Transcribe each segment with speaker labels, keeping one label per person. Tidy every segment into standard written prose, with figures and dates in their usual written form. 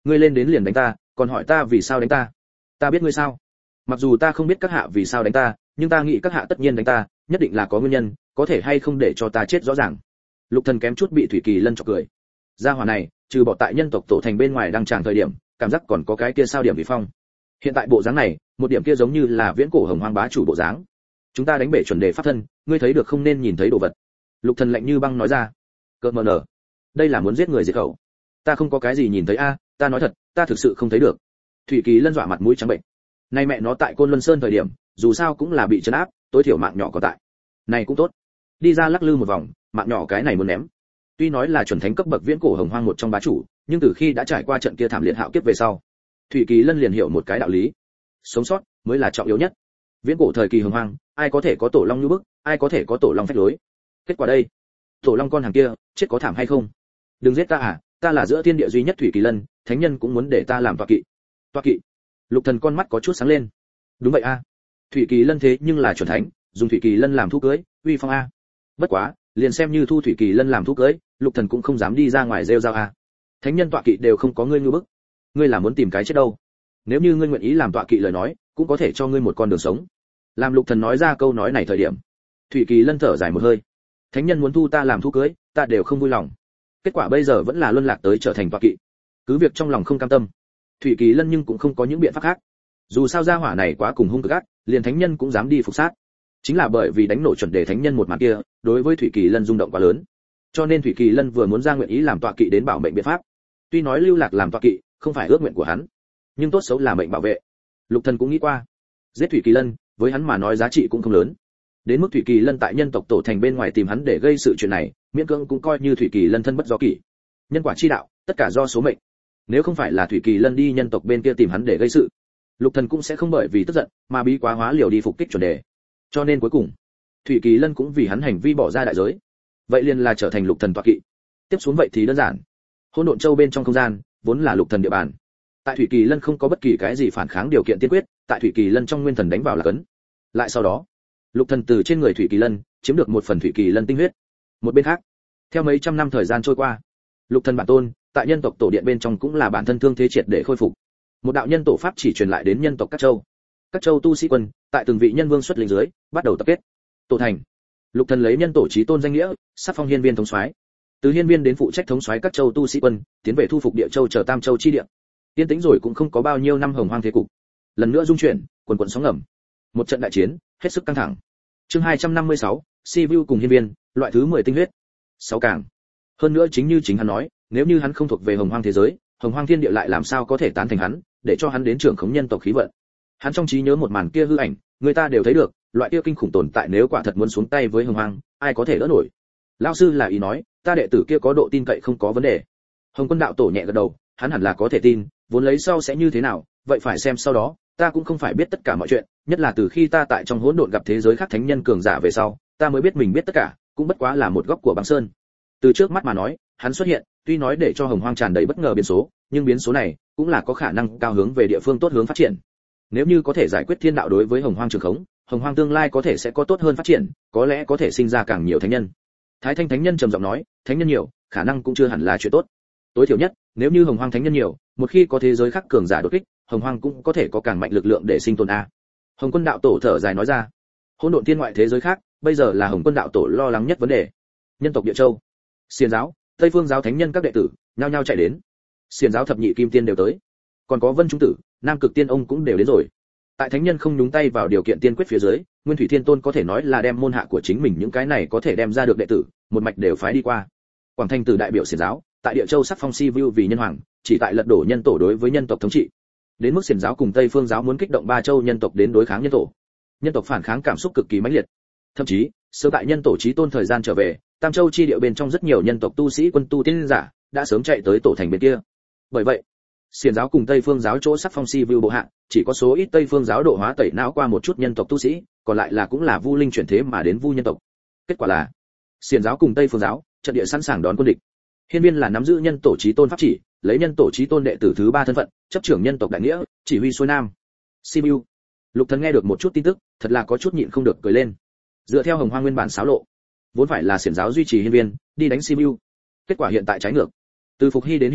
Speaker 1: ngươi lên đến liền đánh ta, còn hỏi ta vì sao đánh ta? Ta biết ngươi sao? Mặc dù ta không biết các hạ vì sao đánh ta, nhưng ta nghĩ các hạ tất nhiên đánh ta, nhất định là có nguyên nhân, có thể hay không để cho ta chết rõ ràng. Lục Thần kém chút bị Thủy Kỳ Lân chọc cười. Gia hỏa này, trừ bỏ tại nhân tộc tổ thành bên ngoài đang tràng thời điểm, cảm giác còn có cái kia sao điểm vị phong. Hiện tại bộ dáng này, một điểm kia giống như là viễn cổ hồng hoang bá chủ bộ dáng. Chúng ta đánh bể chuẩn đề pháp thân, ngươi thấy được không nên nhìn thấy đồ vật. Lục Thần lạnh như băng nói ra. Cợt mờ nở, đây là muốn giết người diệt khẩu. Ta không có cái gì nhìn thấy a, ta nói thật, ta thực sự không thấy được. Thủy Kỳ Lân dọa mặt mũi trắng bệnh. Nay mẹ nó tại Côn Luân Sơn thời điểm, dù sao cũng là bị trấn áp, tối thiểu mạng nhỏ có tại. Này cũng tốt. Đi ra lắc lư một vòng, mạng nhỏ cái này muốn ném. Tuy nói là chuẩn thánh cấp bậc viễn cổ hồng hoang một trong bá chủ, nhưng từ khi đã trải qua trận kia thảm liệt hạo kiếp về sau, Thủy Kỳ Lân liền hiểu một cái đạo lý, sống sót mới là trọng yếu nhất. Viễn cổ thời kỳ hồng hoang, ai có thể có tổ long như bức, ai có thể có tổ long phách lối. Kết quả đây, tổ long con hàng kia, chết có thảm hay không? Đừng giết ta à, ta là giữa thiên địa duy nhất Thủy Kỳ Lân, thánh nhân cũng muốn để ta làm tọa kỵ. Tọa kỵ? Lục Thần con mắt có chút sáng lên. Đúng vậy a, Thủy Kỳ Lân thế nhưng là chuẩn thánh, dùng Thủy Kỳ Lân làm thú cưới, uy phong a. Bất quá, liền xem như thu Thủy Kỳ Lân làm thú cưới, Lục Thần cũng không dám đi ra ngoài rêu rao a. Thánh nhân tọa kỵ đều không có ngươi như bức, ngươi là muốn tìm cái chết đâu? Nếu như ngươi nguyện ý làm tọa kỵ lời nói, cũng có thể cho ngươi một con đường sống. Làm Lục Thần nói ra câu nói này thời điểm, Thủy Kỳ Lân thở dài một hơi. Thánh nhân muốn thu ta làm thú cưới, ta đều không vui lòng. Kết quả bây giờ vẫn là luân lạc tới trở thành tọa kỵ. Cứ việc trong lòng không cam tâm, Thủy Kỳ Lân nhưng cũng không có những biện pháp khác. Dù sao gia hỏa này quá cùng hung cực ác, liền thánh nhân cũng dám đi phục sát. Chính là bởi vì đánh nổ chuẩn đề thánh nhân một màn kia, đối với Thủy Kỳ Lân rung động quá lớn. Cho nên Thủy Kỳ Lân vừa muốn ra nguyện ý làm tọa kỵ đến bảo mệnh biện pháp. Tuy nói lưu lạc làm tọa kỵ không phải ước nguyện của hắn, nhưng tốt xấu là mệnh bảo vệ. Lục Thần cũng nghĩ qua, giết Thủy Kỳ Lân, với hắn mà nói giá trị cũng không lớn. Đến mức Thủy Kỳ Lân tại nhân tộc tổ thành bên ngoài tìm hắn để gây sự chuyện này, miễn cưỡng cũng coi như Thủy Kỳ Lân thân bất do kỷ. Nhân quả chi đạo, tất cả do số mệnh. Nếu không phải là Thủy Kỳ Lân đi nhân tộc bên kia tìm hắn để gây sự, Lục Thần cũng sẽ không bởi vì tức giận mà bí quá hóa liều đi phục kích chuẩn đề. Cho nên cuối cùng, Thủy Kỳ Lân cũng vì hắn hành vi bỏ ra đại giới. Vậy liền là trở thành Lục Thần tọa kỵ. Tiếp xuống vậy thì đơn giản. Hỗn độn châu bên trong không gian, vốn là Lục Thần địa bàn. Tại Thủy Kỳ Lân không có bất kỳ cái gì phản kháng điều kiện tiên quyết, tại Thủy Kỳ Lân trong nguyên thần đánh vào là cấn. Lại sau đó, Lục Thần từ trên người Thủy Kỳ Lân chiếm được một phần Thủy Kỳ Lân tinh huyết. Một bên khác, theo mấy trăm năm thời gian trôi qua, Lục Thần bản tôn tại nhân tộc tổ điện bên trong cũng là bản thân thương thế triệt để khôi phục. Một đạo nhân tổ pháp chỉ truyền lại đến nhân tộc các châu. Các châu tu sĩ quân tại từng vị nhân vương xuất lĩnh dưới, bắt đầu tập kết. Tổ thành. Lục Thần lấy nhân tổ chí tôn danh nghĩa, sắp phong hiên viên thống soái. Từ hiên viên đến phụ trách thống soái các châu tu sĩ quân, tiến về thu phục địa châu chờ tam châu chi địa. Tiên tĩnh rồi cũng không có bao nhiêu năm hồng hoang thế cục. Lần nữa dung chuyển, quần quần sóng ngầm. Một trận đại chiến, hết sức căng thẳng. Chương 256, Sivu cùng hiên viên, loại thứ 10 tinh huyết. 6 càng. Hơn nữa chính như chính hắn nói, nếu như hắn không thuộc về hồng hoang thế giới, hồng hoang thiên địa lại làm sao có thể tán thành hắn, để cho hắn đến trưởng khống nhân tộc khí vận. Hắn trong trí nhớ một màn kia hư ảnh, người ta đều thấy được, loại kia kinh khủng tồn tại nếu quả thật muốn xuống tay với hồng hoang, ai có thể đỡ nổi. Lão sư là ý nói, ta đệ tử kia có độ tin cậy không có vấn đề. Hồng Quân đạo tổ nhẹ gật đầu, hắn hẳn là có thể tin, vốn lấy sau sẽ như thế nào, vậy phải xem sau đó, ta cũng không phải biết tất cả mọi chuyện, nhất là từ khi ta tại trong hỗn độn gặp thế giới khác thánh nhân cường giả về sau, ta mới biết mình biết tất cả, cũng bất quá là một góc của băng sơn. Từ trước mắt mà nói, hắn xuất hiện, tuy nói để cho hồng hoang tràn đầy bất ngờ biến số, nhưng biến số này cũng là có khả năng cao hướng về địa phương tốt hướng phát triển. Nếu như có thể giải quyết thiên đạo đối với hồng hoang trường khống, hồng hoang tương lai có thể sẽ có tốt hơn phát triển, có lẽ có thể sinh ra càng nhiều thánh nhân. Thái Thanh thánh nhân trầm giọng nói, thánh nhân nhiều, khả năng cũng chưa hẳn là chuyện tốt. Tối thiểu nhất, nếu như hồng hoang thánh nhân nhiều, một khi có thế giới khác cường giả đột kích, hồng hoang cũng có thể có càng mạnh lực lượng để sinh tồn a. Hồng Quân đạo tổ thở dài nói ra, hỗn độn thiên ngoại thế giới khác, bây giờ là Hồng Quân đạo tổ lo lắng nhất vấn đề. Nhân tộc địa châu, Xiển giáo, Tây Phương giáo thánh nhân các đệ tử nhao nhao chạy đến. Xiển giáo thập nhị kim tiên đều tới, còn có Vân Trung tử, Nam Cực tiên ông cũng đều đến rồi. Tại thánh nhân không nhúng tay vào điều kiện tiên quyết phía dưới, Nguyên Thủy Thiên Tôn có thể nói là đem môn hạ của chính mình những cái này có thể đem ra được đệ tử, một mạch đều phái đi qua. Quảng Thanh từ đại biểu Xiển giáo, tại địa châu sắc phong Sivu vì nhân hoàng, chỉ tại lật đổ nhân tổ đối với nhân tộc thống trị. Đến mức Xiển giáo cùng Tây Phương giáo muốn kích động ba châu nhân tộc đến đối kháng nhân tổ. Nhân tộc phản kháng cảm xúc cực kỳ mãnh liệt. Thậm chí, sớm tại nhân tổ chí tôn thời gian trở về, Tam Châu chi địa bên trong rất nhiều nhân tộc tu sĩ quân tu tiên giả đã sớm chạy tới tổ thành bên kia. Bởi vậy, Xiển giáo cùng Tây Phương giáo chỗ sắc phong Sivu bộ hạ, chỉ có số ít Tây Phương giáo độ hóa tẩy não qua một chút nhân tộc tu sĩ, còn lại là cũng là vu linh chuyển thế mà đến vu nhân tộc. Kết quả là, Xiển giáo cùng Tây Phương giáo trận địa sẵn sàng đón quân địch. Hiên viên là nắm giữ nhân tổ chí tôn pháp chỉ, lấy nhân tổ chí tôn đệ tử thứ 3 thân phận, chấp trưởng nhân tộc đại nghĩa, chỉ huy xuôi nam. Sivu. Lục Thần nghe được một chút tin tức, thật là có chút nhịn không được cười lên. Dựa theo Hồng Hoang nguyên bản xáo lộ, vốn phải là Xiển giáo duy trì hiên viên, đi đánh Sivu. Kết quả hiện tại trái ngược. Từ Phục Hy đến hiên viên,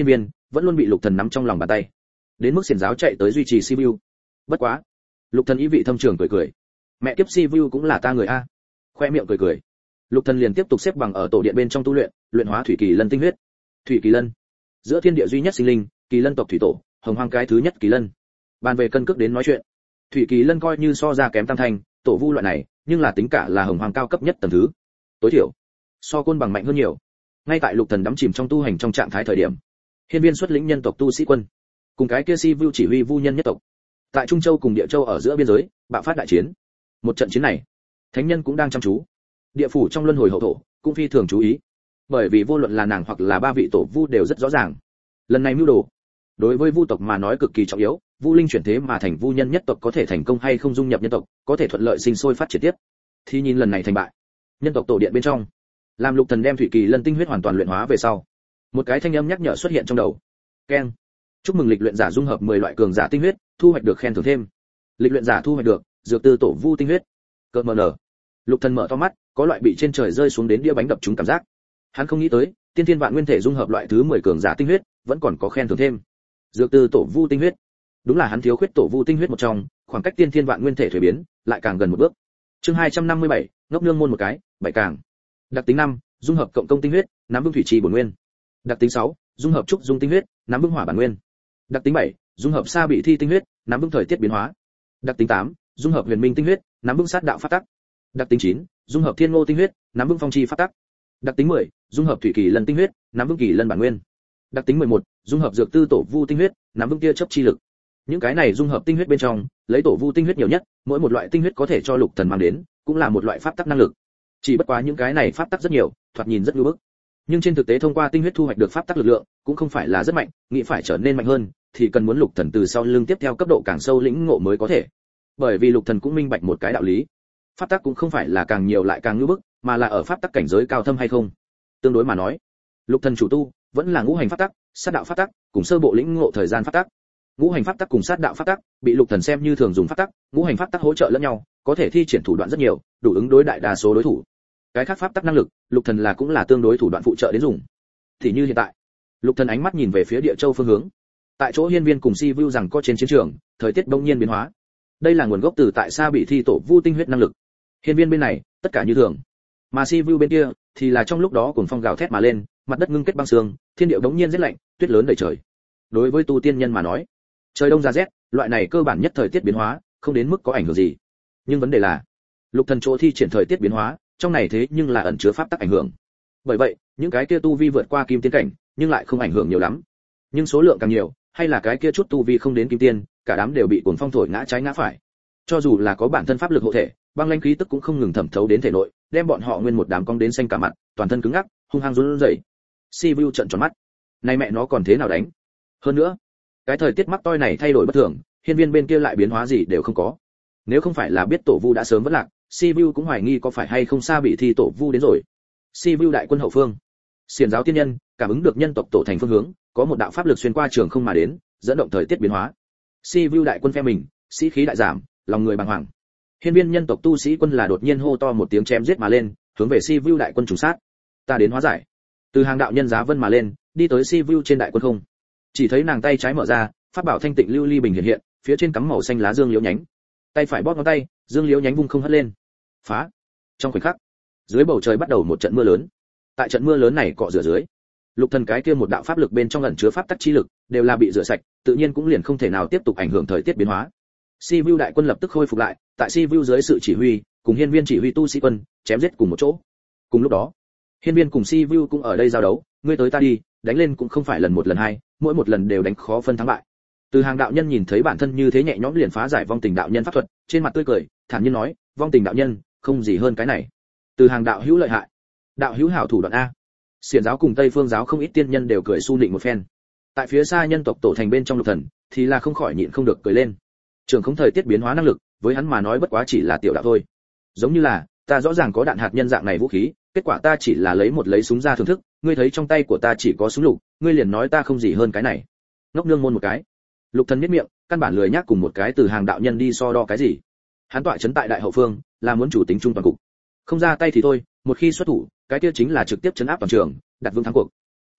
Speaker 1: vẫn luôn bị Lục Thần nắm trong lòng bàn tay. Đến mức xiển giáo chạy tới duy trì Sivu. Bất quá, Lục Thần ý vị thâm trường cười cười. Mẹ kiếp Sivu cũng là ta người a. Khoe miệng cười cười. Lục Thần liền tiếp tục xếp bằng ở tổ điện bên trong tu luyện, luyện hóa thủy kỳ lân tinh huyết. Thủy kỳ lân, giữa thiên địa duy nhất sinh linh, kỳ lân tộc thủy tổ, hồng hoang cái thứ nhất kỳ lân. Bàn về cân cước đến nói chuyện, thủy kỳ lân coi như so ra kém tam thanh, tổ vu loại này, nhưng là tính cả là hồng hoang cao cấp nhất tầng thứ. Tối thiểu, so côn bằng mạnh hơn nhiều. Ngay tại Lục Thần đắm chìm trong tu hành trong trạng thái thời điểm, hiên viên xuất lĩnh nhân tộc tu sĩ quân, cùng cái kia Si Vu chỉ huy vu nhân nhất tộc, tại Trung Châu cùng Địa Châu ở giữa biên giới, bạo phát đại chiến. Một trận chiến này, thánh nhân cũng đang chăm chú. Địa phủ trong luân hồi hậu thổ cũng phi thường chú ý, bởi vì vô luận là nàng hoặc là ba vị tổ vu đều rất rõ ràng, lần này mưu đồ đối với vu tộc mà nói cực kỳ trọng yếu. Vu linh chuyển thế mà thành vu nhân nhất tộc có thể thành công hay không dung nhập nhân tộc, có thể thuận lợi sinh sôi phát triển tiếp, thì nhìn lần này thành bại. Nhân tộc tổ điện bên trong, làm Lục Thần đem thủy kỳ lân tinh huyết hoàn toàn luyện hóa về sau, một cái thanh âm nhắc nhở xuất hiện trong đầu. Keng, chúc mừng lịch luyện giả dung hợp 10 loại cường giả tinh huyết, thu hoạch được khen thưởng thêm. Lịch luyện giả thu hoạch được dược tư tổ vu tinh huyết. Cơn mờ nở. Lục Thần mở to mắt, có loại bị trên trời rơi xuống đến đĩa bánh đập trúng cảm giác. Hắn không nghĩ tới, tiên thiên vạn nguyên thể dung hợp loại thứ 10 cường giả tinh huyết, vẫn còn có khen thưởng thêm. Dược tư tổ vu tinh huyết. Đúng là hắn thiếu khuyết tổ vu tinh huyết một trong, khoảng cách tiên thiên vạn nguyên thể thuế biến, lại càng gần một bước. Chương 257, ngốc nương môn một cái, bảy càng. Đặc tính 5, dung hợp cộng công tinh huyết, nắm vững thủy trì bổn nguyên. Đặc tính 6, dung hợp trúc dung tinh huyết, nắm vững hỏa bản nguyên. Đặc tính 7, dung hợp sa bị thi tinh huyết, nắm vững thời tiết biến hóa. Đặc tính 8, dung hợp huyền minh tinh huyết, nắm vững sát đạo pháp tắc. Đặc tính 9, dung hợp thiên ngô tinh huyết, nắm vững phong chi pháp tắc. Đặc tính 10, dung hợp thủy kỳ lân tinh huyết, nắm vững kỳ lân bản nguyên. Đặc tính 11, dung hợp dược tư tổ vu tinh huyết, nắm vững tia chớp chi lực. Những cái này dung hợp tinh huyết bên trong, lấy tổ vu tinh huyết nhiều nhất, mỗi một loại tinh huyết có thể cho Lục Thần mang đến, cũng là một loại pháp tắc năng lực. Chỉ bất quá những cái này pháp tắc rất nhiều, thoạt nhìn rất nhu bức. Nhưng trên thực tế thông qua tinh huyết thu hoạch được pháp tắc lực lượng, cũng không phải là rất mạnh, nghĩ phải trở nên mạnh hơn, thì cần muốn Lục Thần từ sau lưng tiếp theo cấp độ càng sâu lĩnh ngộ mới có thể. Bởi vì Lục Thần cũng minh bạch một cái đạo lý, pháp tắc cũng không phải là càng nhiều lại càng nhu bức, mà là ở pháp tắc cảnh giới cao thâm hay không. Tương đối mà nói, Lục Thần chủ tu vẫn là ngũ hành pháp tắc, sát đạo pháp tắc, cùng sơ bộ lĩnh ngộ thời gian pháp tắc. Ngũ hành pháp tắc cùng sát đạo pháp tắc bị Lục Thần xem như thường dùng pháp tắc, ngũ hành pháp tắc hỗ trợ lẫn nhau, có thể thi triển thủ đoạn rất nhiều, đủ ứng đối đại đa số đối thủ. Cái khác pháp tắc năng lực, Lục Thần là cũng là tương đối thủ đoạn phụ trợ đến dùng. Thì như hiện tại, Lục Thần ánh mắt nhìn về phía Địa Châu phương hướng. Tại chỗ hiên viên cùng Si Vu rằng có trên chiến trường, thời tiết bỗng nhiên biến hóa. Đây là nguồn gốc từ tại Sa bị thi tổ vu tinh huyết năng lực. Hiên viên bên này, tất cả như thường, mà Si Vu bên kia thì là trong lúc đó cuồng phong gào thét mà lên, mặt đất ngưng kết băng sương, thiên địa bỗng nhiên rét lạnh, tuyết lớn đầy trời. Đối với tu tiên nhân mà nói, trời đông ra rét, loại này cơ bản nhất thời tiết biến hóa, không đến mức có ảnh hưởng gì. Nhưng vấn đề là, Lục Thần chỗ thi triển thời tiết biến hóa, trong này thế nhưng là ẩn chứa pháp tắc ảnh hưởng. Bởi vậy, những cái kia tu vi vượt qua kim tiên cảnh, nhưng lại không ảnh hưởng nhiều lắm. Nhưng số lượng càng nhiều, hay là cái kia chút tu vi không đến kim tiên, cả đám đều bị cuồng phong thổi ngã trái ngã phải. Cho dù là có bản thân pháp lực hộ thể, băng lãnh khí tức cũng không ngừng thẩm thấu đến thể nội, đem bọn họ nguyên một đám cong đến xanh cả mặt, toàn thân cứng ngắc, hung hăng run rẩy. Si Vu trợn tròn mắt. Này mẹ nó còn thế nào đánh? Hơn nữa, cái thời tiết mắc toi này thay đổi bất thường, hiên viên bên kia lại biến hóa gì đều không có. Nếu không phải là biết tổ vu đã sớm vất lạc, Si Vu cũng hoài nghi có phải hay không Sa bị thi tổ vu đến rồi. Si Vu đại quân hậu phương, xiển giáo tiên nhân cảm ứng được nhân tộc tổ thành phương hướng, có một đạo pháp lực xuyên qua trường không mà đến, dẫn động thời tiết biến hóa. Si Vu đại quân phe mình, sĩ khí đại giảm, lòng người bàng hoàng. Hiên viên nhân tộc tu sĩ quân là đột nhiên hô to một tiếng chém giết mà lên, hướng về Si Vu đại quân trùng sát. Ta đến hóa giải. Từ hàng đạo nhân giá vân mà lên, đi tới Si Vu trên đại quân không. Chỉ thấy nàng tay trái mở ra, pháp bảo thanh tịnh lưu ly bình hiện hiện, phía trên cắm màu xanh lá dương liễu nhánh. Tay phải bóp ngón tay, dương liễu nhánh vung không hất lên. Phá. Trong khoảnh khắc, dưới bầu trời bắt đầu một trận mưa lớn. Tại trận mưa lớn này cọ rửa dưới, Lục Thần cái kia một đạo pháp lực bên trong ẩn chứa pháp tắc chi lực, đều là bị rửa sạch, tự nhiên cũng liền không thể nào tiếp tục ảnh hưởng thời tiết biến hóa. Si Vu đại quân lập tức khôi phục lại, tại Si Vu dưới sự chỉ huy, cùng hiên viên chỉ huy tu sĩ quân, chém giết cùng một chỗ. Cùng lúc đó, hiên viên cùng Si Vu cũng ở đây giao đấu, ngươi tới ta đi, đánh lên cũng không phải lần một lần hai, mỗi một lần đều đánh khó phân thắng bại. Từ hàng đạo nhân nhìn thấy bản thân như thế nhẹ nhõm liền phá giải vong tình đạo nhân pháp thuật, trên mặt tươi cười, thản nhiên nói, vong tình đạo nhân, không gì hơn cái này. Từ hàng đạo hữu lợi hại, đạo hữu hảo thủ đoạn a. Xiển giáo cùng Tây Phương giáo không ít tiên nhân đều cười su nịnh một phen. Tại phía xa nhân tộc tổ thành bên trong Lục Thần, thì là không khỏi nhịn không được cười lên. Trường không thời tiết biến hóa năng lực, với hắn mà nói bất quá chỉ là tiểu đạo thôi. Giống như là, ta rõ ràng có đạn hạt nhân dạng này vũ khí, kết quả ta chỉ là lấy súng ra thưởng thức, ngươi thấy trong tay của ta chỉ có súng lục, ngươi liền nói ta không gì hơn cái này. Ngốc nương môn một cái. Lục Thần nhếch miệng, căn bản lười nhắc cùng một cái từ hàng đạo nhân đi so đo cái gì. Hắn tọa trấn tại đại hậu phương, là muốn chủ tính trung toàn cục. Không ra tay thì thôi, một khi xuất thủ, cái kia chính là trực tiếp chấn áp toàn trường, đặt vững thắng cuộc.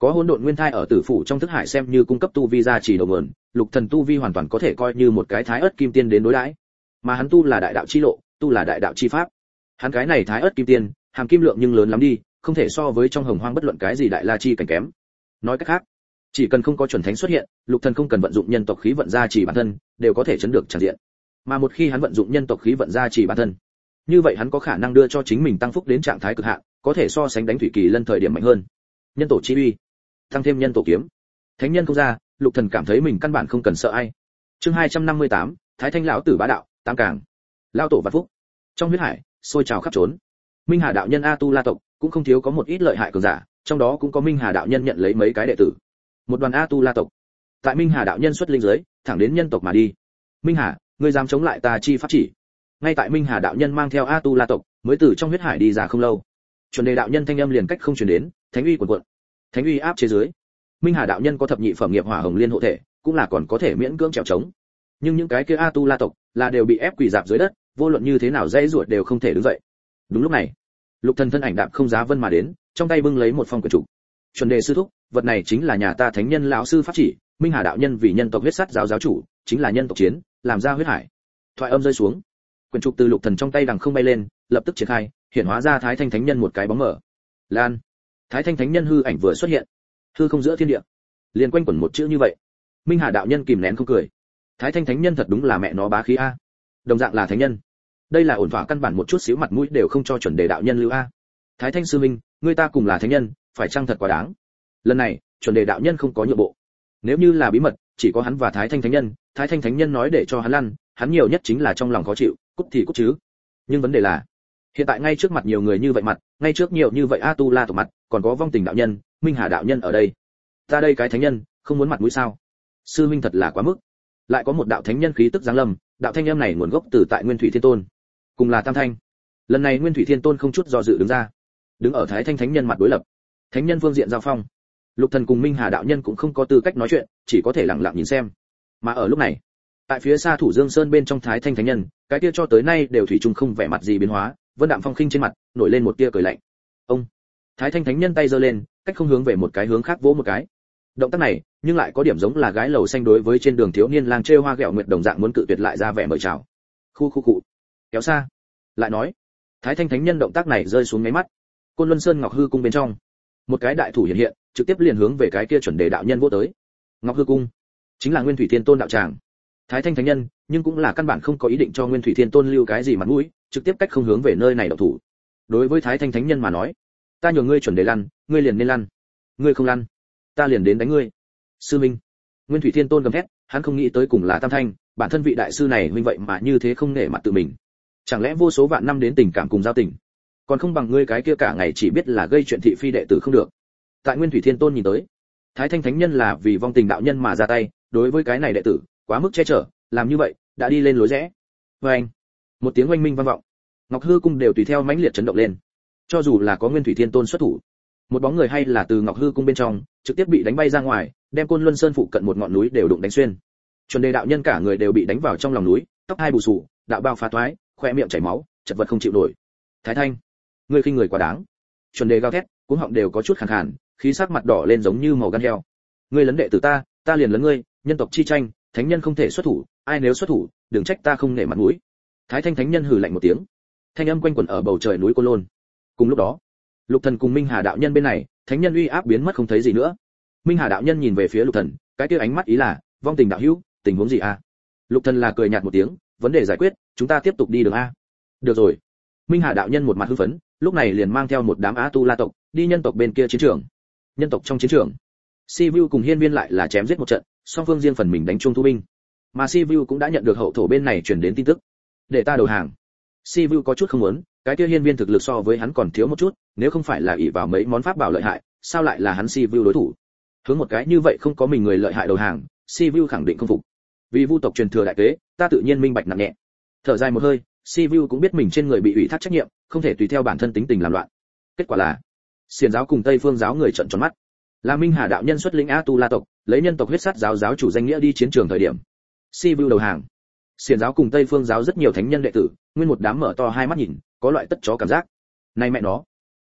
Speaker 1: Có hỗn độn nguyên thai ở tử phủ trong thức hải xem như cung cấp tu vi gia trì đầu nguồn, lục thần tu vi hoàn toàn có thể coi như một cái thái ớt kim tiên đến đối đãi. Mà hắn tu là đại đạo chi lộ, tu là đại đạo chi pháp. Hắn cái này thái ớt kim tiên, hàm kim lượng nhưng lớn lắm đi, không thể so với trong hồng hoang bất luận cái gì đại la chi cảnh kém. Nói cách khác, chỉ cần không có chuẩn thánh xuất hiện, lục thần không cần vận dụng nhân tộc khí vận gia trì bản thân, đều có thể chấn được tràn diện. Mà một khi hắn vận dụng nhân tộc khí vận gia trì bản thân, như vậy hắn có khả năng đưa cho chính mình tăng phúc đến trạng thái cực hạn, có thể so sánh đánh thủy kỳ lân thời điểm mạnh hơn. Nhân tổ chi uy, tăng thêm nhân tổ kiếm. Thánh nhân không ra, lục thần cảm thấy mình căn bản không cần sợ ai. Chương 258, Thái Thanh lão tử bá đạo, tam càng. Lão tổ vạn phúc. Trong huyết hải, sôi trào khắp trốn. Minh Hà đạo nhân A Tu La tộc cũng không thiếu có một ít lợi hại cường giả, trong đó cũng có Minh Hà đạo nhân nhận lấy mấy cái đệ tử. Một đoàn A Tu La tộc, tại Minh Hà đạo nhân xuất linh dưới, thẳng đến nhân tộc mà đi. Minh Hà, ngươi dám chống lại ta chi pháp chỉ? Ngay tại Minh Hà đạo nhân mang theo A Tu La tộc, mới từ trong huyết hải đi ra không lâu. Chuẩn đề đạo nhân thanh âm liền cách không truyền đến, thánh uy cuồn cuộn. Thánh uy áp chế dưới. Minh Hà đạo nhân có thập nhị phẩm nghiệp hỏa hồng liên hộ thể, cũng là còn có thể miễn cưỡng trèo trống. Nhưng những cái kia A Tu La tộc là đều bị ép quỳ rạp dưới đất, vô luận như thế nào dãy ruột đều không thể đứng dậy. Đúng lúc này, lục thần thân ảnh đạp không giá vân mà đến, trong tay bưng lấy một phong quyển trục. Chuẩn đề sư thúc, vật này chính là nhà ta thánh nhân lão sư pháp chỉ, Minh Hà đạo nhân vì nhân tộc huyết sắt giáo giáo chủ, chính là nhân tộc chiến, làm ra huyết hải. Thoại âm rơi xuống, quyển trục từ lục thần trong tay đằng không bay lên, lập tức triển khai, hiện hóa ra Thái Thanh thánh nhân một cái bóng mờ. Lan. Thái Thanh thánh nhân hư ảnh vừa xuất hiện, hư không giữa thiên địa, liền quanh quẩn một chữ như vậy. Minh Hà đạo nhân kìm nén không cười. Thái Thanh thánh nhân thật đúng là mẹ nó bá khí a. Đồng dạng là thánh nhân, đây là ổn thỏa căn bản một chút xíu mặt mũi đều không cho chuẩn đề đạo nhân lưu a. Thái Thanh sư minh, ngươi ta cùng là thánh nhân, phải chăng thật quá đáng? Lần này, chuẩn đề đạo nhân không có nhượng bộ. Nếu như là bí mật, chỉ có hắn và Thái Thanh thánh nhân, Thái Thanh thánh nhân nói để cho hắn lăn, hắn nhiều nhất chính là trong lòng khó chịu, cút thì cút chứ. Nhưng vấn đề là, hiện tại ngay trước mặt nhiều người như vậy mặt, ngay trước nhiều như vậy A Tu La tộc mặt, còn có vong tình đạo nhân, Minh Hà đạo nhân ở đây. Ta đây cái thánh nhân, không muốn mặt mũi sao? Sư minh thật là quá mức. Lại có một đạo thánh nhân khí tức giáng lâm, đạo thanh âm này nguồn gốc từ tại Nguyên Thủy Thiên Tôn, cùng là Tam Thanh. Lần này Nguyên Thủy Thiên Tôn không chút do dự đứng ra, đứng ở Thái Thanh thánh nhân mặt đối lập. Thánh nhân phương diện giao phong, Lục Thần cùng Minh Hà đạo nhân cũng không có tư cách nói chuyện, chỉ có thể lặng lặng nhìn xem. Mà ở lúc này, tại phía xa Thủ Dương Sơn bên trong Thái Thanh thánh nhân, cái kia cho tới nay đều thủy chung không vẻ mặt gì biến hóa, vân đạm phong khinh trên mặt nổi lên một tia cười lạnh. Ông Thái Thanh thánh nhân tay giơ lên, cách không hướng về một cái hướng khác vỗ một cái. Động tác này, nhưng lại có điểm giống là gái lầu xanh đối với trên đường thiếu niên lang trêu hoa ghẹo nguyệt đồng dạng muốn cự tuyệt lại ra vẻ mời chào. Khu khu cụ. Kéo xa. Lại nói, Thái Thanh thánh nhân động tác này rơi xuống mấy mắt. Côn Luân Sơn Ngọc Hư cung bên trong, một cái đại thủ hiện hiện, trực tiếp liền hướng về cái kia chuẩn đề đạo nhân vỗ tới. Ngọc Hư cung chính là Nguyên Thủy Thiên Tôn đạo tràng. Thái Thanh thánh nhân, nhưng cũng là căn bản không có ý định cho Nguyên Thủy Thiên Tôn lưu cái gì mặt mũi, trực tiếp cách không hướng về nơi này động thủ. Đối với Thái Thanh thánh nhân mà nói, ta nhường ngươi chuẩn đề lăn, ngươi liền nên lăn. Ngươi không lăn, ta liền đến đánh ngươi. Sư minh. Nguyên Thủy Thiên Tôn gầm thét, hắn không nghĩ tới cùng là Tam Thanh, bản thân vị đại sư này huynh vậy mà như thế không nể mặt tự mình. Chẳng lẽ vô số vạn năm đến tình cảm cùng giao tình, còn không bằng ngươi cái kia cả ngày chỉ biết là gây chuyện thị phi đệ tử không được. Tại Nguyên Thủy Thiên Tôn nhìn tới, Thái Thanh thánh nhân là vì vong tình đạo nhân mà ra tay, đối với cái này đệ tử, quá mức che chở, làm như vậy, đã đi lên lối rẽ. Oeng! Một tiếng oanh minh vang vọng, Ngọc Hư cung đều tùy theo mãnh liệt chấn động lên. Cho dù là có Nguyên Thủy Thiên Tôn xuất thủ, một bóng người hay là từ Ngọc Hư cung bên trong, trực tiếp bị đánh bay ra ngoài, đem Côn Luân Sơn phụ cận một ngọn núi đều đụng đánh xuyên. Chuẩn đề đạo nhân cả người đều bị đánh vào trong lòng núi, tóc hai bù xù, đạo bao phá toái, khoe miệng chảy máu, chật vật không chịu nổi. Thái Thanh, ngươi khinh người quá đáng. Chuẩn đề gào thét, cuống họng đều có chút khàn khàn, khí sắc mặt đỏ lên giống như màu gan heo. Ngươi lấn đệ tử ta, ta liền lấn ngươi, nhân tộc chi tranh, thánh nhân không thể xuất thủ, ai nếu xuất thủ, đừng trách ta không nể mặt mũi. Thái Thanh thánh nhân hừ lạnh một tiếng, thanh âm quanh quẩn ở bầu trời núi Côn Lôn. Cùng lúc đó, Lục Thần cùng Minh Hà đạo nhân bên này, thánh nhân uy áp biến mất không thấy gì nữa. Minh Hà đạo nhân nhìn về phía Lục Thần, cái kia ánh mắt ý là, vong tình đạo hữu, tình huống gì a? Lục Thần là cười nhạt một tiếng, vấn đề giải quyết, chúng ta tiếp tục đi đường a. Được rồi. Minh Hà đạo nhân một mặt hưng phấn, lúc này liền mang theo một đám Á Tu La tộc, đi nhân tộc bên kia chiến trường. Nhân tộc trong chiến trường, Sivu cùng Hiên Viên lại là chém giết một trận, song phương riêng phần mình đánh chung thu binh. Mà Sivu cũng đã nhận được hậu thổ bên này truyền đến tin tức, để ta đầu hàng. Sivu có chút không muốn, cái kia Hiên Viên thực lực so với hắn còn thiếu một chút, nếu không phải là ỷ vào mấy món pháp bảo lợi hại, sao lại là hắn Sivu đối thủ? Hướng một cái như vậy không có mình người lợi hại đầu hàng, Sivu khẳng định không phục. Vì Vu tộc truyền thừa đại kế, ta tự nhiên minh bạch nặng nhẹ. Thở dài một hơi, Sivu cũng biết mình trên người bị ủy thác trách nhiệm, không thể tùy theo bản thân tính tình làm loạn. Kết quả là, Xiển giáo cùng Tây Phương giáo người trợn tròn mắt. Là Minh Hà đạo nhân xuất lĩnh A Tu La tộc, lấy nhân tộc huyết sát giáo giáo chủ danh nghĩa đi chiến trường thời điểm. Sivu đầu hàng. Xiển giáo cùng Tây Phương giáo rất nhiều thánh nhân đệ tử, nguyên một đám mở to hai mắt nhìn, có loại tất chó cảm giác. Này mẹ nó,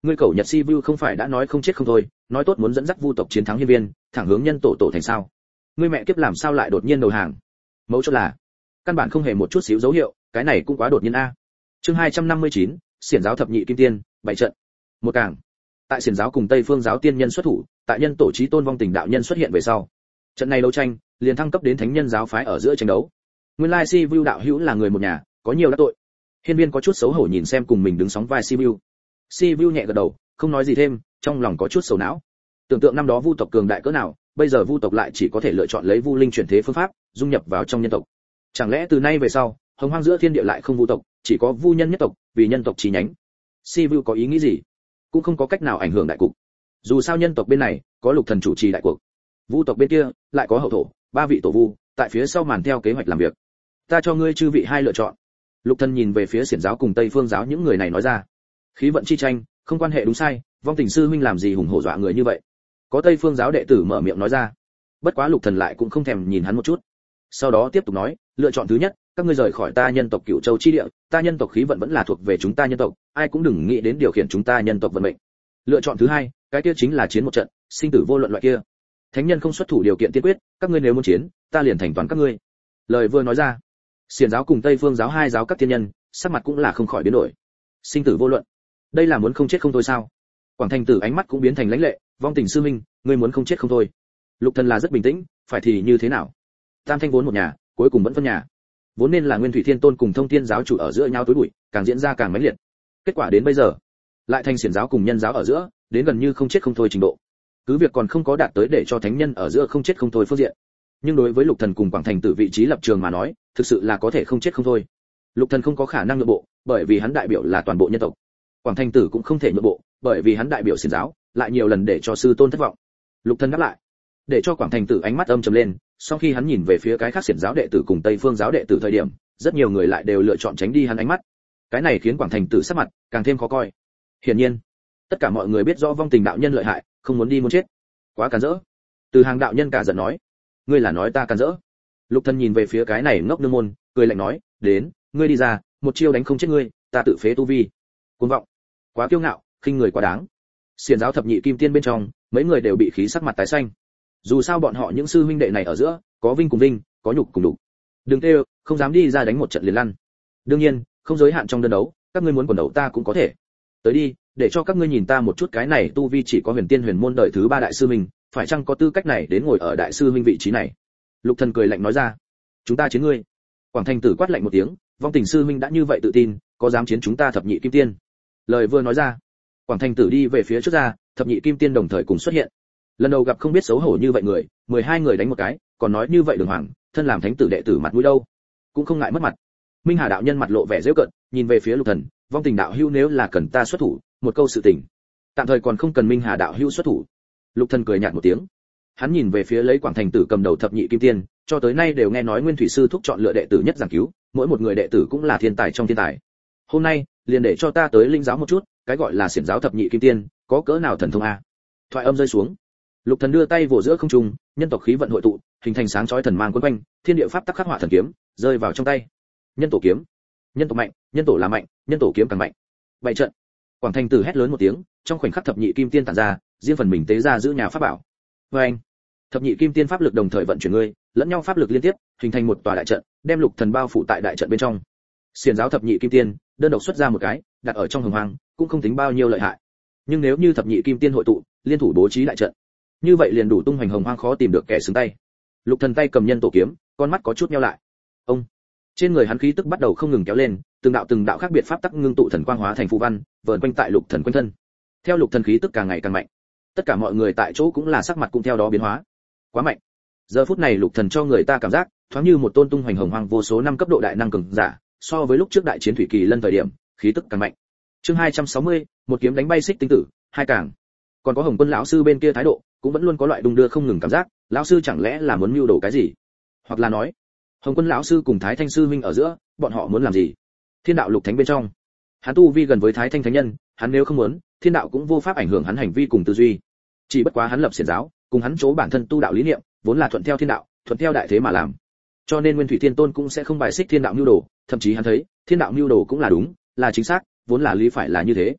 Speaker 1: ngươi cầu Nhật Si Vu không phải đã nói không chết không thôi, nói tốt muốn dẫn dắt vu tộc chiến thắng hiên viên, thẳng hướng nhân tổ thành sao? Ngươi mẹ kiếp làm sao lại đột nhiên đầu hàng? Mấu chốt là, căn bản không hề một chút xíu dấu hiệu, cái này cũng quá đột nhiên a. Chương 259, xiển giáo thập nhị kim tiên, bảy trận. Một càng. Tại xiển giáo cùng Tây Phương giáo tiên nhân xuất thủ, tại nhân tổ chí tôn vong tình đạo nhân xuất hiện về sau. Trận này đấu tranh, liền thăng cấp đến thánh nhân giáo phái ở giữa tranh đấu. Nguyên lai Si Vu đạo hữu là người một nhà, có nhiều đắc tội. Hiên viên có chút xấu hổ nhìn xem cùng mình đứng sóng vai Si Vu. Si Vu nhẹ gật đầu, không nói gì thêm, trong lòng có chút sầu não. Tưởng tượng năm đó vu tộc cường đại cỡ nào, bây giờ vu tộc lại chỉ có thể lựa chọn lấy vu linh chuyển thế phương pháp, dung nhập vào trong nhân tộc. Chẳng lẽ từ nay về sau, hồng hoang giữa thiên địa lại không vu tộc, chỉ có vu nhân nhất tộc, vì nhân tộc chi nhánh. Si Vu có ý nghĩ gì? Cũng không có cách nào ảnh hưởng đại cục. Dù sao nhân tộc bên này có lục thần chủ trì đại cuộc, vu tộc bên kia lại có hậu thổ, ba vị tổ vu tại phía sau màn theo kế hoạch làm việc. Ta cho ngươi chư vị hai lựa chọn. Lục thần nhìn về phía xiển giáo cùng Tây Phương giáo những người này nói ra. Khí vận chi tranh, không quan hệ đúng sai, vong tình sư huynh làm gì hùng hổ dọa người như vậy? Có Tây Phương giáo đệ tử mở miệng nói ra. Bất quá Lục thần lại cũng không thèm nhìn hắn một chút. Sau đó tiếp tục nói, lựa chọn thứ nhất, các ngươi rời khỏi ta nhân tộc Cửu Châu chi địa, ta nhân tộc khí vận vẫn là thuộc về chúng ta nhân tộc, ai cũng đừng nghĩ đến điều khiển chúng ta nhân tộc vận mệnh. Lựa chọn thứ hai, cái kia chính là chiến một trận, sinh tử vô luận loại kia. Thánh nhân không xuất thủ điều kiện tiên quyết, các ngươi nếu muốn chiến, ta liền thành toàn các ngươi. Lời vừa nói ra, xiển giáo cùng Tây Phương giáo hai giáo các tiên nhân, sắc mặt cũng là không khỏi biến đổi. Sinh tử vô luận, đây là muốn không chết không thôi sao? Quảng Thành Tử ánh mắt cũng biến thành lãnh lệ, vong tình sư minh, ngươi muốn không chết không thôi. Lục Thần là rất bình tĩnh, phải thì như thế nào? Tam thanh vốn một nhà, cuối cùng vẫn phân nhà. Vốn nên là Nguyên Thủy Thiên Tôn cùng Thông Thiên giáo chủ ở giữa nhau tối bụi, càng diễn ra càng mãnh liệt. Kết quả đến bây giờ, lại thành xiển giáo cùng nhân giáo ở giữa, đến gần như không chết không thôi trình độ. Cứ việc còn không có đạt tới để cho thánh nhân ở giữa không chết không thôi phương diện. Nhưng đối với Lục Thần cùng Quảng Thành Tử vị trí lập trường mà nói, thực sự là có thể không chết không thôi. Lục Thần không có khả năng nhượng bộ, bởi vì hắn đại biểu là toàn bộ nhân tộc. Quảng Thành Tử cũng không thể nhượng bộ, bởi vì hắn đại biểu xiển giáo, lại nhiều lần để cho sư tôn thất vọng. Lục Thần đáp lại, để cho Quảng Thành Tử ánh mắt âm trầm lên, sau khi hắn nhìn về phía cái khác xiển giáo đệ tử cùng Tây Phương giáo đệ tử thời điểm, rất nhiều người lại đều lựa chọn tránh đi hắn ánh mắt. Cái này khiến Quảng Thành Tử sắc mặt càng thêm khó coi. Hiển nhiên, tất cả mọi người biết rõ vong tình đạo nhân lợi hại, không muốn đi muốn chết. Quá càn rỡ. Từ Hàng đạo nhân cả giận nói, ngươi là nói ta càn rỡ? Lục Thần nhìn về phía cái này ngốc nương môn, cười lạnh nói, đến, ngươi đi ra, một chiêu đánh không chết ngươi, ta tự phế tu vi. Cuồng vọng, quá kiêu ngạo, khinh người quá đáng. Xiển giáo thập nhị kim tiên bên trong, mấy người đều bị khí sắc mặt tái xanh. Dù sao bọn họ những sư huynh đệ này ở giữa, có vinh cùng vinh, có nhục cùng nhục. Đừng kêu, không dám đi ra đánh một trận liền lăn. Đương nhiên, không giới hạn trong đơn đấu, các ngươi muốn quần đấu ta cũng có thể. Tới đi, để cho các ngươi nhìn ta một chút cái này tu vi chỉ có huyền tiên huyền môn đời thứ ba đại sư mình, phải chăng có tư cách này đến ngồi ở đại sư huynh vị trí này? Lục Thần cười lạnh nói ra, chúng ta chiến ngươi. Quảng Thành Tử quát lạnh một tiếng, vong tình sư huynh đã như vậy tự tin, có dám chiến chúng ta thập nhị kim tiên? Lời vừa nói ra, Quảng Thành Tử đi về phía trước ra, thập nhị kim tiên đồng thời cùng xuất hiện. Lần đầu gặp không biết xấu hổ như vậy người, 12 người đánh một cái, còn nói như vậy đường hoàng, thân làm thánh tử đệ tử mặt mũi đâu, cũng không ngại mất mặt. Minh Hà đạo nhân mặt lộ vẻ giễu cợt, nhìn về phía Lục Thần, vong tình đạo hữu nếu là cần ta xuất thủ, một câu sự tình, tạm thời còn không cần Minh Hà đạo hữu xuất thủ. Lục Thần cười nhạt một tiếng, hắn nhìn về phía lấy Quảng Thành Tử cầm đầu thập nhị kim tiên, cho tới nay đều nghe nói Nguyên Thủy sư thúc chọn lựa đệ tử nhất giảng cứu, mỗi một người đệ tử cũng là thiên tài trong thiên tài. Hôm nay, liền để cho ta tới linh giáo một chút, cái gọi là xiển giáo thập nhị kim tiên, có cỡ nào thần thông a? Thoại âm rơi xuống, Lục Thần đưa tay vỗ giữa không trung, nhân tộc khí vận hội tụ, hình thành sáng chói thần mang quấn quanh, thiên địa pháp tắc khắc họa thần kiếm, rơi vào trong tay. Nhân tổ kiếm, nhân tộc mạnh, nhân tổ là mạnh, nhân tổ kiếm càng mạnh. Bảy trận. Quảng Thành Tử hét lớn một tiếng, trong khoảnh khắc thập nhị kim tiên tản ra, riêng phần mình tế ra giữ nhà pháp bảo. Oeng! Thập nhị kim tiên pháp lực đồng thời vận chuyển ngươi, lẫn nhau pháp lực liên tiếp, hình thành một tòa đại trận, đem Lục Thần bao phủ tại đại trận bên trong. Xiển giáo thập nhị kim tiên, đơn độc xuất ra một cái, đặt ở trong hồng hoang, cũng không tính bao nhiêu lợi hại. Nhưng nếu như thập nhị kim tiên hội tụ, liên thủ bố trí đại trận, như vậy liền đủ tung hoành hồng hoang khó tìm được kẻ xứng tay. Lục Thần tay cầm nhân tổ kiếm, con mắt có chút nheo lại. Ông, trên người hắn khí tức bắt đầu không ngừng kéo lên, từng đạo khác biệt pháp tắc ngưng tụ thần quang hóa thành phù văn, vờn quanh tại Lục Thần quanh thân. Theo Lục Thần khí tức càng ngày càng mạnh, tất cả mọi người tại chỗ cũng là sắc mặt cũng theo đó biến hóa. Quá mạnh. Giờ phút này Lục Thần cho người ta cảm giác, thoáng như một tôn tung hoành hồng hoang vô số năm cấp độ đại năng cường giả, so với lúc trước đại chiến thủy kỳ lân thời điểm, khí tức càng mạnh. Chương 260, một kiếm đánh bay xích tinh tử, hai càng. Còn có Hồng Quân lão sư bên kia thái độ, cũng vẫn luôn có loại đung đưa không ngừng cảm giác, lão sư chẳng lẽ là muốn mưu đồ cái gì? Hoặc là nói, Hồng Quân lão sư cùng Thái Thanh sư huynh ở giữa, bọn họ muốn làm gì? Thiên đạo lục thánh bên trong, hắn tu vi gần với Thái Thanh thánh nhân, hắn nếu không muốn, thiên đạo cũng vô pháp ảnh hưởng hắn hành vi cùng tư duy. Chỉ bất quá hắn lập xiển giáo, cùng hắn chỗ bản thân tu đạo lý niệm, vốn là thuận theo thiên đạo, thuận theo đại thế mà làm. Cho nên Nguyên Thủy Thiên Tôn cũng sẽ không bài xích thiên đạo mưu đồ, thậm chí hắn thấy, thiên đạo mưu đồ cũng là đúng, là chính xác, vốn là lý phải là như thế.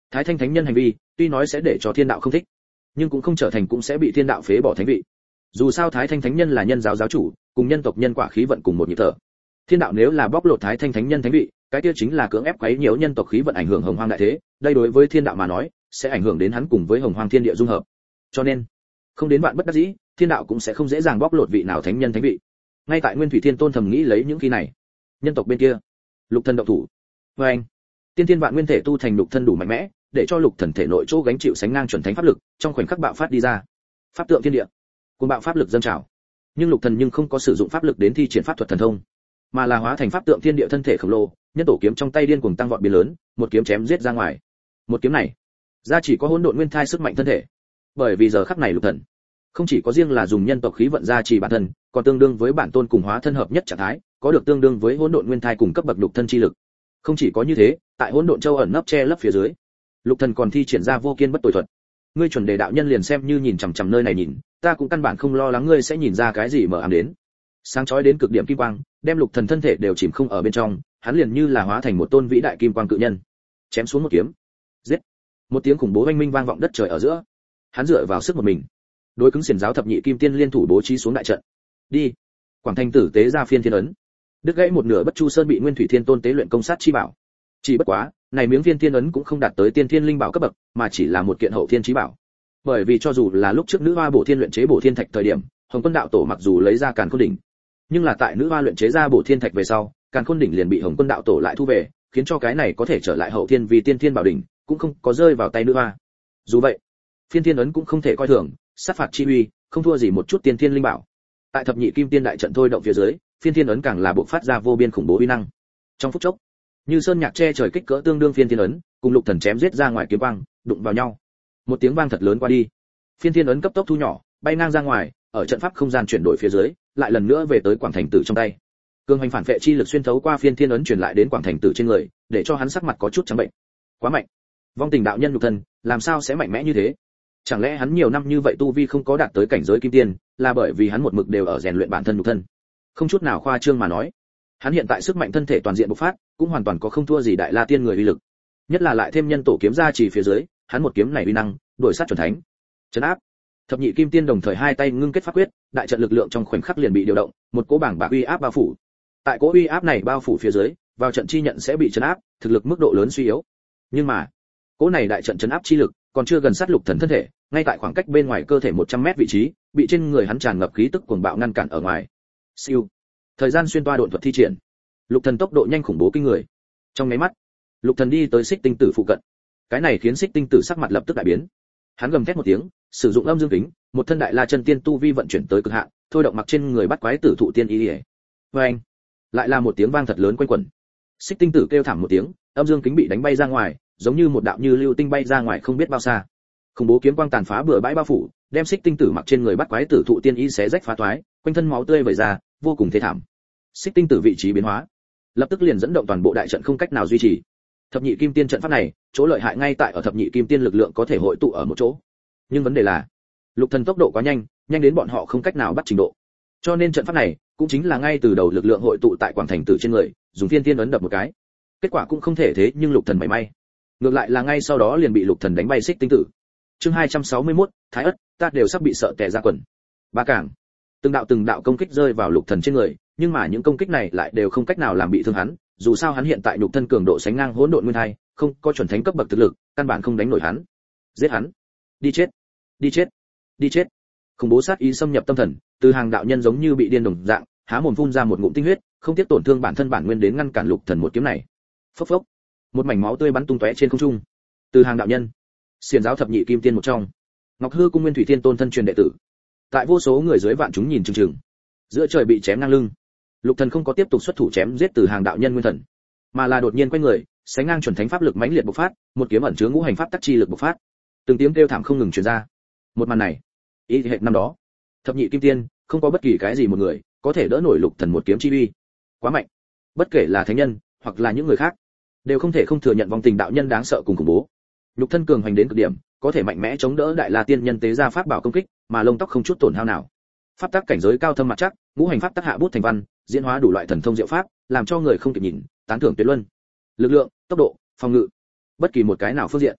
Speaker 1: Thái Thanh thánh nhân hành vi, tuy nói sẽ để cho thiên đạo không thích, nhưng cũng không trở thành cũng sẽ bị thiên đạo phế bỏ thánh vị. Dù sao Thái Thanh thánh nhân là nhân giáo giáo chủ, cùng nhân tộc nhân quả khí vận cùng một nhịp thở. Thiên đạo nếu là bóc lột Thái Thanh thánh nhân thánh vị, cái kia chính là cưỡng ép quấy nhiễu nhân tộc khí vận, ảnh hưởng hồng hoang đại thế, đây đối với thiên đạo mà nói, sẽ ảnh hưởng đến hắn cùng với hồng hoang thiên địa dung hợp. Cho nên, không đến vạn bất đắc dĩ, thiên đạo cũng sẽ không dễ dàng bóc lột vị nào thánh nhân thánh vị. Ngay tại Nguyên Thủy Thiên Tôn thầm nghĩ lấy những khi này, nhân tộc bên kia, Lục Thần động thủ. Và anh, tiên thiên vạn nguyên thể tu thành Lục Thần đủ mạnh mẽ, để cho Lục Thần thể nội chỗ gánh chịu sánh ngang chuẩn thánh pháp lực, trong khoảnh khắc bạo phát đi ra. Pháp tượng thiên địa, cuồng bạo pháp lực dâng trào. Nhưng Lục Thần nhưng không có sử dụng pháp lực đến thi triển pháp thuật thần thông, mà là hóa thành pháp tượng thiên địa thân thể khổng lồ, nhân tổ kiếm trong tay điên cuồng tăng vọt biến lớn, một kiếm chém giết ra ngoài. Một kiếm này, ra chỉ có hỗn độn nguyên thai sức mạnh thân thể. Bởi vì giờ khắc này Lục Thần không chỉ có riêng là dùng nhân tộc khí vận ra chỉ bản thân, còn tương đương với bản tôn cùng hóa thân hợp nhất trạng thái, có được tương đương với hỗn độn nguyên thai cùng cấp bậc Lục thân chi lực. Không chỉ có như thế, tại hỗn độn châu ẩn nấp che lấp phía dưới, Lục Thần còn thi triển ra vô kiên bất tồi thuật. Ngươi chuẩn đề đạo nhân liền xem như nhìn chằm chằm nơi này nhìn, ta cũng căn bản không lo lắng ngươi sẽ nhìn ra cái gì mở ám đến. Sáng chói đến cực điểm kim quang, đem Lục Thần thân thể đều chìm không ở bên trong, hắn liền như là hóa thành một tôn vĩ đại kim quang cự nhân. Chém xuống một kiếm, giết. Một tiếng khủng bố oanh minh vang vọng đất trời ở giữa. Hắn dựa vào sức một mình, đối cứng xiển giáo thập nhị kim tiên liên thủ bố trí xuống đại trận. Đi. Quảng Thành tử tế ra phiên thiên ấn, đứt gãy một nửa Bất Chu Sơn bị Nguyên Thủy Thiên Tôn tế luyện công sát chi bảo. Chỉ bất quá, này miếng phiên thiên ấn cũng không đạt tới tiên thiên linh bảo cấp bậc, mà chỉ là một kiện hậu thiên chí bảo. Bởi vì cho dù là lúc trước nữ hoa bổ thiên luyện chế bổ thiên thạch thời điểm, Hồng Quân đạo tổ mặc dù lấy ra Càn Khôn đỉnh, nhưng là tại nữ hoa luyện chế ra bổ thiên thạch về sau, Càn Khôn đỉnh liền bị Hồng Quân đạo tổ lại thu về, khiến cho cái này có thể trở lại hậu thiên vì tiên thiên bảo đỉnh, cũng không có rơi vào tay nữ hoa. Dù vậy, phiên thiên ấn cũng không thể coi thường, sát phạt chi uy, không thua gì một chút tiên thiên linh bảo. Tại thập nhị kim tiên đại trận thôi động phía dưới, phiên thiên ấn càng là bộc phát ra vô biên khủng bố uy năng. Trong phút chốc, như sơn nhạc che trời kích cỡ tương đương phiên thiên ấn, cùng Lục Thần chém giết ra ngoài kiếm quang, đụng vào nhau. Một tiếng vang thật lớn qua đi, phiên thiên ấn cấp tốc thu nhỏ, bay ngang ra ngoài, ở trận pháp không gian chuyển đổi phía dưới, lại lần nữa về tới Quảng Thành tử trong tay. Cương hành phản vệ chi lực xuyên thấu qua phiên thiên ấn truyền lại đến Quảng Thành tử trên người, để cho hắn sắc mặt có chút trắng bệnh. Quá mạnh. Vong tình đạo nhân Lục Thần, làm sao sẽ mạnh mẽ như thế? Chẳng lẽ hắn nhiều năm như vậy tu vi không có đạt tới cảnh giới kim tiên, là bởi vì hắn một mực đều ở rèn luyện bản thân Lục thân? Không chút nào khoa trương mà nói, hắn hiện tại sức mạnh thân thể toàn diện bộc phát, cũng hoàn toàn có không thua gì đại la tiên người uy lực. Nhất là lại thêm nhân tổ kiếm ra chỉ phía dưới, hắn một kiếm này uy năng, đổi sát chuẩn thánh. Trấn áp. Thập nhị kim tiên đồng thời hai tay ngưng kết pháp quyết, đại trận lực lượng trong khoảnh khắc liền bị điều động, một cỗ bảng bạc uy áp bao phủ. Tại cỗ uy áp này bao phủ phía dưới, vào trận chi nhận sẽ bị trấn áp, thực lực mức độ lớn suy yếu. Nhưng mà, cỗ này đại trận trấn áp chi lực còn chưa gần sát Lục Thần thân thể, ngay tại khoảng cách bên ngoài cơ thể 100 mét vị trí, bị trên người hắn tràn ngập khí tức cuồng bạo ngăn cản ở ngoài. Siêu. Thời gian xuyên toa độn thuật thi triển. Lục Thần tốc độ nhanh khủng bố kinh người. Trong mấy mắt, Lục Thần đi tới Xích Tinh Tử phụ cận. Cái này khiến Xích Tinh Tử sắc mặt lập tức đại biến. Hắn gầm thét một tiếng, sử dụng âm dương kính, một thân đại la chân tiên tu vi vận chuyển tới cực hạn, thôi động mặc trên người bắt quái tử thụ tiên y. Oeng! Lại là một tiếng vang thật lớn quanh quẩn. Xích Tinh Tử kêu thảm một tiếng, âm dương kính bị đánh bay ra ngoài, giống như một đạo như lưu tinh bay ra ngoài không biết bao xa. Khủng bố kiếm quang tàn phá bừa bãi bao phủ, đem Xích Tinh Tử mặc trên người bắt quái tử thụ tiên y xé rách phá toái, quanh thân máu tươi vẩy ra, vô cùng thê thảm. Xích Tinh Tử vị trí biến hóa, lập tức liền dẫn động toàn bộ đại trận không cách nào duy trì. Thập nhị kim tiên trận pháp này, chỗ lợi hại ngay tại ở thập nhị kim tiên lực lượng có thể hội tụ ở một chỗ. Nhưng vấn đề là, Lục Thần tốc độ quá nhanh, nhanh đến bọn họ không cách nào bắt trình độ. Cho nên trận pháp này cũng chính là ngay từ đầu lực lượng hội tụ tại Quảng Thành tử trên người, dùng phiên tiên ấn đập một cái. Kết quả cũng không thể thế, nhưng Lục Thần mảy may. Ngược lại là ngay sau đó liền bị Lục Thần đánh bay Xích Tinh Tử. Chương 261, Thái Ất, ta đều sắp bị sợ tè ra quần. Ba cảng. Từng đạo công kích rơi vào Lục Thần trên người, nhưng mà những công kích này lại đều không cách nào làm bị thương hắn, dù sao hắn hiện tại nhục thân cường độ sánh ngang hỗn độn nguyên thai, không có chuẩn thánh cấp bậc thực lực, căn bản không đánh nổi hắn. Giết hắn. Đi chết. Đi chết. Đi chết. Khủng bố sát ý xâm nhập tâm thần, từ hàng đạo nhân giống như bị điên đồng dạng, há mồm phun ra một ngụm tinh huyết, không tiếc tổn thương bản thân bản nguyên đến ngăn cản Lục Thần một kiếm này. Phốc phốc. Một mảnh máu tươi bắn tung tóe trên không trung. Từ hàng đạo nhân, xiển giáo thập nhị kim tiên một trong, Ngọc Hư cung Nguyên Thủy Thiên Tôn thân truyền đệ tử. Tại vô số người dưới vạn chúng nhìn chừng chừng, giữa trời bị chém ngang lưng. Lục Thần không có tiếp tục xuất thủ chém giết từ hàng đạo nhân nguyên thần, mà là đột nhiên quay người, sánh ngang chuẩn thánh pháp lực mãnh liệt bộc phát, một kiếm ẩn chứa ngũ hành pháp tắc chi lực bộc phát. Từng tiếng kêu thảm không ngừng truyền ra. Một màn này, ý hệ năm đó, thập nhị kim tiên, không có bất kỳ cái gì một người có thể đỡ nổi Lục Thần một kiếm chi uy. Quá mạnh. Bất kể là thánh nhân, hoặc là những người khác, đều không thể không thừa nhận vong tình đạo nhân đáng sợ cùng khủng bố. Lục thân cường hành đến cực điểm, có thể mạnh mẽ chống đỡ đại la tiên nhân tế ra pháp bảo công kích, mà lông tóc không chút tổn hao nào. Pháp tắc cảnh giới cao thâm mặt chắc, ngũ hành pháp tắc hạ bút thành văn, diễn hóa đủ loại thần thông diệu pháp, làm cho người không kịp nhìn, tán thưởng tuyệt luân. Lực lượng, tốc độ, phòng ngự, bất kỳ một cái nào phương diện,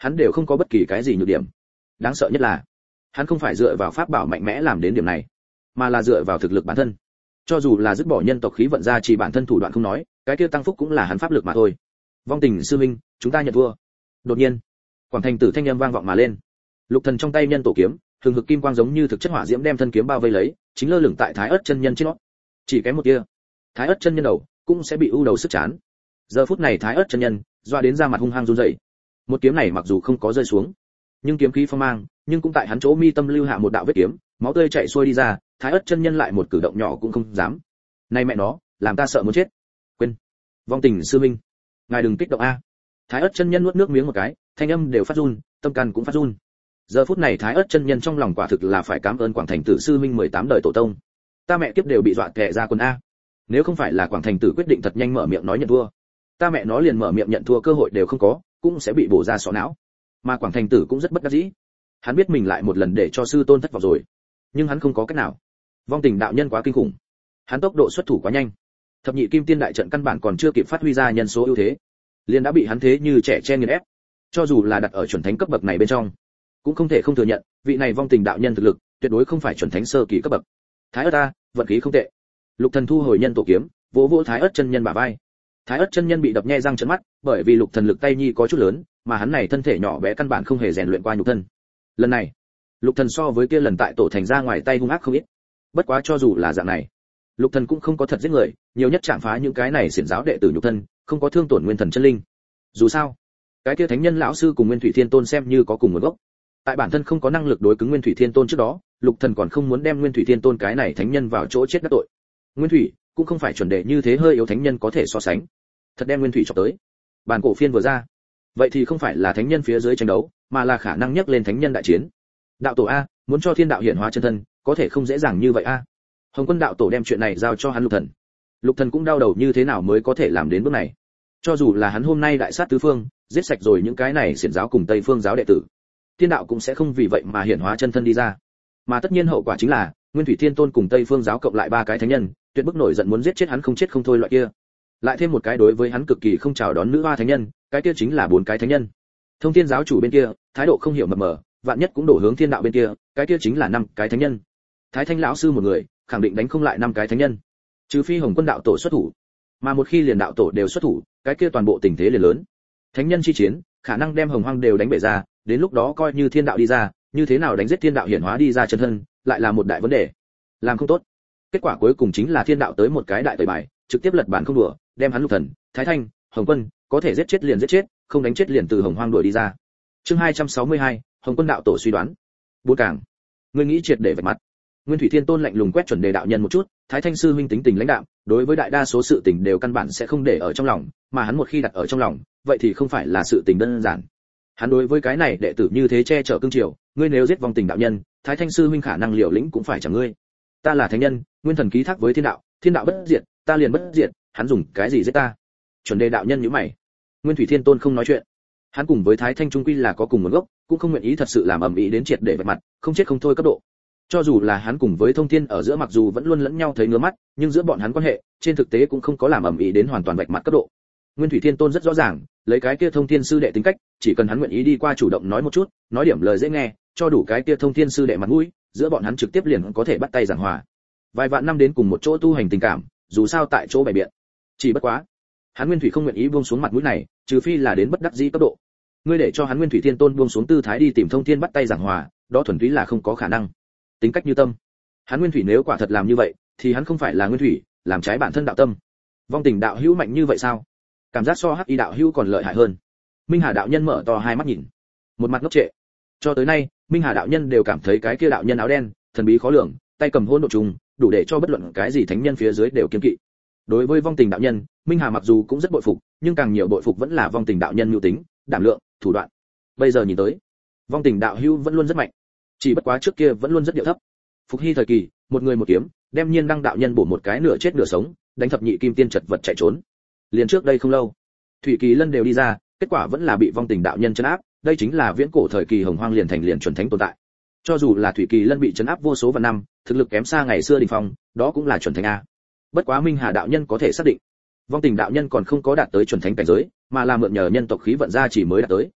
Speaker 1: hắn đều không có bất kỳ cái gì nhược điểm. Đáng sợ nhất là hắn không phải dựa vào pháp bảo mạnh mẽ làm đến điểm này, mà là dựa vào thực lực bản thân. Cho dù là dứt bỏ nhân tộc khí vận ra chỉ bản thân thủ đoạn không nói, cái kia tăng phúc cũng là hắn pháp lực mà thôi. Vong Tình sư minh, chúng ta nhận thua. Đột nhiên, Quảng Thành Tử thanh âm vang vọng mà lên. Lục Thần trong tay nhân tổ kiếm, thường hực kim quang giống như thực chất hỏa diễm đem thân kiếm bao vây lấy, chính lơ lửng tại Thái Ức chân nhân trên nó. Chỉ kém một tia, Thái Ức chân nhân đầu cũng sẽ bị u đầu sức chán. Giờ phút này Thái Ức chân nhân doa đến ra mặt hung hăng run rẩy. Một kiếm này mặc dù không có rơi xuống, nhưng kiếm khí phong mang, nhưng cũng tại hắn chỗ mi tâm lưu hạ một đạo vết kiếm, máu tươi chảy xuôi đi ra, Thái Ức chân nhân lại một cử động nhỏ cũng không dám. Này mẹ nó, làm ta sợ muốn chết. Quên. Vong Tình sư minh, ngài đừng kích động a. Thái Ức chân nhân nuốt nước miếng một cái, thanh âm đều phát run, tâm can cũng phát run. Giờ phút này Thái Ức chân nhân trong lòng quả thực là phải cảm ơn Quảng Thành Tử sư minh 18 đời tổ tông. Ta mẹ kiếp đều bị dọa tè ra quần a. Nếu không phải là Quảng Thành Tử quyết định thật nhanh mở miệng nói nhận thua, ta mẹ nó liền mở miệng nhận thua cơ hội đều không có, cũng sẽ bị bổ ra sọ não. Mà Quảng Thành Tử cũng rất bất đắc dĩ. Hắn biết mình lại một lần để cho sư tôn thất vọng rồi, nhưng hắn không có cách nào. Vong Tình đạo nhân quá kinh khủng, hắn tốc độ xuất thủ quá nhanh, thập nhị kim tiên đại trận căn bản còn chưa kịp phát huy ra nhân số ưu thế, liền đã bị hắn thế như trẻ tre nghiền ép. Cho dù là đặt ở chuẩn thánh cấp bậc này bên trong, cũng không thể không thừa nhận, vị này Vong Tình đạo nhân thực lực tuyệt đối không phải chuẩn thánh sơ kỳ cấp bậc. Thái Ức ta, vận khí không tệ. Lục Thần thu hồi nhân tổ kiếm, vỗ vỗ Thái Ức chân nhân bả vai. Thái Ức chân nhân bị đập nhe răng trợn mắt, bởi vì Lục Thần lực tay nhi có chút lớn, mà hắn này thân thể nhỏ bé căn bản không hề rèn luyện qua nhục thân. Lần này, Lục Thần so với kia lần tại tổ thành ra ngoài tay hung ác không ít. Bất quá cho dù là dạng này, Lục Thần cũng không có thật giết người, nhiều nhất chạm phá những cái này xiển giáo đệ tử nhục thân, không có thương tổn nguyên thần chân linh. Dù sao, cái kia thánh nhân lão sư cùng Nguyên Thủy Thiên Tôn xem như có cùng nguồn gốc. Tại bản thân không có năng lực đối cứng Nguyên Thủy Thiên Tôn trước đó, Lục Thần còn không muốn đem Nguyên Thủy Thiên Tôn cái này thánh nhân vào chỗ chết đắc tội. Nguyên Thủy cũng không phải chuẩn đệ như thế hơi yếu thánh nhân có thể so sánh. Thật đem Nguyên Thủy chọc tới. Bản cổ phiên vừa ra, vậy thì không phải là thánh nhân phía dưới tranh đấu, mà là khả năng nhấc lên thánh nhân đại chiến. Đạo tổ a, muốn cho thiên đạo hiển hóa chân thân, có thể không dễ dàng như vậy a. Hồng Quân đạo tổ đem chuyện này giao cho hắn Lục Thần. Lục Thần cũng đau đầu như thế nào mới có thể làm đến bước này. Cho dù là hắn hôm nay đại sát tứ phương, giết sạch rồi những cái này xiển giáo cùng Tây Phương giáo đệ tử, thiên đạo cũng sẽ không vì vậy mà hiển hóa chân thân đi ra. Mà tất nhiên hậu quả chính là Nguyên Thủy Thiên Tôn cùng Tây Phương giáo cộng lại ba cái thánh nhân, tuyệt bức nổi giận muốn giết chết hắn không chết không thôi loại kia. Lại thêm một cái đối với hắn cực kỳ không chào đón nữ hoa thánh nhân, cái kia chính là bốn cái thánh nhân. Thông Thiên giáo chủ bên kia, thái độ không hiểu mập mờ, vạn nhất cũng đổ hướng thiên đạo bên kia, cái kia chính là năm cái thánh nhân. Thái Thanh lão sư một người, khẳng định đánh không lại năm cái thánh nhân. Trừ phi Hồng Quân đạo tổ xuất thủ. Mà một khi liền đạo tổ đều xuất thủ, cái kia toàn bộ tình thế liền lớn. Thánh nhân chi chiến, khả năng đem Hồng Hoang đều đánh bể ra, đến lúc đó coi như thiên đạo đi ra, như thế nào đánh giết thiên đạo hiển hóa đi ra chân thân, lại là một đại vấn đề. Làm không tốt, kết quả cuối cùng chính là thiên đạo tới một cái đại tẩy bài, trực tiếp lật bản không đùa, đem hắn Lục Thần, Thái Thanh, Hồng Quân, có thể giết chết liền giết chết, không đánh chết liền từ Hồng Hoang đuổi đi ra. Chương 262, Hồng Quân đạo tổ suy đoán. Bốn càng. Ngươi nghĩ triệt để vạch mặt. Nguyên Thủy Thiên Tôn lạnh lùng quét chuẩn đề đạo nhân một chút, Thái Thanh sư huynh tính tình lãnh đạm, đối với đại đa số sự tình đều căn bản sẽ không để ở trong lòng, mà hắn một khi đặt ở trong lòng, vậy thì không phải là sự tình đơn giản. Hắn đối với cái này đệ tử như thế che chở cương triều, ngươi nếu giết Vong Tình đạo nhân, Thái Thanh sư huynh khả năng liều lĩnh cũng phải chẳng ngươi. Ta là thánh nhân, nguyên thần ký thác với thiên đạo bất diệt, ta liền bất diệt, hắn dùng cái gì giết ta? Chuẩn đề đạo nhân nhíu mày. Nguyên Thủy Thiên Tôn không nói chuyện. Hắn cùng với Thái Thanh trung quy là có cùng nguồn gốc, cũng không nguyện ý thật sự làm ầm ĩ đến triệt để vạch mặt, không chết không thôi cấp độ. Cho dù là hắn cùng với Thông Thiên ở giữa mặc dù vẫn luôn lẫn nhau thấy ngứa mắt, nhưng giữa bọn hắn quan hệ, trên thực tế cũng không có làm ầm ĩ đến hoàn toàn vạch mặt cấp độ. Nguyên Thủy Thiên Tôn rất rõ ràng, lấy cái kia Thông Thiên sư đệ tính cách, chỉ cần hắn nguyện ý đi qua chủ động nói một chút, nói điểm lời dễ nghe, cho đủ cái kia Thông Thiên sư đệ mặt mũi, giữa bọn hắn trực tiếp liền có thể bắt tay giảng hòa. Vài vạn năm đến cùng một chỗ tu hành tình cảm, dù sao tại chỗ bày biện. Chỉ bất quá, hắn Nguyên Thủy không nguyện ý buông xuống mặt mũi này, trừ phi là đến bất đắc dĩ cấp độ. Ngươi để cho hắn Nguyên Thủy Thiên Tôn buông xuống tư thái đi tìm Thông Thiên bắt tay giảng hòa, đó thuần túy là không có khả năng. Tính cách như tâm, hắn Nguyên Thủy nếu quả thật làm như vậy, thì hắn không phải là Nguyên Thủy, làm trái bản thân đạo tâm. Vong Tình đạo hữu mạnh như vậy sao? Cảm giác so Hắc Y đạo hữu còn lợi hại hơn. Minh Hà đạo nhân mở to hai mắt nhìn, một mặt ngốc trệ. Cho tới nay, Minh Hà đạo nhân đều cảm thấy cái kia đạo nhân áo đen, thần bí khó lường, tay cầm hỗn độn trùng, đủ để cho bất luận cái gì thánh nhân phía dưới đều kiêng kỵ. Đối với Vong Tình đạo nhân, Minh Hà mặc dù cũng rất bội phục, nhưng càng nhiều bội phục vẫn là Vong Tình đạo nhân nhu tính, đảm lượng, thủ đoạn. Bây giờ nhìn tới, Vong Tình đạo hữu vẫn luôn rất mạnh, chỉ bất quá trước kia vẫn luôn rất điệu thấp. Phục Hy thời kỳ, một người một kiếm, đem Nhiên Đăng đạo nhân bổ một cái nửa chết nửa sống, đánh thập nhị kim tiên chật vật chạy trốn. Liền trước đây không lâu, Thủy Kỳ Lân đều đi ra, kết quả vẫn là bị Vong Tình đạo nhân trấn áp, đây chính là viễn cổ thời kỳ Hồng Hoang liền thành liền chuẩn thánh tồn tại. Cho dù là Thủy Kỳ Lân bị trấn áp vô số vạn năm, thực lực kém xa ngày xưa đỉnh phong, đó cũng là chuẩn thánh a. Bất quá Minh Hà đạo nhân có thể xác định, Vong Tình đạo nhân còn không có đạt tới chuẩn thánh cảnh giới, mà là mượn nhờ nhân tộc khí vận ra chỉ mới đạt tới.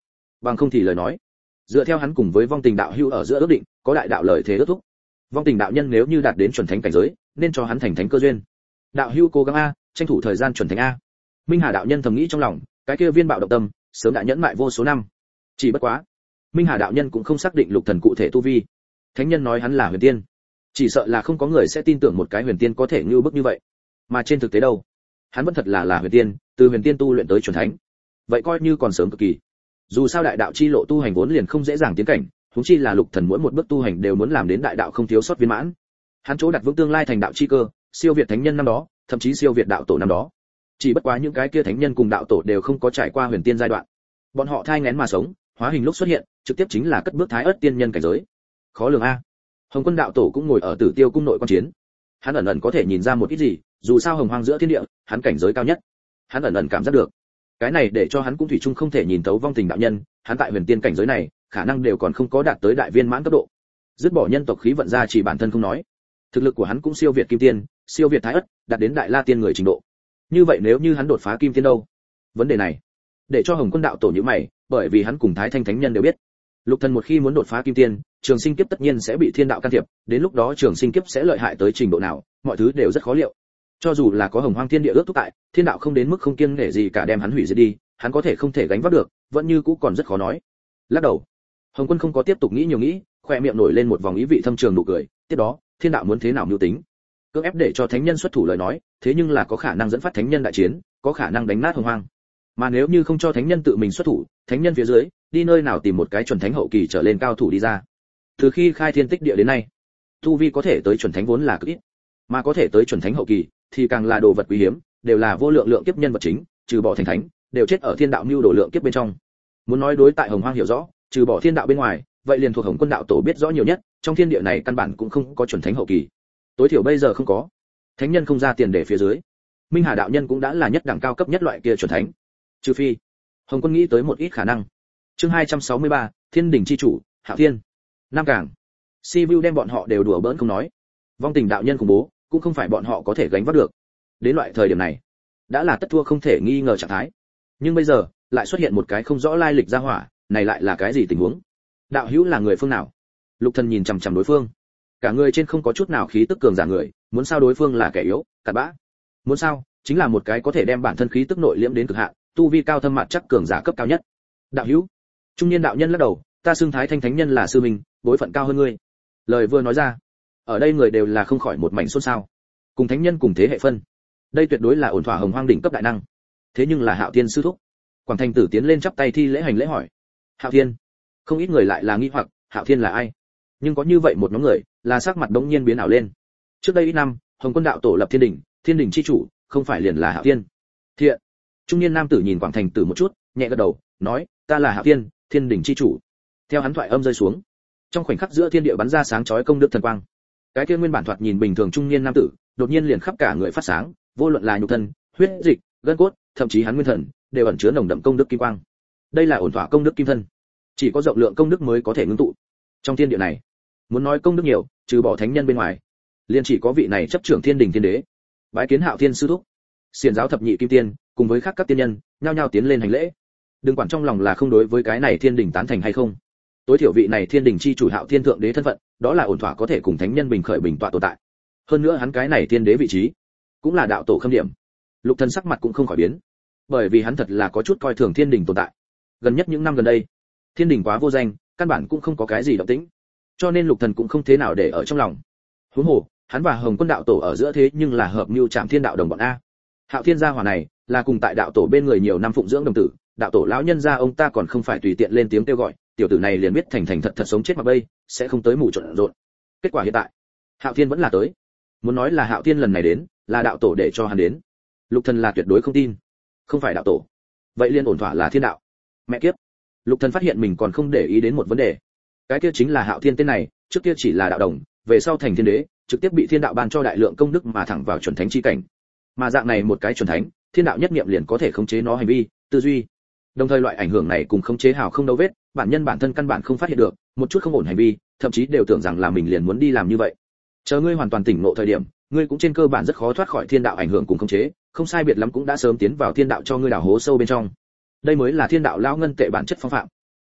Speaker 1: Bằng không thì lời nói, dựa theo hắn cùng với vong tình đạo hữu ở giữa ước định, có đại đạo lời thế ước thúc. Vong tình đạo nhân nếu như đạt đến chuẩn thánh cảnh giới, nên cho hắn thành thánh cơ duyên. Đạo hữu cố gắng a, tranh thủ thời gian chuẩn thánh a. Minh Hà đạo nhân thầm nghĩ trong lòng, cái kia viên bạo động tâm, sớm đã nhẫn mại vô số năm. Chỉ bất quá, Minh Hà đạo nhân cũng không xác định Lục Thần cụ thể tu vi. Thánh nhân nói hắn là huyền tiên, chỉ sợ là không có người sẽ tin tưởng một cái huyền tiên có thể như bức như vậy. Mà trên thực tế đâu, hắn vẫn thật là huyền tiên, từ huyền tiên tu luyện tới chuẩn thánh. Vậy coi như còn sớm cực kỳ. Dù sao đại đạo chi lộ tu hành vốn liền không dễ dàng tiến cảnh, huống chi là Lục Thần mỗi một bước tu hành đều muốn làm đến đại đạo không thiếu sót viên mãn. Hắn chỗ đặt vững tương lai thành đạo chi cơ, siêu việt thánh nhân năm đó, thậm chí siêu việt đạo tổ năm đó. Chỉ bất quá những cái kia thánh nhân cùng đạo tổ đều không có trải qua huyền tiên giai đoạn. Bọn họ thai nghén mà sống, hóa hình lúc xuất hiện, trực tiếp chính là cất bước thái ớt tiên nhân cảnh giới. Khó lường a. Hồng Quân đạo tổ cũng ngồi ở Tử Tiêu cung nội quan chiến. Hắn ẩn ẩn có thể nhìn ra một ít gì, dù sao hồng hoang giữa thiên địa, hắn cảnh giới cao nhất. Hắn ẩn ẩn cảm giác được. Cái này để cho hắn cũng thủy chung không thể nhìn thấu vong tình đạo nhân, hắn tại huyền tiên cảnh giới này, khả năng đều còn không có đạt tới đại viên mãn cấp độ. Dứt bỏ nhân tộc khí vận ra chỉ bản thân không nói, thực lực của hắn cũng siêu việt kim tiên, siêu việt thái ất, đạt đến đại la tiên người trình độ. Như vậy nếu như hắn đột phá kim tiên đâu? Vấn đề này, để cho Hồng Quân đạo tổ nhíu mày, bởi vì hắn cùng Thái Thanh thánh nhân đều biết, Lục Thần một khi muốn đột phá kim tiên, trường sinh kiếp tất nhiên sẽ bị thiên đạo can thiệp, đến lúc đó trường sinh kiếp sẽ lợi hại tới trình độ nào, mọi thứ đều rất khó liệu. Cho dù là có Hồng Hoang Thiên Địa ước thúc tại, thiên đạo không đến mức không kiêng nể gì cả đem hắn hủy diệt đi, hắn có thể không thể gánh vác được, vẫn như cũ còn rất khó nói. Lắc đầu, Hồng Quân không có tiếp tục nghĩ nhiều nghĩ, khoe miệng nổi lên một vòng ý vị thâm trường nụ cười, tiếp đó, thiên đạo muốn thế nào mưu tính? Cưỡng ép để cho thánh nhân xuất thủ lời nói, thế nhưng là có khả năng dẫn phát thánh nhân đại chiến, có khả năng đánh nát Hồng Hoang. Mà nếu như không cho thánh nhân tự mình xuất thủ, thánh nhân phía dưới, đi nơi nào tìm một cái chuẩn thánh hậu kỳ trở lên cao thủ đi ra? Từ khi khai thiên tích địa đến nay, tu vi có thể tới chuẩn thánh vốn là cực ít, mà có thể tới chuẩn thánh hậu kỳ thì càng là đồ vật quý hiếm, đều là vô lượng lượng kiếp nhân vật chính, trừ bỏ thành thánh, đều chết ở thiên đạo mưu đồ lượng kiếp bên trong. Muốn nói đối tại Hồng Hoang hiểu rõ, trừ bỏ thiên đạo bên ngoài, vậy liền thuộc Hồng Quân đạo tổ biết rõ nhiều nhất, trong thiên địa này căn bản cũng không có chuẩn thánh hậu kỳ. Tối thiểu bây giờ không có. Thánh nhân không ra tiền để phía dưới. Minh Hà đạo nhân cũng đã là nhất đẳng cao cấp nhất loại kia chuẩn thánh. Trừ phi, Hồng Quân nghĩ tới một ít khả năng. Chương 263, Thiên đỉnh chi chủ, Hạo Thiên. Nam Cảng. Sivu đem bọn họ đều đùa bỡn không nói. Vong tình đạo nhân khủng bố, cũng không phải bọn họ có thể gánh vác được. Đến loại thời điểm này, đã là tất thua không thể nghi ngờ trạng thái. Nhưng bây giờ, lại xuất hiện một cái không rõ lai lịch ra hỏa, này lại là cái gì tình huống? Đạo hữu là người phương nào? Lục Thần nhìn chằm chằm đối phương. Cả người trên không có chút nào khí tức cường giả người, muốn sao đối phương là kẻ yếu, cặn bã. Muốn sao, chính là một cái có thể đem bản thân khí tức nội liễm đến cực hạn, tu vi cao thâm mặt chắc cường giả cấp cao nhất. Đạo hữu. Trung niên đạo nhân lắc đầu, ta xưng Thái Thanh thánh nhân là sư minh, bối phận cao hơn ngươi. Lời vừa nói ra, ở đây người đều là không khỏi một mảnh xôn xao. Cùng thánh nhân cùng thế hệ phân, đây tuyệt đối là ổn thỏa Hồng Hoang đỉnh cấp đại năng. Thế nhưng là Hạo Thiên sư thúc. Quảng Thành Tử tiến lên chắp tay thi lễ hành lễ hỏi. Hạo Thiên. Không ít người lại là nghi hoặc, Hạo Thiên là ai? Nhưng có như vậy một nhóm người, là sắc mặt đống nhiên biến ảo lên. Trước đây ít năm, Hồng Quân đạo tổ lập Thiên đỉnh chi chủ, không phải liền là Hạo Thiên? Thiện. Trung niên nam tử nhìn Quảng Thành Tử một chút, nhẹ gật đầu, nói, ta là Hạo Thiên, Thiên đỉnh chi chủ. Theo hắn thoại âm rơi xuống, trong khoảnh khắc giữa thiên địa bắn ra sáng chói công đức thần quang. Cái kia nguyên bản thoạt nhìn bình thường trung niên nam tử, đột nhiên liền khắp cả người phát sáng, vô luận là nhục thân, huyết dịch, gân cốt, thậm chí hắn nguyên thần, đều ẩn chứa nồng đậm công đức kim quang. Đây là ổn thỏa công đức kim thân. Chỉ có rộng lượng công đức mới có thể ngưng tụ. Trong thiên địa này, muốn nói công đức nhiều, trừ bỏ thánh nhân bên ngoài, liền chỉ có vị này chấp trưởng thiên đình thiên đế. Bái kiến Hạo Thiên sư thúc. Xiển giáo thập nhị kim tiên, cùng với khác các tiên nhân, nhao nhao tiến lên hành lễ. Đừng quản trong lòng là không đối với cái này thiên đình tán thành hay không. Tối thiểu vị này thiên đình chi chủ Hạo Thiên thượng đế thân phận, đó là ổn thỏa có thể cùng thánh nhân bình khởi bình tọa tồn tại. Hơn nữa hắn cái này thiên đế vị trí, cũng là đạo tổ khâm điểm. Lục Thần sắc mặt cũng không khỏi biến, bởi vì hắn thật là có chút coi thường thiên đình tồn tại. Gần nhất những năm gần đây, thiên đình quá vô danh, căn bản cũng không có cái gì động tĩnh, cho nên Lục Thần cũng không thế nào để ở trong lòng. Huống hồ, hắn và Hồng Quân đạo tổ ở giữa thế nhưng là hợp mưu chạm thiên đạo đồng bọn a. Hạo Thiên gia hỏa này, là cùng tại đạo tổ bên người nhiều năm phụng dưỡng đồng tử, đạo tổ lão nhân gia ông ta còn không phải tùy tiện lên tiếng kêu gọi, tiểu tử này liền biết thành thành thật thật sống chết mặc bay, sẽ không tới mù trộn rộn. Kết quả hiện tại, Hạo Thiên vẫn là tới. Muốn nói là Hạo Thiên lần này đến, là đạo tổ để cho hắn đến. Lục Thần là tuyệt đối không tin. Không phải đạo tổ, vậy liên ổn thỏa là thiên đạo. Mẹ kiếp. Lục Thần phát hiện mình còn không để ý đến một vấn đề. Cái kia chính là Hạo Thiên tên này, trước kia chỉ là đạo đồng, về sau thành thiên đế, trực tiếp bị thiên đạo ban cho đại lượng công đức mà thẳng vào chuẩn thánh chi cảnh. Mà dạng này một cái chuẩn thánh, thiên đạo nhất niệm liền có thể khống chế nó hành vi, tư duy. Đồng thời loại ảnh hưởng này cùng khống chế hào không đâu vết, bản nhân bản thân căn bản không phát hiện được, một chút không ổn hành vi, thậm chí đều tưởng rằng là mình liền muốn đi làm như vậy. Chờ ngươi hoàn toàn tỉnh ngộ thời điểm, ngươi cũng trên cơ bản rất khó thoát khỏi thiên đạo ảnh hưởng cùng khống chế, không sai biệt lắm cũng đã sớm tiến vào thiên đạo cho ngươi đào hố sâu bên trong. Đây mới là thiên đạo lão ngân tệ bản chất phong phạm.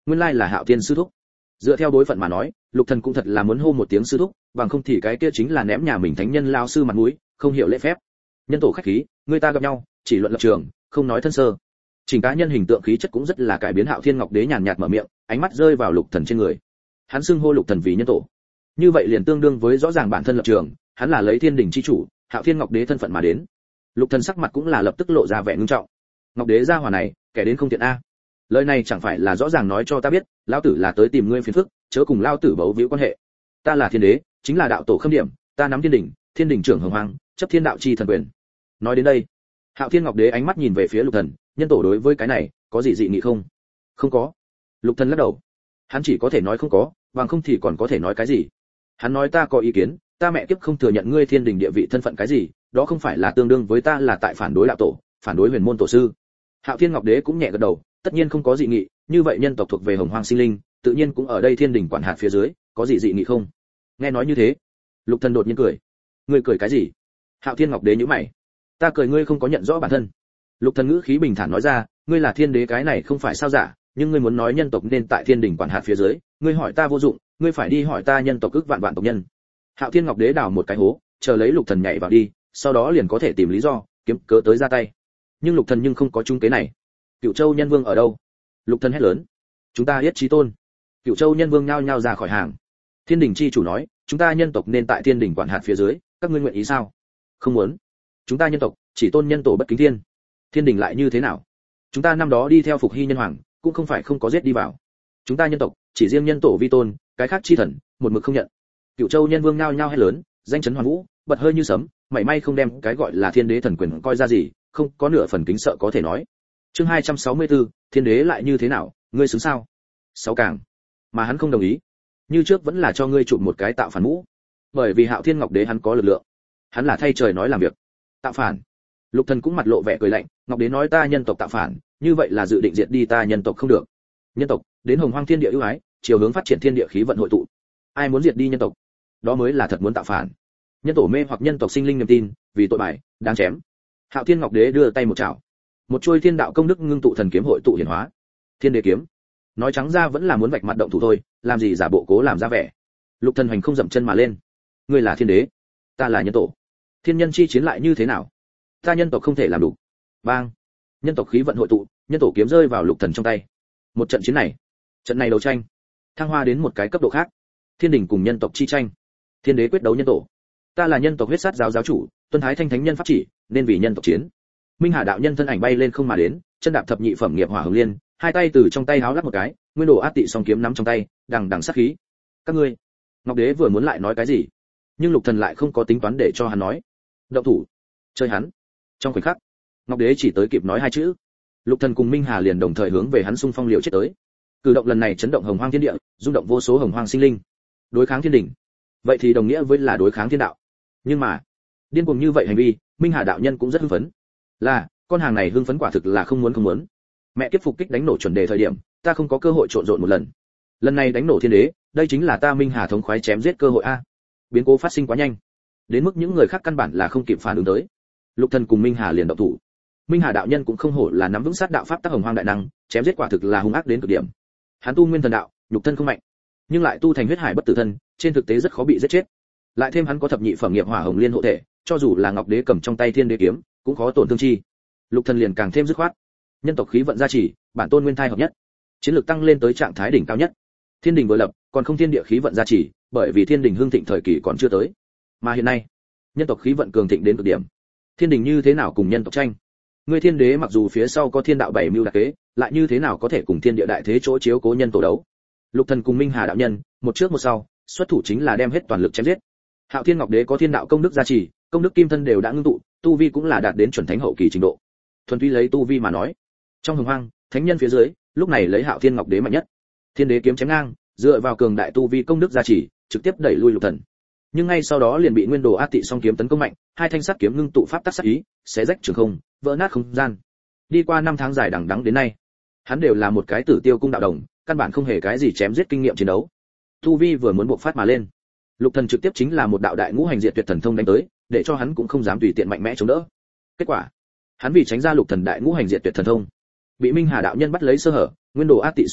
Speaker 1: nguyên lai là Hạo Thiên sư thúc. Dựa theo đối phận mà nói, Lục Thần cũng thật là muốn hô một tiếng sư thúc, bằng không thì cái kia chính là ném nhà mình thánh nhân lao sư mặt mũi, không hiểu lễ phép. Nhân tổ khách khí, người ta gặp nhau, chỉ luận lập trường, không nói thân sơ. Chỉnh cá nhân hình tượng khí chất cũng rất là cải biến. Hạo Thiên Ngọc Đế nhàn nhạt mở miệng, ánh mắt rơi vào Lục Thần trên người. Hắn xưng hô Lục Thần vì nhân tổ. Như vậy liền tương đương với rõ ràng bản thân lập trường, hắn là lấy Thiên Đình chi chủ, Hạo Thiên Ngọc Đế thân phận mà đến. Lục Thần sắc mặt cũng là lập tức lộ ra vẻ ngưng trọng. Ngọc Đế gia hỏa này, kẻ đến không tiện a. Lời này chẳng phải là rõ ràng nói cho ta biết, lão tử là tới tìm ngươi phiền phức, chớ cùng lão tử bấu víu quan hệ. Ta là Thiên Đế, chính là đạo tổ Khâm Điểm, ta nắm Thiên Đình trưởng hồng hoang, chấp thiên đạo chi thần quyền. Nói đến đây, Hạo Thiên Ngọc Đế ánh mắt nhìn về phía Lục Thần, nhân tổ đối với cái này, có gì dị nghị không? Không có. Lục Thần lắc đầu. Hắn chỉ có thể nói không có, bằng không thì còn có thể nói cái gì? Hắn nói ta có ý kiến, ta mẹ kiếp không thừa nhận ngươi Thiên Đình địa vị thân phận cái gì, đó không phải là tương đương với ta là tại phản đối đạo tổ, phản đối huyền môn tổ sư. Hạo Thiên Ngọc Đế cũng nhẹ gật đầu, tất nhiên không có dị nghị, như vậy nhân tộc thuộc về hồng hoang sinh linh, tự nhiên cũng ở đây Thiên Đình quản hạt phía dưới, có gì dị nghị không? Nghe nói như thế, Lục Thần đột nhiên cười. Ngươi cười cái gì? Hạo Thiên Ngọc Đế nhíu mày. Ta cười ngươi không có nhận rõ bản thân. Lục Thần ngữ khí bình thản nói ra, ngươi là Thiên Đế cái này không phải sao giả, nhưng ngươi muốn nói nhân tộc nên tại Thiên Đình quản hạt phía dưới, ngươi hỏi ta vô dụng, ngươi phải đi hỏi ta nhân tộc ức vạn vạn tộc nhân. Hạo Thiên Ngọc Đế đào một cái hố, chờ lấy Lục Thần nhảy vào đi, sau đó liền có thể tìm lý do, kiếm cớ tới ra tay. Nhưng Lục Thần nhưng không có chung kế này. Cửu Châu Nhân Vương ở đâu? Lục Thần hét lớn. Chúng ta yết chí tôn. Cửu Châu Nhân Vương nhao nhao ra khỏi hàng. Thiên Đình chi chủ nói, chúng ta nhân tộc nên tại Thiên Đình quản hạt phía dưới, các ngươi nguyện ý sao? Không muốn. Chúng ta nhân tộc chỉ tôn nhân tổ bất kính thiên. Thiên Đình lại như thế nào? Chúng ta năm đó đi theo Phục Hy nhân hoàng, cũng không phải không có giết đi vào. Chúng ta nhân tộc chỉ riêng nhân tổ vi tôn, cái khác chi thần một mực không nhận. Cửu Châu Nhân Vương nhao nhao hét lớn, danh chấn hoàn vũ, bật hơi như sấm, mảy may không đem cái gọi là Thiên Đế thần quyền coi ra gì, không có nửa phần kính sợ có thể nói. Chương 264, Thiên Đế lại như thế nào, ngươi xứng sao? Sáu càng. Mà hắn không đồng ý. Như trước vẫn là cho ngươi chụp một cái tạo phản mũ. Bởi vì Hạo Thiên Ngọc Đế hắn có lực lượng. Hắn là thay trời nói làm việc. Tạo phản? Lục Thần cũng mặt lộ vẻ cười lạnh, Ngọc Đế nói ta nhân tộc tạo phản, như vậy là dự định diệt đi ta nhân tộc không được. Nhân tộc, đến hồng hoang thiên địa ưu ái, chiều hướng phát triển thiên địa khí vận hội tụ. Ai muốn diệt đi nhân tộc, đó mới là thật muốn tạo phản. Nhân tổ mê hoặc nhân tộc sinh linh niềm tin, vì tội bài, đáng chém. Hạo Thiên Ngọc Đế đưa tay một chảo, một chuôi thiên đạo công đức ngưng tụ thần kiếm hội tụ hiển hóa. Thiên Đế kiếm. Nói trắng ra vẫn là muốn vạch mặt động thủ thôi, làm gì giả bộ cố làm ra vẻ. Lục Thần Hoành không dậm chân mà lên. Ngươi là Thiên Đế, ta là nhân tổ. Thiên nhân chi chiến lại như thế nào? Ta nhân tộc không thể làm đủ. Bang. Nhân tộc khí vận hội tụ, nhân tổ kiếm rơi vào Lục Thần trong tay. Một trận chiến này, trận này đấu tranh, thăng hoa đến một cái cấp độ khác. Thiên Đình cùng nhân tộc chi tranh. Thiên Đế quyết đấu nhân tổ. Ta là nhân tộc huyết sát giáo giáo chủ, tuân thái thanh thánh nhân pháp chỉ, nên vì nhân tộc chiến. Minh Hà đạo nhân thân ảnh bay lên không mà đến, chân đạp thập nhị phẩm nghiệp hỏa hồng liên, hai tay từ trong tay háo lắc một cái, nguyên đồ át tị song kiếm nắm trong tay, đằng đằng sát khí. Các ngươi. Ngọc Đế vừa muốn lại nói cái gì, nhưng Lục Thần lại không có tính toán để cho hắn nói. Động thủ. Chơi hắn. Trong khoảnh khắc, Ngọc Đế chỉ tới kịp nói hai chữ. Lục Thần cùng Minh Hà liền đồng thời hướng về hắn xung phong liều chết tới. Cử động lần này chấn động hồng hoang thiên địa, rung động vô số hồng hoang sinh linh. Đối kháng thiên đình, vậy thì đồng nghĩa với là đối kháng thiên đạo. Nhưng mà, điên cuồng như vậy hành vi, Minh Hà đạo nhân cũng rất hưng phấn. Là, con hàng này hưng phấn quả thực là không muốn. Mẹ kiếp phục kích đánh nổ chuẩn đề thời điểm, ta không có cơ hội trộn rộn một lần. Lần này đánh nổ thiên đế, đây chính là ta Minh Hà thống khoái chém giết cơ hội a. Biến cố phát sinh quá nhanh, đến mức những người khác căn bản là không kịp phản ứng tới. Lục Thần cùng Minh Hà liền động thủ. Minh Hà đạo nhân cũng không hổ là nắm vững sát đạo pháp tắc hồng hoang đại năng, chém giết quả thực là hung ác đến cực điểm. Hắn tu nguyên thần đạo, nhục thân không mạnh, nhưng lại tu thành huyết hải bất tử thân, trên thực tế rất khó bị giết chết. Lại thêm hắn có thập nhị phẩm nghiệp hỏa hồng liên hộ thể, cho dù là Ngọc Đế cầm trong tay Thiên Đế kiếm, cũng khó tổn thương chi. Lục Thần liền càng thêm dứt khoát. Nhân tộc khí vận gia trì, bản tôn nguyên thai hợp nhất, chiến lược tăng lên tới trạng thái đỉnh cao nhất. Thiên đình vừa lập, còn không thiên địa khí vận gia trì, bởi vì thiên đình hưng thịnh thời kỳ còn chưa tới. Mà hiện nay, nhân tộc khí vận cường thịnh đến cực điểm. Thiên đình như thế nào cùng nhân tộc tranh? Ngươi Thiên Đế mặc dù phía sau có thiên đạo bảy mưu đặc kế, lại như thế nào có thể cùng thiên địa đại thế chỗ chiếu cố nhân tổ đấu? Lục Thần cùng Minh Hà đạo nhân, một trước một sau, xuất thủ chính là đem hết toàn lực chém giết. Hạo Thiên Ngọc Đế có thiên đạo công đức gia trì, công đức kim thân đều đã ngưng tụ, tu vi cũng là đạt đến chuẩn thánh hậu kỳ trình độ. Thuần túy lấy tu vi mà nói, trong hồng hoang, thánh nhân phía dưới, lúc này lấy Hạo Thiên Ngọc Đế mạnh nhất. Thiên Đế kiếm chém ngang, dựa vào cường đại tu vi công đức gia trì, trực tiếp đẩy lui Lục Thần. Nhưng ngay sau đó liền bị nguyên đồ át tị song kiếm tấn công mạnh, hai thanh sắt kiếm ngưng tụ pháp tắc sát ý, xé rách trường không, vỡ nát không gian. Đi qua 5 tháng dài đằng đẵng đến nay, hắn đều là một cái Tử Tiêu cung đạo đồng, căn bản không hề cái gì chém giết kinh nghiệm chiến đấu. Tu vi vừa muốn bộc phát mà lên, Lục Thần trực tiếp chính là một đạo đại ngũ hành diệt tuyệt thần thông đánh tới, để cho hắn cũng không dám tùy tiện mạnh mẽ chống đỡ. Kết quả, hắn vì tránh ra Lục Thần đại ngũ hành diệt tuyệt thần thông, bị Minh Hà đạo nhân bắt lấy sơ hở, nguyên đồ át tị song kiếm,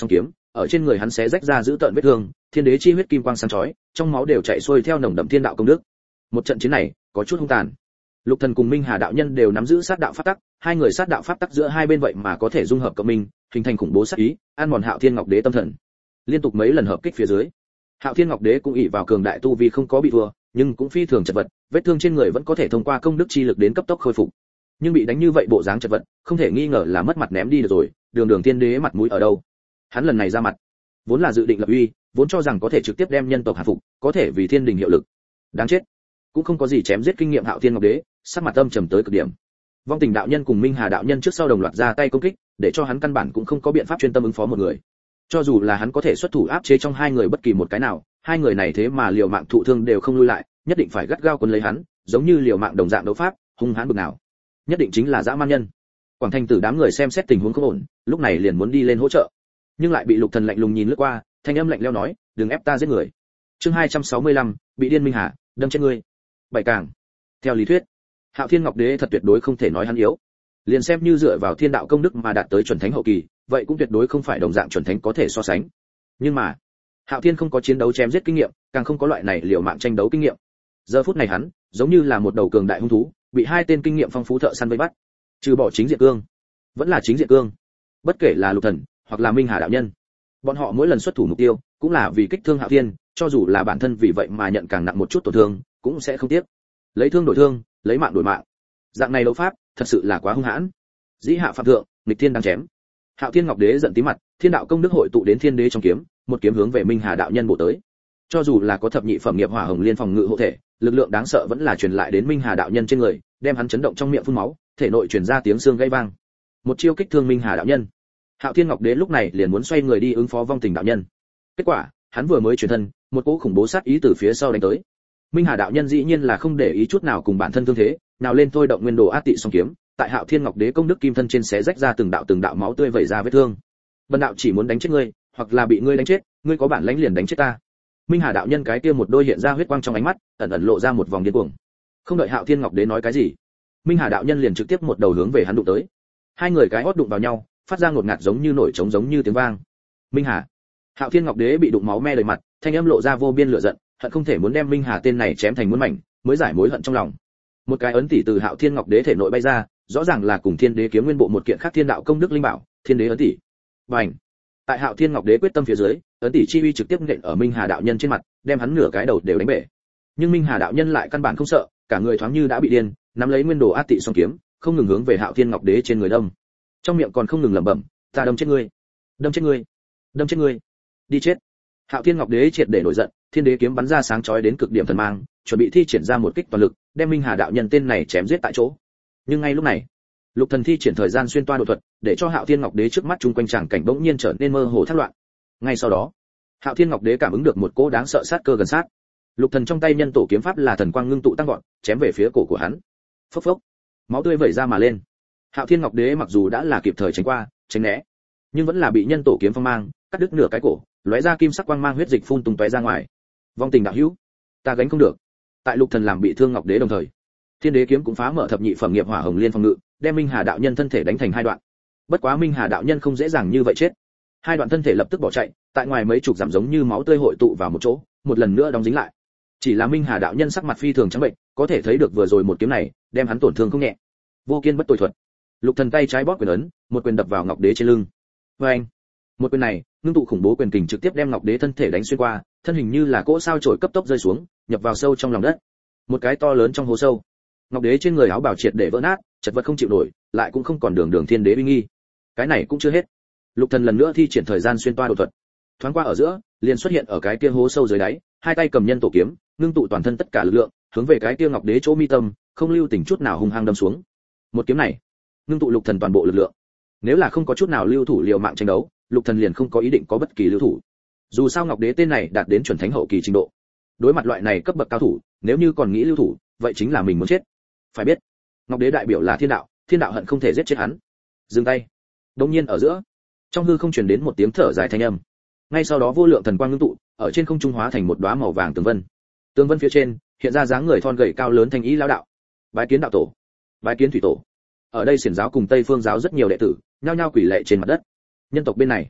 Speaker 1: ở trên người hắn xé rách ra giữ tợn vết thương, thiên đế chi huyết kim quang sáng chói, trong máu đều chảy xuôi theo nồng đậm thiên đạo công đức. Một trận chiến này có chút hung tàn. Lục Thần cùng Minh Hà đạo nhân đều nắm giữ sát đạo pháp tắc, hai người sát đạo pháp tắc giữa hai bên vậy mà có thể dung hợp cộng minh, hình thành khủng bố sát ý, ăn mòn Hạo Thiên Ngọc Đế tâm thần. Liên tục mấy lần hợp kích phía dưới, Hạo Thiên Ngọc Đế cũng ỷ vào cường đại tu vi không có bị thua, nhưng cũng phi thường chật vật, vết thương trên người vẫn có thể thông qua công đức chi lực đến cấp tốc khôi phục. Nhưng bị đánh như vậy bộ dáng chật vật, không thể nghi ngờ là mất mặt ném đi được rồi, đường thiên đế mặt mũi ở đâu? Hắn lần này ra mặt, vốn là dự định lập uy, vốn cho rằng có thể trực tiếp đem nhân tộc hạ phục, có thể vì thiên đình hiệu lực. Đáng chết, cũng không có gì chém giết kinh nghiệm Hạo Thiên Ngọc Đế, sắc mặt âm trầm tới cực điểm. Vong Tình đạo nhân cùng Minh Hà đạo nhân trước sau đồng loạt ra tay công kích, để cho hắn căn bản cũng không có biện pháp chuyên tâm ứng phó một người. Cho dù là hắn có thể xuất thủ áp chế trong hai người bất kỳ một cái nào, hai người này thế mà liều mạng thụ thương đều không lui lại, nhất định phải gắt gao cuốn lấy hắn, giống như liều mạng đồng dạng đấu pháp, hung hãn bực nào. Nhất định chính là dã man nhân. Quảng Thành Tử đám người xem xét tình huống không ổn, lúc này liền muốn đi lên hỗ trợ, nhưng lại bị Lục Thần lạnh lùng nhìn lướt qua, thanh âm lạnh lẽo nói, đừng ép ta giết người. Chương 265, bị điên Minh Hà, đâm chết ngươi. Bảy càng. Theo lý thuyết, Hạo Thiên Ngọc Đế thật tuyệt đối không thể nói hắn yếu. Liền xem như dựa vào thiên đạo công đức mà đạt tới chuẩn thánh hậu kỳ, vậy cũng tuyệt đối không phải đồng dạng chuẩn thánh có thể so sánh. Nhưng mà, Hạo Thiên không có chiến đấu chém giết kinh nghiệm, càng không có loại này liều mạng tranh đấu kinh nghiệm. Giờ phút này hắn, giống như là một đầu cường đại hung thú, bị hai tên kinh nghiệm phong phú thợ săn vây bắt. Trừ bỏ chính diện cương, vẫn là chính diện cương. Bất kể là Lục Thần hoặc là Minh Hà đạo nhân, bọn họ mỗi lần xuất thủ mục tiêu cũng là vì kích thương Hạo Thiên, cho dù là bản thân vì vậy mà nhận càng nặng một chút tổn thương, cũng sẽ không tiếc. Lấy thương đổi thương, lấy mạng đổi mạng. Dạng này đấu pháp, thật sự là quá hung hãn. Dĩ hạ phạm thượng, nghịch thiên đang chém. Hạo Thiên Ngọc Đế giận tí mặt, thiên đạo công đức hội tụ đến thiên đế trong kiếm, một kiếm hướng về Minh Hà đạo nhân bổ tới. Cho dù là có thập nhị phẩm nghiệp hỏa hồng liên phòng ngự hộ thể, lực lượng đáng sợ vẫn là truyền lại đến Minh Hà đạo nhân trên người, đem hắn chấn động trong miệng phun máu, thể nội truyền ra tiếng xương gãy vang. Một chiêu kích thương Minh Hà đạo nhân. Hạo Thiên Ngọc Đế lúc này liền muốn xoay người đi ứng phó Vong Tình đạo nhân. Kết quả, hắn vừa mới chuyển thân, một cỗ khủng bố sát ý từ phía sau đánh tới. Minh Hà đạo nhân dĩ nhiên là không để ý chút nào cùng bản thân thương thế, nào lên thôi động nguyên đồ át tị song kiếm, tại Hạo Thiên Ngọc Đế công đức kim thân trên xé rách ra từng đạo máu tươi vẩy ra vết thương. Bần đạo chỉ muốn đánh chết ngươi, hoặc là bị ngươi đánh chết, ngươi có bản lãnh liền đánh chết ta. Minh Hà đạo nhân cái kia một đôi hiện ra huyết quang trong ánh mắt, ẩn ẩn lộ ra một vòng điên cuồng. Không đợi Hạo Thiên Ngọc Đế nói cái gì, Minh Hà đạo nhân liền trực tiếp một đầu hướng về hắn đụng tới. Hai người cái hót đụng vào nhau, phát ra ngột ngạt giống như nổi trống giống như tiếng vang. Minh Hà, Hạo Thiên Ngọc Đế bị đụng máu me đầy mặt, thanh âm lộ ra vô biên lửa giận, hận không thể muốn đem Minh Hà tên này chém thành muôn mảnh, mới giải mối hận trong lòng. Một cái ấn tỷ từ Hạo Thiên Ngọc Đế thể nội bay ra, rõ ràng là cùng Thiên Đế kiếm nguyên bộ một kiện khác thiên đạo công đức linh bảo, Thiên Đế ấn tỷ. Bành! Tại Hạo Thiên Ngọc Đế quyết tâm phía dưới, ấn tỷ chi uy trực tiếp nện ở Minh Hà đạo nhân trên mặt, đem hắn nửa cái đầu đều đánh bể. Nhưng Minh Hà đạo nhân lại căn bản không sợ, cả người thoáng như đã bị điên, nắm lấy nguyên đồ át tị song kiếm, không ngừng hướng về Hạo Thiên Ngọc Đế trên người đâm. Trong miệng còn không ngừng lẩm bẩm, ta đâm chết ngươi, đâm chết ngươi, đâm chết ngươi, đi chết. Hạo Thiên Ngọc Đế triệt để nổi giận, Thiên Đế kiếm bắn ra sáng chói đến cực điểm thần mang, chuẩn bị thi triển ra một kích toàn lực, đem Minh Hà đạo nhân tên này chém giết tại chỗ. Nhưng ngay lúc này, Lục Thần thi triển thời gian xuyên toa độ thuật, để cho Hạo Thiên Ngọc Đế trước mắt chung quanh tràng cảnh bỗng nhiên trở nên mơ hồ thất loạn. Ngay sau đó, Hạo Thiên Ngọc Đế cảm ứng được một cỗ đáng sợ sát cơ gần sát. Lục Thần trong tay nhân tổ kiếm pháp là thần quang ngưng tụ tăng vọt, chém về phía cổ của hắn. Phốc phốc, máu tươi vẩy ra mà lên. Hạo Thiên Ngọc Đế mặc dù đã là kịp thời tránh qua, tránh né, nhưng vẫn là bị nhân tổ kiếm phong mang cắt đứt nửa cái cổ, lóe ra kim sắc quang mang huyết dịch phun tung tóe ra ngoài. Vong Tình đạo hữu, ta gánh không được. Tại Lục Thần làm bị thương Ngọc Đế đồng thời, Thiên Đế kiếm cũng phá mở thập nhị phẩm nghiệp hỏa hồng liên phòng ngự, đem Minh Hà đạo nhân thân thể đánh thành hai đoạn. Bất quá Minh Hà đạo nhân không dễ dàng như vậy chết. Hai đoạn thân thể lập tức bỏ chạy, tại ngoài mấy chục dặm giống như máu tươi hội tụ vào một chỗ, một lần nữa đóng dính lại. Chỉ là Minh Hà đạo nhân sắc mặt phi thường trắng bệnh, có thể thấy được vừa rồi một kiếm này, đem hắn tổn thương không nhẹ. Vô kiên bất tội thuật. Lục Thần tay trái bóp quyền ấn, một quyền đập vào Ngọc Đế trên lưng. Oeng! Một quyền này, ngưng tụ khủng bố quyền kình trực tiếp đem Ngọc Đế thân thể đánh xuyên qua, thân hình như là cỗ sao chổi cấp tốc rơi xuống, nhập vào sâu trong lòng đất. Một cái to lớn trong hố sâu. Ngọc Đế trên người áo bào triệt để vỡ nát, chật vật không chịu nổi, lại cũng không còn đường Thiên Đế uy nghi. Cái này cũng chưa hết. Lục Thần lần nữa thi triển thời gian xuyên toa độ thuật. Thoáng qua ở giữa, liền xuất hiện ở cái kia hố sâu dưới đáy, hai tay cầm nhân tổ kiếm, ngưng tụ toàn thân tất cả lực lượng, hướng về cái kia Ngọc Đế chỗ mi tâm, không lưu tình chút nào hung hăng đâm xuống. Một kiếm này, ngưng tụ Lục Thần toàn bộ lực lượng. Nếu là không có chút nào lưu thủ liều mạng tranh đấu, Lục Thần liền không có ý định có bất kỳ lưu thủ. Dù sao Ngọc Đế tên này đạt đến chuẩn thánh hậu kỳ trình độ. Đối mặt loại này cấp bậc cao thủ, nếu như còn nghĩ lưu thủ, vậy chính là mình muốn chết. Phải biết, Ngọc Đế đại biểu là thiên đạo hận không thể giết chết hắn. Dừng tay. Đột nhiên ở giữa, trong hư không truyền đến một tiếng thở dài thanh âm. Ngay sau đó vô lượng thần quang ngưng tụ, ở trên không trung hóa thành một đóa màu vàng tường vân. Tường vân phía trên hiện ra dáng người thon gầy cao lớn thanh ý lão đạo. Bái kiến đạo tổ, bái kiến thủy tổ. Ở đây xiển giáo cùng Tây Phương giáo rất nhiều đệ tử, nhao nhao quỳ lạy trên mặt đất. Nhân tộc bên này,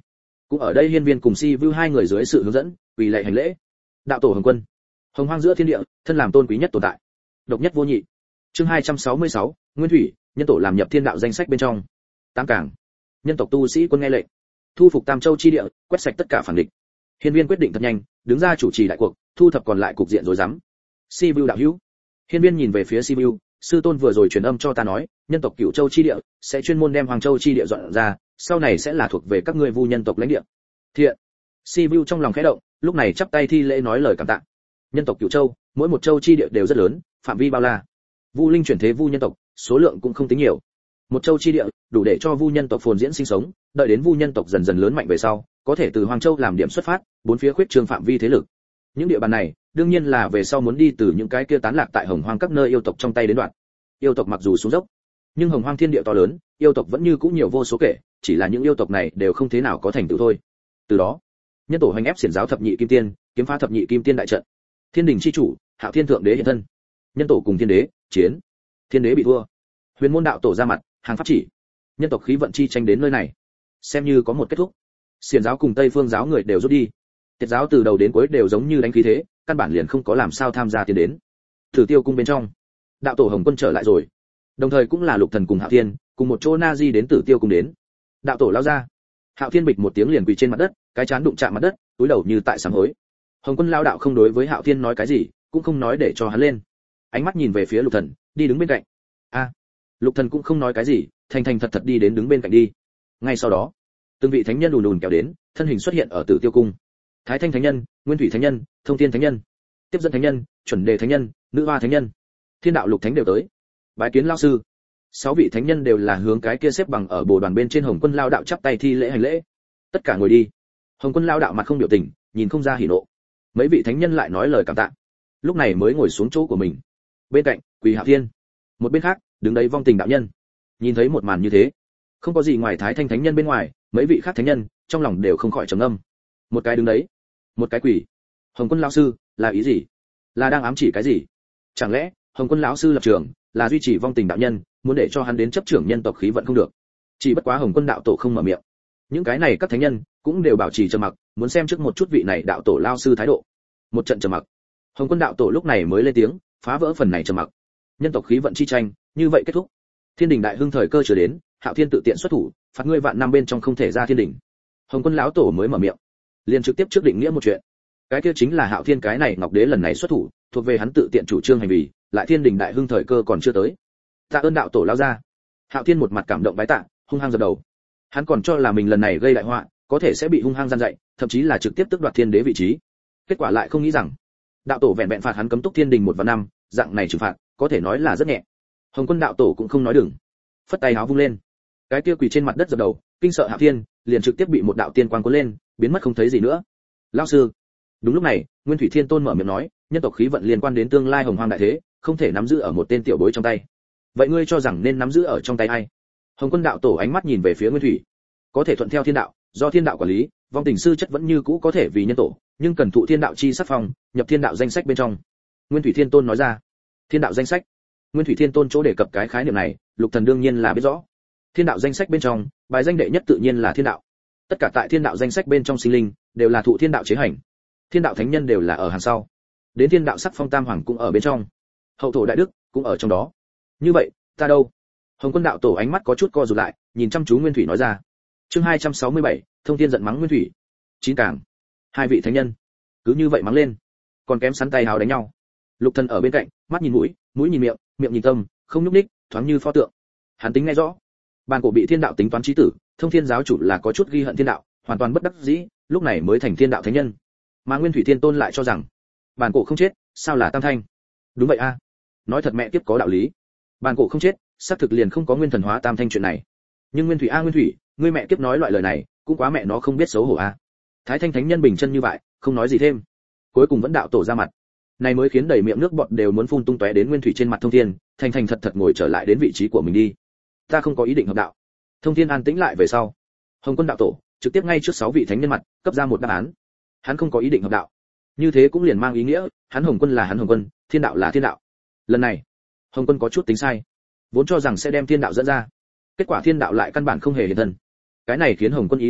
Speaker 1: Cũng ở đây hiên viên cùng Si Vu hai người dưới sự hướng dẫn, quỳ lạy hành lễ. Đạo tổ Hồng Quân, hồng hoang giữa thiên địa, thân làm tôn quý nhất tồn tại, độc nhất vô nhị. Chương 266, Nguyên Thủy, nhân tổ làm nhập thiên đạo danh sách bên trong. Tam cảng, nhân tộc tu sĩ quân nghe lệnh, thu phục Tam Châu chi địa, quét sạch tất cả phản địch. Hiên viên quyết định thật nhanh, đứng ra chủ trì đại cuộc, thu thập còn lại cục diện rối rắm. Si Vu đạo hữu. Hiên viên nhìn về phía Si Vu, sư tôn vừa rồi truyền âm cho ta nói, nhân tộc Cửu Châu chi địa sẽ chuyên môn đem Hoàng Châu chi địa dọn ra, sau này sẽ là thuộc về các ngươi Vu nhân tộc lãnh địa. Thiện. Si Vu trong lòng khẽ động, lúc này chắp tay thi lễ nói lời cảm tạ. Nhân tộc Cửu Châu, mỗi một châu chi địa đều rất lớn, phạm vi bao la. Vu linh chuyển thế Vu nhân tộc, số lượng cũng không tính nhiều. Một châu chi địa, đủ để cho Vu nhân tộc phồn diễn sinh sống, đợi đến Vu nhân tộc dần dần lớn mạnh về sau, có thể từ Hoàng Châu làm điểm xuất phát, bốn phía khuyết trương phạm vi thế lực. Những địa bàn này, đương nhiên là về sau muốn đi từ những cái kia tán lạc tại Hồng Hoang các nơi yêu tộc trong tay đến đoạn. Yêu tộc mặc dù xuống dốc, nhưng Hồng Hoang thiên địa to lớn, yêu tộc vẫn như cũ nhiều vô số kể, chỉ là những yêu tộc này đều không thế nào có thành tựu thôi. Từ đó, nhân tổ hành ép xiển giáo thập nhị kim tiên, kiếm phá thập nhị kim tiên đại trận. Thiên đình chi chủ, Hạo Thiên thượng đế hiện thân. Nhân tổ cùng thiên đế chiến, thiên đế bị thua. Huyền môn đạo tổ ra mặt, hàng pháp chỉ. Nhân tộc khí vận chi tranh đến nơi này, xem như có một kết thúc. Xiển giáo cùng Tây Phương giáo người đều rút đi. Tiệt giáo từ đầu đến cuối đều giống như đánh khí thế, căn bản liền không có làm sao tham gia tiến đến. Thử Tiêu cung bên trong, đạo tổ Hồng Quân trở lại rồi. Đồng thời cũng là Lục Thần cùng Hạo Thiên, cùng một chỗ Na Di đến Tử Tiêu cung đến. Đạo tổ lao ra. Hạo Thiên bịch một tiếng liền quỳ trên mặt đất, cái chán đụng chạm mặt đất, cúi đầu như tại sám hối. Hồng Quân lao đạo không đối với Hạo Thiên nói cái gì, cũng không nói để cho hắn lên. Ánh mắt nhìn về phía Lục Thần, đi đứng bên cạnh. Lục Thần cũng không nói cái gì, thành thành thật thật đi đến đứng bên cạnh đi. Ngay sau đó, từng vị thánh nhân đùn đùn kéo đến, thân hình xuất hiện ở Tử Tiêu cung. Thái Thanh thánh nhân, Nguyên Thủy thánh nhân, Thông Thiên thánh nhân, Tiếp dẫn thánh nhân, Chuẩn Đề thánh nhân, Nữ Hoa thánh nhân, Thiên đạo lục thánh đều tới. Bái kiến lão sư. 6 vị thánh nhân đều là hướng cái kia xếp bằng ở bồ đoàn bên trên Hồng Quân lao đạo chắp tay thi lễ hành lễ. Tất cả ngồi đi. Hồng Quân lao đạo mặt không biểu tình, nhìn không ra hỉ nộ. Mấy vị thánh nhân lại nói lời cảm tạ. Lúc này mới ngồi xuống chỗ của mình. Bên cạnh, quỳ Hạo Thiên. Một bên khác, đứng đấy Vong Tình đạo nhân. Nhìn thấy một màn như thế, không có gì ngoài Thái Thanh thánh nhân bên ngoài, mấy vị khác thánh nhân trong lòng đều không khỏi trầm ngâm. Một cái đứng đấy, một cái quỳ. Hồng Quân lão sư là ý gì? Là đang ám chỉ cái gì? Chẳng lẽ Hồng Quân lão sư lập trường là duy trì Vong Tình đạo nhân, muốn để cho hắn đến chấp trưởng nhân tộc khí vận không được? Chỉ bất quá Hồng Quân đạo tổ không mở miệng. Những cái này các thánh nhân cũng đều bảo trì trầm mặc, muốn xem trước một chút vị này đạo tổ lão sư thái độ. Một trận trầm mặc. Hồng Quân đạo tổ lúc này mới lên tiếng, phá vỡ phần này trầm mặc. Nhân tộc khí vận chi tranh, như vậy kết thúc. Thiên đình đại hưng thời cơ chưa đến, Hạo Thiên tự tiện xuất thủ, phạt ngươi vạn năm bên trong không thể ra thiên đình. Hồng Quân lão tổ mới mở miệng, liền trực tiếp trước định nghĩa một chuyện. Cái kia chính là Hạo Thiên cái này Ngọc Đế lần này xuất thủ, thuộc về hắn tự tiện chủ trương hành vi, lại thiên đình đại hưng thời cơ còn chưa tới. Tạ ơn đạo tổ lao ra. Hạo Thiên một mặt cảm động bái tạ, hung hăng giật đầu. Hắn còn cho là mình lần này gây đại họa, có thể sẽ bị hung hăng gian dạy, thậm chí là trực tiếp tước đoạt thiên đế vị trí. Kết quả lại không nghĩ rằng, đạo tổ vẹn vẹn phạt hắn cấm túc thiên đình 1 và 5, dạng này trừng phạt, có thể nói là rất nhẹ. Hồng Quân đạo tổ cũng không nói đừng, phất tay áo vung lên, cái kia quỳ trên mặt đất dập đầu, kinh sợ Hạo Thiên, liền trực tiếp bị một đạo tiên quang cuốn lên, biến mất không thấy gì nữa. Lão sư. Đúng lúc này, Nguyên Thủy Thiên Tôn mở miệng nói, nhân tộc khí vận liên quan đến tương lai Hồng Hoang đại thế, không thể nắm giữ ở một tên tiểu bối trong tay. Vậy ngươi cho rằng nên nắm giữ ở trong tay ai? Hồng Quân đạo tổ ánh mắt nhìn về phía Nguyên Thủy. Có thể thuận theo thiên đạo, do thiên đạo quản lý, Vong Tình sư chất vẫn như cũ có thể vì nhân tổ, nhưng cần thụ thiên đạo chi sắc phong, nhập thiên đạo danh sách bên trong. Nguyên Thủy Thiên Tôn nói ra. Thiên đạo danh sách. Nguyên Thủy Thiên Tôn chỗ đề cập cái khái niệm này, Lục Thần đương nhiên là biết rõ. Thiên đạo danh sách bên trong, bài danh đệ nhất tự nhiên là thiên đạo. Tất cả tại thiên đạo danh sách bên trong sinh linh, đều là thụ thiên đạo chế hành. Thiên đạo thánh nhân đều là ở hàng sau. Đến thiên đạo sắc phong tam hoàng cũng ở bên trong. Hậu thổ đại đức cũng ở trong đó. Như vậy, ta đâu? Hồng Quân đạo tổ ánh mắt có chút co rụt lại, nhìn chăm chú Nguyên Thủy nói ra. Chương 267, Thông Thiên giận mắng Nguyên Thủy. 9 cảng. 2 vị thánh nhân cứ như vậy mắng lên, còn kém sắn tay hào đánh nhau. Lục Thần ở bên cạnh, mắt nhìn mũi, mũi nhìn miệng, miệng nhìn tâm, không nhúc nhích, thoáng như pho tượng. Hắn tính nghe rõ, bàn cổ bị thiên đạo tính toán chí tử, Thông Thiên giáo chủ là có chút ghi hận thiên đạo, hoàn toàn bất đắc dĩ, lúc này mới thành thiên đạo thánh nhân. Mà Nguyên Thủy Thiên Tôn lại cho rằng, bàn cổ không chết, sao là tam thanh? Đúng vậy a, nói thật mẹ tiếp có đạo lý. Bàn cổ không chết, xác thực liền không có nguyên thần hóa tam thanh chuyện này. Nhưng Nguyên Thủy a Nguyên Thủy, ngươi mẹ tiếp nói loại lời này, cũng quá mẹ nó không biết xấu hổ a. Thái Thanh thánh nhân bình chân như vậy, không nói gì thêm. Cuối cùng vẫn đạo tổ ra mặt. Này mới khiến đầy miệng nước bọt đều muốn phun tung tóe đến Nguyên Thủy trên mặt Thông Thiên, thành thành thật thật ngồi trở lại đến vị trí của mình đi. Ta không có ý định hợp đạo. Thông Thiên an tĩnh lại về sau, Hồng Quân đạo tổ trực tiếp ngay trước 6 vị thánh nhân mặt, cấp ra một đáp án. Hắn không có ý định hợp đạo. Như thế cũng liền mang ý nghĩa, hắn Hồng Quân là hắn Hồng Quân, thiên đạo là thiên đạo. Lần này, Hồng Quân có chút tính sai, vốn cho rằng sẽ đem thiên đạo dẫn ra, kết quả thiên đạo lại căn bản không hề hiện thân. Cái này khiến Hồng Quân ý thức được,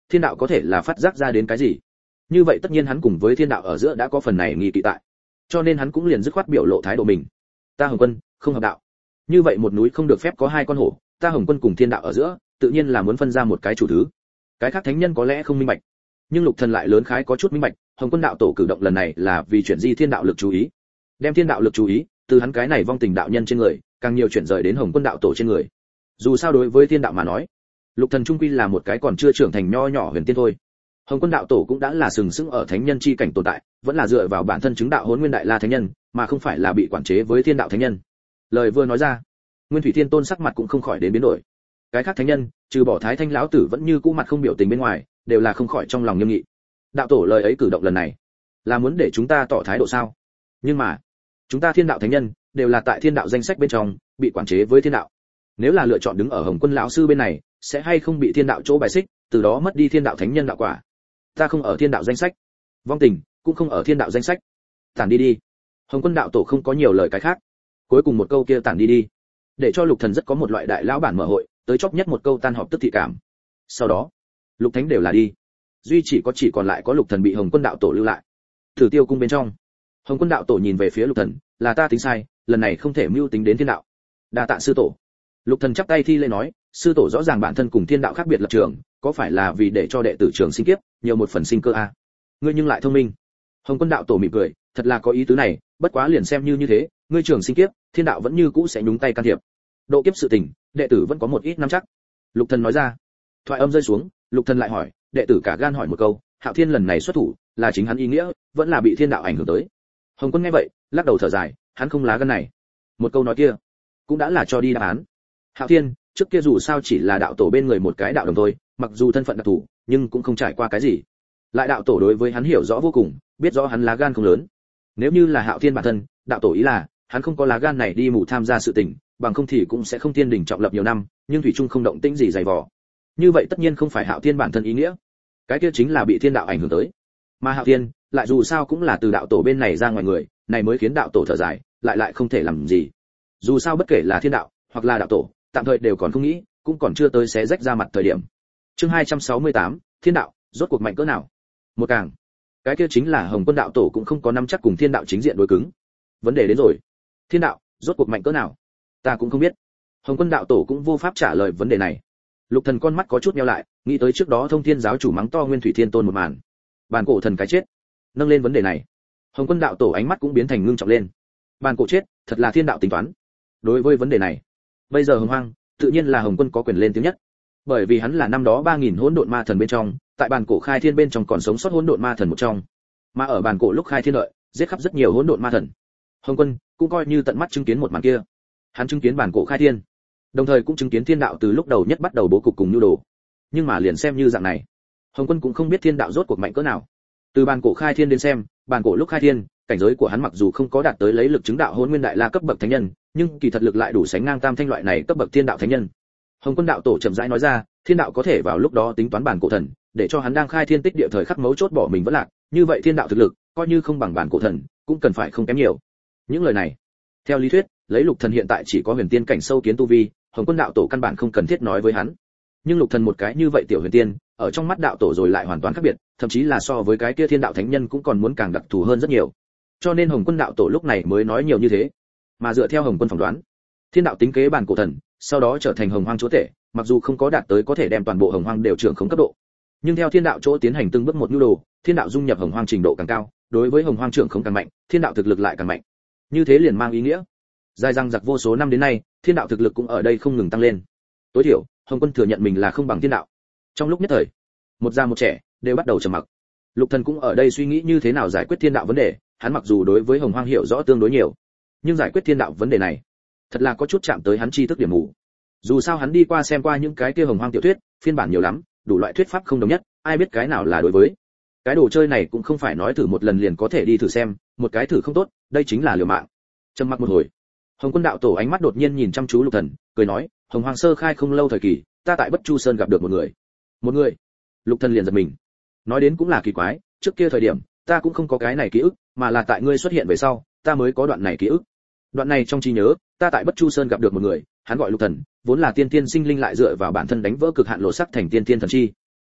Speaker 1: thiên đạo có thể là phát giác ra đến cái gì. Như vậy tất nhiên hắn cùng với thiên đạo ở giữa đã có phần này nghi kỵ tại, cho nên hắn cũng liền dứt khoát biểu lộ thái độ mình. Ta Hồng Quân không hợp đạo. Như vậy một núi không được phép có hai con hổ, ta Hồng Quân cùng thiên đạo ở giữa, tự nhiên là muốn phân ra một cái chủ thứ. Cái khác thánh nhân có lẽ không minh bạch, nhưng Lục Thần lại lớn khái có chút minh bạch, Hồng Quân đạo tổ cử động lần này là vì chuyển di thiên đạo lực chú ý, đem thiên đạo lực chú ý từ hắn cái này vong tình đạo nhân trên người, càng nhiều chuyển rời đến Hồng Quân đạo tổ trên người. Dù sao đối với thiên đạo mà nói, Lục Thần trung quy là một cái còn chưa trưởng thành nho nhỏ huyền tiên thôi. Hồng Quân đạo tổ cũng đã là sừng sững ở thánh nhân chi cảnh tồn tại, vẫn là dựa vào bản thân chứng đạo Hỗn Nguyên Đại La thánh nhân, mà không phải là bị quản chế với thiên đạo thánh nhân. Lời vừa nói ra, Nguyên Thủy Thiên Tôn sắc mặt cũng không khỏi đến biến đổi. Cái khác thánh nhân, trừ bỏ Thái Thanh lão tử vẫn như cũ mặt không biểu tình bên ngoài, đều là không khỏi trong lòng nghiêm nghị. Đạo tổ lời ấy cử động lần này, là muốn để chúng ta tỏ thái độ sao? Nhưng mà, chúng ta thiên đạo thánh nhân đều là tại thiên đạo danh sách bên trong, bị quản chế với thiên đạo. Nếu là lựa chọn đứng ở Hồng Quân lão sư bên này, sẽ hay không bị thiên đạo chỗ bài xích, từ đó mất đi thiên đạo thánh nhân đạo quả. Ta không ở thiên đạo danh sách, vong tình cũng không ở thiên đạo danh sách. Tản đi đi. Hồng Quân đạo tổ không có nhiều lời cái khác. Cuối cùng một câu kia tản đi đi, để cho Lục Thần rất có một loại đại lão bản mở hội, tới chốc nhất một câu tan họp tức thị cảm. Sau đó, Lục Thánh đều là đi, duy chỉ còn lại có Lục Thần bị Hồng Quân đạo tổ lưu lại. Thử Tiêu cung bên trong, Hồng Quân đạo tổ nhìn về phía Lục Thần, là ta tính sai, lần này không thể mưu tính đến thiên đạo. Đa tạ sư tổ. Lục Thần chắp tay thi lễ nói, sư tổ rõ ràng bản thân cùng thiên đạo khác biệt lập trường, có phải là vì để cho đệ tử trường sinh kiếp nhiều một phần sinh cơ a? Ngươi nhưng lại thông minh. Hồng Quân đạo tổ mỉm cười, thật là có ý tứ này, bất quá liền xem như thế, ngươi trường sinh kiếp, thiên đạo vẫn như cũ sẽ nhúng tay can thiệp. Độ kiếp sự tình, đệ tử vẫn có một ít nắm chắc. Lục Thần nói ra. Thoại âm rơi xuống, Lục Thần lại hỏi, đệ tử cả gan hỏi một câu, Hạo Thiên lần này xuất thủ, là chính hắn ý nghĩa, vẫn là bị thiên đạo ảnh hưởng tới? Hồng Quân nghe vậy, lắc đầu thở dài, hắn không lá gan này. Một câu nói kia, cũng đã là cho đi đáp án. Hạo Thiên, trước kia dù sao chỉ là đạo tổ bên người một cái đạo đồng thôi, mặc dù thân phận đặc thù, nhưng cũng không trải qua cái gì. Lại đạo tổ đối với hắn hiểu rõ vô cùng, biết rõ hắn lá gan không lớn. Nếu như là Hạo Thiên bản thân, đạo tổ ý là, hắn không có lá gan này đi mù tham gia sự tình, bằng không thì cũng sẽ không thiên đỉnh trọng lập nhiều năm, nhưng thủy chung không động tĩnh gì dày vò. Như vậy tất nhiên không phải Hạo Thiên bản thân ý nghĩa, cái kia chính là bị thiên đạo ảnh hưởng tới. Mà Hạo Thiên, lại dù sao cũng là từ đạo tổ bên này ra ngoài người, này mới khiến đạo tổ thở dài, lại không thể làm gì. Dù sao bất kể là thiên đạo hoặc là đạo tổ, tạm thời đều còn không nghĩ, cũng còn chưa tới xé rách ra mặt thời điểm. Chương 268, thiên đạo rốt cuộc mạnh cỡ nào? Một càng, cái kia chính là Hồng Quân đạo tổ cũng không có nắm chắc cùng thiên đạo chính diện đối cứng. Vấn đề đến rồi, thiên đạo rốt cuộc mạnh cỡ nào? Ta cũng không biết. Hồng Quân đạo tổ cũng vô pháp trả lời vấn đề này. Lục Thần con mắt có chút nheo lại, nghĩ tới trước đó Thông Thiên giáo chủ mắng to Nguyên Thủy Thiên Tôn một màn. Bàn cổ thần cái chết, nâng lên vấn đề này, Hồng Quân đạo tổ ánh mắt cũng biến thành ngưng trọng lên. Bàn cổ chết, thật là thiên đạo tính toán. Đối với vấn đề này, bây giờ Hồng Hoang, tự nhiên là Hồng Quân có quyền lên tiếng nhất. Bởi vì hắn là năm đó 3000 hỗn độn ma thần bên trong, tại bàn cổ khai thiên bên trong còn sống sót hỗn độn ma thần một trong. Mà ở bàn cổ lúc khai thiên lợi, giết khắp rất nhiều hỗn độn ma thần. Hồng Quân cũng coi như tận mắt chứng kiến một màn kia. Hắn chứng kiến bàn cổ khai thiên, đồng thời cũng chứng kiến thiên đạo từ lúc đầu nhất bắt đầu bố cục cùng nhu đồ. Nhưng mà liền xem như dạng này, Hồng Quân cũng không biết thiên đạo rốt cuộc mạnh cỡ nào. Từ bàn cổ khai thiên đến xem, bàn cổ lúc khai thiên, cảnh giới của hắn mặc dù không có đạt tới lấy lực chứng đạo Hỗn Nguyên Đại La cấp bậc thánh nhân, nhưng kỳ thật lực lại đủ sánh ngang tam thanh loại này cấp bậc thiên đạo thánh nhân. Hồng Quân đạo tổ chậm rãi nói ra, thiên đạo có thể vào lúc đó tính toán bàn cổ thần, để cho hắn đang khai thiên tích địa thời khắc mấu chốt bỏ mình vẫn lạc, như vậy thiên đạo thực lực, coi như không bằng bàn cổ thần, cũng cần phải không kém nhiều. Những lời này, theo lý thuyết, lấy Lục Thần hiện tại chỉ có huyền tiên cảnh sâu kiến tu vi, Hồng Quân đạo tổ căn bản không cần thiết nói với hắn. Nhưng Lục Thần một cái như vậy tiểu huyền tiên, ở trong mắt đạo tổ rồi lại hoàn toàn khác biệt, thậm chí là so với cái kia thiên đạo thánh nhân cũng còn muốn càng đặc thù hơn rất nhiều. Cho nên Hồng Quân đạo tổ lúc này mới nói nhiều như thế. Mà dựa theo Hồng Quân phỏng đoán, thiên đạo tính kế bàn cổ thần, sau đó trở thành Hồng Hoang chúa tể, mặc dù không có đạt tới có thể đem toàn bộ Hồng Hoang đều trưởng khống cấp độ, nhưng theo thiên đạo chỗ tiến hành từng bước một nhu đồ, thiên đạo dung nhập Hồng Hoang trình độ càng cao, đối với Hồng Hoang trưởng khống càng mạnh, thiên đạo thực lực lại càng mạnh. Như thế liền mang ý nghĩa, dài dằng dặc vô số năm đến nay, thiên đạo thực lực cũng ở đây không ngừng tăng lên. Tối thiểu, Hồng Quân thừa nhận mình là không bằng thiên đạo. Trong lúc nhất thời, một già một trẻ đều bắt đầu trầm mặc. Lục Thần cũng ở đây suy nghĩ như thế nào giải quyết thiên đạo vấn đề, hắn mặc dù đối với Hồng Hoang hiểu rõ tương đối nhiều, nhưng giải quyết thiên đạo vấn đề này, thật là có chút chạm tới hắn tri thức điểm mù. Dù sao hắn đi qua xem qua những cái kia Hồng Hoang tiểu thuyết, phiên bản nhiều lắm, đủ loại thuyết pháp không đồng nhất, ai biết cái nào là đối với. Cái đồ chơi này cũng không phải nói thử một lần liền có thể đi thử xem, một cái thử không tốt, đây chính là liều mạng. Trầm mặc một hồi, Hồng Quân đạo tổ ánh mắt đột nhiên nhìn chăm chú Lục Thần, cười nói, Hồng Hoang sơ khai không lâu thời kỳ, ta tại Bất Chu Sơn gặp được một người. Một người? Lục Thần liền giật mình. Nói đến cũng là kỳ quái, trước kia thời điểm, ta cũng không có cái này ký ức, mà là tại ngươi xuất hiện về sau, ta mới có đoạn này ký ức. Đoạn này trong trí nhớ, ta tại Bất Chu Sơn gặp được một người, hắn gọi Lục Thần, vốn là tiên tiên sinh linh lại dựa vào bản thân đánh vỡ cực hạn lộ sắc thành tiên tiên thần chi.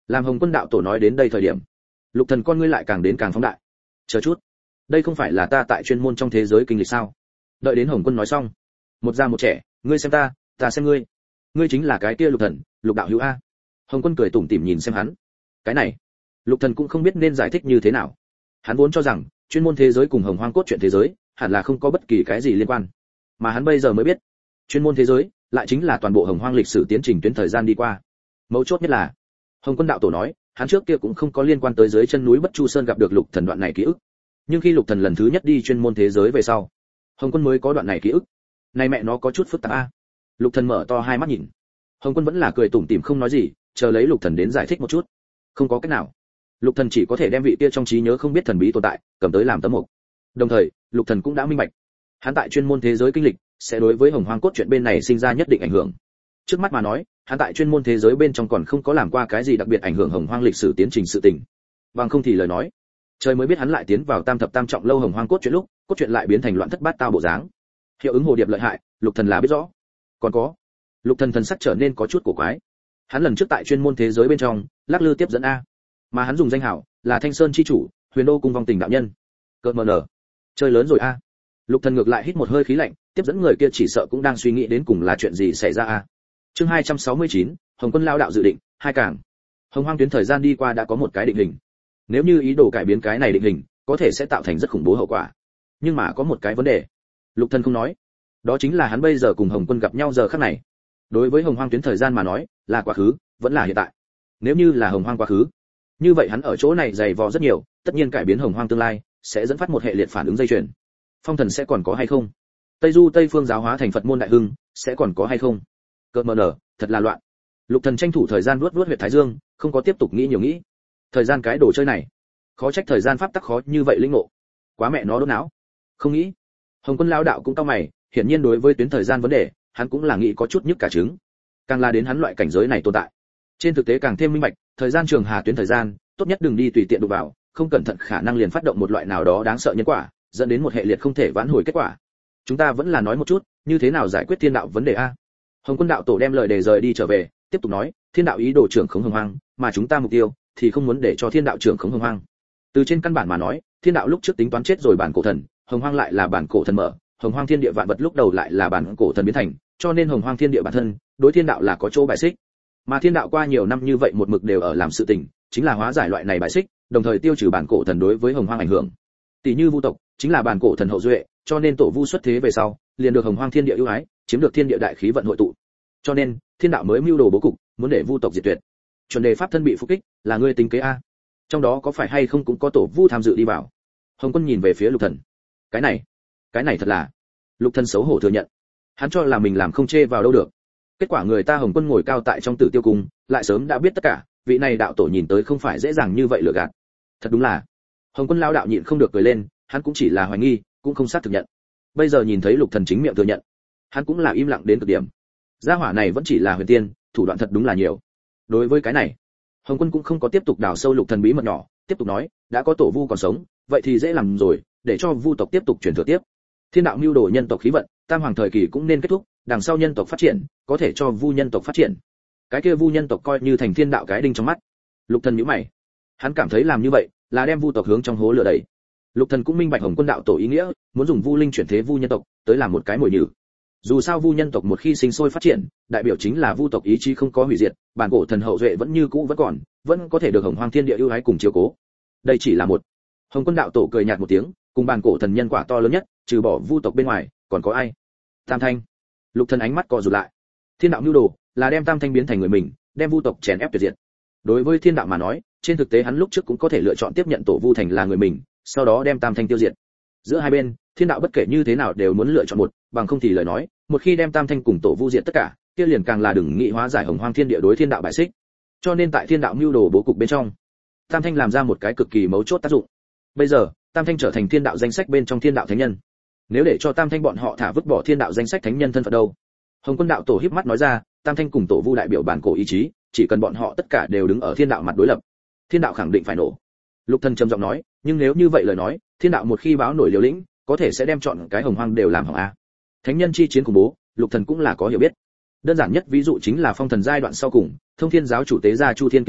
Speaker 1: Làm Hồng Quân đạo tổ nói đến đây thời điểm, Lục Thần con ngươi lại càng đến càng phóng đại. Chờ chút, đây không phải là ta tại chuyên môn trong thế giới kinh lịch sao? Đợi đến Hồng Quân nói xong, một già một trẻ, ngươi xem ta, ta xem ngươi. Ngươi chính là cái kia Lục Thần, Lục đạo hữu a. Hồng Quân cười tủm tỉm nhìn xem hắn. Cái này, Lục Thần cũng không biết nên giải thích như thế nào. Hắn vốn cho rằng, chuyên môn thế giới cùng Hồng Hoang cốt truyện thế giới, hẳn là không có bất kỳ cái gì liên quan. Mà hắn bây giờ mới biết, chuyên môn thế giới lại chính là toàn bộ Hồng Hoang lịch sử tiến trình tuyến thời gian đi qua. Mấu chốt nhất là, Hồng Quân đạo tổ nói, hắn trước kia cũng không có liên quan tới dưới chân núi Bất Chu Sơn gặp được Lục Thần đoạn này ký ức. Nhưng khi Lục Thần lần thứ nhất đi chuyên môn thế giới về sau, Hồng Quân mới có đoạn này ký ức. Này mẹ nó có chút phức tạp a. Lục Thần mở to hai mắt nhìn. Hồng Quân vẫn là cười tủm tỉm không nói gì, chờ lấy Lục Thần đến giải thích một chút. Không có cách nào. Lục Thần chỉ có thể đem vị kia trong trí nhớ không biết thần bí tồn tại, cầm tới làm tấm mộc. Đồng thời, Lục Thần cũng đã minh bạch, hắn tại chuyên môn thế giới kinh lịch sẽ đối với Hồng Hoang cốt truyện bên này sinh ra nhất định ảnh hưởng. Trước mắt mà nói, hắn tại chuyên môn thế giới bên trong còn không có làm qua cái gì đặc biệt ảnh hưởng Hồng Hoang lịch sử tiến trình sự tình. Bằng không thì lời nói, trời mới biết hắn lại tiến vào tam thập tam trọng lâu Hồng Hoang cốt truyện lúc, cốt truyện lại biến thành loạn thất bát tao bộ dáng. Hiệu ứng hồ điệp lợi hại, Lục Thần là biết rõ. Còn có, Lục Thần thần sắc trở nên có chút cổ quái. Hắn lần trước tại chuyên môn thế giới bên trong, lắc lư tiếp dẫn a, mà hắn dùng danh hảo là Thanh Sơn chi chủ, Huyền Đô cung vong tình đạo nhân. Cợt mờ nở, chơi lớn rồi a. Lục Thần ngược lại hít một hơi khí lạnh, tiếp dẫn người kia chỉ sợ cũng đang suy nghĩ đến cùng là chuyện gì xảy ra a. Chương 269, Hồng Quân lao đạo dự định, hai càng. Hồng Hoang tuyến thời gian đi qua đã có một cái định hình. Nếu như ý đồ cải biến cái này định hình, có thể sẽ tạo thành rất khủng bố hậu quả. Nhưng mà có một cái vấn đề, Lục Thần không nói. Đó chính là hắn bây giờ cùng Hồng Quân gặp nhau giờ khắc này. Đối với Hồng Hoang tuyến thời gian mà nói, là quá khứ, vẫn là hiện tại. Nếu như là Hồng Hoang quá khứ, như vậy hắn ở chỗ này dày vò rất nhiều, tất nhiên cải biến Hồng Hoang tương lai, sẽ dẫn phát một hệ liệt phản ứng dây chuyền. Phong thần sẽ còn có hay không? Tây Du Tây phương giáo hóa thành Phật môn đại hưng, sẽ còn có hay không? Cợt mờ nở, thật là loạn. Lục Thần tranh thủ thời gian vuốt huyệt thái dương, không có tiếp tục nghĩ nhiều nghĩ. Thời gian cái đồ chơi này, khó trách thời gian pháp tắc khó như vậy linh ngộ. Quá mẹ nó đốt não. Không nghĩ. Hồng Quân lão đạo cũng cau mày, hiển nhiên đối với tuyến thời gian vấn đề, hắn cũng là nghĩ có chút nhức cả trứng. Càng là đến hắn loại cảnh giới này tồn tại, trên thực tế càng thêm minh bạch, thời gian trường hà tuyến thời gian, tốt nhất đừng đi tùy tiện đụng vào, không cẩn thận khả năng liền phát động một loại nào đó đáng sợ nhân quả, dẫn đến một hệ liệt không thể vãn hồi kết quả. Chúng ta vẫn là nói một chút, như thế nào giải quyết thiên đạo vấn đề a? Hồng Quân đạo tổ đem lời để rời đi trở về, tiếp tục nói, thiên đạo ý đồ trưởng khống Hồng Hoang, mà chúng ta mục tiêu thì không muốn để cho thiên đạo trưởng khống Hồng Hoang. Từ trên căn bản mà nói, thiên đạo lúc trước tính toán chết rồi bản cổ thần, Hồng Hoang lại là bản cổ thần mở, Hồng Hoang thiên địa vạn vật lúc đầu lại là bản cổ thần biến thành, cho nên Hồng Hoang thiên địa bản thân, đối thiên đạo là có chỗ bài xích. Mà thiên đạo qua nhiều năm như vậy một mực đều ở làm sự tình, chính là hóa giải loại này bài xích, đồng thời tiêu trừ bản cổ thần đối với Hồng Hoang ảnh hưởng. Tỷ như Vu tộc, chính là bản cổ thần hậu duệ, cho nên tổ Vu xuất thế về sau, liền được Hồng Hoang thiên địa ưu ái, chiếm được thiên địa đại khí vận hội tụ. Cho nên, thiên đạo mới mưu đồ bố cục, muốn để Vu tộc diệt tuyệt. Chuẩn đề pháp thân bị phục kích, là ngươi tính kế a? Trong đó có phải hay không cũng có tổ Vu tham dự đi vào? Hồng Quân nhìn về phía Lục Thần. Cái này thật là. Lục Thần xấu hổ thừa nhận. Hắn cho là mình làm không chê vào đâu được. Kết quả người ta Hồng Quân ngồi cao tại trong Tử Tiêu cung, lại sớm đã biết tất cả, vị này đạo tổ nhìn tới không phải dễ dàng như vậy lừa gạt. Thật đúng là. Hồng Quân lao đạo nhịn không được cười lên, hắn cũng chỉ là hoài nghi, cũng không xác thực nhận. Bây giờ nhìn thấy Lục Thần chính miệng thừa nhận, hắn cũng là im lặng đến cực điểm. Gia hỏa này vẫn chỉ là huyền tiên, thủ đoạn thật đúng là nhiều. Đối với cái này, Hồng Quân cũng không có tiếp tục đào sâu Lục Thần bí mật nhỏ, tiếp tục nói, đã có tổ Vu còn sống, vậy thì dễ làm rồi, để cho Vu tộc tiếp tục truyền thừa tiếp. Thiên đạo mưu đồ nhân tộc khí vận, tam hoàng thời kỳ cũng nên kết thúc, đằng sau nhân tộc phát triển, có thể cho Vu nhân tộc phát triển. Cái kia Vu nhân tộc coi như thành thiên đạo cái đinh trong mắt. Lục Thần nhíu mày, hắn cảm thấy làm như vậy là đem Vu tộc hướng trong hố lửa đẩy. Lục Thần cũng minh bạch Hồng Quân đạo tổ ý nghĩa, muốn dùng Vu linh chuyển thế Vu nhân tộc, tới làm một cái mồi nhử. Dù sao Vu nhân tộc một khi sinh sôi phát triển, đại biểu chính là Vu tộc ý chí không có hủy diệt, bản cổ thần hậu duệ vẫn như cũ vẫn còn, vẫn có thể được Hồng Hoang thiên địa ưu ái cùng chiếu cố. Đây chỉ là một. Hồng Quân đạo tổ cười nhạt một tiếng, cùng bản cổ thần nhân quả to lớn nhất, trừ bỏ Vu tộc bên ngoài, còn có ai? Tam Thanh. Lục Thần ánh mắt co rụt lại. Thiên đạo nhu đồ là đem Tam Thanh biến thành người mình, đem Vu tộc chèn ép tuyệt diệt. Đối với thiên đạo mà nói, trên thực tế hắn lúc trước cũng có thể lựa chọn tiếp nhận tổ Vu thành là người mình, sau đó đem Tam Thanh tiêu diệt. Giữa hai bên, thiên đạo bất kể như thế nào đều muốn lựa chọn một, bằng không thì lời nói, một khi đem Tam Thanh cùng tổ Vu diệt tất cả, kia liền càng là đừng nghị hóa giải Hồng Hoang thiên địa đối thiên đạo bại xích. Cho nên tại thiên đạo mưu đồ bố cục bên trong, Tam Thanh làm ra một cái cực kỳ mấu chốt tác dụng. Bây giờ, Tam Thanh trở thành thiên đạo danh sách bên trong thiên đạo thánh nhân. Nếu để cho Tam Thanh bọn họ thả vứt bỏ thiên đạo danh sách thánh nhân thân phận đâu? Hồng Quân đạo tổ híp mắt nói ra, Tam Thanh cùng tổ Vu đại biểu bản cổ ý chí, chỉ cần bọn họ tất cả đều đứng ở thiên đạo mặt đối lập, thiên đạo khẳng định phải nổ. Lục Thần trầm giọng nói, nhưng nếu như vậy lời nói, thiên đạo một khi báo nổi liều lĩnh, có thể sẽ đem chọn cái Hồng Hoang đều làm hỏng a. Thánh nhân chi chiến khủng bố, Lục Thần cũng là có hiểu biết. Đơn giản nhất ví dụ chính là phong thần giai đoạn sau cùng, Thông Thiên giáo chủ tế ra Chu Thiên kiếm trận,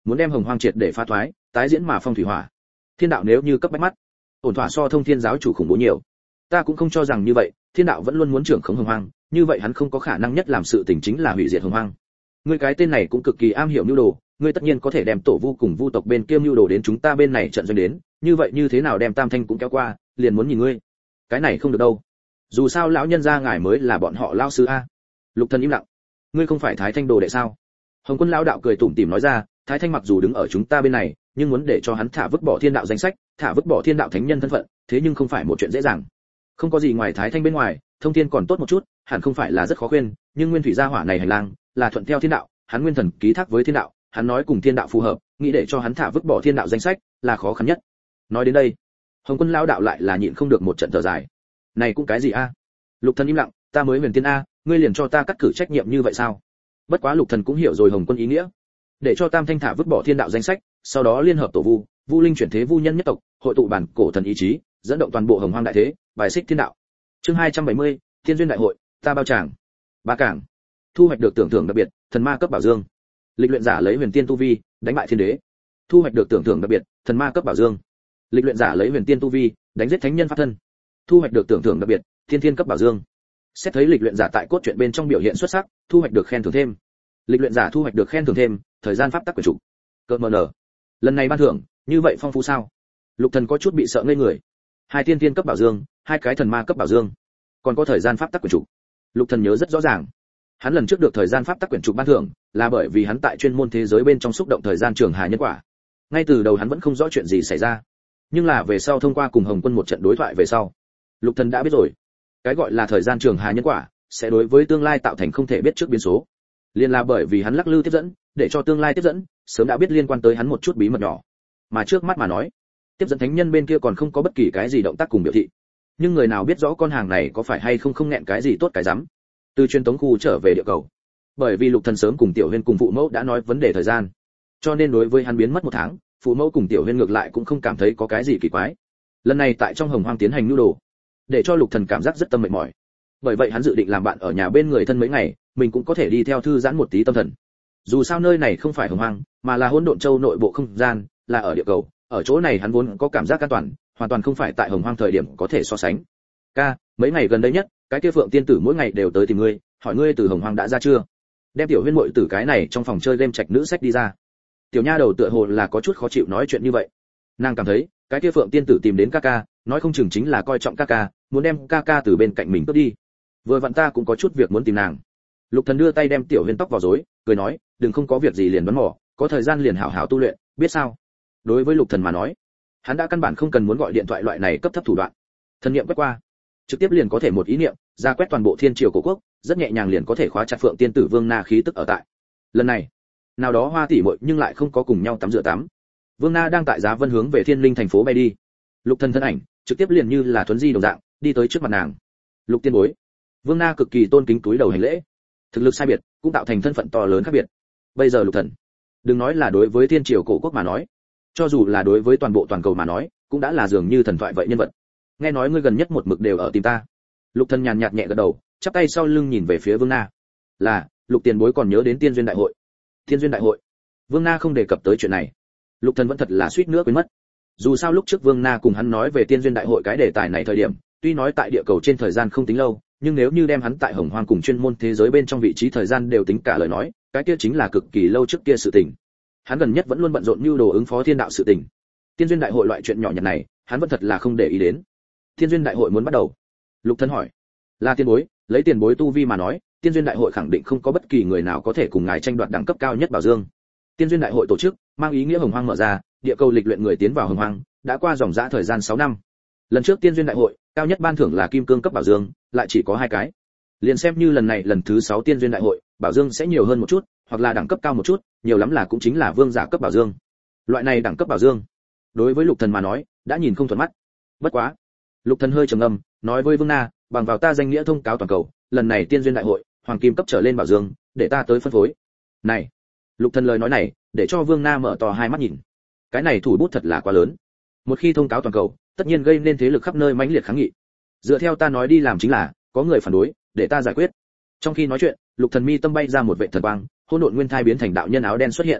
Speaker 1: muốn đem hồng hoang triệt để phá thoái, tái diễn mà phong thủy hỏa. Thiên đạo nếu như cấp bách mắt, ổn thỏa so thông thiên giáo chủ khủng bố nhiều. Ta cũng không cho rằng như vậy, thiên đạo vẫn luôn muốn trưởng khống hồng hoang, như vậy hắn không có khả năng nhất làm sự tình chính là hủy diệt hồng hoang. Ngươi cái tên này cũng cực kỳ am hiểu mưu đồ, ngươi tất nhiên có thể đem tổ vu cùng vu tộc bên kia mưu đồ đến chúng ta bên này trận doanh đến, như vậy như thế nào đem Tam Thanh cũng kéo qua, liền muốn nhìn ngươi. Cái này không được đâu. Dù sao lão nhân gia ngài mới là bọn họ lão sư a. Lục Thần im lặng. Ngươi không phải Thái Thanh đồ đệ sao? Hồng Quân lão đạo cười tủm tỉm nói ra, Thái Thanh mặc dù đứng ở chúng ta bên này, nhưng muốn để cho hắn thả vứt bỏ thiên đạo danh sách, thả vứt bỏ thiên đạo thánh nhân thân phận, thế nhưng không phải một chuyện dễ dàng. Không có gì ngoài Thái Thanh bên ngoài, thông thiên còn tốt một chút, hẳn không phải là rất khó khuyên, nhưng nguyên thủy gia hỏa này hành lang, là thuận theo thiên đạo, hắn nguyên thần ký thác với thiên đạo, hắn nói cùng thiên đạo phù hợp, nghĩ để cho hắn thả vứt bỏ thiên đạo danh sách, là khó khăn nhất. Nói đến đây, Hồng Quân lão đạo lại là nhịn không được một trận thở dài. Này cũng cái gì a? Lục Thần im lặng, ta mới huyền tiên a, ngươi liền cho ta cắt cử trách nhiệm như vậy sao? Bất quá Lục Thần cũng hiểu rồi Hồng Quân ý nghĩa, để cho Tam Thanh thả vứt bỏ thiên đạo danh sách, sau đó liên hợp tổ vu, vu linh chuyển thế vu nhân nhất tộc, hội tụ bản cổ thần ý chí, dẫn động toàn bộ hồng hoang đại thế, bài xích thiên đạo. Chương 270, Thiên duyên đại hội, ta bao tràng. Ba cảng. Thu hoạch được tưởng thưởng đặc biệt, thần ma cấp bảo dương. Lịch luyện giả lấy huyền tiên tu vi, đánh bại thiên đế. Thu hoạch được tưởng thưởng đặc biệt, thần ma cấp bảo dương. Lịch luyện giả lấy huyền tiên tu vi, đánh giết thánh nhân pháp thân. Thu hoạch được tưởng thưởng đặc biệt, thiên thiên cấp bảo dương. Xét thấy lịch luyện giả tại cốt truyện bên trong biểu hiện xuất sắc, thu hoạch được khen thưởng thêm. Lịch luyện giả thu hoạch được khen thưởng thêm, thời gian pháp tắc quyển trục. Cơ mờ nở. Lần này ban thưởng, như vậy phong phú sao? Lục Thần có chút bị sợ ngây người. Hai tiên tiên cấp bảo dương, hai cái thần ma cấp bảo dương, còn có thời gian pháp tắc quyển trục. Lục Thần nhớ rất rõ ràng. Hắn lần trước được thời gian pháp tắc quyển trục ban thưởng, là bởi vì hắn tại chuyên môn thế giới bên trong xúc động thời gian trường hà nhân quả. Ngay từ đầu hắn vẫn không rõ chuyện gì xảy ra, nhưng là về sau thông qua cùng Hồng Quân một trận đối thoại về sau, Lục Thần đã biết rồi. Cái gọi là thời gian trường hà nhân quả, sẽ đối với tương lai tạo thành không thể biết trước biến số. Liên là bởi vì hắn lắc lư tiếp dẫn, để cho tương lai tiếp dẫn, sớm đã biết liên quan tới hắn một chút bí mật nhỏ. Mà trước mắt mà nói, tiếp dẫn thánh nhân bên kia còn không có bất kỳ cái gì động tác cùng biểu thị. Nhưng người nào biết rõ con hàng này có phải hay không không nghẹn cái gì tốt cái rắm. Từ truyền tống khu trở về địa cầu. Bởi vì Lục Thần sớm cùng Tiểu Huyên cùng phụ mẫu đã nói vấn đề thời gian, cho nên đối với hắn biến mất một tháng, phụ mẫu cùng Tiểu Huyên ngược lại cũng không cảm thấy có cái gì kỳ quái. Lần này tại trong hồng hoang tiến hành nhu đồ, để cho Lục Thần cảm giác rất tâm mệt mỏi. Bởi vậy hắn dự định làm bạn ở nhà bên người thân mấy ngày, mình cũng có thể đi theo thư giãn một tí tâm thần. Dù sao nơi này không phải hồng hoang, mà là hỗn độn châu nội bộ không gian, là ở địa cầu, ở chỗ này hắn vốn có cảm giác an toàn, hoàn toàn không phải tại hồng hoang thời điểm có thể so sánh. Ca, mấy ngày gần đây nhất, cái kia Phượng tiên tử mỗi ngày đều tới tìm ngươi, hỏi ngươi từ hồng hoang đã ra chưa. Đem Tiểu Huyên muội tử cái này trong phòng chơi game trạch nữ sách đi ra. Tiểu nha đầu tựa hồ là có chút khó chịu nói chuyện như vậy. Nàng cảm thấy, cái kia Phượng tiên tử tìm đến ca ca, nói không chừng chính là coi trọng ca ca, muốn đem ca ca từ bên cạnh mình cướp đi. Vừa vặn ta cũng có chút việc muốn tìm nàng. Lục Thần đưa tay đem Tiểu Huyên tóc vào rối, cười nói, đừng không có việc gì liền bắn mỏ, có thời gian liền hảo hảo tu luyện, biết sao? Đối với Lục Thần mà nói, hắn đã căn bản không cần muốn gọi điện thoại loại này cấp thấp thủ đoạn. Thần niệm quét qua, trực tiếp liền có thể một ý niệm, ra quét toàn bộ thiên triều cổ quốc, rất nhẹ nhàng liền có thể khóa chặt Phượng tiên tử Vương Na khí tức ở tại. Lần này, nào đó Hoa tỷ muội nhưng lại không có cùng nhau tắm rửa tắm. Vương Na đang tại Giá Vân hướng về Thiên Linh thành phố bay đi. Lục Thần thân ảnh, trực tiếp liền như là thuấn di đồng dạng, đi tới trước mặt nàng. Lục tiên bối. Vương Na cực kỳ tôn kính túi đầu hành lễ. Thực lực sai biệt, cũng tạo thành thân phận to lớn khác biệt. Bây giờ Lục Thần, đừng nói là đối với thiên triều cổ quốc mà nói, cho dù là đối với toàn bộ toàn cầu mà nói, cũng đã là dường như thần thoại vậy nhân vật. Nghe nói ngươi gần nhất một mực đều ở tìm ta. Lục Thần nhàn nhạt nhẹ gật đầu, chắp tay sau lưng nhìn về phía Vương Na. Là, Lục tiền bối còn nhớ đến Tiên duyên đại hội. Tiên duyên đại hội? Vương Na không đề cập tới chuyện này. Lục Thần vẫn thật là suýt nữa quên mất. Dù sao lúc trước Vương Na cùng hắn nói về Tiên duyên đại hội cái đề tài này thời điểm, tuy nói tại địa cầu trên thời gian không tính lâu, nhưng nếu như đem hắn tại hồng hoang cùng chuyên môn thế giới bên trong vị trí thời gian đều tính cả lời nói, cái kia chính là cực kỳ lâu trước kia sự tình. Hắn gần nhất vẫn luôn bận rộn mưu đồ ứng phó thiên đạo sự tình. Tiên duyên đại hội loại chuyện nhỏ nhặt này, hắn vẫn thật là không để ý đến. Tiên duyên đại hội muốn bắt đầu. Lục Thần hỏi. Là tiền bối, lấy tiền bối tu vi mà nói, Tiên duyên đại hội khẳng định không có bất kỳ người nào có thể cùng ngài tranh đoạt đẳng cấp cao nhất bảo dương. Tiên duyên đại hội tổ chức, mang ý nghĩa hồng hoang mở ra, địa cầu lịch luyện người tiến vào hồng hoang, đã qua dòng dã thời gian 6 năm. Lần trước Tiên duyên đại hội, cao nhất ban thưởng là kim cương cấp bảo dương, lại chỉ có 2 cái. Liền xem như lần này lần thứ 6 Tiên duyên đại hội, bảo dương sẽ nhiều hơn một chút, hoặc là đẳng cấp cao một chút, nhiều lắm là cũng chính là vương giả cấp bảo dương. Loại này đẳng cấp bảo dương, đối với Lục Thần mà nói, đã nhìn không thuận mắt. Bất quá, Lục Thần hơi trầm ngâm, nói với Vương Na, bằng vào ta danh nghĩa thông cáo toàn cầu, lần này Tiên duyên đại hội, hoàng kim cấp trở lên bảo dương, để ta tới phân phối. Này, Lục Thần lời nói này, để cho Vương Na mở to hai mắt nhìn. Cái này thủ bút thật là quá lớn. Một khi thông cáo toàn cầu, tất nhiên gây nên thế lực khắp nơi mãnh liệt kháng nghị. Dựa theo ta nói đi làm chính là, có người phản đối, để ta giải quyết. Trong khi nói chuyện, Lục Thần mi tâm bay ra một vệt thần quang, hỗn độn nguyên thai biến thành đạo nhân áo đen xuất hiện.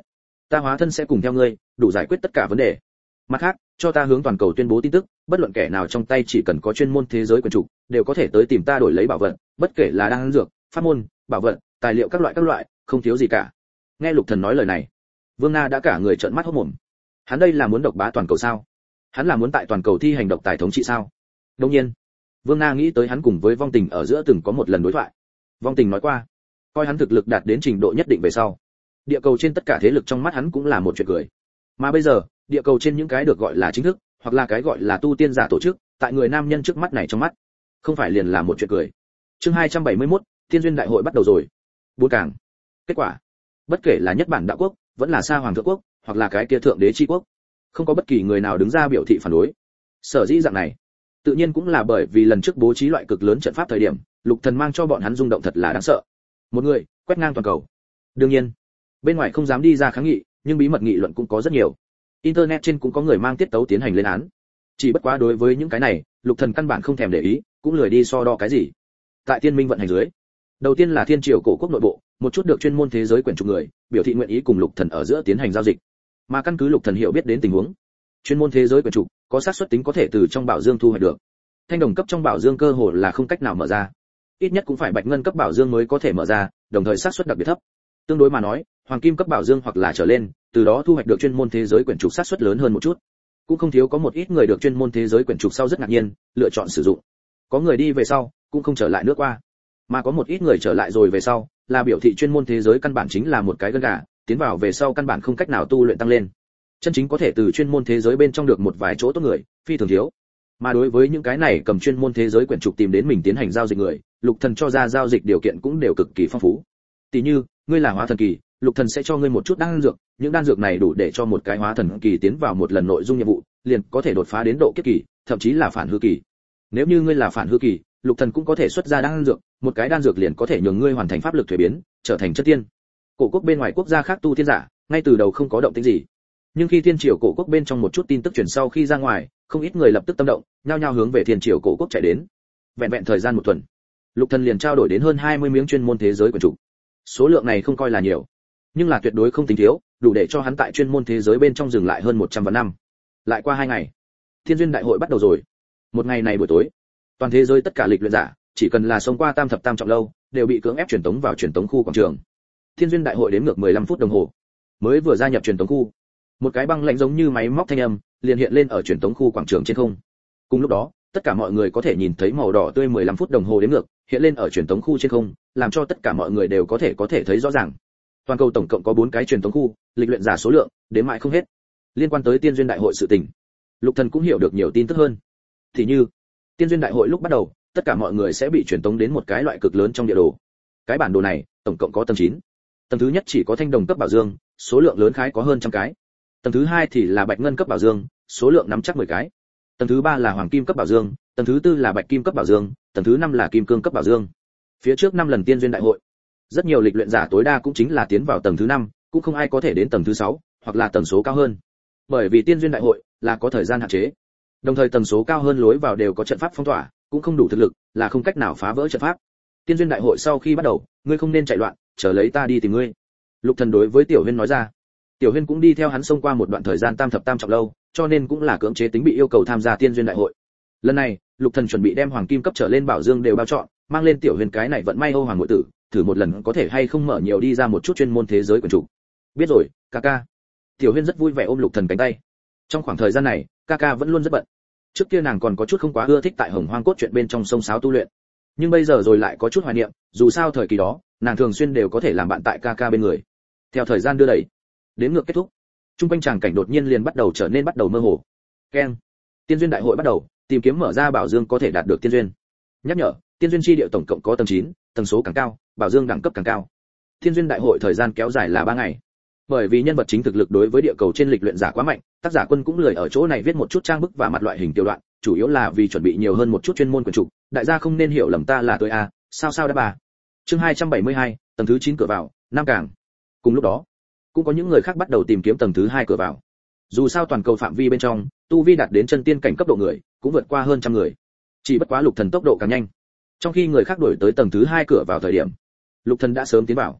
Speaker 1: Ta hóa thân sẽ cùng theo ngươi, đủ giải quyết tất cả vấn đề. Mặt khác, cho ta hướng toàn cầu tuyên bố tin tức, bất luận kẻ nào trong tay chỉ cần có chuyên môn thế giới quyền chủ, đều có thể tới tìm ta đổi lấy bảo vật, bất kể là đan dược, pháp môn, bảo vật, tài liệu các loại, không thiếu gì cả. Nghe Lục Thần nói lời này, Vương Na đã cả người trợn mắt hốt mồm. Hắn đây là muốn độc bá toàn cầu sao? Hắn là muốn tại toàn cầu thi hành độc tài thống trị sao? Đương nhiên, Vương Na nghĩ tới hắn cùng với Vong Tình ở giữa từng có một lần đối thoại. Vong Tình nói qua, coi hắn thực lực đạt đến trình độ nhất định về sau, địa cầu trên tất cả thế lực trong mắt hắn cũng là một chuyện cười. Mà bây giờ, địa cầu trên những cái được gọi là chính thức, hoặc là cái gọi là tu tiên giả tổ chức, tại người nam nhân trước mắt này trong mắt, không phải liền là một chuyện cười. Chương 271, Thiên duyên đại hội bắt đầu rồi. Bốn càng. Kết quả, bất kể là nhất bản đạo quốc, vẫn là Sa Hoàng thượng quốc, hoặc là cái kia thượng đế chi quốc, không có bất kỳ người nào đứng ra biểu thị phản đối. Sở dĩ dạng này, tự nhiên cũng là bởi vì lần trước bố trí loại cực lớn trận pháp thời điểm, Lục Thần mang cho bọn hắn rung động thật là đáng sợ. Một người quét ngang toàn cầu. Đương nhiên, bên ngoài không dám đi ra kháng nghị, nhưng bí mật nghị luận cũng có rất nhiều. Internet trên cũng có người mang tiết tấu tiến hành lên án. Chỉ bất quá đối với những cái này, Lục Thần căn bản không thèm để ý, cũng lười đi so đo cái gì. Tại Tiên Minh vận hành dưới, đầu tiên là Thiên Triều cổ quốc nội bộ, một chút được chuyên môn thế giới quyển trục người, biểu thị nguyện ý cùng Lục Thần ở giữa tiến hành giao dịch. Mà căn cứ Lục Thần hiểu biết đến tình huống, chuyên môn thế giới quyển trục có xác suất tính có thể từ trong bảo dương thu hoạch được. Thanh đồng cấp trong bảo dương cơ hồ là không cách nào mở ra, ít nhất cũng phải bạch ngân cấp bảo dương mới có thể mở ra, đồng thời xác suất đặc biệt thấp. Tương đối mà nói, hoàng kim cấp bảo dương hoặc là trở lên, từ đó thu hoạch được chuyên môn thế giới quyển trục xác suất lớn hơn một chút. Cũng không thiếu có một ít người được chuyên môn thế giới quyển trục sau rất ngạc nhiên, lựa chọn sử dụng. Có người đi về sau, cũng không trở lại nữa qua. Mà có một ít người trở lại rồi về sau, là biểu thị chuyên môn thế giới căn bản chính là một cái gân gà, tiến vào về sau căn bản không cách nào tu luyện tăng lên. Chân chính có thể từ chuyên môn thế giới bên trong được một vài chỗ tốt người, phi thường thiếu. Mà đối với những cái này cầm chuyên môn thế giới quyển trục tìm đến mình tiến hành giao dịch người, Lục Thần cho ra giao dịch điều kiện cũng đều cực kỳ phong phú. Tỷ như, ngươi là hóa thần kỳ, Lục Thần sẽ cho ngươi một chút đan dược, những đan dược này đủ để cho một cái hóa thần kỳ tiến vào một lần nội dung nhiệm vụ, liền có thể đột phá đến độ kiếp kỳ, thậm chí là phản hư kỳ. Nếu như ngươi là phản hư kỳ, Lục Thần cũng có thể xuất ra đan dược, một cái đan dược liền có thể nhường ngươi hoàn thành pháp lực thuế biến, trở thành chất tiên. Cổ quốc bên ngoài quốc gia khác tu tiên giả, ngay từ đầu không có động tĩnh gì. Nhưng khi Thiên Triều cổ quốc bên trong một chút tin tức truyền sau khi ra ngoài, không ít người lập tức tâm động, nhao nhao hướng về Thiên Triều cổ quốc chạy đến. Vẹn vẹn thời gian một tuần, Lục Thần liền trao đổi đến hơn 20 miếng chuyên môn thế giới quyển trục. Số lượng này không coi là nhiều, nhưng là tuyệt đối không tính thiếu, đủ để cho hắn tại chuyên môn thế giới bên trong dừng lại hơn 100 vạn năm. Lại qua 2 ngày, Thiên duyên đại hội bắt đầu rồi. Một ngày này buổi tối, toàn thế giới tất cả lịch luyện giả, chỉ cần là sống qua tam thập tam trọng lâu, đều bị cưỡng ép truyền tống vào truyền tống khu quảng trường. Thiên duyên đại hội đếm ngược 15 phút đồng hồ. Mới vừa gia nhập truyền tống khu, một cái băng lạnh giống như máy móc thanh âm liền hiện lên ở truyền tống khu quảng trường trên không. Cùng lúc đó, tất cả mọi người có thể nhìn thấy màu đỏ tươi 15 phút đồng hồ đếm ngược hiện lên ở truyền tống khu trên không, làm cho tất cả mọi người đều có thể thấy rõ ràng. Toàn cầu tổng cộng có 4 cái truyền tống khu, lịch luyện giả số lượng đến mãi không hết. Liên quan tới Tiên duyên đại hội sự tình, Lục Thần cũng hiểu được nhiều tin tức hơn. Thì như, Tiên duyên đại hội lúc bắt đầu, tất cả mọi người sẽ bị truyền tống đến một cái loại cực lớn trong địa đồ. Cái bản đồ này tổng cộng có tầng 9. Tầng thứ nhất chỉ có thanh đồng cấp bảo dương, số lượng lớn khái có hơn trăm cái. Tầng thứ hai thì là bạch ngân cấp bảo dương, số lượng nắm chắc 10 cái. Tầng thứ ba là hoàng kim cấp bảo dương, tầng thứ tư là bạch kim cấp bảo dương, tầng thứ năm là kim cương cấp bảo dương. Phía trước 5 lần tiên duyên đại hội, rất nhiều lịch luyện giả tối đa cũng chính là tiến vào tầng thứ 5, cũng không ai có thể đến tầng thứ 6, hoặc là tầng số cao hơn. Bởi vì tiên duyên đại hội là có thời gian hạn chế. Đồng thời tầng số cao hơn lối vào đều có trận pháp phong tỏa, cũng không đủ thực lực, là không cách nào phá vỡ trận pháp. Tiên duyên đại hội sau khi bắt đầu, ngươi không nên chạy loạn, chờ lấy ta đi tìm ngươi. Lục Thần đối với Tiểu Huyên nói ra. Tiểu Huyên cũng đi theo hắn xông qua một đoạn thời gian tam thập tam trọng lâu, cho nên cũng là cưỡng chế tính bị yêu cầu tham gia tiên duyên đại hội. Lần này, Lục Thần chuẩn bị đem hoàng kim cấp trở lên bảo dương đều bao trọn, mang lên Tiểu Huyên cái này vận may Âu hoàng muội tử, thử một lần có thể hay không mở nhiều đi ra một chút chuyên môn thế giới quyển trục. Biết rồi, ca. Tiểu Huyên rất vui vẻ ôm Lục Thần cánh tay. Trong khoảng thời gian này, ca vẫn luôn rất bận. Trước kia nàng còn có chút không quá ưa thích tại Hồng Hoang cốt truyện bên trong sông sáo tu luyện, nhưng bây giờ rồi lại có chút hoài niệm, dù sao thời kỳ đó, nàng thường xuyên đều có thể làm bạn tại ca bên người. Theo thời gian đưa đẩy, đến ngược kết thúc, trung quanh tràng cảnh đột nhiên liền bắt đầu mơ hồ. Keng, tiên duyên đại hội bắt đầu, tìm kiếm mở ra bảo dương có thể đạt được tiên duyên. Nhắc nhở, tiên duyên chi địa tổng cộng có tầng 9, tầng số càng cao, bảo dương đẳng cấp càng cao. Tiên duyên đại hội thời gian kéo dài là 3 ngày. Bởi vì nhân vật chính thực lực đối với địa cầu trên lịch luyện giả quá mạnh, tác giả Quân cũng lười ở chỗ này viết một chút trang bức và mặt loại hình tiêu đoạn, chủ yếu là vì chuẩn bị nhiều hơn một chút chuyên môn quyển trục, đại gia không nên hiểu lầm ta là tôi a, sao đã bà. Chương 272, tầng thứ 9 cửa vào, Nam Cảng. Cùng lúc đó, cũng có những người khác bắt đầu tìm kiếm tầng thứ 2 cửa vào. Dù sao toàn cầu phạm vi bên trong, tu vi đạt đến chân tiên cảnh cấp độ người, cũng vượt qua hơn trăm người. Chỉ bất quá Lục Thần tốc độ càng nhanh. Trong khi người khác đuổi tới tầng thứ 2 cửa vào thời điểm, Lục Thần đã sớm tiến vào.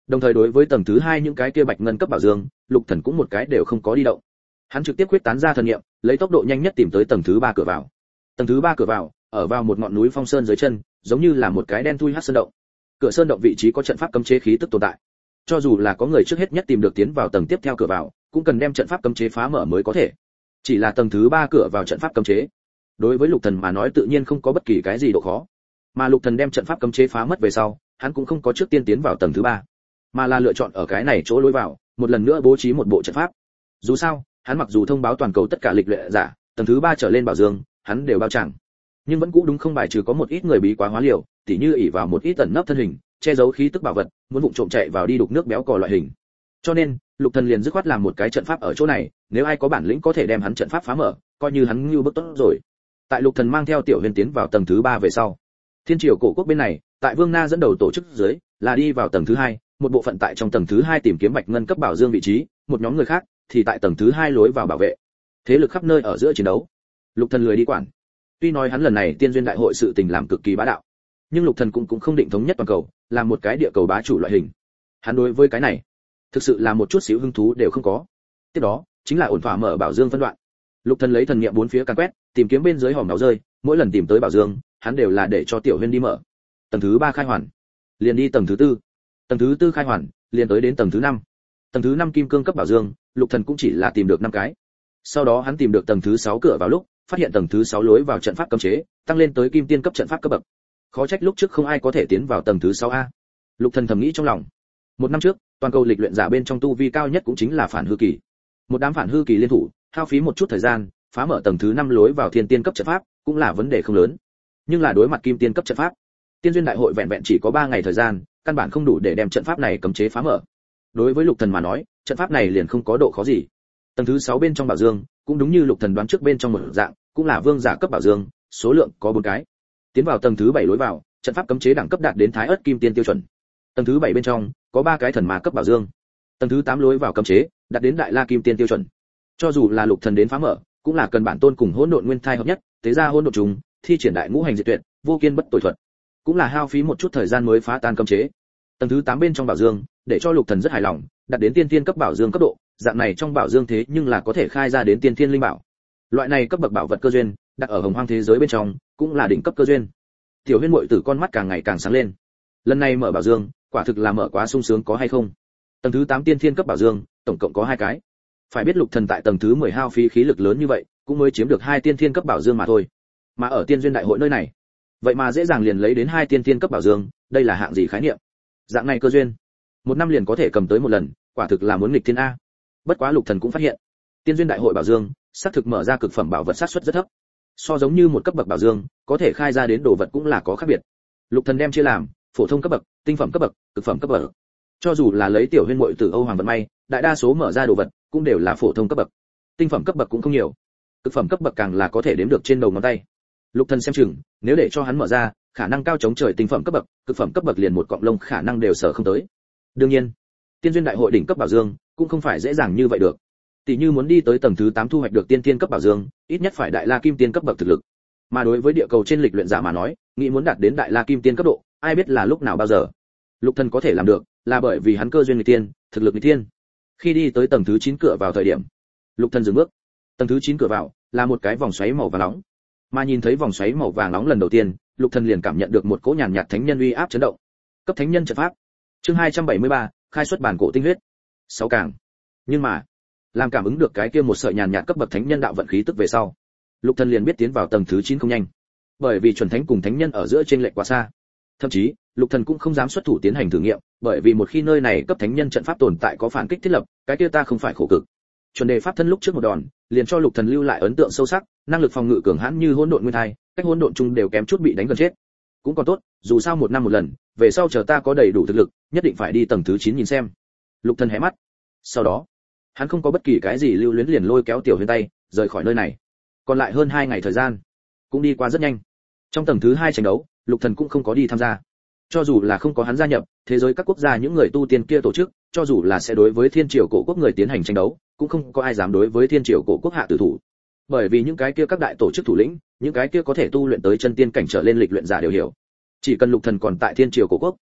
Speaker 1: Đồng thời đối với tầng thứ 2 những cái kia bạch ngân cấp bảo dương, Lục Thần cũng một cái đều không có đi động. Hắn trực tiếp quyết tán ra thần niệm, lấy tốc độ nhanh nhất tìm tới tầng thứ 3 cửa vào. Tầng thứ 3 cửa vào, ở vào một ngọn núi phong sơn dưới chân, giống như là một cái đen thui hắc sơn động. Cửa sơn động vị trí có trận pháp cấm chế khí tức tồn tại. Cho dù là có người trước hết nhất tìm được tiến vào tầng tiếp theo cửa vào, cũng cần đem trận pháp cấm chế phá mở mới có thể. Chỉ là tầng thứ 3 cửa vào trận pháp cấm chế, đối với Lục Thần mà nói tự nhiên không có bất kỳ cái gì độ khó. Mà Lục Thần đem trận pháp cấm chế phá mất về sau, hắn cũng không có trước tiên tiến vào tầng thứ 3, mà là lựa chọn ở cái này chỗ lối vào, một lần nữa bố trí một bộ trận pháp. Dù sao, hắn mặc dù thông báo toàn cầu tất cả lịch luyện giả, tầng thứ 3 trở lên bảo dương, hắn đều bao chẳng. Nhưng vẫn cũ đúng không bài trừ có một ít người bí quá hóa liều, tỉ như ỷ vào một ít tẩn nấp thân hình, che giấu khí tức bảo vật, muốn vụng trộm chạy vào đi đục nước béo cò loại hình. Cho nên, Lục Thần liền dứt khoát làm một cái trận pháp ở chỗ này, nếu ai có bản lĩnh có thể đem hắn trận pháp phá mở, coi như hắn ngưu bức tốt rồi. Tại Lục Thần mang theo Tiểu Huyền tiến vào tầng thứ 3 về sau, Thiên Triều cổ quốc bên này, tại Vương Na dẫn đầu tổ chức dưới, là đi vào tầng thứ 2, một bộ phận tại trong tầng thứ 2 tìm kiếm bạch ngân cấp bảo dương vị trí, một nhóm người khác thì tại tầng thứ 2 lối vào bảo vệ. Thế lực khắp nơi ở giữa chiến đấu. Lục Thần lười đi quản. Tuy nói hắn lần này tiên duyên đại hội sự tình làm cực kỳ bá đạo, nhưng Lục Thần cũng không định thống nhất toàn cầu, làm một cái địa cầu bá chủ loại hình. Hắn đối với cái này, thực sự là một chút xíu hứng thú đều không có. Tiếp đó, chính là ổn thỏa mở bảo dương phân đoạn. Lục Thần lấy thần niệm bốn phía càn quét, tìm kiếm bên dưới hòm đáo rơi, mỗi lần tìm tới bảo dương, hắn đều là để cho Tiểu Huyên đi mở. Tầng thứ 3 khai hoàn, liền đi tầng thứ 4. Tầng thứ 4 khai hoàn, liền tới đến tầng thứ 5. Tầng thứ 5 kim cương cấp bảo dương, Lục Thần cũng chỉ là tìm được 5 cái. Sau đó hắn tìm được tầng thứ 6 cửa vào lúc, phát hiện tầng thứ 6 lối vào trận pháp cấm chế, tăng lên tới kim tiên cấp trận pháp cấp bậc. Khó trách lúc trước không ai có thể tiến vào tầng thứ 6A. Lục Thần thầm nghĩ trong lòng. Một năm trước, toàn cầu lịch luyện giả bên trong tu vi cao nhất cũng chính là phản hư kỳ. Một đám phản hư kỳ liên thủ, hao phí một chút thời gian, phá mở tầng thứ 5 lối vào thiên tiên cấp trận pháp, cũng là vấn đề không lớn. Nhưng là đối mặt kim tiên cấp trận pháp, tiên duyên đại hội vẹn vẹn chỉ có 3 ngày thời gian, căn bản không đủ để đem trận pháp này cấm chế phá mở. Đối với Lục Thần mà nói, trận pháp này liền không có độ khó gì. Tầng thứ 6 bên trong bảo dương, cũng đúng như Lục Thần đoán trước bên trong một dạng, cũng là vương giả cấp bảo dương, số lượng có 4 cái. Tiến vào tầng thứ 7 lối vào, trận pháp cấm chế đẳng cấp đạt đến Thái Ức Kim Tiên tiêu chuẩn. Tầng thứ 7 bên trong có 3 cái thần ma cấp bảo dương. Tầng thứ 8 lối vào cấm chế đạt đến Đại La Kim Tiên tiêu chuẩn. Cho dù là Lục Thần đến phá mở, cũng là cần bản tôn cùng hỗn độn nguyên thai hợp nhất, thế ra hỗn độn trùng, thi triển đại ngũ hành diệt tuyệt, vô kiên bất tội thuật. Cũng là hao phí một chút thời gian mới phá tan cấm chế. Tầng thứ 8 bên trong bảo dương, để cho Lục Thần rất hài lòng, đạt đến tiên tiên cấp bảo dương cấp độ, dạng này trong bảo dương thế nhưng là có thể khai ra đến tiên thiên linh bảo. Loại này cấp bậc bảo vật cơ duyên, đặt ở hồng hoang thế giới bên trong, cũng là đỉnh cấp cơ duyên. Tiểu Huyên muội tử con mắt càng ngày càng sáng lên. Lần này mở bảo dương, quả thực là mở quá sung sướng có hay không? Tầng thứ 8 tiên thiên cấp bảo dương, tổng cộng có 2 cái. Phải biết Lục Thần tại tầng thứ 10 hao phí khí lực lớn như vậy, cũng mới chiếm được 2 tiên thiên cấp bảo dương mà thôi. Mà ở tiên duyên đại hội nơi này, vậy mà dễ dàng liền lấy đến 2 tiên thiên cấp bảo dương, đây là hạng gì khái niệm? Dạng này cơ duyên, một năm liền có thể cầm tới một lần, quả thực là muốn nghịch thiên a. Bất quá Lục Thần cũng phát hiện, tiên duyên đại hội bảo dương, xác thực mở ra cực phẩm bảo vật sát suất rất thấp. So giống như một cấp bậc bảo dương, có thể khai ra đến đồ vật cũng là có khác biệt. Lục Thần đem chia làm phổ thông cấp bậc, tinh phẩm cấp bậc, cực phẩm cấp bậc. Cho dù là lấy Tiểu Huyên muội tử Âu Hoàng vận may, đại đa số mở ra đồ vật cũng đều là phổ thông cấp bậc. Tinh phẩm cấp bậc cũng không nhiều. Cực phẩm cấp bậc càng là có thể đếm được trên đầu ngón tay. Lục Thần xem chừng, nếu để cho hắn mở ra, khả năng cao chống trời tinh phẩm cấp bậc, cực phẩm cấp bậc liền một cọng lông khả năng đều sở không tới. Đương nhiên, tiên duyên đại hội đỉnh cấp bảo dương cũng không phải dễ dàng như vậy được. Tỷ như muốn đi tới tầng thứ 8 thu hoạch được tiên tiên cấp bảo dương, ít nhất phải đại la kim tiên cấp bậc thực lực. Mà đối với địa cầu trên lịch luyện giả mà nói, nghĩ muốn đạt đến đại la kim tiên cấp độ, ai biết là lúc nào bao giờ. Lục Thần có thể làm được, là bởi vì hắn cơ duyên nghịch tiên, thực lực nghịch tiên. Khi đi tới tầng thứ 9 cửa vào thời điểm, Lục Thần dừng bước. Tầng thứ 9 cửa vào là một cái vòng xoáy màu vàng nóng. Mà nhìn thấy vòng xoáy màu vàng nóng lần đầu tiên, Lục Thần liền cảm nhận được một cỗ nhàn nhạt thánh nhân uy áp chấn động. Cấp thánh nhân trận pháp. Chương 273, khai xuất bản cổ tinh huyết. 6 càng. Nhưng mà, làm cảm ứng được cái kia một sợi nhàn nhạt cấp bậc thánh nhân đạo vận khí tức về sau, Lục Thần liền biết tiến vào tầng thứ 9 không nhanh. Bởi vì chuẩn thánh cùng thánh nhân ở giữa chênh lệch quá xa. Thậm chí, Lục Thần cũng không dám xuất thủ tiến hành thử nghiệm, bởi vì một khi nơi này cấp thánh nhân trận pháp tồn tại có phản kích thiết lập, cái kia ta không phải khổ cực. Chuẩn đề pháp thân lúc trước một đòn, liền cho Lục Thần lưu lại ấn tượng sâu sắc, năng lực phòng ngự cường hãn như hỗn độn nguyên thai, cách hỗn độn chung đều kém chút bị đánh gần chết. Cũng còn tốt, dù sao một năm một lần, về sau chờ ta có đầy đủ thực lực, nhất định phải đi tầng thứ 9 nhìn xem. Lục Thần hé mắt. Sau đó, hắn không có bất kỳ cái gì lưu luyến liền lôi kéo Tiểu Huyên tay, rời khỏi nơi này. Còn lại hơn 2 ngày thời gian, cũng đi qua rất nhanh. Trong tầng thứ 2 tranh đấu, Lục Thần cũng không có đi tham gia. Cho dù là không có hắn gia nhập, thế giới các quốc gia những người tu tiên kia tổ chức, cho dù là sẽ đối với Thiên Triều cổ quốc người tiến hành tranh đấu, cũng không có ai dám đối với Thiên Triều cổ quốc hạ tử thủ. Bởi vì những cái kia các đại tổ chức thủ lĩnh, những cái kia có thể tu luyện tới chân tiên cảnh trở lên lịch luyện giả đều hiểu, chỉ cần Lục Thần còn tại Thiên Triều cổ quốc,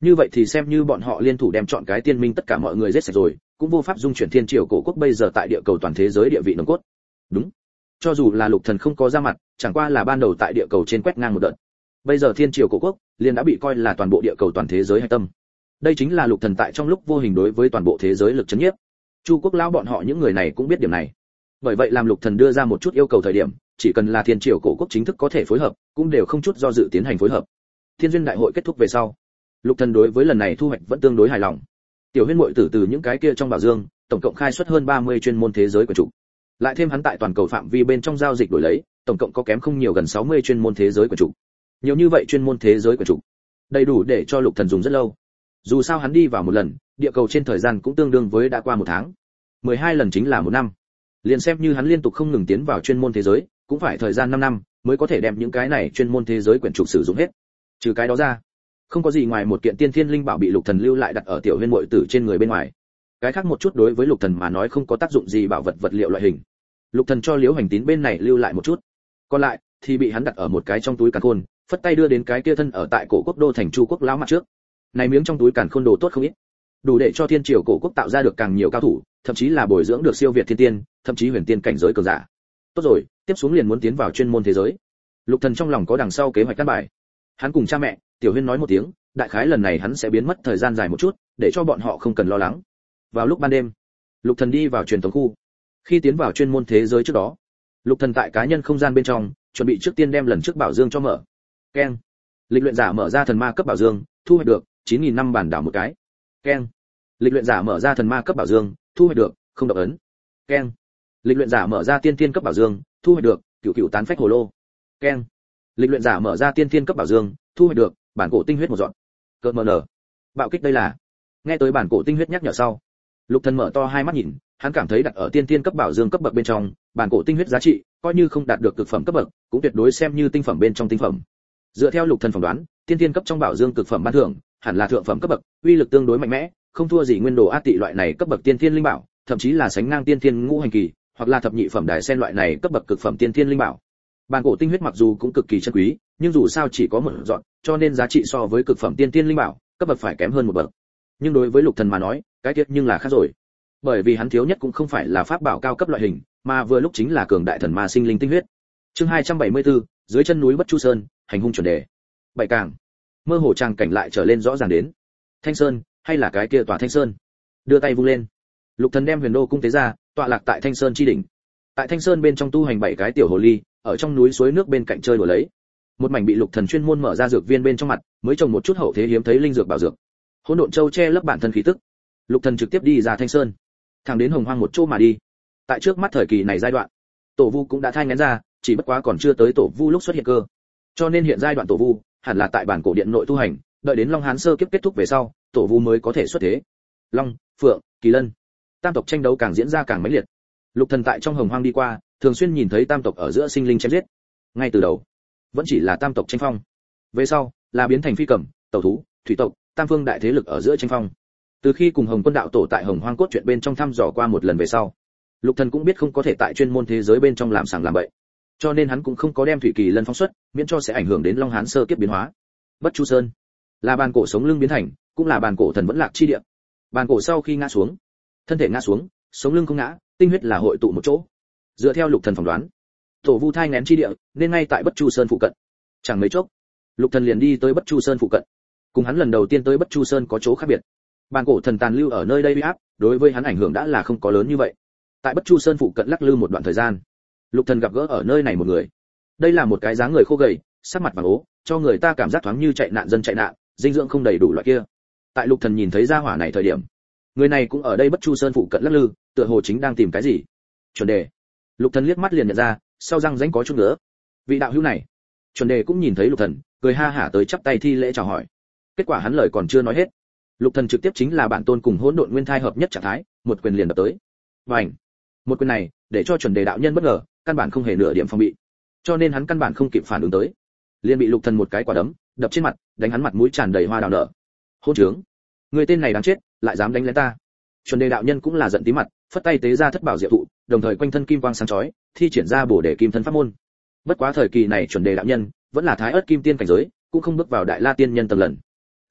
Speaker 1: Như vậy thì xem như bọn họ liên thủ đem chọn cái tiên minh tất cả mọi người giết sạch rồi, cũng vô pháp dung chuyển thiên triều cổ quốc bây giờ tại địa cầu toàn thế giới địa vị nồng cốt. Đúng, cho dù là Lục Thần không có ra mặt, chẳng qua là ban đầu tại địa cầu trên quét ngang một đợt. Bây giờ thiên triều cổ quốc liền đã bị coi là toàn bộ địa cầu toàn thế giới hạch tâm. Đây chính là Lục Thần tại trong lúc vô hình đối với toàn bộ thế giới lực chấn nhiếp. Chu quốc lão bọn họ những người này cũng biết điểm này. Bởi vậy làm Lục Thần đưa ra một chút yêu cầu thời điểm, chỉ cần là thiên triều cổ quốc chính thức có thể phối hợp, cũng đều không chút do dự tiến hành phối hợp. Thiên duyên đại hội kết thúc về sau, Lục Thần đối với lần này thu hoạch vẫn tương đối hài lòng. Tiểu Huyên muội tử từ những cái kia trong bảo dương, tổng cộng khai xuất hơn 30 chuyên môn thế giới của chủ. Lại thêm hắn tại toàn cầu phạm vi bên trong giao dịch đổi lấy, tổng cộng có kém không nhiều gần 60 chuyên môn thế giới của chủ. Nhiều như vậy chuyên môn thế giới của chủ, đầy đủ để cho Lục Thần dùng rất lâu. Dù sao hắn đi vào một lần, địa cầu trên thời gian cũng tương đương với đã qua một tháng. 12 lần chính là một năm. Liền xem như hắn liên tục không ngừng tiến vào chuyên môn thế giới, cũng phải thời gian 5 năm mới có thể đem những cái này chuyên môn thế giới quyển trục sử dụng hết. Trừ cái đó ra, không có gì ngoài một kiện tiên thiên linh bảo bị Lục Thần lưu lại đặt ở Tiểu Huyên muội tử trên người bên ngoài. Cái khác một chút đối với Lục Thần mà nói không có tác dụng gì bảo vật vật liệu loại hình. Lục Thần cho Liễu Hành Tín bên này lưu lại một chút, còn lại thì bị hắn đặt ở một cái trong túi càn khôn, phất tay đưa đến cái kia thân ở tại cổ quốc đô thành Chu quốc lão mặt trước. Này miếng trong túi càn khôn đồ tốt không ít, đủ để cho thiên triều cổ quốc tạo ra được càng nhiều cao thủ, thậm chí là bồi dưỡng được siêu việt thiên tiên, thậm chí huyền tiên cảnh giới cường giả. Tốt rồi, tiếp xuống liền muốn tiến vào chuyên môn thế giới. Lục Thần trong lòng có đằng sau kế hoạch căn bài. Hắn cùng cha mẹ, Tiểu Huyên nói một tiếng, đại khái lần này hắn sẽ biến mất thời gian dài một chút, để cho bọn họ không cần lo lắng. Vào lúc ban đêm, Lục Thần đi vào truyền thống khu. Khi tiến vào chuyên môn thế giới trước đó, Lục Thần tại cá nhân không gian bên trong, chuẩn bị trước tiên đem lần trước bảo dương cho mở. Keng. Lịch luyện giả mở ra thần ma cấp bảo dương, thu hoạch được 9000 năm bản đảo một cái. Keng. Lịch luyện giả mở ra thần ma cấp bảo dương, thu hoạch được không độc ấn. Keng. Lịch luyện giả mở ra tiên tiên cấp bảo dương, thu hoạch được cửu cửu tán phách hồ lô. Keng. Lịch luyện giả mở ra tiên tiên cấp bảo dương, thu hoạch được bản cổ tinh huyết một dọn. Cơn mờ nở. Bạo kích đây là. Nghe tới bản cổ tinh huyết nhắc nhở sau, Lục Thần mở to hai mắt nhìn, hắn cảm thấy đặt ở tiên tiên cấp bảo dương cấp bậc bên trong, bản cổ tinh huyết giá trị, coi như không đạt được cực phẩm cấp bậc, cũng tuyệt đối xem như tinh phẩm bên trong tinh phẩm. Dựa theo Lục Thần phỏng đoán, tiên tiên cấp trong bảo dương cực phẩm ban thưởng, hẳn là thượng phẩm cấp bậc, uy lực tương đối mạnh mẽ, không thua gì nguyên đồ ác tị loại này cấp bậc tiên tiên linh bảo, thậm chí là sánh ngang tiên tiên ngũ hành kỳ, hoặc là thập nhị phẩm đài sen loại này cấp bậc cực phẩm tiên tiên linh bảo. Bản cổ tinh huyết mặc dù cũng cực kỳ chân quý, nhưng dù sao chỉ có một dọn, cho nên giá trị so với cực phẩm tiên tiên linh bảo, cấp bậc phải kém hơn một bậc. Nhưng đối với Lục Thần mà nói, cái tiết nhưng là khác rồi. Bởi vì hắn thiếu nhất cũng không phải là pháp bảo cao cấp loại hình, mà vừa lúc chính là cường đại thần ma sinh linh tinh huyết. Chương 274, dưới chân núi Bất Chu Sơn, hành hung chuẩn đề. Bảy càng. Mơ hồ tràng cảnh lại trở lên rõ ràng đến. Thanh Sơn, hay là cái kia tòa Thanh Sơn? Đưa tay vung lên. Lục Thần đem Huyền Đô cung tế ra, tọa lạc tại Thanh Sơn chi đỉnh. Tại Thanh Sơn bên trong tu hành 7 cái tiểu hồ ly, ở trong núi suối nước bên cạnh chơi đùa lấy. Một mảnh bị Lục Thần chuyên môn mở ra dược viên bên trong mặt, mới trồng một chút hậu thế hiếm thấy linh dược bảo dược. Hỗn độn châu che lấp bản thân khí tức. Lục Thần trực tiếp đi ra Thanh Sơn, thẳng đến Hồng Hoang một chỗ mà đi. Tại trước mắt thời kỳ này giai đoạn, Tổ Vu cũng đã thai nghén ra, chỉ bất quá còn chưa tới Tổ Vu lúc xuất hiện cơ. Cho nên hiện giai đoạn Tổ Vu hẳn là tại bản cổ điện nội tu hành, đợi đến Long Hán sơ kiếp kết thúc về sau, Tổ Vu mới có thể xuất thế. Long, Phượng, Kỳ Lân, tam tộc tranh đấu càng diễn ra càng mãnh liệt. Lục Thần tại trong Hồng Hoang đi qua, thường xuyên nhìn thấy tam tộc ở giữa sinh linh chém giết. Ngay từ đầu, vẫn chỉ là tam tộc tranh phong. Về sau, là biến thành phi cầm, tẩu thú, thủy tộc, tam phương đại thế lực ở giữa tranh phong. Từ khi cùng Hồng Quân đạo tổ tại Hồng Hoang cốt truyện bên trong thăm dò qua một lần về sau, Lục Thần cũng biết không có thể tại chuyên môn thế giới bên trong làm sàng làm bậy, cho nên hắn cũng không có đem Thủy Kỳ Lân phóng xuất, miễn cho sẽ ảnh hưởng đến Long Hán sơ kiếp biến hóa. Bất Chu Sơn là bàn cổ sống lưng biến thành, cũng là bàn cổ thần vẫn lạc chi địa. Bàn cổ sau khi ngã xuống, thân thể ngã xuống, sống lưng không ngã, tinh huyết là hội tụ một chỗ. Dựa theo Lục Thần phỏng đoán, Tổ Vu thai nghén chi địa nên ngay tại Bất Chu Sơn phụ cận. Chẳng mấy chốc, Lục Thần liền đi tới Bất Chu Sơn phụ cận. Cùng hắn lần đầu tiên tới Bất Chu Sơn có chỗ khác biệt. Bàn cổ thần tàn lưu ở nơi đây uy áp, đối với hắn ảnh hưởng đã là không có lớn như vậy. Tại Bất Chu Sơn phụ cận lắc lư một đoạn thời gian, Lục Thần gặp gỡ ở nơi này một người. Đây là một cái dáng người khô gầy, sắc mặt vàng ố, cho người ta cảm giác thoáng như chạy nạn dân chạy nạn, dinh dưỡng không đầy đủ loại kia. Tại Lục Thần nhìn thấy gia hỏa này thời điểm, người này cũng ở đây Bất Chu Sơn phụ cận lắc lư, tựa hồ chính đang tìm cái gì. Chuẩn đề. Lục Thần liếc mắt liền nhận ra, sau răng rãnh có chút nữa. Vị đạo hữu này. Chuẩn đề cũng nhìn thấy Lục Thần, cười ha hả tới chắp tay thi lễ chào hỏi. Kết quả hắn lời còn chưa nói hết, Lục Thần trực tiếp chính là bản tôn cùng hỗn độn nguyên thai hợp nhất trạng thái, một quyền liền đập tới. Bành! Một quyền này, để cho Chuẩn đề đạo nhân bất ngờ, căn bản không hề nửa điểm phòng bị, cho nên hắn căn bản không kịp phản ứng tới, liền bị Lục Thần một cái quả đấm đập trên mặt, đánh hắn mặt mũi tràn đầy hoa đào nở. Hỗn trướng! Người tên này đáng chết, lại dám đánh lén ta! Chuẩn đề đạo nhân cũng là giận tí mặt, phất tay tế ra thất bảo diệu thụ, đồng thời quanh thân kim quang sáng chói, thi triển ra bổ để kim thân pháp môn. Bất quá thời kỳ này Chuẩn đề đạo nhân vẫn là thái ớt kim tiên cảnh giới, cũng không bước vào đại la tiên nhân tầng lần.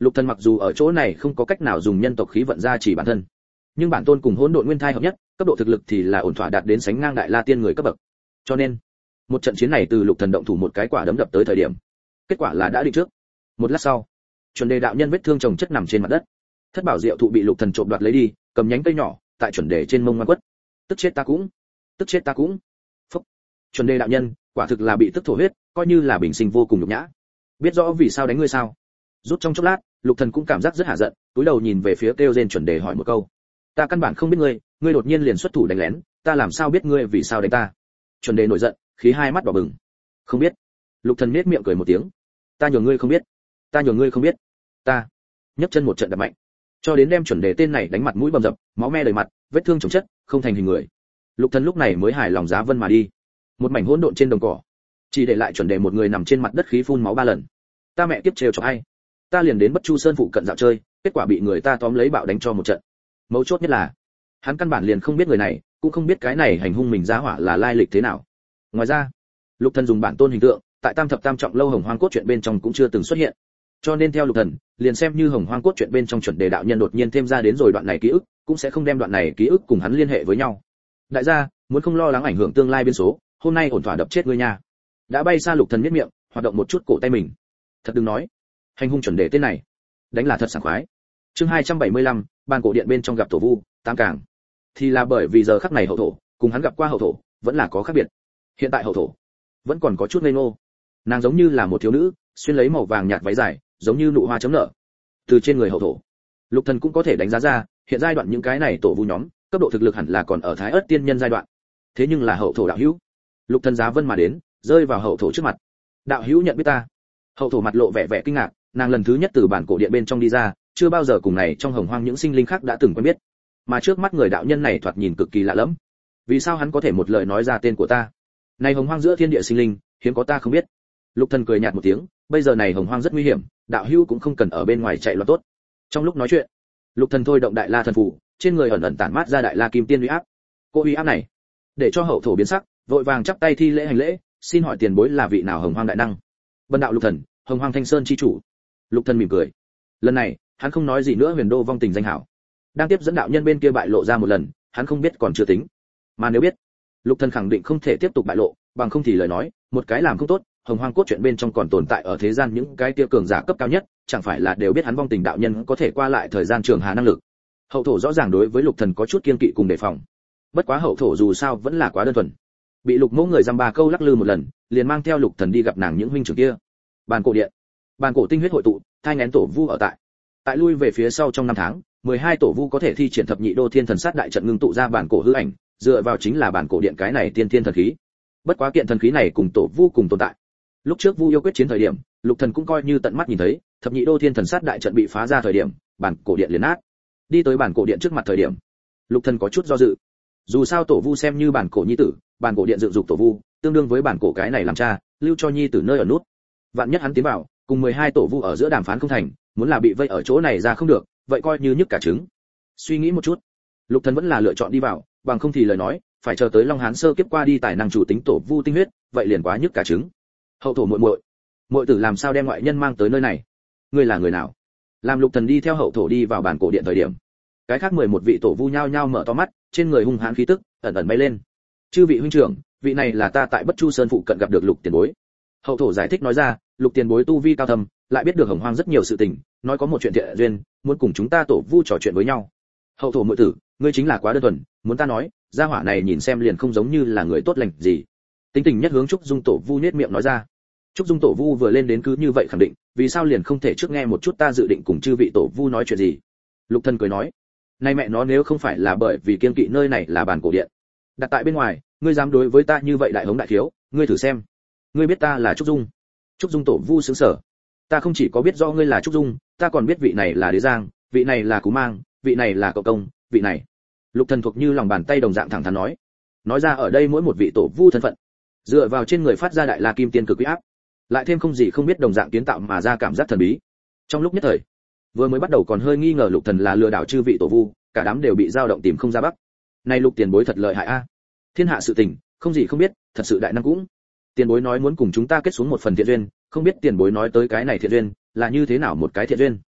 Speaker 1: Lục Thần mặc dù ở chỗ này không có cách nào dùng nhân tộc khí vận ra chỉ bản thân, nhưng bản tôn cùng hỗn độn nguyên thai hợp nhất, cấp độ thực lực thì là ổn thỏa đạt đến sánh ngang đại la tiên người cấp bậc. Cho nên, một trận chiến này từ Lục Thần động thủ một cái quả đấm đập tới thời điểm, kết quả là đã định trước. Một lát sau, chuẩn đề đạo nhân vết thương chồng chất nằm trên mặt đất. Thất bảo diệu thụ bị Lục Thần trộm đoạt lấy đi, cầm nhánh cây nhỏ, tại chuẩn đề trên mông ngoan quất. Tức chết ta cũng, tức chết ta cũng. Phúc. Chuẩn đề đạo nhân, quả thực là bị tức thổ huyết, coi như là bình sinh vô cùng nhục nhã. Biết rõ vì sao đánh ngươi sao? Rút trong chốc lát, Lục Thần cũng cảm giác rất hạ giận, cúi đầu nhìn về phía kêu rên chuẩn đề hỏi một câu. Ta căn bản không biết ngươi, ngươi đột nhiên liền xuất thủ đánh lén, ta làm sao biết ngươi vì sao đánh ta? Chuẩn đề nổi giận, khí hai mắt đỏ bừng. Không biết. Lục Thần nhếch miệng cười một tiếng. Ta nhường ngươi không biết, ta nhường ngươi không biết. Ta nhấc chân một trận đập mạnh, cho đến đem chuẩn đề tên này đánh mặt mũi bầm dập, máu me đầy mặt, vết thương chồng chất, không thành hình người. Lục Thần lúc này mới hài lòng giá vân mà đi. Một mảnh hỗn độn trên đồng cỏ, chỉ để lại chuẩn đề một người nằm trên mặt đất khí phun máu 3 lần. Ta mẹ tiếp trêu cho ai? Ta liền đến Bất Chu Sơn phụ cận dạo chơi, kết quả bị người ta tóm lấy bạo đánh cho một trận. Mấu chốt nhất là, hắn căn bản liền không biết người này, cũng không biết cái này hành hung mình giá hỏa là lai lịch thế nào. Ngoài ra, Lục Thần dùng bản tôn hình tượng, tại Tam thập tam trọng lâu Hồng Hoang cốt truyện bên trong cũng chưa từng xuất hiện. Cho nên theo Lục Thần, liền xem như Hồng Hoang cốt truyện bên trong chuẩn đề đạo nhân đột nhiên thêm ra đến rồi đoạn này ký ức, cũng sẽ không đem đoạn này ký ức cùng hắn liên hệ với nhau. Đại gia, muốn không lo lắng ảnh hưởng tương lai biên số, hôm nay ổn thỏa đập chết ngươi nha. Đã bay xa Lục Thần miết miệng, hoạt động một chút cổ tay mình. Thật đừng nói, hành hung chuẩn đề tên này, đánh là thật sảng khoái. Chương 275, ban cổ điện bên trong gặp tổ vu, tam càng. Thì là bởi vì giờ khắc này hậu thổ, cùng hắn gặp qua hậu thổ, vẫn là có khác biệt. Hiện tại hậu thổ, vẫn còn có chút ngây ngô. Nàng giống như là một thiếu nữ, xuyên lấy màu vàng nhạt váy dài, giống như nụ hoa chấm nở. Từ trên người hậu thổ, Lục Thần cũng có thể đánh giá ra, hiện giai đoạn những cái này tổ vu nhóm, cấp độ thực lực hẳn là còn ở thái ớt tiên nhân giai đoạn. Thế nhưng là hậu thổ đạo hữu, Lục Thần giá vân mà đến, rơi vào hậu thổ trước mặt. Đạo hữu nhận biết ta? Hậu thổ mặt lộ vẻ vẻ kinh ngạc, nàng lần thứ nhất từ bản cổ điện bên trong đi ra, chưa bao giờ cùng này trong hồng hoang những sinh linh khác đã từng quen biết, mà trước mắt người đạo nhân này thoạt nhìn cực kỳ lạ lẫm. Vì sao hắn có thể một lời nói ra tên của ta? Này hồng hoang giữa thiên địa sinh linh, hiếm có ta không biết. Lục Thần cười nhạt một tiếng, bây giờ này hồng hoang rất nguy hiểm, đạo hữu cũng không cần ở bên ngoài chạy loạn tốt. Trong lúc nói chuyện, Lục Thần thôi động đại la thần phù, trên người ẩn ẩn tản mát ra đại la kim tiên uy áp. Cô uy áp này, để cho hậu thổ biến sắc, vội vàng chắp tay thi lễ hành lễ, xin hỏi tiền bối là vị nào hồng hoang đại năng? Bần đạo Lục Thần, hồng hoang thanh sơn chi chủ. Lục Thần mỉm cười. Lần này, hắn không nói gì nữa huyền đô vong tình danh hảo. Đang tiếp dẫn đạo nhân bên kia bại lộ ra một lần, hắn không biết còn chưa tính. Mà nếu biết, Lục Thần khẳng định không thể tiếp tục bại lộ, bằng không thì lời nói, một cái làm không tốt, hồng hoang cốt truyện bên trong còn tồn tại ở thế gian những cái tiêu cường giả cấp cao nhất, chẳng phải là đều biết hắn vong tình đạo nhân có thể qua lại thời gian trường hà năng lực. Hậu thổ rõ ràng đối với Lục Thần có chút kiên kỵ cùng đề phòng. Bất quá hậu thổ dù sao vẫn là quá đơn thuần. Bị Lục Mẫu người dăm ba câu lắc lư một lần, liền mang theo Lục Thần đi gặp nàng những huynh trưởng kia. Bàn cổ điện, bàn cổ tinh huyết hội tụ, thai nghén tổ vu ở tại. Tại lui về phía sau trong năm tháng, 12 tổ vu có thể thi triển thập nhị đô thiên thần sát đại trận ngưng tụ ra bản cổ hư ảnh, dựa vào chính là bản cổ điện cái này tiên thiên thần khí. Bất quá kiện thần khí này cùng tổ vu cùng tồn tại. Lúc trước Vu yêu quyết chiến thời điểm, Lục Thần cũng coi như tận mắt nhìn thấy, thập nhị đô thiên thần sát đại trận bị phá ra thời điểm, bản cổ điện liền nát. Đi tới bản cổ điện trước mặt thời điểm, Lục Thần có chút do dự. Dù sao tổ vu xem như bản cổ nhi tử, bản cổ điện dựng dục tổ vu, tương đương với bản cổ cái này làm cha, lưu cho nhi tử nơi ở nút. Vạn nhất hắn tiến vào, cùng 12 tổ vu ở giữa đàm phán không thành, muốn là bị vây ở chỗ này ra không được, vậy coi như nhức cả trứng. Suy nghĩ một chút, Lục Thần vẫn là lựa chọn đi vào, bằng không thì lời nói, phải chờ tới Long Hán sơ kiếp qua đi tài năng chủ tính tổ vu tinh huyết, vậy liền quá nhức cả trứng. Hậu thổ muội tử làm sao đem ngoại nhân mang tới nơi này? Ngươi là người nào? Làm Lục Thần đi theo hậu thổ đi vào bản cổ điện thời điểm, cái khác 11 vị tổ vu nhao nhao mở to mắt, trên người hung hãn khí tức ẩn ẩn bay lên. Chư vị huynh trưởng, vị này là ta tại Bất Chu Sơn phụ cận gặp được Lục tiền bối. Hậu thổ giải thích nói ra, Lục tiền bối tu vi cao thâm, lại biết được hồng hoang rất nhiều sự tình, nói có một chuyện thiện duyên, muốn cùng chúng ta tổ vu trò chuyện với nhau. Hậu thổ muội tử, ngươi chính là quá đơn thuần, muốn ta nói, gia hỏa này nhìn xem liền không giống như là người tốt lành gì. Tính tình nhất hướng Trúc Dung tổ vu nhếch miệng nói ra. Trúc Dung tổ vu vừa lên đến cứ như vậy khẳng định, vì sao liền không thể trước nghe một chút ta dự định cùng chư vị tổ vu nói chuyện gì? Lục Thần cười nói, nay mẹ nó nếu không phải là bởi vì kiên kỵ nơi này là bản cổ điện, đặt tại bên ngoài, ngươi dám đối với ta như vậy đại hống đại thiếu, ngươi thử xem. Ngươi biết ta là Trúc Dung? Trúc Dung tổ vu sững sờ. Ta không chỉ có biết do ngươi là Trúc Dung, ta còn biết vị này là Đế Giang, vị này là Cú Mang, vị này là Cậu Công, vị này. Lục Thần thuộc như lòng bàn tay đồng dạng thẳng thắn nói ra ở đây mỗi một vị tổ vu thân phận, dựa vào trên người phát ra đại la kim tiên cực uy áp, lại thêm không gì không biết đồng dạng kiến tạo mà ra cảm giác thần bí. Trong lúc nhất thời, vừa mới bắt đầu còn hơi nghi ngờ Lục Thần là lừa đảo chư vị tổ vu, cả đám đều bị dao động tìm không ra bắc. Này Lục tiền bối thật lợi hại a. Thiên hạ sự tình, không gì không biết, thật sự đại năng cũng. Tiền bối nói muốn cùng chúng ta kết xuống một phần thiện duyên, không biết tiền bối nói tới cái này thiện duyên là như thế nào một cái thiện duyên.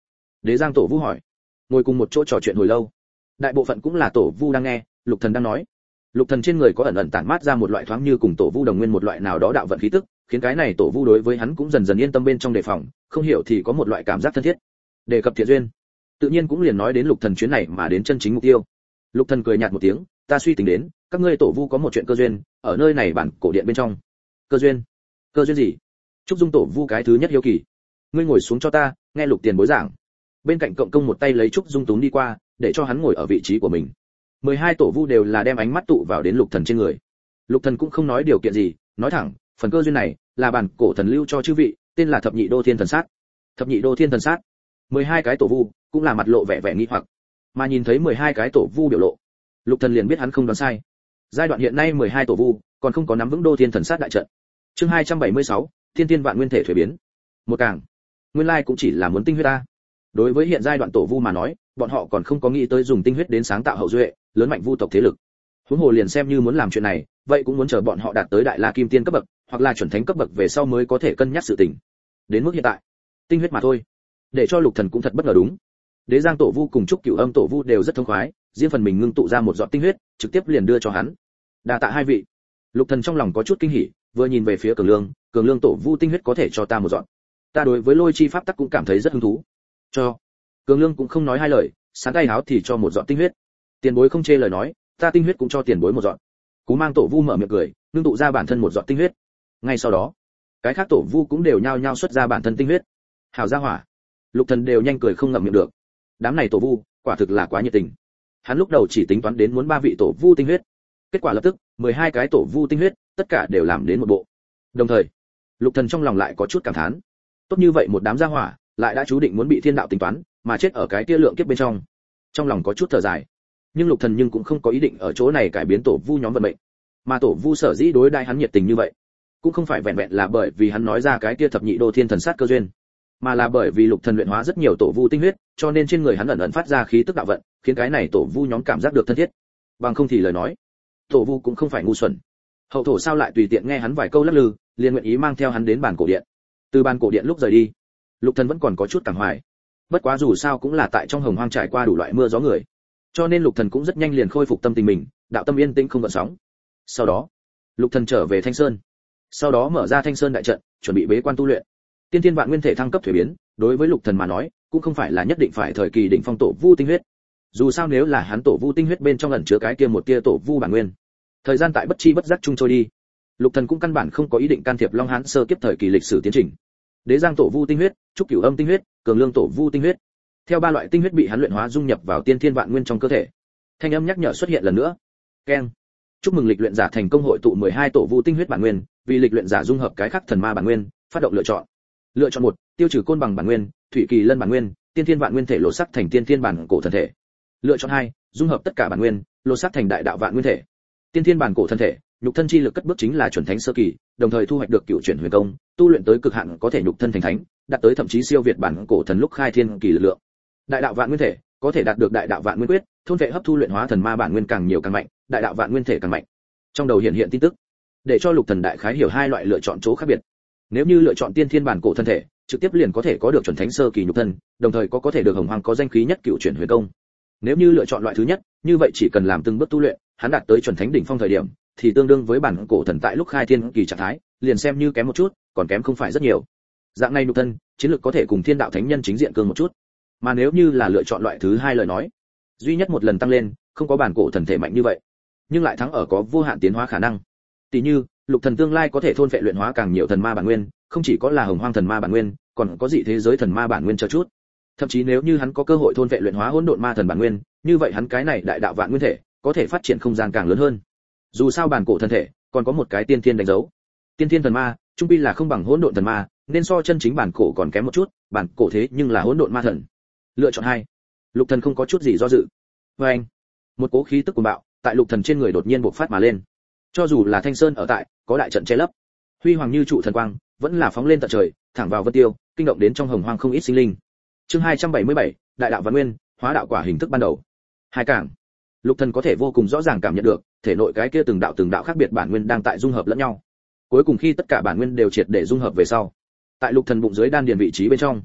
Speaker 1: Đế Giang Tổ Vu hỏi. Ngồi cùng một chỗ trò chuyện hồi lâu. Đại bộ phận cũng là Tổ Vu đang nghe, Lục Thần đang nói. Lục Thần trên người có ẩn ẩn tản mát ra một loại thoáng như cùng Tổ Vu đồng nguyên một loại nào đó đạo vận khí tức, khiến cái này Tổ Vu đối với hắn cũng dần dần yên tâm bên trong đề phòng, không hiểu thì có một loại cảm giác thân thiết. Đề cập thiện duyên, tự nhiên cũng liền nói đến Lục Thần chuyến này mà đến chân chính mục tiêu. Lục Thần cười nhạt một tiếng, ta suy tính đến, các ngươi Tổ Vu có một chuyện cơ duyên, ở nơi này bản cổ điện bên trong. Cơ duyên? Cơ duyên gì? Trúc Dung Tổ Vu cái thứ nhất hiếu kỳ. Ngươi ngồi xuống cho ta, nghe Lục Tiền bối giảng. Bên cạnh cộng công một tay lấy Trúc Dung túm đi qua, để cho hắn ngồi ở vị trí của mình. 12 Tổ Vu đều là đem ánh mắt tụ vào đến Lục Thần trên người. Lục Thần cũng không nói điều kiện gì, nói thẳng, phần cơ duyên này là bản cổ thần lưu cho chư vị, tên là Thập Nhị Đô Thiên Thần Sát. Thập Nhị Đô Thiên Thần Sát. 12 cái Tổ Vu cũng là mặt lộ vẻ vẻ nghi hoặc, mà nhìn thấy 12 cái Tổ Vu biểu lộ, Lục Thần liền biết hắn không đoán sai. Giai đoạn hiện nay 12 Tổ Vu còn không có nắm vững Đô Thiên Thần Sát đại trận. Chương 276, Thiên Tiên Vạn Nguyên Thể thuế biến. Một càng, nguyên lai cũng chỉ là muốn tinh huyết ta. Đối với hiện giai đoạn Tổ Vu mà nói, bọn họ còn không có nghĩ tới dùng tinh huyết đến sáng tạo hậu duệ, lớn mạnh vu tộc thế lực. Huống hồ liền xem như muốn làm chuyện này, vậy cũng muốn chờ bọn họ đạt tới đại la kim tiên cấp bậc, hoặc là chuẩn thánh cấp bậc về sau mới có thể cân nhắc sự tình. Đến mức hiện tại, tinh huyết mà thôi. Để cho Lục Thần cũng thật bất ngờ đúng. Đế Giang Tổ Vu cùng Trúc Cửu Âm Tổ Vu đều rất thông khoái, riêng phần mình ngưng tụ ra một giọt tinh huyết, trực tiếp liền đưa cho hắn. Đa tạ hai vị. Lục Thần trong lòng có chút kinh hỉ, vừa nhìn về phía Cường Lương Tổ Vu tinh huyết có thể cho ta một giọt. Ta đối với lôi chi pháp tắc cũng cảm thấy rất hứng thú. Cho. Cường Lương cũng không nói hai lời, sáng tay háo thì cho một giọt tinh huyết. Tiền bối không chê lời nói, ta tinh huyết cũng cho tiền bối một giọt. Cú Mang Tổ Vu mở miệng cười, ngưng tụ ra bản thân một giọt tinh huyết. Ngay sau đó, cái khác Tổ Vu cũng đều nhao nhao xuất ra bản thân tinh huyết. Hảo gia hỏa. Lục Thần đều nhanh cười không ngậm miệng được. Đám này Tổ Vu, quả thực là quá nhiệt tình. Hắn lúc đầu chỉ tính toán đến muốn 3 vị Tổ Vu tinh huyết. Kết quả lập tức, 12 cái Tổ Vu tinh huyết, tất cả đều làm đến một bộ. Đồng thời, Lục Thần trong lòng lại có chút cảm thán. Tốt như vậy một đám gia hỏa, lại đã chú định muốn bị thiên đạo tính toán, mà chết ở cái kia lượng kiếp bên trong. Trong lòng có chút thở dài. Nhưng Lục Thần cũng không có ý định ở chỗ này cải biến Tổ Vu nhóm vận mệnh. Mà Tổ Vu sở dĩ đối đãi hắn nhiệt tình như vậy, cũng không phải vẹn vẹn là bởi vì hắn nói ra cái kia Thập Nhị Đô Thiên Thần Sát cơ duyên, mà là bởi vì Lục Thần luyện hóa rất nhiều Tổ Vu tinh huyết, cho nên trên người hắn ẩn ẩn phát ra khí tức đạo vận, khiến cái này Tổ Vu nhóm cảm giác được thân thiết. Bằng không thì lời nói, Tổ Vu cũng không phải ngu xuẩn. Hậu thổ sao lại tùy tiện nghe hắn vài câu lắc lư, liền nguyện ý mang theo hắn đến bàn cổ điện. Từ bàn cổ điện lúc rời đi, Lục Thần vẫn còn có chút cảm hoài. Bất quá dù sao cũng là tại trong hồng hoang trải qua đủ loại mưa gió người, cho nên Lục Thần cũng rất nhanh liền khôi phục tâm tình mình, đạo tâm yên tĩnh không gợn sóng. Sau đó, Lục Thần trở về Thanh Sơn. Sau đó mở ra Thanh Sơn đại trận, chuẩn bị bế quan tu luyện. Tiên Thiên Vạn Nguyên Thể thăng cấp thuế biến, đối với Lục Thần mà nói, cũng không phải là nhất định phải thời kỳ đỉnh phong Tổ Vu tinh huyết. Dù sao nếu là hắn Tổ Vu tinh huyết bên trong ẩn chứa cái kia một tia Tổ Vu bản nguyên, thời gian tại bất chi bất giác chung trôi đi. Lục Thần cũng căn bản không có ý định can thiệp Long Hán sơ kiếp thời kỳ lịch sử tiến trình. Đế Giang Tổ Vu tinh huyết, Trúc Cửu Âm tinh huyết, Cường Lương Tổ Vu tinh huyết. Theo 3 loại tinh huyết bị hắn luyện hóa dung nhập vào Tiên Thiên Vạn Nguyên trong cơ thể. Thanh âm nhắc nhở xuất hiện lần nữa. Keng. Chúc mừng lịch luyện giả thành công hội tụ 12 Tổ Vu tinh huyết bản nguyên, vì lịch luyện giả dung hợp cái khác thần ma bản nguyên, phát động lựa chọn. Lựa chọn 1, tiêu trừ côn bằng bản nguyên, thủy kỳ lân bản nguyên, Tiên Thiên Vạn Nguyên Thể lột sắc thành Tiên Thiên bản cổ thần thể. Lựa chọn 2, dung hợp tất cả bản nguyên, lột sắc thành Đại đạo vạn nguyên thể. Tiên Thiên bản cổ thần thể, nhục thân chi lực cất bước chính là chuẩn thánh sơ kỳ, đồng thời thu hoạch được cựu chuyển huyền công, tu luyện tới cực hạn có thể nhục thân thành thánh, đạt tới thậm chí siêu việt bản cổ thần lúc khai thiên kỳ lực lượng. Đại đạo vạn nguyên thể, có thể đạt được Đại đạo vạn nguyên quyết, thôn vệ hấp thu luyện hóa thần ma bản nguyên càng nhiều càng mạnh, Đại đạo vạn nguyên thể càng mạnh. Trong đầu hiện tin tức, để cho Lục Thần đại khái hiểu 2 loại lựa chọn chỗ khác biệt. Nếu như lựa chọn Tiên Thiên bản cổ thân thể, trực tiếp liền có thể có được chuẩn thánh sơ kỳ nhục thân, đồng thời có thể được hồng hoàng có danh khí nhất cựu chuyển huyền công. Nếu như lựa chọn loại thứ nhất, như vậy chỉ cần làm từng bước tu luyện, hắn đạt tới chuẩn thánh đỉnh phong thời điểm, thì tương đương với bản cổ thần tại lúc khai thiên kỳ trạng thái, liền xem như kém một chút, còn kém không phải rất nhiều. Dạng này nhục thân, chiến lược có thể cùng thiên đạo thánh nhân chính diện cương một chút. Mà nếu như là lựa chọn loại thứ hai lời nói, duy nhất một lần tăng lên, không có bản cổ thần thể mạnh như vậy, nhưng lại thắng ở có vô hạn tiến hóa khả năng. Tỷ như, Lục Thần tương lai có thể thôn phệ luyện hóa càng nhiều thần ma bản nguyên, không chỉ có là hồng hoang thần ma bản nguyên, còn có dị thế giới thần ma bản nguyên chờ chút. Thậm chí nếu như hắn có cơ hội thôn phệ luyện hóa hỗn độn ma thần bản nguyên, như vậy hắn cái này đại đạo vạn nguyên thể, có thể phát triển không gian càng lớn hơn. Dù sao bản cổ thần thể, còn có một cái tiên thiên đánh dấu. Tiên thiên thần ma, trung quy là không bằng hỗn độn thần ma, nên so chân chính bản cổ còn kém một chút, bản cổ thế nhưng là hỗn độn ma thần. Lựa chọn 2. Lục Thần không có chút gì do dự. Và anh, một cỗ khí tức cuồng bạo, tại Lục Thần trên người đột nhiên bộc phát mà lên. Cho dù là Thanh Sơn ở tại, có đại trận che lấp, huy hoàng như trụ thần quang, vẫn là phóng lên tận trời, thẳng vào vân tiêu, kinh động đến trong hồng hoang không ít sinh linh. Chương 277, Đại đạo vạn nguyên, hóa đạo quả hình thức ban đầu. Hai cảng. Lục Thần có thể vô cùng rõ ràng cảm nhận được, thể nội cái kia từng đạo khác biệt bản nguyên đang tại dung hợp lẫn nhau. Cuối cùng khi tất cả bản nguyên đều triệt để dung hợp về sau, tại Lục Thần bụng dưới đan điền vị trí bên trong,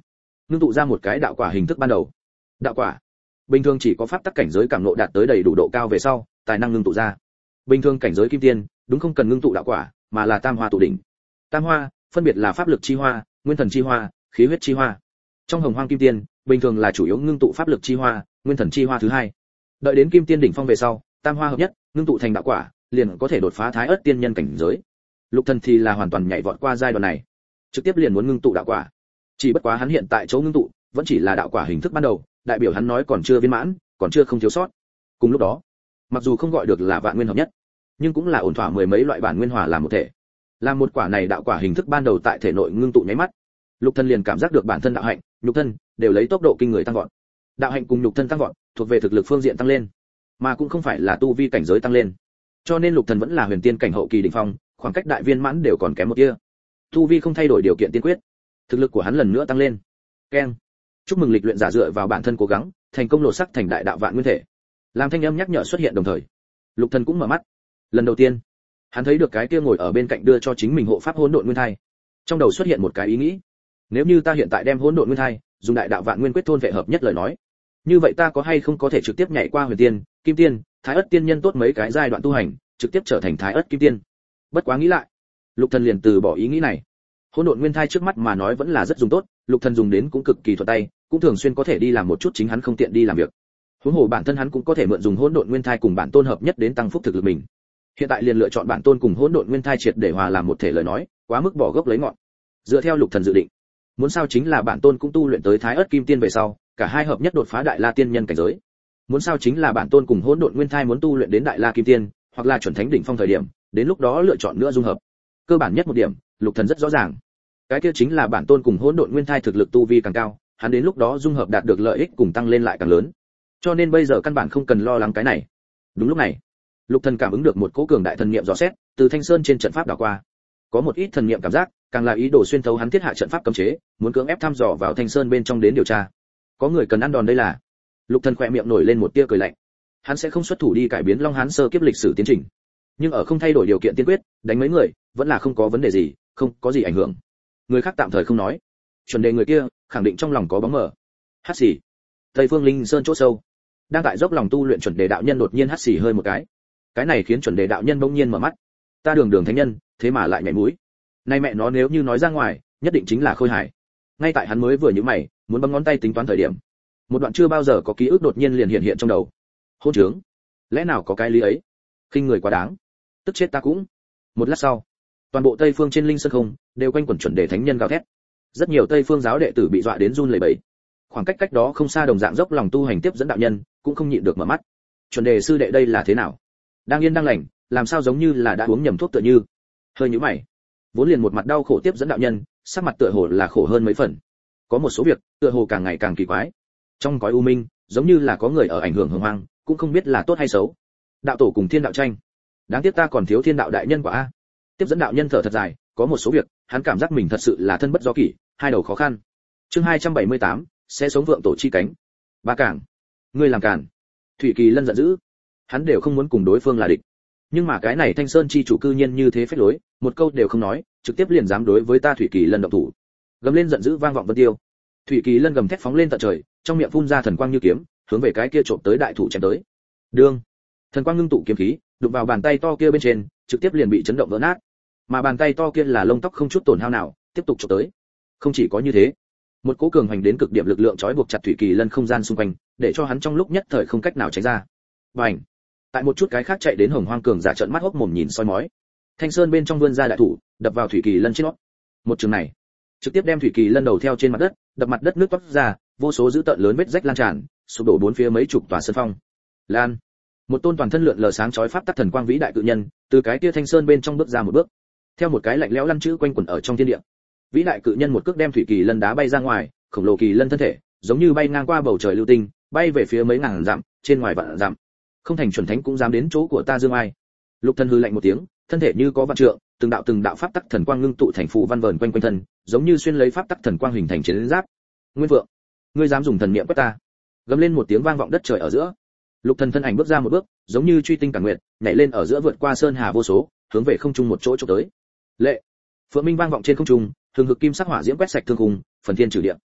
Speaker 1: ngưng tụ ra một cái đạo quả hình thức ban đầu. Đạo quả bình thường chỉ có pháp tắc cảnh giới cảm ngộ đạt tới đầy đủ độ cao về sau tài năng ngưng tụ ra. Bình thường cảnh giới kim tiên đúng không cần ngưng tụ đạo quả, mà là tam hoa tụ đỉnh. Tam hoa phân biệt là pháp lực chi hoa, nguyên thần chi hoa, khí huyết chi hoa. Trong hồng hoang kim tiên bình thường là chủ yếu ngưng tụ pháp lực chi hoa, nguyên thần chi hoa thứ hai. Đợi đến kim tiên đỉnh phong về sau, tam hoa hợp nhất, ngưng tụ thành đạo quả, liền có thể đột phá thái ớt tiên nhân cảnh giới. Lục Thần thì là hoàn toàn nhảy vọt qua giai đoạn này, trực tiếp liền muốn ngưng tụ đạo quả. Chỉ bất quá hắn hiện tại chỗ ngưng tụ vẫn chỉ là đạo quả hình thức ban đầu, đại biểu hắn nói còn chưa viên mãn, còn chưa không thiếu sót. Cùng lúc đó, mặc dù không gọi được là vạn nguyên hợp nhất, nhưng cũng là ổn thỏa mười mấy loại bản nguyên hòa làm một thể. Làm một quả này đạo quả hình thức ban đầu tại thể nội ngưng tụ nháy mắt, Lục Thần liền cảm giác được bản thân đạo hạnh, nhục thân đều lấy tốc độ kinh người tăng vọt. Đạo hạnh cùng nhục thân tăng vọt, thuộc về thực lực phương diện tăng lên, mà cũng không phải là tu vi cảnh giới tăng lên. Cho nên Lục Thần vẫn là huyền tiên cảnh hậu kỳ đỉnh phong, khoảng cách đại viên mãn đều còn kém một tia. Tu vi không thay đổi điều kiện tiên quyết, thực lực của hắn lần nữa tăng lên. Keng. Chúc mừng lịch luyện giả dựa vào bản thân cố gắng, thành công lột xác thành đại đạo vạn nguyên thể. Làm thanh âm nhắc nhở xuất hiện đồng thời, Lục Thần cũng mở mắt. Lần đầu tiên, hắn thấy được cái kia ngồi ở bên cạnh đưa cho chính mình hộ pháp hỗn độn nguyên thai. Trong đầu xuất hiện một cái ý nghĩ, nếu như ta hiện tại đem hỗn độn nguyên thai dùng đại đạo vạn nguyên quyết thôn vệ hợp nhất lời nói, như vậy ta có hay không có thể trực tiếp nhảy qua huyền tiên, kim tiên, thái ất tiên nhân tốt mấy cái giai đoạn tu hành, trực tiếp trở thành thái ất kim tiên. Bất quá nghĩ lại, Lục Thần liền từ bỏ ý nghĩ này. Hỗn độn nguyên thai trước mắt mà nói vẫn là rất dùng tốt, Lục Thần dùng đến cũng cực kỳ thuận tay, cũng thường xuyên có thể đi làm một chút chính hắn không tiện đi làm việc. Huống hồ bản thân hắn cũng có thể mượn dùng hỗn độn nguyên thai cùng bản tôn hợp nhất đến tăng phúc thực lực mình. Hiện tại liền lựa chọn bản tôn cùng hỗn độn nguyên thai triệt để hòa làm một thể lời nói, quá mức bỏ gốc lấy ngọn. Dựa theo Lục Thần dự định, muốn sao chính là bản tôn cũng tu luyện tới thái ớt kim tiên về sau, cả hai hợp nhất đột phá đại la tiên nhân cảnh giới. Muốn sao chính là bản tôn cùng hỗn độn nguyên thai muốn tu luyện đến đại la kim tiên, hoặc là chuẩn thánh đỉnh phong thời điểm, đến lúc đó lựa chọn nữa dung hợp. Cơ bản nhất một điểm, Lục Thần rất rõ ràng. Cái kia chính là bản tôn cùng hỗn độn nguyên thai thực lực tu vi càng cao, hắn đến lúc đó dung hợp đạt được lợi ích cùng tăng lên lại càng lớn. Cho nên bây giờ căn bản không cần lo lắng cái này. Đúng lúc này, Lục Thần cảm ứng được một cỗ cường đại thần niệm dò xét, từ Thanh Sơn trên trận pháp đảo qua. Có một ít thần niệm cảm giác, càng là ý đồ xuyên thấu hắn thiết hạ trận pháp cấm chế, muốn cưỡng ép thăm dò vào Thanh Sơn bên trong đến điều tra. Có người cần ăn đòn đây là. Lục Thần khẽ miệng nổi lên một tia cười lạnh. Hắn sẽ không xuất thủ đi cải biến Long Hán sơ kiếp lịch sử tiến trình, nhưng ở không thay đổi điều kiện tiên quyết, đánh mấy người vẫn là không có vấn đề gì, không có gì ảnh hưởng. Người khác tạm thời không nói, chuẩn đề người kia khẳng định trong lòng có bóng mờ. Hắt xì. Tây Phương Linh Sơn chỗ sâu, đang tại dốc lòng tu luyện chuẩn đề đạo nhân đột nhiên hắt xì hơi một cái này khiến chuẩn đề đạo nhân bỗng nhiên mở mắt. Ta đường đường thánh nhân, thế mà lại nhảy mũi. Nay mẹ nó nếu như nói ra ngoài, nhất định chính là khôi hài. Ngay tại hắn mới vừa nhíu mày, muốn bấm ngón tay tính toán thời điểm, một đoạn chưa bao giờ có ký ức đột nhiên liền hiện trong đầu. Hôn trướng, lẽ nào có cái lý ấy? Khinh người quá đáng, tức chết ta cũng. Một lát sau, toàn bộ Tây Phương trên Linh Sơn không đều quanh quẩn chuẩn đề thánh nhân gào thét. Rất nhiều Tây Phương giáo đệ tử bị dọa đến run lẩy bẩy. Khoảng cách đó không xa đồng dạng dốc lòng tu hành tiếp dẫn đạo nhân, cũng không nhịn được mở mắt. Chuẩn đề sư đệ đây là thế nào? Đang yên đang lành, làm sao giống như là đã uống nhầm thuốc tựa như. Hơi nhíu mày, vốn liền một mặt đau khổ tiếp dẫn đạo nhân, sắc mặt tựa hồ là khổ hơn mấy phần. Có một số việc, tựa hồ càng ngày càng kỳ quái. Trong cõi u minh, giống như là có người ở ảnh hưởng hồng hoang, cũng không biết là tốt hay xấu. Đạo tổ cùng thiên đạo tranh, đáng tiếc ta còn thiếu thiên đạo đại nhân quả a. Tiếp dẫn đạo nhân thở thật dài, có một số việc, hắn cảm giác mình thật sự là thân bất do kỷ, hai đầu khó khăn. Chương 278, sẽ sống vượng tổ chi cánh. Ba Cảng, ngươi làm càn. Thủy Kỳ Lân giận dữ, hắn đều không muốn cùng đối phương là địch, nhưng mà cái này Thanh Sơn chi chủ cư nhiên như thế phách lối, một câu đều không nói, trực tiếp liền dám đối với ta Thủy Kỳ Lân động thủ. Gầm lên giận dữ vang vọng vân tiêu. Thủy Kỳ Lân gầm thét phóng lên tận trời, trong miệng phun ra thần quang như kiếm, hướng về cái kia trộm tới đại thủ chém tới. Đương, thần quang ngưng tụ kiếm khí, đụng vào bàn tay to kia bên trên, trực tiếp liền bị chấn động vỡ nát. Mà bàn tay to kia là lông tóc không chút tổn hao nào, tiếp tục chộp tới. Không chỉ có như thế, một cỗ cường hành đến cực điểm lực lượng trói buộc chặt Thủy Kỳ Lân không gian xung quanh, để cho hắn trong lúc nhất thời không cách nào tránh ra. Bành! Tại một chút cái khác chạy đến Hồng Hoang cường giả trợn mắt hốc mồm nhìn soi mói. Thanh Sơn bên trong vươn ra đại thủ, đập vào Thủy Kỳ Lân trên nót. Một trường này, trực tiếp đem Thủy Kỳ Lân đầu theo trên mặt đất, đập mặt đất nước toát ra, vô số dữ tợn lớn vết rách lan tràn, sụp đổ bốn phía mấy chục tòa sơn phong. Lan! Một tôn toàn thân lượn lờ sáng chói pháp tắc thần quang vĩ đại cự nhân, từ cái kia Thanh Sơn bên trong bước ra một bước. Theo một cái lạnh lẽo lăn chữ quanh quẩn ở trong thiên địa. Vĩ đại cự nhân một cước đem Thủy Kỳ Lân đá bay ra ngoài, khổng lồ kỳ lân thân thể, giống như bay ngang qua bầu trời lưu tinh, bay về phía mấy ngàn dặm, trên ngoài vạn dặm. Không thành chuẩn thánh cũng dám đến chỗ của ta dương ai. Lục Thần hừ lạnh một tiếng, thân thể như có vạn trượng, từng đạo pháp tắc thần quang ngưng tụ thành phù văn vờn quanh quanh thân, giống như xuyên lấy pháp tắc thần quang hình thành chiến giáp. Nguyên Vượng, ngươi dám dùng thần niệm quét ta? Gầm lên một tiếng vang vọng đất trời ở giữa. Lục Thần thân ảnh bước ra một bước, giống như truy tinh cả nguyệt, nhảy lên ở giữa vượt qua sơn hà vô số, hướng về không trung một chỗ chụp tới. Lệ, phượng minh vang vọng trên không trung, thường hực kim sắc hỏa diễm quét sạch thương khung, phần thiên trừ địa.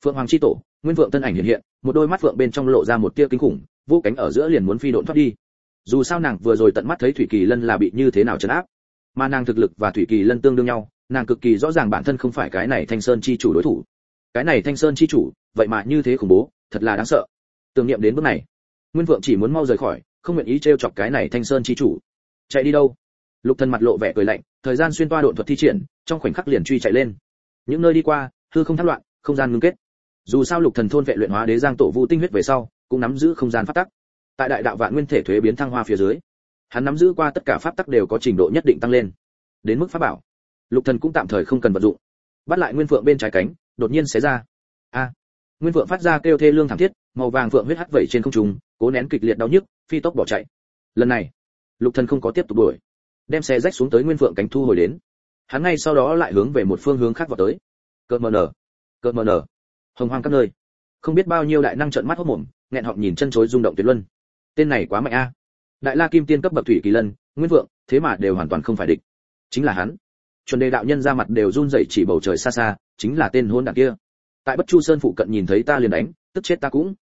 Speaker 1: Phượng Hoàng chi tổ, Nguyên Phượng thân ảnh hiện hiện, một đôi mắt phượng bên trong lộ ra một tia kinh khủng, vô cánh ở giữa liền muốn phi độn thoát đi. Dù sao nàng vừa rồi tận mắt thấy Thủy Kỳ Lân là bị như thế nào trấn áp, mà nàng thực lực và Thủy Kỳ Lân tương đương nhau, nàng cực kỳ rõ ràng bản thân không phải cái này Thanh Sơn chi chủ đối thủ. Cái này Thanh Sơn chi chủ, vậy mà như thế khủng bố, thật là đáng sợ. Tưởng niệm đến bước này, Nguyên Phượng chỉ muốn mau rời khỏi, không nguyện ý trêu chọc cái này Thanh Sơn chi chủ. Chạy đi đâu? Lục Thần mặt lộ vẻ cười lạnh, thời gian xuyên toa độn thuật thi triển, trong khoảnh khắc liền truy chạy lên. Những nơi đi qua, hư không thác loạn, không gian ngưng kết. Dù sao Lục Thần thôn vệ luyện hóa đế giang tổ vu tinh huyết về sau, cũng nắm giữ không gian pháp tắc. Tại đại đạo vạn nguyên thể thuế biến thăng hoa phía dưới, hắn nắm giữ qua tất cả pháp tắc đều có trình độ nhất định tăng lên. Đến mức pháp bảo, Lục Thần cũng tạm thời không cần vận dụng. Bắt lại Nguyên Phượng bên trái cánh, đột nhiên xé ra. A! Nguyên Phượng phát ra kêu thê lương thảm thiết, màu vàng phượng huyết hắt vẩy trên không trung, cố nén kịch liệt đau nhức, phi tốc bỏ chạy. Lần này, Lục Thần không có tiếp tục đuổi, đem xe rách xuống tới Nguyên Phượng cánh thu hồi đến. Hắn ngay sau đó lại hướng về một phương hướng khác vọt tới. Cơn mờ nở, hồng hoang các nơi, không biết bao nhiêu đại năng trợn mắt hốt mồm, nghẹn họng nhìn chân chối rung động tuyệt luân. Tên này quá mạnh a! Đại La Kim Tiên cấp bậc Thủy Kỳ Lân, Nguyên Phượng, thế mà đều hoàn toàn không phải địch. Chính là hắn. Chuẩn Đề đạo nhân ra mặt đều run rẩy chỉ bầu trời xa xa, chính là tên hỗn đản kia. Tại Bất Chu Sơn phụ cận nhìn thấy ta liền đánh, tức chết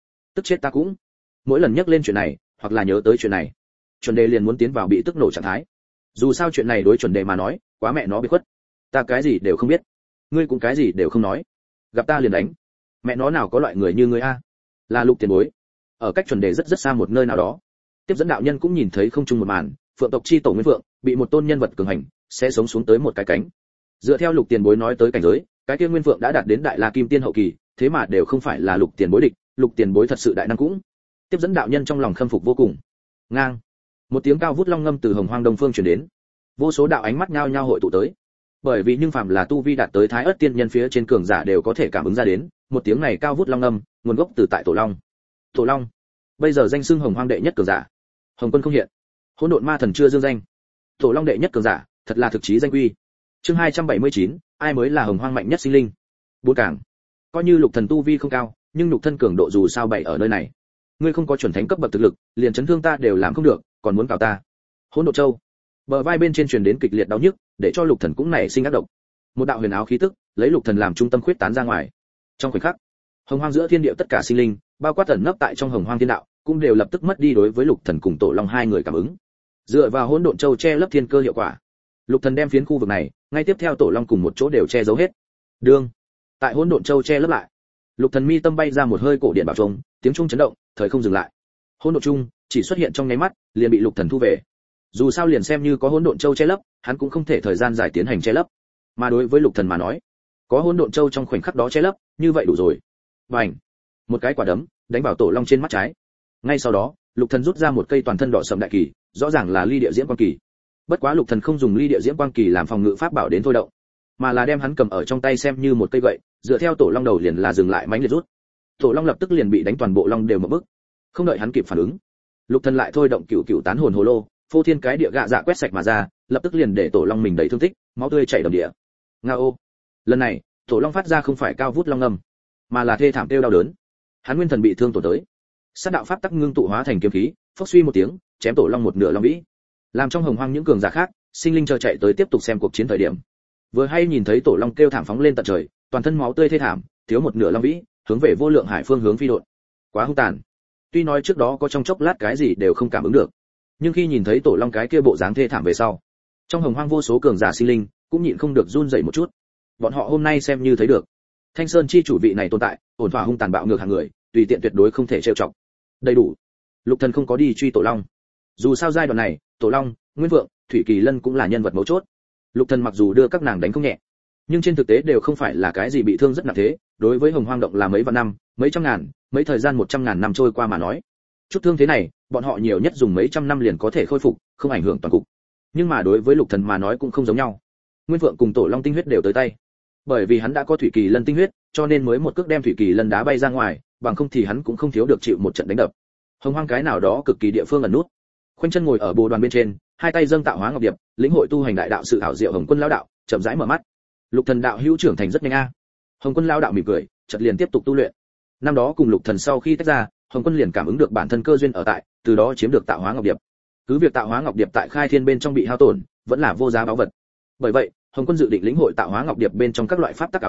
Speaker 1: ta cũng. Mỗi lần nhắc lên chuyện này, hoặc là nhớ tới chuyện này, Chuẩn Đề liền muốn tiến vào bị tức nổ trạng thái. Dù sao chuyện này đối Chuẩn Đề mà nói, quá mẹ nó bị khuất. Ta cái gì đều không biết, ngươi cũng cái gì đều không nói, gặp ta liền đánh. Mẹ nó nào có loại người như ngươi a? Là Lục tiền bối. Ở cách Chuẩn Đề rất xa một nơi nào đó, tiếp dẫn đạo nhân cũng nhìn thấy không chung một màn, Phượng tộc chi tổ Nguyên Phượng bị một tôn nhân vật cường hành sẽ sống xuống tới một cái cánh. Dựa theo Lục tiền bối nói tới cảnh giới, cái kia Nguyên Phượng đã đạt đến Đại La Kim Tiên hậu kỳ, thế mà đều không phải là Lục tiền bối địch, Lục tiền bối thật sự đại năng cũng. Tiếp dẫn đạo nhân trong lòng khâm phục vô cùng. Ngang, một tiếng cao vút long ngâm từ hồng hoang đông phương truyền đến, vô số đạo ánh mắt nhao nhao hội tụ tới. Bởi vì nhưng phàm là tu vi đạt tới Thái Ức tiên nhân phía trên cường giả đều có thể cảm ứng ra đến, một tiếng này cao vút long ngâm, nguồn gốc từ tại Tổ Long. Tổ Long, bây giờ danh xưng hồng hoang đệ nhất cường giả. Hồng Quân không hiện, Hỗn Độn Ma Thần chưa dương danh. Tổ Long đệ nhất cường giả, thật là thực chí danh quy. Chương 279, ai mới là hồng hoang mạnh nhất sinh linh? Bốn cảng. Coi như Lục Thần tu vi không cao, nhưng nhục thân cường độ dù sao bày ở nơi này. Ngươi không có chuẩn thánh cấp bậc thực lực, liền chấn thương ta đều làm không được, còn muốn cào ta. Hỗn Độn Châu. Bờ vai bên trên truyền đến kịch liệt đau nhức, để cho Lục Thần cũng nảy sinh ác độc. Một đạo huyền áo khí tức, lấy Lục Thần làm trung tâm khuyết tán ra ngoài. Trong khoảnh khắc, hồng hoang giữa thiên địa tất cả sinh linh, bao quát ẩn nấp tại trong hồng hoang thiên đạo, cũng đều lập tức mất đi đối với Lục Thần cùng Tổ Long hai người cảm ứng. Dựa vào Hỗn Độn Châu che lấp thiên cơ hiệu quả, Lục Thần đem phiến khu vực này, ngay tiếp theo Tổ Long cùng một chỗ đều che giấu hết. Đương, tại Hỗn Độn Châu che lấp lại, Lục Thần mi tâm bay ra một hơi cổ điện bảo trống, tiếng trung chấn động, thời không dừng lại. Hỗn Độn Trung chỉ xuất hiện trong nháy mắt, liền bị Lục Thần thu về. Dù sao liền xem như có Hỗn Độn Châu che lấp, hắn cũng không thể thời gian dài tiến hành che lấp. Mà đối với Lục Thần mà nói, có Hỗn Độn Châu trong khoảnh khắc đó che lấp, như vậy đủ rồi. Bành! Một cái quả đấm đánh vào Tổ Long trên mắt trái. Ngay sau đó, Lục Thần rút ra một cây toàn thân đỏ sẫm đại kỳ, rõ ràng là ly địa diễm quang kỳ. Bất quá Lục Thần không dùng ly địa diễm quang kỳ làm phòng ngự pháp bảo đến thôi động, mà là đem hắn cầm ở trong tay xem như một cây gậy, dựa theo Tổ Long đầu liền là dừng lại mãnh liệt rút. Tổ Long lập tức liền bị đánh toàn bộ long đều một bức. Không đợi hắn kịp phản ứng, Lục Thần lại thôi động cửu cửu tán hồn hồ lô, phô thiên cái địa gạ dạ quét sạch mà ra, lập tức liền để Tổ Long mình đầy thương tích, máu tươi chảy đầm địa. Ngao. Lần này, Tổ Long phát ra không phải cao vút long ngâm, mà là thê thảm kêu đau đớn. Hắn nguyên thần bị thương tổn tới. Sát đạo pháp tắc ngưng tụ hóa thành kiếm khí, phốc suy một tiếng, chém Tổ Long một nửa long vĩ. Làm trong hồng hoang những cường giả khác, sinh linh chờ chạy tới tiếp tục xem cuộc chiến thời điểm. Vừa hay nhìn thấy Tổ Long kêu thảm phóng lên tận trời, toàn thân máu tươi thê thảm, thiếu một nửa long vĩ, hướng về vô lượng hải phương hướng phi độn. Quá hung tàn. Tuy nói trước đó có trong chốc lát cái gì đều không cảm ứng được, nhưng khi nhìn thấy Tổ Long cái kia bộ dáng thê thảm về sau, trong hồng hoang vô số cường giả sinh linh cũng nhịn không được run rẩy một chút. Bọn họ hôm nay xem như thấy được, Thanh Sơn chi chủ vị này tồn tại, ổn thỏa hung tàn bạo ngược hàng người, tùy tiện tuyệt đối không thể trêu chọc. Đầy đủ. Lục Thần không có đi truy Tổ Long. Dù sao giai đoạn này, Tổ Long, Nguyên Vượng, Thủy Kỳ Lân cũng là nhân vật mấu chốt. Lục Thần mặc dù đưa các nàng đánh không nhẹ, nhưng trên thực tế đều không phải là cái gì bị thương rất nặng thế, đối với hồng hoang động là mấy vạn năm, mấy trăm ngàn, mấy thời gian 100.000 năm trôi qua mà nói. Chút thương thế này, bọn họ nhiều nhất dùng mấy trăm năm liền có thể khôi phục, không ảnh hưởng toàn cục. Nhưng mà đối với Lục Thần mà nói cũng không giống nhau. Nguyên Vượng cùng Tổ Long tinh huyết đều tới tay. Bởi vì hắn đã có Thủy Kỳ Lân tinh huyết, cho nên mới một cước đem Thủy Kỳ Lân đá bay ra ngoài, bằng không thì hắn cũng không thiếu được chịu một trận đánh đập. Hồng hoang cái nào đó cực kỳ địa phương ẩn nút. Khoanh chân ngồi ở bồ đoàn bên trên, hai tay dâng tạo hóa ngọc điệp, lĩnh hội tu hành đại đạo sự ảo diệu Hồng Quân lão đạo, chậm rãi mở mắt. Lục Thần đạo hữu trưởng thành rất nhanh a. Hồng Quân lão đạo mỉm cười, chợt liền tiếp tục tu luyện. Năm đó cùng Lục Thần sau khi tách ra, Hồng Quân liền cảm ứng được bản thân cơ duyên ở tại, từ đó chiếm được tạo hóa ngọc điệp. Cứ việc tạo hóa ngọc điệp tại khai thiên bên trong bị hao tổn, vẫn là vô giá báu vật. Bởi vậy, Hồng Quân dự định lĩnh hội tạo hóa ngọc điệp bên trong các loại pháp tắc ảo diệu,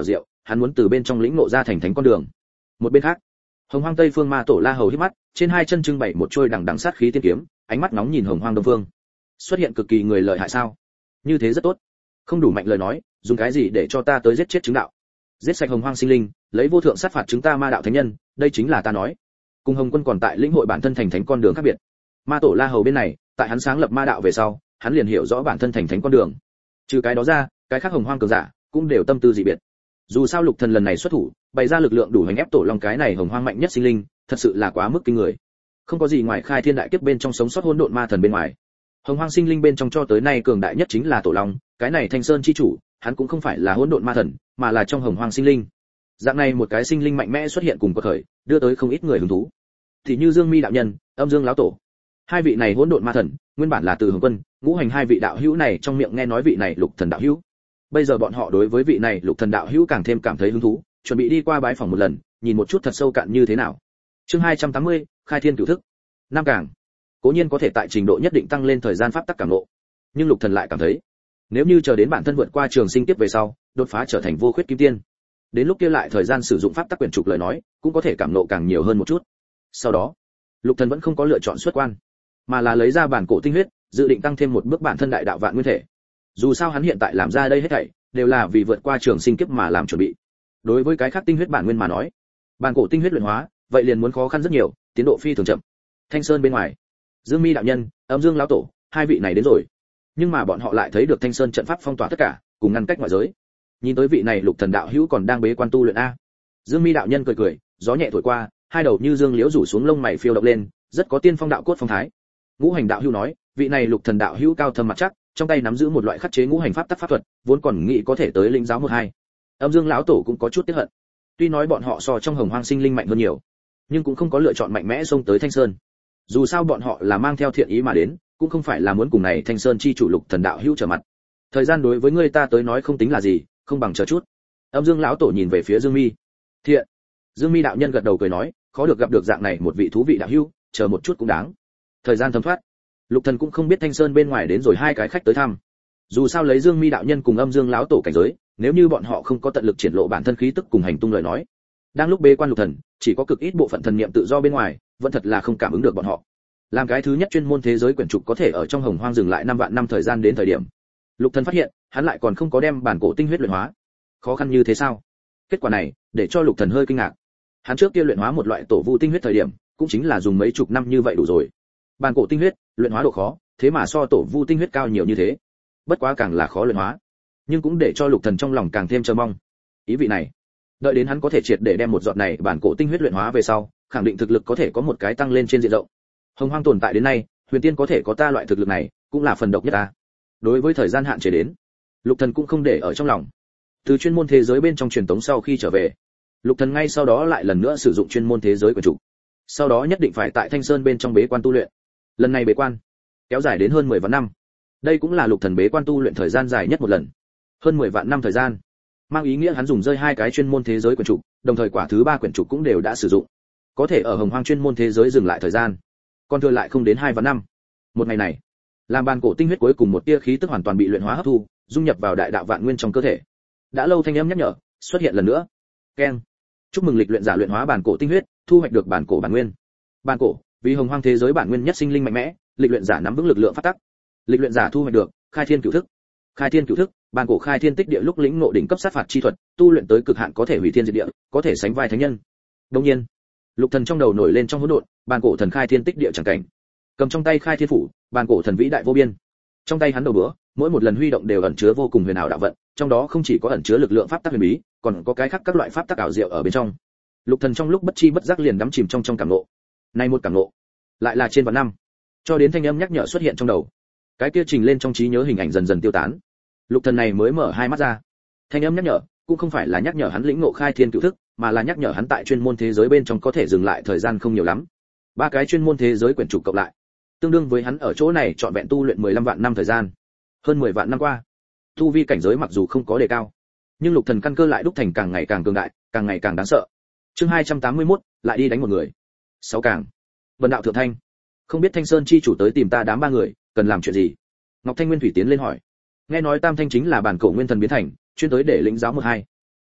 Speaker 1: hắn muốn từ bên trong lĩnh ngộ ra thành thánh con đường. Một bên khác, Hồng Hoang Tây Phương Ma Tổ La Hầu híp mắt, trên hai chân trưng bày một trôi đằng đằng sát khí tiên kiếm, ánh mắt nóng nhìn Hồng Hoang Đông Phương. Xuất hiện cực kỳ người lợi hại sao? Như thế rất tốt. Không đủ mạnh lời nói, dùng cái gì để cho ta tới giết chết chứng đạo? Giết sạch Hồng Hoang sinh linh, lấy vô thượng sát phạt chúng ta ma đạo thánh nhân, đây chính là ta nói. Cùng Hồng Quân còn tại lĩnh hội bản thân thành thánh con đường khác biệt. Ma Tổ La Hầu bên này, tại hắn sáng lập ma đạo về sau, hắn liền hiểu rõ bản thân thành thánh con đường. Trừ cái đó ra, cái khác Hồng Hoang cường giả cũng đều tâm tư dị biệt. Dù sao Lục Thần lần này xuất thủ, bày ra lực lượng đủ hành ép Tổ Long cái này Hồng Hoang mạnh nhất sinh linh, thật sự là quá mức kinh người. Không có gì ngoài khai thiên đại kiếp bên trong sống sót hỗn độn ma thần bên ngoài. Hồng Hoang sinh linh bên trong cho tới nay cường đại nhất chính là Tổ Long, cái này Thanh Sơn chi chủ, hắn cũng không phải là hỗn độn ma thần, mà là trong Hồng Hoang sinh linh. Dạng này một cái sinh linh mạnh mẽ xuất hiện cùng quật khởi, đưa tới không ít người hứng thú. Thì như Dương Mi đạo nhân, Âm Dương lão tổ, hai vị này hỗn độn ma thần, nguyên bản là từ Hồng Quân, Ngũ Hành hai vị đạo hữu này trong miệng nghe nói vị này Lục Thần đạo hữu. Bây giờ bọn họ đối với vị này Lục Thần đạo hữu càng thêm cảm thấy hứng thú, chuẩn bị đi qua bái phỏng một lần, nhìn một chút thật sâu cạn như thế nào. Chương 280, khai thiên cửu thức. Nam Càng. Cố nhiên có thể tại trình độ nhất định tăng lên thời gian pháp tắc cảm ngộ, nhưng Lục Thần lại cảm thấy, nếu như chờ đến bản thân vượt qua trường sinh tiếp về sau, đột phá trở thành vô khuyết kim tiên, đến lúc kia lại thời gian sử dụng pháp tắc quyển trục lời nói, cũng có thể cảm ngộ càng nhiều hơn một chút. Sau đó, Lục Thần vẫn không có lựa chọn xuất quan, mà là lấy ra bản cổ tinh huyết, dự định tăng thêm một bước bản thân đại đạo vạn nguyên thể. Dù sao hắn hiện tại làm ra đây hết thảy, đều là vì vượt qua trường sinh kiếp mà làm chuẩn bị. Đối với cái khác tinh huyết bản nguyên mà nói, bản cổ tinh huyết luyện hóa, vậy liền muốn khó khăn rất nhiều, tiến độ phi thường chậm. Thanh Sơn bên ngoài, Dương Mi đạo nhân, Âm Dương lão tổ, hai vị này đến rồi. Nhưng mà bọn họ lại thấy được Thanh Sơn trận pháp phong tỏa tất cả, cùng ngăn cách ngoại giới. Nhìn tới vị này Lục Thần đạo hữu còn đang bế quan tu luyện a. Dương Mi đạo nhân cười cười, gió nhẹ thổi qua, hai đầu như dương liễu rủ xuống lông mày phiêu động lên, rất có tiên phong đạo cốt phong thái. Ngũ Hành đạo hữu nói, vị này Lục Thần đạo hữu cao thâm mặt chắc, trong tay nắm giữ một loại khắc chế ngũ hành pháp tắc pháp thuật, vốn còn nghĩ có thể tới lĩnh giáo một hai. Âm Dương lão tổ cũng có chút tiếc hận. Tuy nói bọn họ so trong Hồng Hoang sinh linh mạnh hơn nhiều, nhưng cũng không có lựa chọn mạnh mẽ xông tới Thanh Sơn. Dù sao bọn họ là mang theo thiện ý mà đến, cũng không phải là muốn cùng này Thanh Sơn chi chủ Lục Thần đạo hữu trở mặt. Thời gian đối với người ta tới nói không tính là gì, không bằng chờ chút. Âm Dương lão tổ nhìn về phía Dương Mi. Thiện. Dương Mi đạo nhân gật đầu cười nói, khó được gặp được dạng này một vị thú vị đạo hữu, chờ một chút cũng đáng. Thời gian thấm thoát, Lục Thần cũng không biết Thanh Sơn bên ngoài đến rồi hai cái khách tới thăm. Dù sao lấy Dương Mi đạo nhân cùng Âm Dương lão tổ cảnh giới, nếu như bọn họ không có tận lực triển lộ bản thân khí tức cùng hành tung lời nói, đang lúc bế quan Lục Thần, chỉ có cực ít bộ phận thần niệm tự do bên ngoài, vẫn thật là không cảm ứng được bọn họ. Làm cái thứ nhất chuyên môn thế giới quyển trục có thể ở trong Hồng Hoang dừng lại 5 vạn năm thời gian đến thời điểm, Lục Thần phát hiện, hắn lại còn không có đem bản cổ tinh huyết luyện hóa. Khó khăn như thế sao? Kết quả này, để cho Lục Thần hơi kinh ngạc. Hắn trước kia luyện hóa một loại tổ vu tinh huyết thời điểm, cũng chính là dùng mấy chục năm như vậy đủ rồi. Bản cổ tinh huyết, luyện hóa độ khó, thế mà so tổ vu tinh huyết cao nhiều như thế. Bất quá càng là khó luyện hóa, nhưng cũng để cho Lục Thần trong lòng càng thêm chờ mong. Ý vị này, đợi đến hắn có thể triệt để đem một giọt này bản cổ tinh huyết luyện hóa về sau, khẳng định thực lực có thể có một cái tăng lên trên diện rộng. Hồng Hoang tồn tại đến nay, huyền tiên có thể có ta loại thực lực này, cũng là phần độc nhất ta. Đối với thời gian hạn chế đến, Lục Thần cũng không để ở trong lòng. Từ chuyên môn thế giới bên trong truyền tống sau khi trở về, Lục Thần ngay sau đó lại lần nữa sử dụng chuyên môn thế giới của chủ. Sau đó nhất định phải tại Thanh Sơn bên trong bế quan tu luyện. Lần này bế quan kéo dài đến hơn 10 vạn năm. Đây cũng là Lục Thần bế quan tu luyện thời gian dài nhất một lần. Hơn 10 vạn năm thời gian, mang ý nghĩa hắn dùng rơi hai cái chuyên môn thế giới quyển trục, đồng thời quả thứ ba quyển trục cũng đều đã sử dụng. Có thể ở Hồng Hoang chuyên môn thế giới dừng lại thời gian, còn thừa lại không đến 2 vạn năm. Một ngày này, làm bản cổ tinh huyết cuối cùng một tia khí tức hoàn toàn bị luyện hóa hấp thu, dung nhập vào đại đạo vạn nguyên trong cơ thể. Đã lâu thanh âm nhắc nhở xuất hiện lần nữa. Keng. Chúc mừng lịch luyện giả luyện hóa bản cổ tinh huyết, thu hoạch được bản cổ bản nguyên. Bản cổ, vì Hồng Hoang thế giới bản nguyên nhất sinh linh mạnh mẽ, lịch luyện giả nắm vững lực lượng phát tắc. Lịch luyện giả thu hoạch được khai thiên cửu thức. Khai thiên cửu thức, bản cổ khai thiên tích địa lúc lĩnh ngộ đỉnh cấp sát phạt chi thuật, tu luyện tới cực hạn có thể hủy thiên diệt địa, có thể sánh vai thánh nhân. Đương nhiên, Lục Thần trong đầu nổi lên trong hỗn độn, bản cổ thần khai thiên tích địa chẳng cảnh. Cầm trong tay khai thiên phủ, bản cổ thần vĩ đại vô biên. Trong tay hắn đầu bữa, mỗi một lần huy động đều ẩn chứa vô cùng huyền ảo đạo vận, trong đó không chỉ có ẩn chứa lực lượng pháp tắc huyền bí, còn có cái khác các loại pháp tắc ảo diệu ở bên trong. Lục Thần trong lúc bất chi bất giác liền đắm chìm trong cảm ngộ. Này một cảm ngộ, lại là trên vạn năm. Cho đến thanh âm nhắc nhở xuất hiện trong đầu, cái kia trình lên trong trí nhớ hình ảnh dần dần tiêu tán. Lục Thần này mới mở hai mắt ra. Thanh âm nhắc nhở cũng không phải là nhắc nhở hắn lĩnh ngộ khai thiên cửu thức, mà là nhắc nhở hắn tại chuyên môn thế giới bên trong có thể dừng lại thời gian không nhiều lắm. Ba cái chuyên môn thế giới quyển trục cộng lại, tương đương với hắn ở chỗ này trọn vẹn tu luyện 15 vạn năm thời gian. Hơn 10 vạn năm qua, tu vi cảnh giới mặc dù không có đề cao, nhưng Lục Thần căn cơ lại đúc thành càng ngày càng cường đại, càng ngày càng đáng sợ. Chương 281, lại đi đánh một người. 6 càng. Vân đạo thượng thanh, không biết Thanh Sơn chi chủ tới tìm ta đám ba người, cần làm chuyện gì? Ngọc Thanh Nguyên Thủy tiến lên hỏi. Nghe nói Tam Thanh chính là bản cổ nguyên thần biến thành, chuyên tới để lĩnh giáo một hai.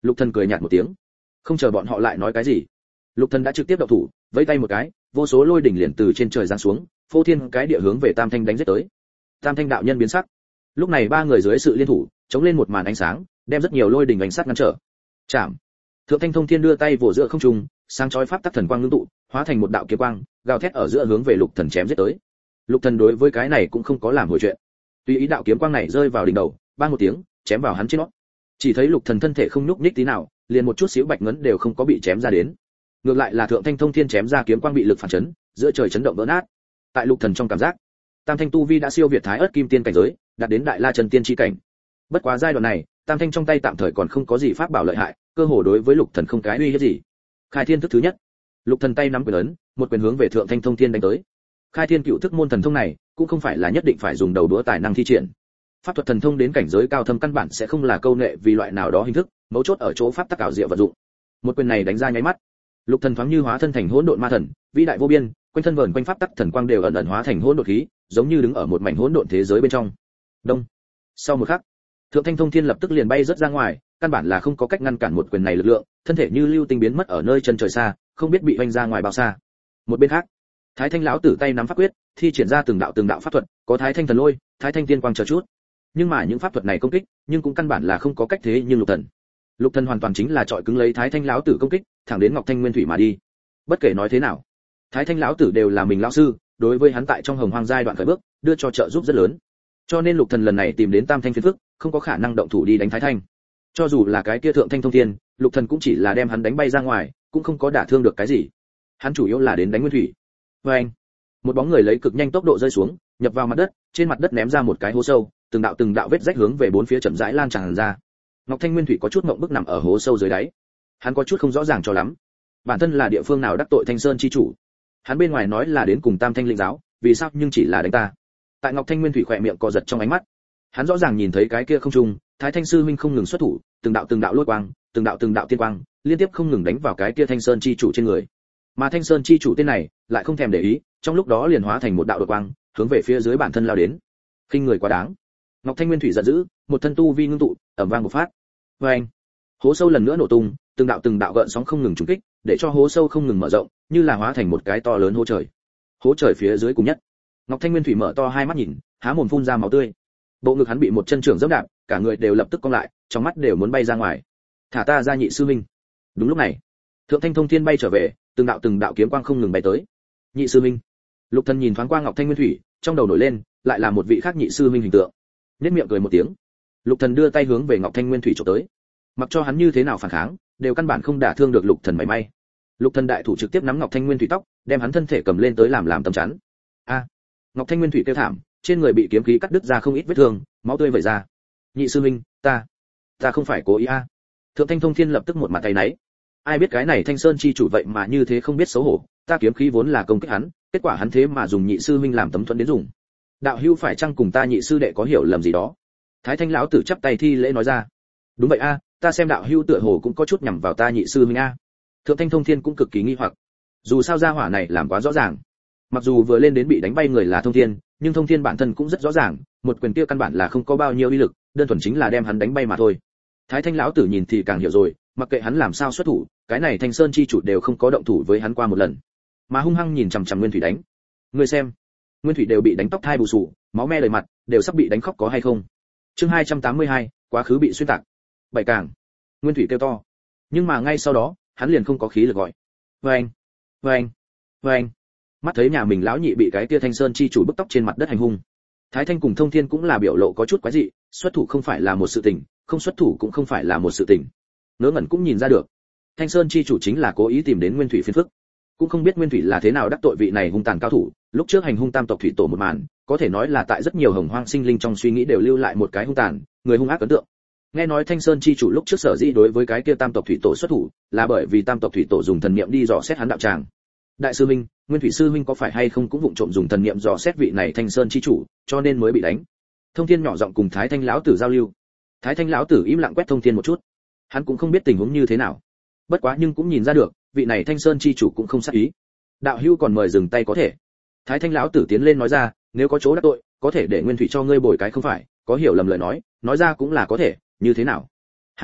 Speaker 1: Lục Thần cười nhạt một tiếng, không chờ bọn họ lại nói cái gì, Lục Thần đã trực tiếp động thủ, vẫy tay một cái, vô số lôi đỉnh liền từ trên trời giáng xuống, phô thiên cái địa hướng về Tam Thanh đánh giết tới. Tam Thanh đạo nhân biến sắc. Lúc này ba người dưới sự liên thủ, chống lên một màn ánh sáng, đem rất nhiều lôi đỉnh ánh sát ngăn trở. Chạm. Thượng Thanh Thông Thiên đưa tay vỗ giữa không trung, sáng chói pháp tắc thần quang ngưng tụ, hóa thành một đạo kiếm quang, gào thét ở giữa hướng về Lục Thần chém giết tới. Lục Thần đối với cái này cũng không có làm hồi chuyện. Tuy ý đạo kiếm quang này rơi vào đỉnh đầu, bang một tiếng, chém vào hắn trên nó. Chỉ thấy Lục Thần thân thể không nhúc nhích tí nào, liền một chút xíu bạch ngấn đều không có bị chém ra đến. Ngược lại là Thượng Thanh Thông Thiên chém ra kiếm quang bị lực phản chấn, giữa trời chấn động vỡ nát. Tại Lục Thần trong cảm giác, Tam Thanh tu vi đã siêu việt Thái Ức Kim Tiên cảnh giới, đạt đến Đại La Chân Tiên chi cảnh. Bất quá giai đoạn này, Tam Thanh trong tay tạm thời còn không có gì pháp bảo lợi hại, cơ hồ đối với Lục Thần không cái uy hiếp gì. Khai Thiên thức thứ nhất. Lục Thần tay nắm quyền ấn, một quyền hướng về Thượng Thanh Thông Thiên đánh tới. Khai Thiên cựu thức môn thần thông này, cũng không phải là nhất định phải dùng đầu đũa tài năng thi triển. Pháp thuật thần thông đến cảnh giới cao thâm căn bản sẽ không là câu nệ vì loại nào đó hình thức, mấu chốt ở chỗ pháp tắc ảo diệu vận dụng. Một quyền này đánh ra nháy mắt, Lục Thần thoáng như hóa thân thành hỗn độn ma thần, vĩ đại vô biên, quanh thân vờn quanh pháp tắc thần quang đều ẩn ẩn hóa thành hỗn độn khí, giống như đứng ở một mảnh hỗn độn thế giới bên trong. Đông. Sau một khắc, Thượng Thanh Thông Thiên lập tức liền bay rất ra ngoài, căn bản là không có cách ngăn cản một quyền này lực lượng, thân thể như lưu tinh biến mất ở nơi chân trời xa, không biết bị vênh ra ngoài bao xa. Một bên khác, Thái Thanh lão tử tay nắm pháp quyết, thi triển ra từng đạo pháp thuật, có Thái Thanh thần lôi, Thái Thanh tiên quang chờ chút. Nhưng mà những pháp thuật này công kích, nhưng cũng căn bản là không có cách thế nhưng Lục Thần hoàn toàn chính là trọi cứng lấy Thái Thanh lão tử công kích, thẳng đến Ngọc Thanh Nguyên Thủy mà đi. Bất kể nói thế nào, Thái Thanh lão tử đều là mình lão sư, đối với hắn tại trong Hồng Hoang giai đoạn khởi bước, đưa cho trợ giúp rất lớn. Cho nên Lục Thần lần này tìm đến Tam Thanh phiền phức, không có khả năng động thủ đi đánh Thái Thanh. Cho dù là cái kia Thượng Thanh Thông Thiên, Lục Thần cũng chỉ là đem hắn đánh bay ra ngoài, cũng không có đả thương được cái gì. Hắn chủ yếu là đến đánh Nguyên Thủy. Và anh, một bóng người lấy cực nhanh tốc độ rơi xuống, nhập vào mặt đất, trên mặt đất ném ra một cái hố sâu, từng đạo vết rách hướng về bốn phía chậm rãi lan tràn ra. Ngọc Thanh Nguyên Thủy có chút ngượng bức nằm ở hố sâu dưới đáy. Hắn có chút không rõ ràng cho lắm. Bản thân là địa phương nào đắc tội Thanh Sơn chi chủ? Hắn bên ngoài nói là đến cùng Tam Thanh linh giáo, vì sao nhưng chỉ là đánh ta? Tại Ngọc Thanh Nguyên Thủy khỏe miệng co giật trong ánh mắt. Hắn rõ ràng nhìn thấy cái kia không trung, Thái Thanh sư huynh không ngừng xuất thủ, từng đạo lôi quang, từng đạo tiên quang, liên tiếp không ngừng đánh vào cái kia Thanh Sơn chi chủ trên người. Mà Thanh Sơn chi chủ tên này lại không thèm để ý, trong lúc đó liền hóa thành một đạo đột quang, hướng về phía dưới bản thân lao đến. Khinh người quá đáng. Ngọc Thanh Nguyên Thủy giận dữ, một thân tu vi ngưng tụ, ầm vang một phát. Oeng! Hố sâu lần nữa nổ tung, từng đạo gợn sóng không ngừng trùng kích, để cho hố sâu không ngừng mở rộng, như là hóa thành một cái to lớn hố trời. Hố trời phía dưới cùng nhất. Ngọc Thanh Nguyên Thủy mở to hai mắt nhìn, há mồm phun ra máu tươi. Bộ ngực hắn bị một chân trưởng giẫm đạp, cả người đều lập tức cong lại, trong mắt đều muốn bay ra ngoài. Thả ta ra nhị sư minh. Đúng lúc này, Thượng Thanh Thông Thiên bay trở về, từng đạo kiếm quang không ngừng bay tới. Nhị sư minh. Lục Thần nhìn thoáng qua Ngọc Thanh Nguyên Thủy, trong đầu nổi lên, lại là một vị khác nhị sư minh hình tượng. Nhếch miệng cười một tiếng. Lục Thần đưa tay hướng về Ngọc Thanh Nguyên Thủy chụp tới. Mặc cho hắn như thế nào phản kháng, đều căn bản không đả thương được Lục Thần mảy may. Lục Thần đại thủ trực tiếp nắm Ngọc Thanh Nguyên Thủy tóc, đem hắn thân thể cầm lên tới làm tấm chắn. A! Ngọc Thanh Nguyên Thủy kêu thảm, trên người bị kiếm khí cắt đứt ra không ít vết thương, máu tươi vẩy ra. Nhị sư minh, ta không phải cố ý a. Thượng Thanh Thông Thiên lập tức một mặt tay náy. Ai biết cái này Thanh Sơn chi chủ vậy mà như thế không biết xấu hổ, ta kiếm khí vốn là công kích hắn, kết quả hắn thế mà dùng nhị sư minh làm tấm thuẫn đến dùng. Đạo hữu phải chăng cùng ta nhị sư đệ có hiểu lầm gì đó? Thái Thanh lão tử chắp tay thi lễ nói ra. Đúng vậy a, ta xem đạo hữu tựa hồ cũng có chút nhằm vào ta nhị sư minh a. Thượng Thanh Thông Thiên cũng cực kỳ nghi hoặc. Dù sao gia hỏa này làm quá rõ ràng. Mặc dù vừa lên đến bị đánh bay người là Thông Thiên, nhưng Thông Thiên bản thân cũng rất rõ ràng, một quyền kia căn bản là không có bao nhiêu uy lực, đơn thuần chính là đem hắn đánh bay mà thôi. Thái Thanh lão tử nhìn thì càng hiểu rồi, mặc kệ hắn làm sao xuất thủ, cái này Thanh Sơn chi chủ đều không có động thủ với hắn qua một lần, mà hung hăng nhìn chằm chằm Nguyên Thủy đánh. Ngươi xem, Nguyên Thủy đều bị đánh tóc thai bù sù, máu me đầy mặt, đều sắp bị đánh khóc có hay không? Chương 282, quá khứ bị xuyên tạc. Bảy càng. Nguyên Thủy kêu to, nhưng mà ngay sau đó, hắn liền không có khí lực gọi. Vâng, vâng, vâng. Mắt thấy nhà mình lão nhị bị cái kia Thanh Sơn chi chủ bức tóc trên mặt đất hành hung. Thái Thanh cùng Thông Thiên cũng là biểu lộ có chút quái dị, xuất thủ không phải là một sự tình, không xuất thủ cũng không phải là một sự tình. Ngớ ngẩn cũng nhìn ra được, Thanh Sơn chi chủ chính là cố ý tìm đến Nguyên Thủy phiền phức. Cũng không biết Nguyên Thủy là thế nào đắc tội vị này hung tàn cao thủ, lúc trước hành hung Tam tộc thủy tổ một màn, có thể nói là tại rất nhiều hồng hoang sinh linh trong suy nghĩ đều lưu lại một cái hung tàn, người hung ác ấn tượng. Nghe nói Thanh Sơn chi chủ lúc trước sở dĩ đối với cái kia Tam tộc thủy tổ xuất thủ, là bởi vì Tam tộc thủy tổ dùng thần niệm đi dò xét hắn đạo tràng. Đại sư minh, Nguyên Thủy sư minh có phải hay không cũng vụng trộm dùng thần niệm dò xét vị này Thanh Sơn chi chủ, cho nên mới bị đánh. Thông Thiên nhỏ giọng cùng Thái Thanh lão tử giao lưu. Thái Thanh lão tử im lặng quét Thông Thiên một chút. Hắn cũng không biết tình huống như thế nào. Bất quá nhưng cũng nhìn ra được, vị này Thanh Sơn chi chủ cũng không sát ý. Đạo hữu còn mời dừng tay có thể. Thái Thanh lão tử tiến lên nói ra, nếu có chỗ đắc tội, có thể để Nguyên Thủy cho ngươi bồi cái không phải, có hiểu lầm lời nói ra cũng là có thể, như thế nào? Ha ha,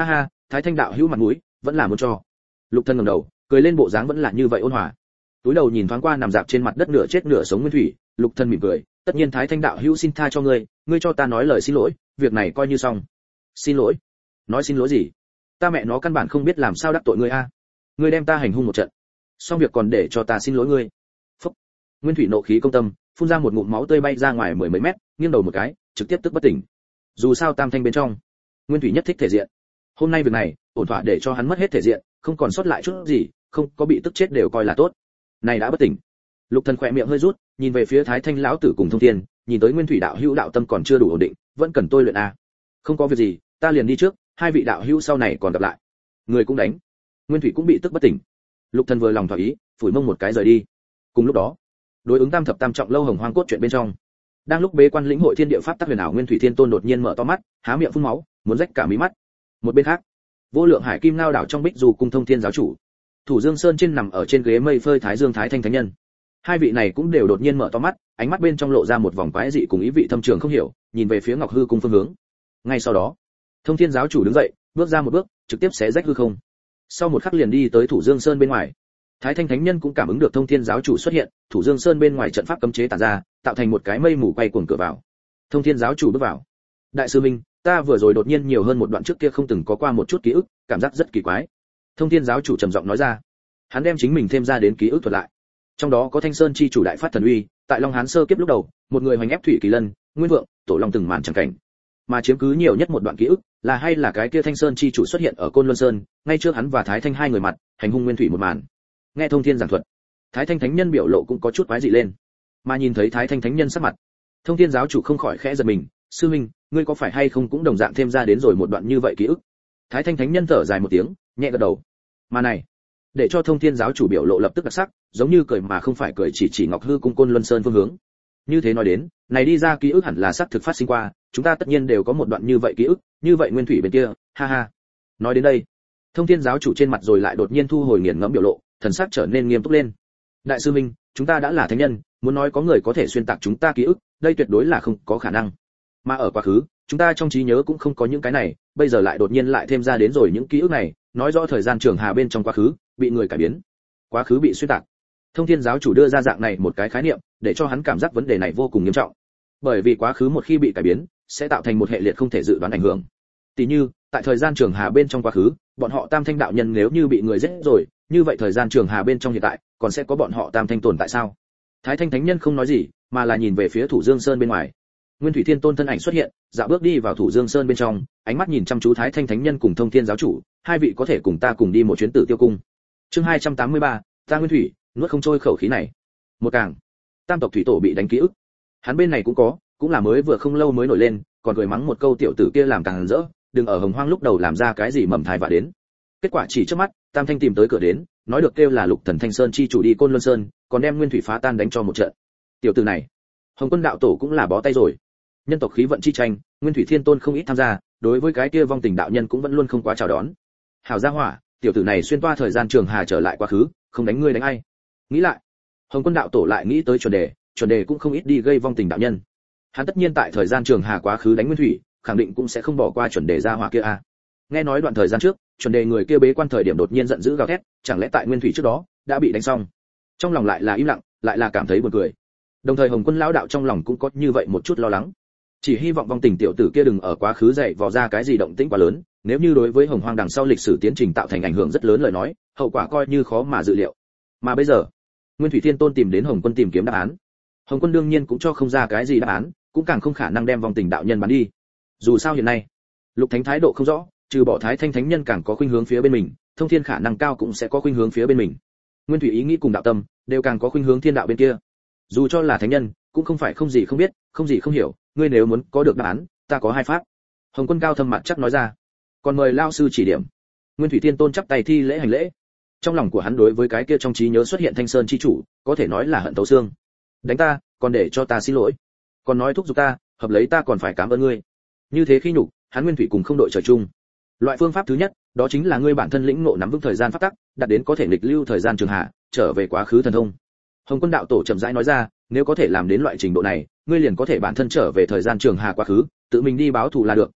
Speaker 1: Thái Thanh đạo hữu mặt mũi vẫn là muốn cho. Lục Thần ngẩng đầu, cười lên bộ dáng vẫn là như vậy ôn hòa. Túi đầu nhìn thoáng qua nằm dạp trên mặt đất nửa chết nửa sống Nguyên Thủy, Lục Thần mỉm cười, tất nhiên Thái Thanh đạo hữu xin tha cho ngươi, ngươi cho ta nói lời xin lỗi, việc này coi như xong. Xin lỗi? Nói xin lỗi gì? Ta mẹ nó căn bản không biết làm sao đắc tội ngươi a. Ngươi đem ta hành hung một trận, xong việc còn để cho ta xin lỗi ngươi. Phúc. Nguyên Thủy nộ khí công tâm, phun ra một ngụm máu tươi bay ra ngoài mười mấy mét, nghiêng đầu một cái, trực tiếp tức bất tỉnh. Dù sao Tam Thanh bên trong, Nguyên Thủy nhất thích thể diện. Hôm nay việc này, ổn thỏa để cho hắn mất hết thể diện, không còn sót lại chút gì, không có bị tức chết đều coi là tốt. Này đã bất tỉnh. Lục Thần khỏe miệng hơi rút, nhìn về phía Thái Thanh lão tử cùng Thông Thiên, nhìn tới Nguyên Thủy đạo hữu đạo tâm còn chưa đủ ổn định, vẫn cần tôi luyện a. Không có việc gì, ta liền đi trước, hai vị đạo hữu sau này còn gặp lại. Người cũng đánh. Nguyên Thủy cũng bị tức bất tỉnh. Lục Thần vừa lòng thỏa ý, phủi mông một cái rời đi. Cùng lúc đó, đối ứng tam thập tam trọng lâu hồng hoang cốt truyện bên trong, đang lúc bế quan lĩnh hội thiên địa pháp tắc huyền ảo Nguyên Thủy Thiên Tôn đột nhiên mở to mắt, há miệng phun máu, muốn rách cả mí mắt. Một bên khác, vô lượng hải kim ngao đảo trong bích du cung Thông Thiên giáo chủ, Thủ Dương Sơn trên nằm ở trên ghế mây phơi Thái Dương Thái Thanh thánh nhân. Hai vị này cũng đều đột nhiên mở to mắt, ánh mắt bên trong lộ ra một vòng quái dị cùng ý vị thâm trường không hiểu, nhìn về phía Ngọc Hư cung phương hướng. Ngay sau đó, Thông Thiên giáo chủ đứng dậy, bước ra một bước, trực tiếp xé rách hư không. Sau một khắc liền đi tới Thủ Dương Sơn bên ngoài. Thái Thanh thánh nhân cũng cảm ứng được Thông Thiên giáo chủ xuất hiện, Thủ Dương Sơn bên ngoài trận pháp cấm chế tản ra, tạo thành một cái mây mù quay cuồng cửa vào. Thông Thiên giáo chủ bước vào. Đại sư Minh, ta vừa rồi đột nhiên nhiều hơn một đoạn trước kia không từng có qua một chút ký ức, cảm giác rất kỳ quái. Thông Thiên giáo chủ trầm giọng nói ra. Hắn đem chính mình thêm ra đến ký ức thuật lại. Trong đó có Thanh Sơn chi chủ đại phát thần uy, tại Long Hán sơ kiếp lúc đầu, một người hoành ép thủy kỳ lân, nguyên vượng, tổ long từng màn chẳng cảnh. Mà chiếm cứ nhiều nhất một đoạn ký ức, là hay là cái kia Thanh Sơn chi chủ xuất hiện ở Côn Luân Sơn, ngay trước hắn và Thái Thanh hai người mặt, hành hung Nguyên Thủy một màn. Nghe Thông Thiên giảng thuật, Thái Thanh thánh nhân biểu lộ cũng có chút quái dị lên. Mà nhìn thấy Thái Thanh thánh nhân sắc mặt, Thông Thiên giáo chủ không khỏi khẽ giật mình, sư huynh, ngươi có phải hay không cũng đồng dạng thêm ra đến rồi một đoạn như vậy ký ức. Thái Thanh thánh nhân thở dài một tiếng, nhẹ gật đầu. Mà này, để cho Thông Thiên giáo chủ biểu lộ lập tức đặc sắc, giống như cười mà không phải cười, chỉ Ngọc Hư cung Côn Luân Sơn phương hướng. Như thế nói đến, này đi ra ký ức hẳn là xác thực phát sinh qua, chúng ta tất nhiên đều có một đoạn như vậy ký ức, như vậy Nguyên Thủy bên kia, ha ha. Nói đến đây, Thông Thiên giáo chủ trên mặt rồi lại đột nhiên thu hồi nghiền ngẫm biểu lộ, thần sắc trở nên nghiêm túc lên. Đại sư Minh, chúng ta đã là thánh nhân, muốn nói có người có thể xuyên tạc chúng ta ký ức, đây tuyệt đối là không có khả năng. Mà ở quá khứ, chúng ta trong trí nhớ cũng không có những cái này, bây giờ lại đột nhiên lại thêm ra đến rồi những ký ức này, nói rõ thời gian trường hà bên trong quá khứ bị người cải biến, quá khứ bị xuyên tạc. Thông Thiên giáo chủ đưa ra dạng này một cái khái niệm, để cho hắn cảm giác vấn đề này vô cùng nghiêm trọng. Bởi vì quá khứ một khi bị cải biến, sẽ tạo thành một hệ liệt không thể dự đoán ảnh hưởng. Tỷ như, tại thời gian trường hà bên trong quá khứ, bọn họ Tam Thanh đạo nhân nếu như bị người giết rồi, như vậy thời gian trường hà bên trong hiện tại, còn sẽ có bọn họ Tam Thanh tồn tại sao? Thái Thanh thánh nhân không nói gì, mà là nhìn về phía Thủ Dương Sơn bên ngoài. Nguyên Thủy Thiên Tôn thân ảnh xuất hiện, dạo bước đi vào Thủ Dương Sơn bên trong, ánh mắt nhìn chăm chú Thái Thanh thánh nhân cùng Thông Thiên giáo chủ, hai vị có thể cùng ta cùng đi một chuyến Tử Tiêu cung. Chương 283, ta Nguyên Thủy, nuốt không trôi khẩu khí này. Một càng, Tam tộc thủy tổ bị đánh ký ức. Hắn bên này cũng có, cũng là mới vừa không lâu mới nổi lên, còn cười mắng một câu tiểu tử kia làm càng rỡ, đừng ở Hồng Hoang lúc đầu làm ra cái gì mầm thai vạ đến. Kết quả chỉ trước mắt, Tam Thanh tìm tới cửa đến, nói được kêu là Lục Thần Thanh Sơn chi chủ đi Côn Luân Sơn, còn đem Nguyên Thủy phá tan đánh cho một trận. Tiểu tử này, Hồng Quân đạo tổ cũng là bó tay rồi. Nhân tộc khí vận chi tranh, Nguyên Thủy Thiên Tôn không ít tham gia, đối với cái kia vong tình đạo nhân cũng vẫn luôn không quá chào đón. Hảo gia hỏa, tiểu tử này xuyên toa thời gian trường hà trở lại quá khứ, không đánh ngươi đánh ai. Nghĩ lại, Hồng Quân đạo tổ lại nghĩ tới chuẩn đề cũng không ít đi gây vong tình đạo nhân. Hắn tất nhiên tại thời gian trường hà quá khứ đánh Nguyên Thủy, khẳng định cũng sẽ không bỏ qua chuẩn đề gia hỏa kia a. Nghe nói đoạn thời gian trước, chuẩn đề người kia bế quan thời điểm đột nhiên giận dữ gào thét, chẳng lẽ tại Nguyên Thủy trước đó đã bị đánh xong. Trong lòng lại là im lặng, lại là cảm thấy buồn cười. Đồng thời Hồng Quân lão đạo trong lòng cũng có như vậy một chút lo lắng. Chỉ hy vọng vong tình tiểu tử kia đừng ở quá khứ dậy vò ra cái gì động tĩnh quá lớn, nếu như đối với Hồng Hoang đằng sau lịch sử tiến trình tạo thành ảnh hưởng rất lớn lời nói, hậu quả coi như khó mà dự liệu. Mà bây giờ, Nguyên Thủy Thiên Tôn tìm đến Hồng Quân tìm kiếm đáp án. Hồng Quân đương nhiên cũng cho không ra cái gì đáp án, cũng càng không khả năng đem vong tình đạo nhân bán đi. Dù sao hiện nay, Lục Thánh thái độ không rõ, trừ bỏ Thái Thanh thánh nhân càng có khuynh hướng phía bên mình, Thông Thiên khả năng cao cũng sẽ có khuynh hướng phía bên mình. Nguyên Thủy ý nghĩ cùng đạo tâm đều càng có khuynh hướng thiên đạo bên kia. Dù cho là thánh nhân, cũng không phải không gì không biết, không gì không hiểu, ngươi nếu muốn có được đáp án, ta có hai pháp. Hồng Quân cao thâm mặt chắc nói ra. Còn mời lao sư chỉ điểm. Nguyên Thủy Thiên Tôn chắp tay thi lễ hành lễ. Trong lòng của hắn đối với cái kia trong trí nhớ xuất hiện Thanh Sơn chi chủ, có thể nói là hận thấu xương. Đánh ta, còn để cho ta xin lỗi. Còn nói thúc giục ta, hợp lấy ta còn phải cảm ơn ngươi. Như thế khi nhục, hắn Nguyên Thủy cùng không đội trời chung. Loại phương pháp thứ nhất, đó chính là ngươi bản thân lĩnh ngộ nắm vững thời gian pháp tắc, đạt đến có thể nghịch lưu thời gian trường hạ, trở về quá khứ thần thông. Hồng Quân đạo tổ chậm rãi nói ra, nếu có thể làm đến loại trình độ này, ngươi liền có thể bản thân trở về thời gian trường hà quá khứ, tự mình đi báo thù là được,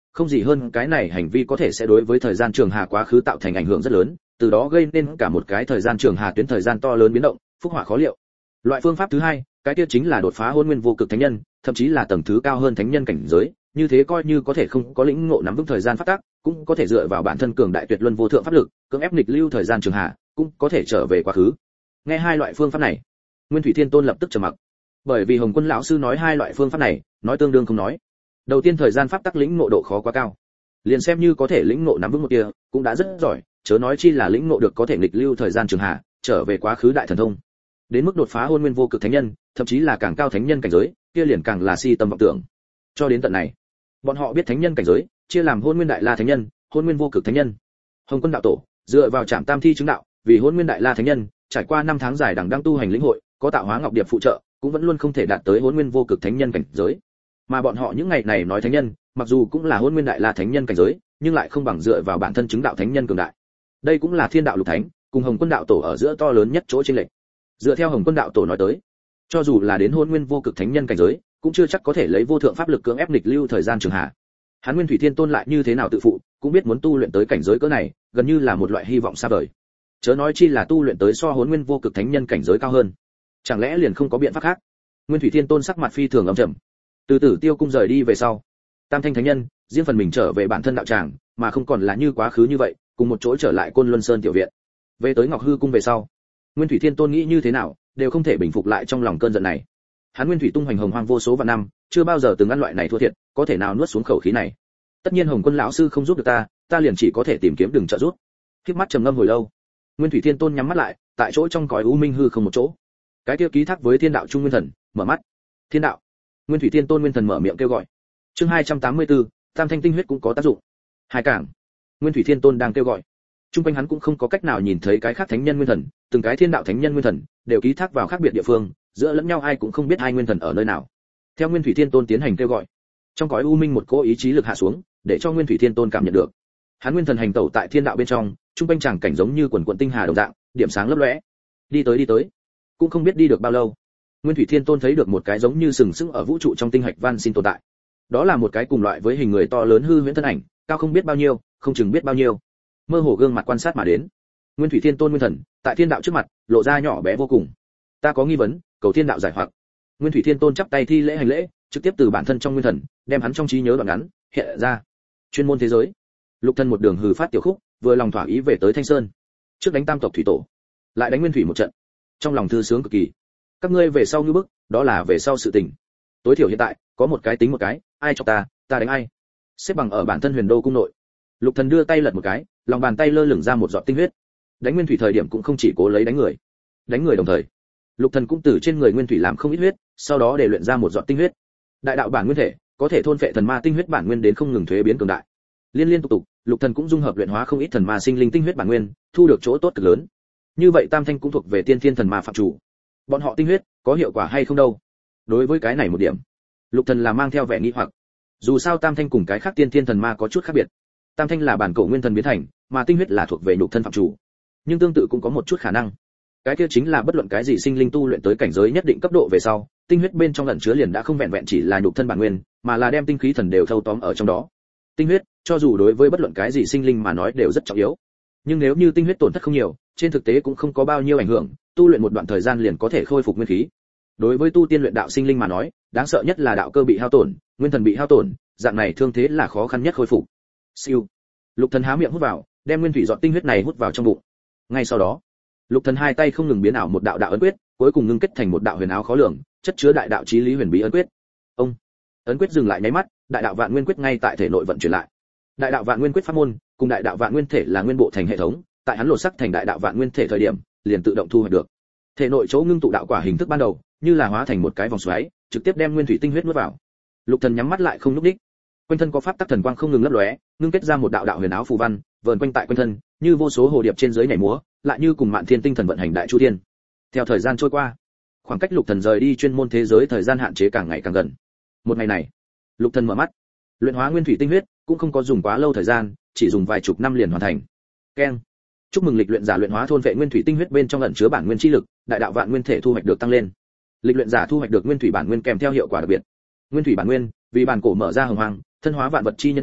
Speaker 1: không gì hơn cái này hành vi có thể sẽ đối với thời gian trường hà quá khứ tạo thành ảnh hưởng rất lớn, từ đó gây nên cả một cái thời gian trường hà tuyến thời gian to lớn biến động, phúc họa khó liệu. Loại phương pháp thứ hai, cái kia chính là đột phá hôn nguyên vô cực thánh nhân, thậm chí là tầng thứ cao hơn thánh nhân cảnh giới, như thế coi như có thể không có lĩnh ngộ nắm vững thời gian pháp tắc, cũng có thể dựa vào bản thân cường đại tuyệt luân vô thượng pháp lực, cưỡng ép nghịch lưu thời gian trường hạ, cũng có thể trở về quá khứ. Nghe hai loại phương pháp này, Nguyên Thủy Thiên Tôn lập tức trầm mặc. Bởi vì Hồng Quân lão sư nói hai loại phương pháp này, nói tương đương không nói. Đầu tiên thời gian pháp tắc lĩnh ngộ độ khó quá cao. Liền xem như có thể lĩnh ngộ nắm vững một tia, cũng đã rất giỏi, chớ nói chi là lĩnh ngộ được có thể nghịch lưu thời gian trường hạ, trở về quá khứ đại thần thông. Đến mức đột phá hôn nguyên vô cực thánh nhân, thậm chí là càng cao thánh nhân cảnh giới, kia liền càng là si tâm vọng tưởng. Cho đến tận này, bọn họ biết thánh nhân cảnh giới chia làm hôn nguyên đại la thánh nhân, hôn nguyên vô cực thánh nhân. Hồng Quân đạo tổ dựa vào trảm tam thi chứng đạo, vì hôn nguyên đại la thánh nhân, trải qua 5 tháng dài đằng đang tu hành lĩnh hội, có tạo hóa ngọc điệp phụ trợ, cũng vẫn luôn không thể đạt tới hôn nguyên vô cực thánh nhân cảnh giới. Mà bọn họ những ngày này nói thánh nhân, mặc dù cũng là hôn nguyên đại la thánh nhân cảnh giới, nhưng lại không bằng dựa vào bản thân chứng đạo thánh nhân cường đại. Đây cũng là thiên đạo lục thánh, cùng Hồng Quân đạo tổ ở giữa to lớn nhất chỗ chênh lệch. Dựa theo Hồng Quân đạo tổ nói tới, cho dù là đến hôn nguyên vô cực thánh nhân cảnh giới, cũng chưa chắc có thể lấy vô thượng pháp lực cưỡng ép nghịch lưu thời gian trường hạ. Hắn Nguyên Thủy Thiên Tôn lại như thế nào tự phụ, cũng biết muốn tu luyện tới cảnh giới cỡ này, gần như là một loại hy vọng xa vời. Chớ nói chi là tu luyện tới so hôn nguyên vô cực thánh nhân cảnh giới cao hơn. Chẳng lẽ liền không có biện pháp khác? Nguyên Thủy Thiên Tôn sắc mặt phi thường âm trầm. Từ Tử Tiêu cung rời đi về sau, Tam Thanh thánh nhân riêng phần mình trở về bản thân đạo tràng, mà không còn là như quá khứ như vậy, cùng một chỗ trở lại Côn Luân Sơn tiểu viện. Về tới Ngọc Hư cung về sau, Nguyên Thủy Thiên Tôn nghĩ như thế nào, đều không thể bình phục lại trong lòng cơn giận này. Hắn Nguyên Thủy tung hoành hồng hoang vô số vạn năm, chưa bao giờ từng ăn loại này thua thiệt, có thể nào nuốt xuống khẩu khí này. Tất nhiên Hồng Quân lão sư không giúp được ta liền chỉ có thể tìm kiếm đường trợ giúp. Khép mắt trầm ngâm hồi lâu, Nguyên Thủy Thiên Tôn nhắm mắt lại, tại chỗ trong cõi u minh hư không một chỗ. Cái kia ký thác với thiên đạo trung nguyên thần, mở mắt. Thiên đạo. Nguyên Thủy Thiên Tôn nguyên thần mở miệng kêu gọi. Chương 284, Tam Thanh tinh huyết cũng có tác dụng. Hai cảng. Nguyên Thủy Thiên Tôn đang kêu gọi. Trung quanh hắn cũng không có cách nào nhìn thấy cái khác thánh nhân nguyên thần, từng cái thiên đạo thánh nhân nguyên thần đều ký thác vào khác biệt địa phương, giữa lẫn nhau ai cũng không biết hai nguyên thần ở nơi nào. Theo Nguyên Thủy Thiên Tôn tiến hành kêu gọi, trong cõi u minh một cỗ ý chí lực hạ xuống, để cho Nguyên Thủy Thiên Tôn cảm nhận được. Hắn nguyên thần hành tẩu tại thiên đạo bên trong, trung quanh tràng cảnh giống như quần quần tinh hà đồng dạng, điểm sáng lấp lóe. Đi tới, cũng không biết đi được bao lâu. Nguyên Thủy Thiên Tôn thấy được một cái giống như sừng sững ở vũ trụ trong tinh hạch van xin tồn tại. Đó là một cái cùng loại với hình người to lớn hư huyễn thân ảnh, cao không biết bao nhiêu, không chừng biết bao nhiêu. Mơ hồ gương mặt quan sát mà đến. Nguyên Thủy Thiên Tôn nguyên thần, tại thiên đạo trước mặt, lộ ra nhỏ bé vô cùng. Ta có nghi vấn, cầu thiên đạo giải hoặc. Nguyên Thủy Thiên Tôn chắp tay thi lễ hành lễ, trực tiếp từ bản thân trong nguyên thần, đem hắn trong trí nhớ đoạn ngắn hiện ra. Chuyên môn thế giới. Lục Thân một đường hừ phát tiểu khúc, vừa lòng thỏa ý về tới Thanh Sơn. Trước đánh Tam tộc thủy tổ, lại đánh Nguyên Thủy một trận. Trong lòng thư sướng cực kỳ. Các ngươi về sau như bức, đó là về sau sự tình. Tối thiểu hiện tại, có một cái tính một cái, ai chọc ta đánh ai. Xếp bằng ở bản thân Huyền Đô cung nội. Lục Thần đưa tay lật một cái, lòng bàn tay lơ lửng ra một giọt tinh huyết. Đánh Nguyên Thủy thời điểm cũng không chỉ cố lấy đánh người đồng thời, Lục Thần cũng từ trên người Nguyên Thủy làm không ít huyết, sau đó để luyện ra một giọt tinh huyết. Đại đạo bản nguyên thể, có thể thôn phệ thần ma tinh huyết bản nguyên đến không ngừng thuế biến cường đại. Liên tục, Lục Thần cũng dung hợp luyện hóa không ít thần ma sinh linh tinh huyết bản nguyên, thu được chỗ tốt cực lớn. Như vậy Tam Thanh cũng thuộc về tiên thiên thần ma phạm chủ. Bọn họ tinh huyết có hiệu quả hay không đâu? Đối với cái này một điểm, Lục Thần là mang theo vẻ nghi hoặc. Dù sao Tam Thanh cùng cái khác tiên thiên thần ma có chút khác biệt. Tam Thanh là bản cổ nguyên thần biến thành, mà tinh huyết là thuộc về nhục thân phạm chủ. Nhưng tương tự cũng có một chút khả năng. Cái kia chính là bất luận cái gì sinh linh tu luyện tới cảnh giới nhất định cấp độ về sau, tinh huyết bên trong ẩn chứa liền đã không vẹn vẹn chỉ là nhục thân bản nguyên, mà là đem tinh khí thần đều thâu tóm ở trong đó. Tinh huyết, cho dù đối với bất luận cái gì sinh linh mà nói đều rất trọng yếu. Nhưng nếu như tinh huyết tổn thất không nhiều, trên thực tế cũng không có bao nhiêu ảnh hưởng, tu luyện một đoạn thời gian liền có thể khôi phục nguyên khí. Đối với tu tiên luyện đạo sinh linh mà nói, đáng sợ nhất là đạo cơ bị hao tổn, nguyên thần bị hao tổn, dạng này thương thế là khó khăn nhất khôi phục. Siêu. Lục Thần há miệng hút vào, đem nguyên thủy giọt tinh huyết này hút vào trong bụng. Ngay sau đó, Lục Thần hai tay không ngừng biến ảo một đạo đạo ấn quyết, cuối cùng ngưng kết thành một đạo huyền áo khó lường, chất chứa đại đạo chí lý huyền bí ấn quyết. Ông, ấn quyết dừng lại nháy mắt, đại đạo vạn nguyên quyết ngay tại thể nội vận chuyển lại. Đại đạo vạn nguyên quyết pháp môn, cùng đại đạo vạn nguyên thể là nguyên bộ thành hệ thống, tại hắn lột sắc thành đại đạo vạn nguyên thể thời điểm, liền tự động thu hoạch được. Thể nội chỗ ngưng tụ đạo quả hình thức ban đầu, như là hóa thành một cái vòng xoáy, trực tiếp đem nguyên thủy tinh huyết nuốt vào. Lục Thần nhắm mắt lại không lúc đích. Quanh thân có pháp tắc thần quang không ngừng lấp lóe, ngưng kết ra một đạo đạo huyền áo phù văn, vờn quanh tại quanh thân, như vô số hồ điệp trên dưới nhảy múa, lại như cùng Mạn Thiên tinh thần vận hành đại chu thiên. Theo thời gian trôi qua, khoảng cách Lục Thần rời đi chuyên môn thế giới thời gian hạn chế càng ngày càng gần. Một ngày này, Lục Thần mở mắt, luyện hóa nguyên thủy tinh huyết, cũng không có dùng quá lâu thời gian, chỉ dùng vài chục năm liền hoàn thành. Keng. Chúc mừng lịch luyện giả luyện hóa thôn vệ nguyên thủy tinh huyết bên trong ẩn chứa bản nguyên chi lực, đại đạo vạn nguyên thể thu hoạch được tăng lên. Lịch luyện giả thu hoạch được nguyên thủy bản nguyên kèm theo hiệu quả đặc biệt. Nguyên thủy bản nguyên, vì bản cổ mở ra hồng hoang, thân hóa vạn vật chi nhân quả,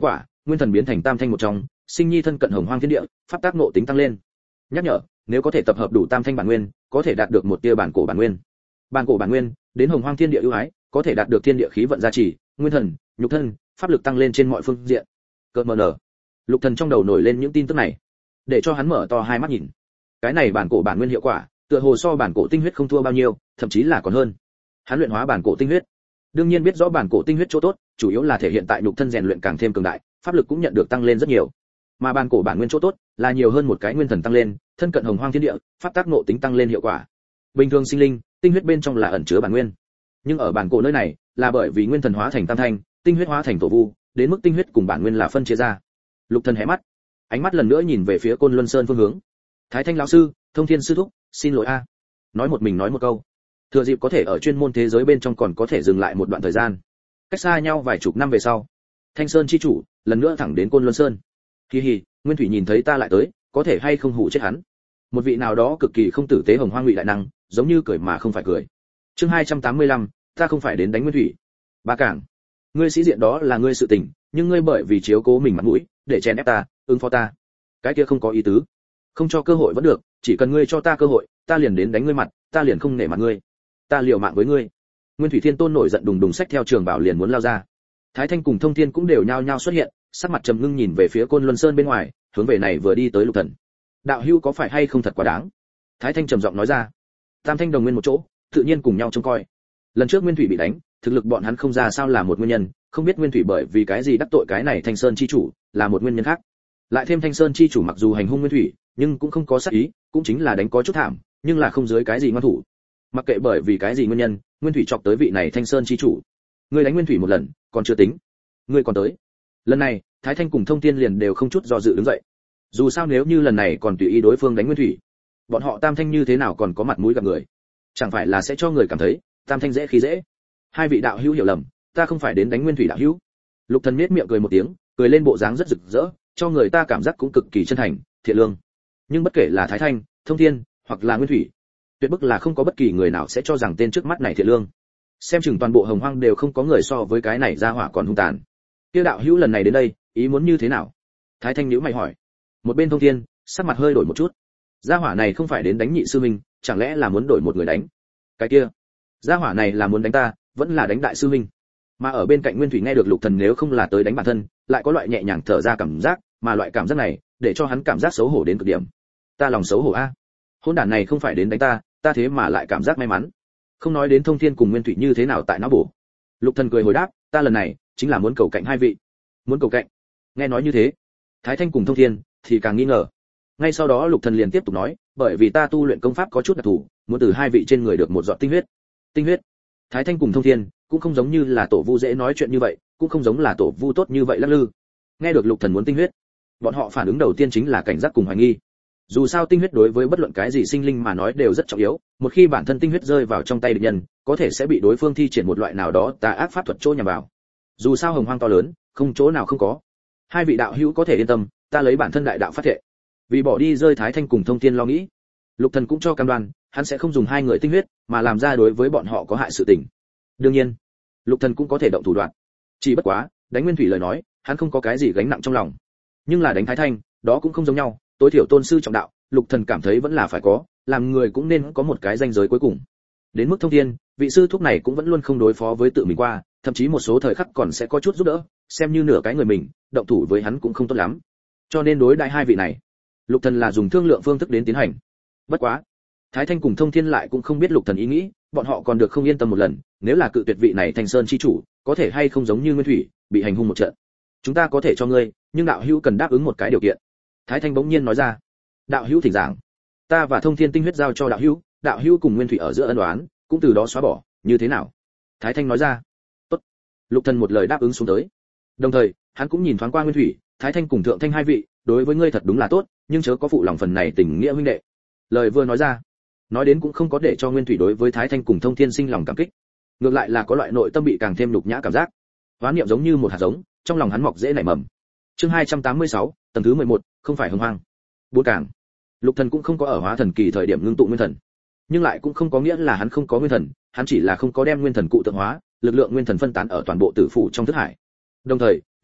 Speaker 1: nguyên thần biến thành tam thanh một trong, sinh nhi thân cận hồng hoang thiên địa, pháp tác ngộ tính tăng lên. Nhắc nhở, nếu có thể tập hợp đủ tam thanh bản nguyên, có thể đạt được một tia bản cổ bản nguyên. Bản cổ bản nguyên, đến hồng hoang thiên địa ưu ái, có thể đạt được thiên địa khí vận gia trì, nguyên thần, nhục thân, pháp lực tăng lên trên mọi phương diện. Cơn mờ nở. Lục Thần trong đầu nổi lên những tin tức này, để cho hắn mở to hai mắt nhìn. Cái này bản cổ bản nguyên hiệu quả, tựa hồ so bản cổ tinh huyết không thua bao nhiêu, thậm chí là còn hơn. Hắn luyện hóa bản cổ tinh huyết, đương nhiên biết rõ bản cổ tinh huyết chỗ tốt, chủ yếu là thể hiện tại nhục thân rèn luyện càng thêm cường đại, pháp lực cũng nhận được tăng lên rất nhiều. Mà bản cổ bản nguyên chỗ tốt là nhiều hơn một cái nguyên thần tăng lên, thân cận hồng hoang thiên địa, pháp tác ngộ tính tăng lên hiệu quả. Bình thường sinh linh, tinh huyết bên trong là ẩn chứa bản nguyên, nhưng ở bản cổ nơi này, là bởi vì nguyên thần hóa thành tam thanh, tinh huyết hóa thành tổ vu, đến mức tinh huyết cùng bản nguyên là phân chia ra. Lục Thần hé mắt, ánh mắt lần nữa nhìn về phía Côn Luân Sơn phương hướng. Thái Thanh lão sư, Thông Thiên sư thúc, xin lỗi a. Nói một mình nói một câu. Thừa dịp có thể ở chuyên môn thế giới bên trong còn có thể dừng lại một đoạn thời gian. Cách xa nhau vài chục năm về sau, Thanh Sơn chi chủ lần nữa thẳng đến Côn Luân Sơn. Hi hi, Nguyên Thủy nhìn thấy ta lại tới, có thể hay không hù chết hắn. Một vị nào đó cực kỳ không tử tế hồng hoang ngụy đại năng, giống như cười mà không phải cười. Chương 285, ta không phải đến đánh Nguyên Thủy. Ba Cảng, ngươi sĩ diện đó là ngươi sự tình, nhưng ngươi bởi vì chiếu cố mình mặt mũi, để chèn ép ta, ứng phó ta. Cái kia không có ý tứ. Không cho cơ hội vẫn được, chỉ cần ngươi cho ta cơ hội, ta liền đến đánh ngươi mặt, ta liền không nể mặt ngươi. Ta liều mạng với ngươi. Nguyên Thủy Thiên Tôn nổi giận đùng đùng xách theo trường bảo liền muốn lao ra. Thái Thanh cùng Thông Thiên cũng đều nhao nhao xuất hiện, sắc mặt trầm ngưng nhìn về phía Côn Luân Sơn bên ngoài, hướng về này vừa đi tới Lục Thần. Đạo hữu có phải hay không thật quá đáng? Thái Thanh trầm giọng nói ra. Tam thanh đồng nguyên một chỗ, tự nhiên cùng nhau trông coi. Lần trước Nguyên Thủy bị đánh, thực lực bọn hắn không ra sao là một nguyên nhân, không biết Nguyên Thủy bởi vì cái gì đắc tội cái này Thanh Sơn chi chủ, là một nguyên nhân khác. Lại thêm Thanh Sơn chi chủ mặc dù hành hung Nguyên Thủy, nhưng cũng không có sát ý, cũng chính là đánh có chút thảm, nhưng là không dưới cái gì ngoan thủ. Mặc kệ bởi vì cái gì nguyên nhân, Nguyên Thủy chọc tới vị này Thanh Sơn chi chủ. Ngươi đánh Nguyên Thủy một lần, còn chưa tính, ngươi còn tới. Lần này, Thái Thanh cùng Thông Thiên liền đều không chút do dự đứng dậy. Dù sao nếu như lần này còn tùy ý đối phương đánh Nguyên Thủy, bọn họ Tam Thanh như thế nào còn có mặt mũi gặp người? Chẳng phải là sẽ cho người cảm thấy Tam Thanh dễ khi dễ. Hai vị đạo hữu hiểu lầm, ta không phải đến đánh Nguyên Thủy đạo hữu. Lục Thần nhếch miệng cười một tiếng, cười lên bộ dáng rất rực rỡ, cho người ta cảm giác cũng cực kỳ chân thành, thiện lương. Nhưng bất kể là Thái Thanh, Thông Thiên, hoặc là Nguyên Thủy, tuyệt bức là không có bất kỳ người nào sẽ cho rằng tên trước mắt này thiện lương. Xem chừng toàn bộ hồng hoang đều không có người so với cái này ra hỏa còn hung tàn. Kia đạo hữu lần này đến đây, ý muốn như thế nào? Thái Thanh nhíu mày hỏi. Một bên Thông Thiên, sắc mặt hơi đổi một chút. Gia hỏa này không phải đến đánh nhị sư minh, chẳng lẽ là muốn đổi một người đánh? Cái kia, gia hỏa này là muốn đánh ta, vẫn là đánh đại sư minh? Mà ở bên cạnh Nguyên Thủy nghe được Lục Thần nếu không là tới đánh bản thân, lại có loại nhẹ nhàng thở ra cảm giác, mà loại cảm giác này, để cho hắn cảm giác xấu hổ đến cực điểm. Ta lòng xấu hổ a. Hỗn đản này không phải đến đánh ta, ta thế mà lại cảm giác may mắn. Không nói đến Thông Thiên cùng Nguyên Thủy như thế nào tại não bổ. Lục Thần cười hồi đáp, ta lần này chính là muốn cầu cạnh hai vị. Muốn cầu cạnh? Nghe nói như thế, Thái Thanh cùng Thông Thiên thì càng nghi ngờ. Ngay sau đó Lục Thần liền tiếp tục nói, bởi vì ta tu luyện công pháp có chút đặc thù, muốn từ hai vị trên người được một giọt tinh huyết. Tinh huyết? Thái Thanh cùng Thông Thiên cũng không giống như là tổ vu dễ nói chuyện như vậy, cũng không giống là tổ vu tốt như vậy lắc lư. Nghe được Lục Thần muốn tinh huyết, bọn họ phản ứng đầu tiên chính là cảnh giác cùng hoài nghi. Dù sao tinh huyết đối với bất luận cái gì sinh linh mà nói đều rất trọng yếu, một khi bản thân tinh huyết rơi vào trong tay địch nhân, có thể sẽ bị đối phương thi triển một loại nào đó tà ác pháp thuật chỗ nhằm vào. Dù sao hồng hoang to lớn, không chỗ nào không có. Hai vị đạo hữu có thể yên tâm, ta lấy bản thân đại đạo phát thệ. Vì bỏ đi rơi Thái Thanh cùng Thông Thiên lo nghĩ, Lục Thần cũng cho cam đoan, hắn sẽ không dùng hai người tinh huyết, mà làm ra đối với bọn họ có hại sự tình. Đương nhiên, Lục Thần cũng có thể động thủ đoạn. Chỉ bất quá, đánh Nguyên Thủy lời nói, hắn không có cái gì gánh nặng trong lòng. Nhưng là đánh Thái Thanh, đó cũng không giống nhau, tối thiểu tôn sư trọng đạo, Lục Thần cảm thấy vẫn là phải có, làm người cũng nên có một cái ranh giới cuối cùng. Đến mức Thông Thiên, vị sư thúc này cũng vẫn luôn không đối phó với tự mình qua, thậm chí một số thời khắc còn sẽ có chút giúp đỡ, xem như nửa cái người mình, động thủ với hắn cũng không tốt lắm. Cho nên đối đại hai vị này, Lục Thần là dùng thương lượng phương thức đến tiến hành. Bất quá, Thái Thanh cùng Thông Thiên lại cũng không biết Lục Thần ý nghĩ, bọn họ còn được không yên tâm một lần, nếu là cự tuyệt vị này Thanh Sơn chi chủ, có thể hay không giống như Nguyên Thủy, bị hành hung một trận. Chúng ta có thể cho ngươi, nhưng đạo hữu cần đáp ứng một cái điều kiện. Thái Thanh bỗng nhiên nói ra. Đạo hữu thỉnh giảng. Ta và Thông Thiên tinh huyết giao cho đạo hữu cùng Nguyên Thủy ở giữa ân oán, cũng từ đó xóa bỏ, như thế nào? Thái Thanh nói ra. Tốt. Lục Thần một lời đáp ứng xuống tới. Đồng thời, hắn cũng nhìn thoáng qua Nguyên Thủy, Thái Thanh cùng Thượng Thanh hai vị, đối với ngươi thật đúng là tốt, nhưng chớ có phụ lòng phần này tình nghĩa huynh đệ. Lời vừa nói ra, nói đến cũng không có để cho Nguyên Thủy đối với Thái Thanh cùng Thông Thiên sinh lòng cảm kích, ngược lại là có loại nội tâm bị càng thêm nhục nhã cảm giác. Hoán niệm giống như một hạt giống, trong lòng hắn mọc dễ nảy mầm. Chương 286, tầng thứ 11, không phải hưng hoang. Bốn Cảng. Lục Thần cũng không có ở hóa thần kỳ thời điểm ngưng tụ nguyên thần, nhưng lại cũng không có nghĩa là hắn không có nguyên thần, hắn chỉ là không có đem nguyên thần cụ tượng hóa, lực lượng nguyên thần phân tán ở toàn bộ tử phủ trong thức hải. Đồng thời,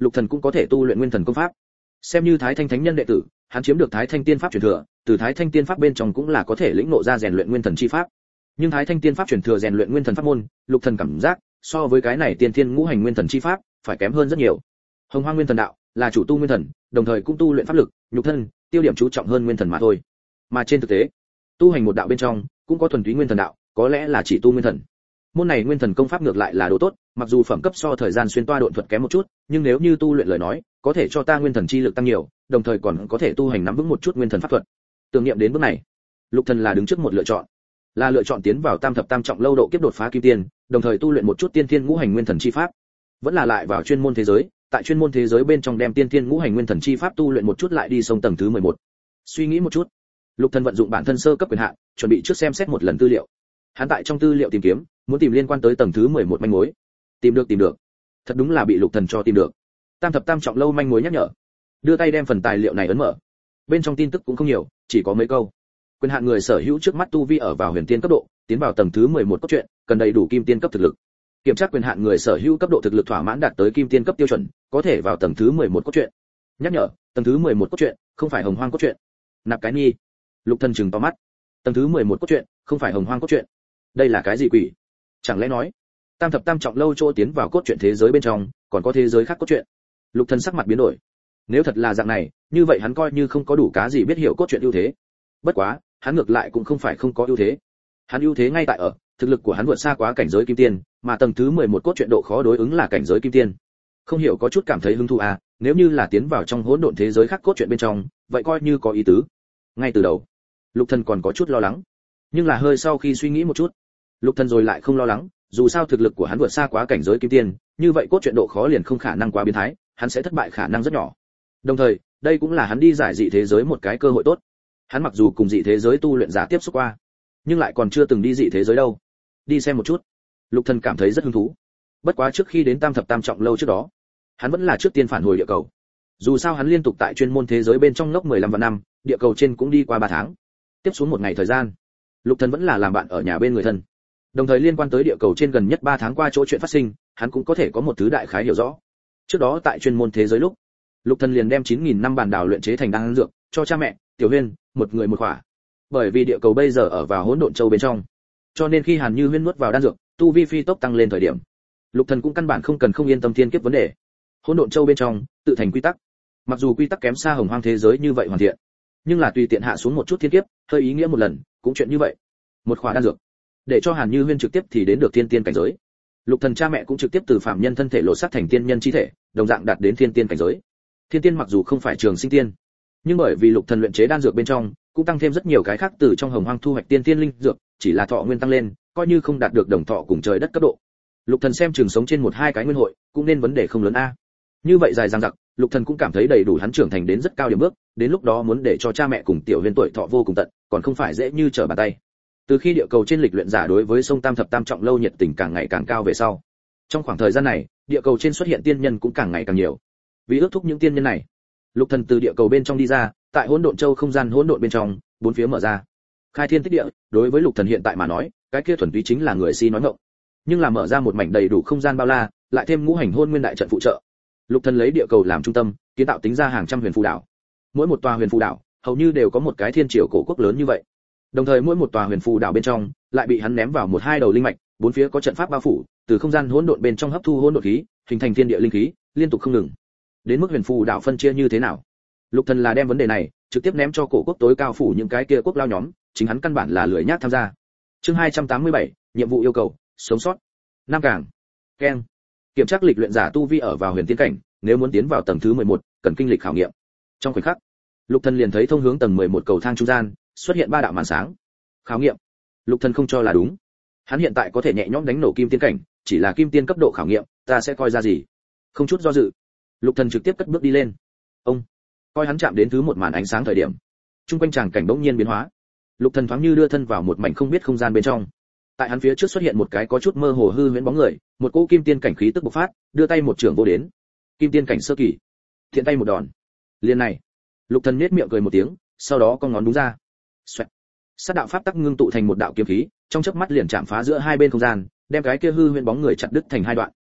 Speaker 1: Lục Thần cũng có thể tu luyện nguyên thần công pháp. Xem như Thái Thanh Thánh Nhân đệ tử, hắn chiếm được Thái Thanh Tiên Pháp truyền thừa, từ Thái Thanh Tiên Pháp bên trong cũng là có thể lĩnh ngộ ra rèn luyện nguyên thần chi pháp. Nhưng Thái Thanh Tiên Pháp truyền thừa rèn luyện nguyên thần pháp môn, Lục Thần cảm giác so với cái này Tiên Thiên Ngũ Hành Nguyên Thần chi pháp phải kém hơn rất nhiều. Hồng Hoang Nguyên Thần đạo là chủ tu nguyên thần, đồng thời cũng tu luyện pháp lực, nhục thân, tiêu điểm chú trọng hơn nguyên thần mà thôi. Mà trên thực tế, tu hành một đạo bên trong cũng có thuần túy nguyên thần đạo, có lẽ là chỉ tu nguyên thần. Môn này nguyên thần công pháp ngược lại là đồ tốt, mặc dù phẩm cấp so thời gian xuyên toa độn thuật kém một chút, nhưng nếu như tu luyện lời nói, có thể cho ta nguyên thần chi lực tăng nhiều, đồng thời còn có thể tu hành nắm vững một chút nguyên thần pháp thuật. Tưởng niệm đến bước này, Lục Thần là đứng trước một lựa chọn, là lựa chọn tiến vào tam thập tam trọng lâu độ kiếp đột phá kim tiên, đồng thời tu luyện một chút tiên thiên ngũ hành nguyên thần chi pháp, vẫn là lại vào chuyên môn thế giới, tại chuyên môn thế giới bên trong đem tiên thiên ngũ hành nguyên thần chi pháp tu luyện một chút lại đi sông tầng thứ 11. Suy nghĩ một chút, Lục Thần vận dụng bản thân sơ cấp quyền hạn, chuẩn bị trước xem xét một lần tư liệu. Hắn tại trong tư liệu tìm kiếm, muốn tìm liên quan tới tầng thứ 11 manh mối. Tìm được. Thật đúng là bị Lục Thần cho tìm được. Tam thập tam trọng lâu manh mối nhắc nhở. Đưa tay đem phần tài liệu này ấn mở. Bên trong tin tức cũng không nhiều, chỉ có mấy câu. Quyền hạn người sở hữu trước mắt tu vi ở vào huyền tiên cấp độ, tiến vào tầng thứ 11 cốt truyện, cần đầy đủ kim tiên cấp thực lực. Kiểm tra quyền hạn người sở hữu cấp độ thực lực thỏa mãn đạt tới kim tiên cấp tiêu chuẩn, có thể vào tầng thứ 11 cốt truyện. Nhắc nhở, tầng thứ 11 cốt truyện, không phải Hồng Hoang cốt truyện. Nạp cái nghi. Lục Thần trừng to mắt. Tầng thứ 11 cốt truyện, không phải Hồng Hoang cốt truyện. Đây là cái gì quỷ? Chẳng lẽ nói, tam thập tam trọng lâu chỗ tiến vào cốt truyện thế giới bên trong, còn có thế giới khác cốt truyện? Lục Thần sắc mặt biến đổi. Nếu thật là dạng này, như vậy hắn coi như không có đủ cá gì biết hiểu cốt truyện ưu thế. Bất quá, hắn ngược lại cũng không phải không có ưu thế. Hắn ưu thế ngay tại ở, thực lực của hắn vượt xa quá cảnh giới kim tiên, mà tầng thứ 11 cốt truyện độ khó đối ứng là cảnh giới kim tiên. Không hiểu có chút cảm thấy hứng thú à, nếu như là tiến vào trong hỗn độn thế giới khác cốt truyện bên trong, vậy coi như có ý tứ. Ngay từ đầu, Lục Thần còn có chút lo lắng, nhưng là hơi sau khi suy nghĩ một chút, Lục Thần rồi lại không lo lắng, dù sao thực lực của hắn vượt xa quá cảnh giới kim tiên, như vậy cốt truyện độ khó liền không khả năng quá biến thái, hắn sẽ thất bại khả năng rất nhỏ. Đồng thời, đây cũng là hắn đi giải dị thế giới một cái cơ hội tốt. Hắn mặc dù cùng dị thế giới tu luyện giả tiếp xúc qua, nhưng lại còn chưa từng đi dị thế giới đâu. Đi xem một chút. Lục Thần cảm thấy rất hứng thú. Bất quá trước khi đến tam thập tam trọng lâu trước đó, hắn vẫn là trước tiên phản hồi địa cầu. Dù sao hắn liên tục tại chuyên môn thế giới bên trong ngốc 15 vạn năm, địa cầu trên cũng đi qua 3 tháng. Tiếp xuống một ngày thời gian, Lục Thần vẫn là làm bạn ở nhà bên người thân. Đồng thời liên quan tới địa cầu trên gần nhất 3 tháng qua chỗ chuyện phát sinh, hắn cũng có thể có một thứ đại khái hiểu rõ. Trước đó tại chuyên môn thế giới lúc, Lục Thần liền đem 9000 năm bản đào luyện chế thành đan dược cho cha mẹ, Tiểu Huyên, một người một khỏa. Bởi vì địa cầu bây giờ ở vào hỗn độn châu bên trong, cho nên khi Hàn Như Huyên nuốt vào đan dược, tu vi phi tốc tăng lên thời điểm, Lục Thần cũng căn bản không cần không yên tâm thiên kiếp vấn đề. Hỗn độn châu bên trong, tự thành quy tắc. Mặc dù quy tắc kém xa Hồng Hoang thế giới như vậy hoàn thiện, nhưng là tùy tiện hạ xuống một chút thiên kiếp, hơi ý nghĩa một lần, cũng chuyện như vậy. Một khỏa đan dược, để cho Hàn Như Huyên trực tiếp thì đến được thiên tiên cảnh giới. Lục Thần cha mẹ cũng trực tiếp từ phàm nhân thân thể lộ sát thành tiên nhân chi thể, đồng dạng đạt đến thiên tiên cảnh giới. Thiên tiên mặc dù không phải trường sinh tiên, nhưng bởi vì Lục Thần luyện chế đan dược bên trong, cũng tăng thêm rất nhiều cái khác từ trong Hồng Hoang thu hoạch tiên tiên linh dược, chỉ là thọ nguyên tăng lên, coi như không đạt được đồng thọ cùng trời đất cấp độ. Lục Thần xem trường sống trên một hai cái nguyên hội, cũng nên vấn đề không lớn a. Như vậy dài dằng dặc, Lục Thần cũng cảm thấy đầy đủ hắn trưởng thành đến rất cao điểm bước, đến lúc đó muốn để cho cha mẹ cùng Tiểu Huyên tuổi thọ vô cùng tận, còn không phải dễ như trở bàn tay. Từ khi địa cầu trên lịch luyện giả đối với sông Tam thập tam trọng lâu nhiệt tình càng ngày càng cao về sau, trong khoảng thời gian này, địa cầu trên xuất hiện tiên nhân cũng càng ngày càng nhiều. Vì ước thúc những tiên nhân này, Lục Thần từ địa cầu bên trong đi ra, tại hỗn độn châu không gian hỗn độn bên trong, bốn phía mở ra. Khai thiên tích địa, đối với Lục Thần hiện tại mà nói, cái kia thuần túy chính là người si nói ngọng. Nhưng là mở ra một mảnh đầy đủ không gian bao la, lại thêm ngũ hành hôn nguyên đại trận phụ trợ. Lục Thần lấy địa cầu làm trung tâm, kiến tạo tính ra hàng trăm huyền phù đảo. Mỗi một tòa huyền phù đảo, hầu như đều có một cái thiên triều cổ quốc lớn như vậy. Đồng thời mỗi một tòa huyền phù đảo bên trong, lại bị hắn ném vào một hai đầu linh mạch, bốn phía có trận pháp bao phủ, từ không gian hỗn độn bên trong hấp thu hỗn độn khí, hình thành thiên địa linh khí, liên tục không ngừng. Đến mức huyền phù đảo phân chia như thế nào? Lục Thần là đem vấn đề này trực tiếp ném cho cổ quốc tối cao phủ những cái kia quốc lao nhóm, chính hắn căn bản là lười nhác tham gia. Chương 287, nhiệm vụ yêu cầu, sống sót. Nam Cảng. Keng. Kiểm tra lịch luyện giả tu vi ở vào huyền tiên cảnh, nếu muốn tiến vào tầng thứ 11, cần kinh lịch khảo nghiệm. Trong khoảnh khắc, Lục Thần liền thấy thông hướng tầng 11 cầu thang trung gian, xuất hiện ba đạo màn sáng. Khảo nghiệm. Lục Thần không cho là đúng. Hắn hiện tại có thể nhẹ nhõm đánh nổ kim tiên cảnh, chỉ là kim tiên cấp độ khảo nghiệm, ta sẽ coi ra gì? Không chút do dự, Lục Thần trực tiếp cất bước đi lên. Ông, coi hắn chạm đến thứ một màn ánh sáng thời điểm, trung quanh tràng cảnh bỗng nhiên biến hóa. Lục Thần thoáng như đưa thân vào một mảnh không biết không gian bên trong. Tại hắn phía trước xuất hiện một cái có chút mơ hồ hư huyễn bóng người, một cỗ kim tiên cảnh khí tức bộc phát, đưa tay một trường vô đến. Kim tiên cảnh sơ kỳ, thiện tay một đòn. Liền này, Lục Thần nhếch miệng cười một tiếng, sau đó con ngón đúng ra. Xoẹt. Sát đạo pháp tắc ngưng tụ thành một đạo kiếm khí, trong chớp mắt liền chạm phá giữa hai bên không gian, đem cái kia hư huyễn bóng người chặt đứt thành hai đoạn.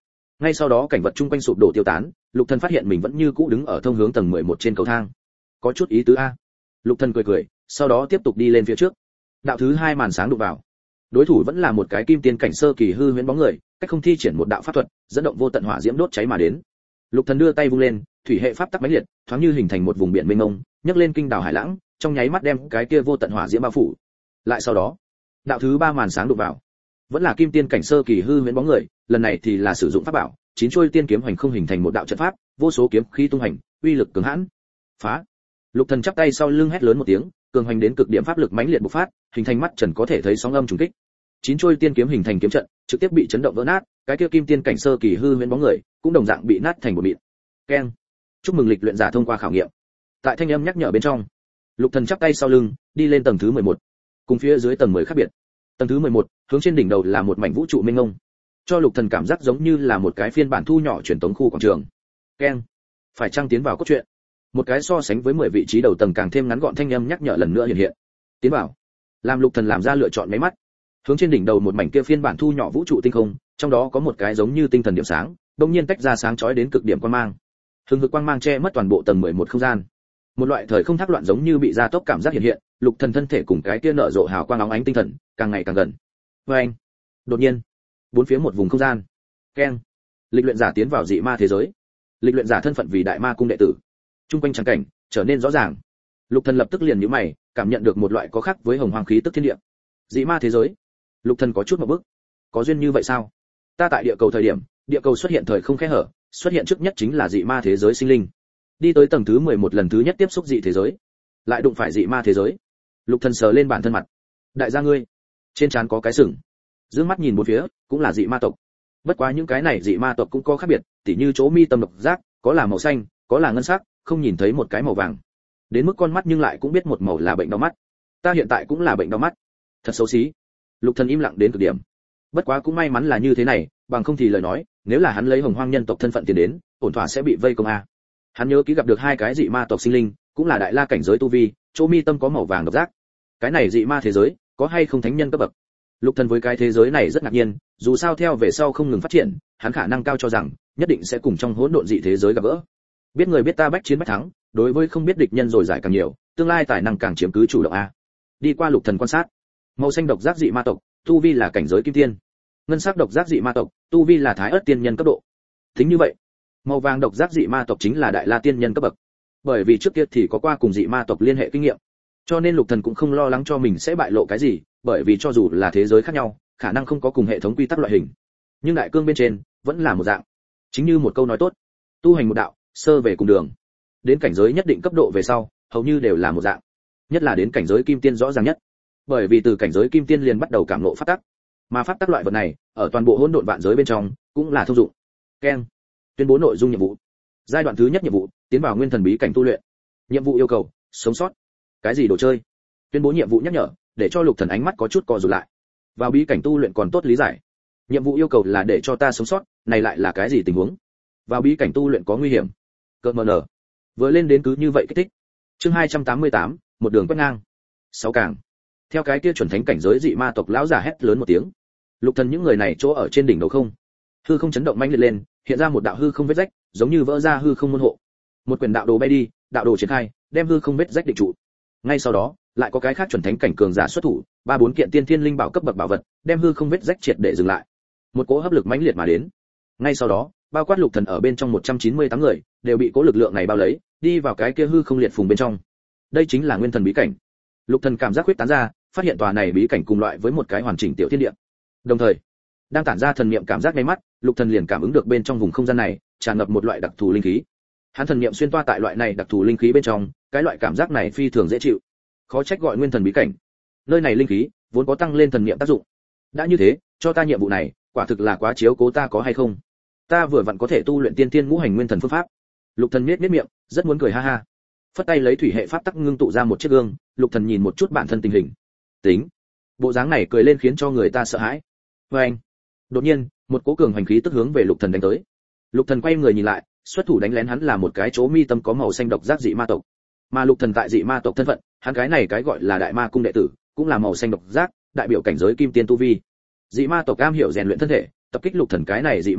Speaker 1: Ngay sau đó cảnh vật chung quanh sụp đổ tiêu tán, Lục Thần phát hiện mình vẫn như cũ đứng ở thông hướng tầng 11 trên cầu thang. Có chút ý tứ a. Lục Thần cười cười, sau đó tiếp tục đi lên phía trước. Đạo thứ 2 màn sáng đụng vào. Đối thủ vẫn là một cái kim tiên cảnh sơ kỳ hư huyễn bóng người, cách không thi triển một đạo pháp thuật, dẫn động vô tận hỏa diễm đốt cháy mà đến. Lục Thần đưa tay vung lên, thủy hệ pháp tắc mãnh liệt, thoáng như hình thành một vùng biển mênh mông, nhấc lên kinh đảo hải lãng, trong nháy mắt đem cái kia vô tận hỏa diễm bao phủ. Lại sau đó, đạo thứ 3 màn sáng đụng vào. Vẫn là kim tiên cảnh sơ kỳ hư huyễn bóng người, lần này thì là sử dụng pháp bảo, 9 chuôi tiên kiếm hoành không hình thành một đạo trận pháp, vô số kiếm khí tung hành, uy lực cường hãn. Phá! Lục Thần chắp tay sau lưng hét lớn một tiếng, cường hoành đến cực điểm pháp lực mãnh liệt bộc phát, hình thành mắt trần có thể thấy sóng âm trùng kích. 9 chuôi tiên kiếm hình thành kiếm trận, trực tiếp bị chấn động vỡ nát, cái kia kim tiên cảnh sơ kỳ hư huyễn bóng người, cũng đồng dạng bị nát thành một mịn. Keng! Chúc mừng lịch luyện giả thông qua khảo nghiệm. Tại thanh âm nhắc nhở bên trong, Lục Thần chắp tay sau lưng, đi lên tầng thứ 11. Cùng phía dưới tầng 10 khác biệt. Tầng thứ 11, hướng trên đỉnh đầu là một mảnh vũ trụ mênh mông, cho Lục Thần cảm giác giống như là một cái phiên bản thu nhỏ truyền tống khu quảng trường. Keng, phải chăng tiến vào cốt truyện? Một cái so sánh với 10 vị trí đầu tầng càng thêm ngắn gọn thanh âm nhắc nhở lần nữa hiện hiện. Tiến vào. Làm Lục Thần làm ra lựa chọn mấy mắt. Hướng trên đỉnh đầu một mảnh kia phiên bản thu nhỏ vũ trụ tinh không, trong đó có một cái giống như tinh thần điểm sáng, đột nhiên tách ra sáng chói đến cực điểm quang mang. Hừng hực quang mang che mất toàn bộ tầng 11 không gian. Một loại thời không thác loạn giống như bị gia tốc cảm giác hiện hiện, Lục Thần thân thể cùng cái kia nở rộ hào quang óng ánh tinh thần, càng ngày càng gần. Oeng! Đột nhiên, bốn phía một vùng không gian. Keng! Lịch luyện giả tiến vào dị ma thế giới. Lịch luyện giả thân phận vì đại ma cung đệ tử. Trung quanh tràng cảnh trở nên rõ ràng. Lục Thần lập tức liền nhíu mày, cảm nhận được một loại có khác với hồng hoàng khí tức thiên địa. Dị ma thế giới. Lục Thần có chút ngượng bức. Có duyên như vậy sao? Ta tại địa cầu thời điểm, địa cầu xuất hiện thời không kẽ hở, xuất hiện trước nhất chính là dị ma thế giới sinh linh. Đi tới tầng thứ 11 lần thứ nhất tiếp xúc dị thế giới, lại đụng phải dị ma thế giới. Lục Thần sờ lên bản thân mặt. Đại gia ngươi, trên trán có cái sừng. Dương mắt nhìn bốn phía, cũng là dị ma tộc. Bất quá những cái này dị ma tộc cũng có khác biệt, tỉ như chỗ mi tâm độc giác, có là màu xanh, có là ngân sắc, không nhìn thấy một cái màu vàng. Đến mức con mắt nhưng lại cũng biết một màu là bệnh đau mắt. Ta hiện tại cũng là bệnh đau mắt. Thật xấu xí. Lục Thần im lặng đến cực điểm. Bất quá cũng may mắn là như thế này, bằng không thì lời nói, nếu là hắn lấy hồng hoang nhân tộc thân phận tiền đến, ổn thỏa sẽ bị vây công a. Hắn nhớ kỹ gặp được hai cái dị ma tộc sinh linh, cũng là đại la cảnh giới tu vi, chỗ mi tâm có màu vàng độc giác. Cái này dị ma thế giới, có hay không thánh nhân cấp bậc? Lục Thần với cái thế giới này rất ngạc nhiên, dù sao theo về sau không ngừng phát triển, hắn khả năng cao cho rằng nhất định sẽ cùng trong hỗn độn dị thế giới gặp gỡ. Biết người biết ta bách chiến bách thắng, đối với không biết địch nhân rồi giải càng nhiều, tương lai tài năng càng chiếm cứ chủ động a. Đi qua Lục Thần quan sát, màu xanh độc giác dị ma tộc, tu vi là cảnh giới kim tiên. Ngân sắc độc giác dị ma tộc, tu vi là thái ớt tiên nhân cấp độ. Tính như vậy, màu vàng độc giác dị ma tộc chính là đại la tiên nhân cấp bậc. Bởi vì trước kia thì có qua cùng dị ma tộc liên hệ kinh nghiệm, cho nên Lục Thần cũng không lo lắng cho mình sẽ bại lộ cái gì, bởi vì cho dù là thế giới khác nhau, khả năng không có cùng hệ thống quy tắc loại hình, nhưng đại cương bên trên vẫn là một dạng. Chính như một câu nói tốt, tu hành một đạo, sơ về cùng đường. Đến cảnh giới nhất định cấp độ về sau, hầu như đều là một dạng. Nhất là đến cảnh giới kim tiên rõ ràng nhất, bởi vì từ cảnh giới kim tiên liền bắt đầu cảm ngộ pháp tắc, mà pháp tắc loại vật này ở toàn bộ hỗn độn vạn giới bên trong cũng là thông dụng. Keng, tuyên bố nội dung nhiệm vụ. Giai đoạn thứ nhất nhiệm vụ, tiến vào nguyên thần bí cảnh tu luyện. Nhiệm vụ yêu cầu, sống sót. Cái gì đồ chơi? Tuyên bố nhiệm vụ nhắc nhở, để cho Lục Thần ánh mắt có chút co rụt lại. Vào bí cảnh tu luyện còn tốt lý giải. Nhiệm vụ yêu cầu là để cho ta sống sót, này lại là cái gì tình huống? Vào bí cảnh tu luyện có nguy hiểm. Cơn mờ nở. Vừa lên đến cứ như vậy kích thích. Chương 288, một đường quét ngang. 6 càng. Theo cái kia chuẩn thánh cảnh giới dị ma tộc lão giả hét lớn một tiếng. Lục Thần những người này chỗ ở trên đỉnh đầu không. Hư không chấn động mãnh liệt lên, hiện ra một đạo hư không vết rách, giống như vỡ ra hư không môn hộ. Một quyền đạo đồ bay đi, đạo đồ triển khai, đem hư không vết rách định trụ. Ngay sau đó, lại có cái khác chuẩn thánh cảnh cường giả xuất thủ, 3-4 kiện tiên thiên linh bảo cấp bậc bảo vật, đem hư không vết rách triệt để dừng lại. Một cỗ hấp lực mãnh liệt mà đến. Ngay sau đó, bao quát Lục Thần ở bên trong 198 người, đều bị cỗ lực lượng này bao lấy, đi vào cái kia hư không liệt phùng bên trong. Đây chính là nguyên thần bí cảnh. Lục Thần cảm giác huyết tán ra, phát hiện tòa này bí cảnh cùng loại với một cái hoàn chỉnh tiểu thiên địa. Đồng thời, đang tản ra thần niệm cảm giác ngay mắt, Lục Thần liền cảm ứng được bên trong vùng không gian này tràn ngập một loại đặc thù linh khí. Hắn thần niệm xuyên toa tại loại này đặc thù linh khí bên trong, cái loại cảm giác này phi thường dễ chịu. Khó trách gọi nguyên thần bí cảnh. Nơi này linh khí vốn có tăng lên thần niệm tác dụng. Đã như thế, cho ta nhiệm vụ này, quả thực là quá chiếu cố ta có hay không? Ta vừa vặn có thể tu luyện tiên tiên ngũ hành nguyên thần phương pháp. Lục Thần nhếch miệng, rất muốn cười ha ha. Phất tay lấy thủy hệ pháp tắc ngưng tụ ra một chiếc gương, Lục Thần nhìn một chút bản thân tình hình. Tính, bộ dáng này cười lên khiến cho người ta sợ hãi. Oeng. Đột nhiên, một cỗ cường hành khí tức hướng về Lục Thần đánh tới. Lục Thần quay người nhìn lại, xuất thủ đánh lén hắn là một cái chỗ mi tâm có màu xanh độc giác dị ma tộc. Mà Lục Thần tại dị ma tộc thân phận, hắn cái này cái gọi là đại ma cung đệ tử, cũng là màu xanh độc giác, đại biểu cảnh giới kim tiên tu vi. Dị ma tộc cam hiểu rèn luyện thân thể, tập kích Lục Thần cái này dị ma tộc,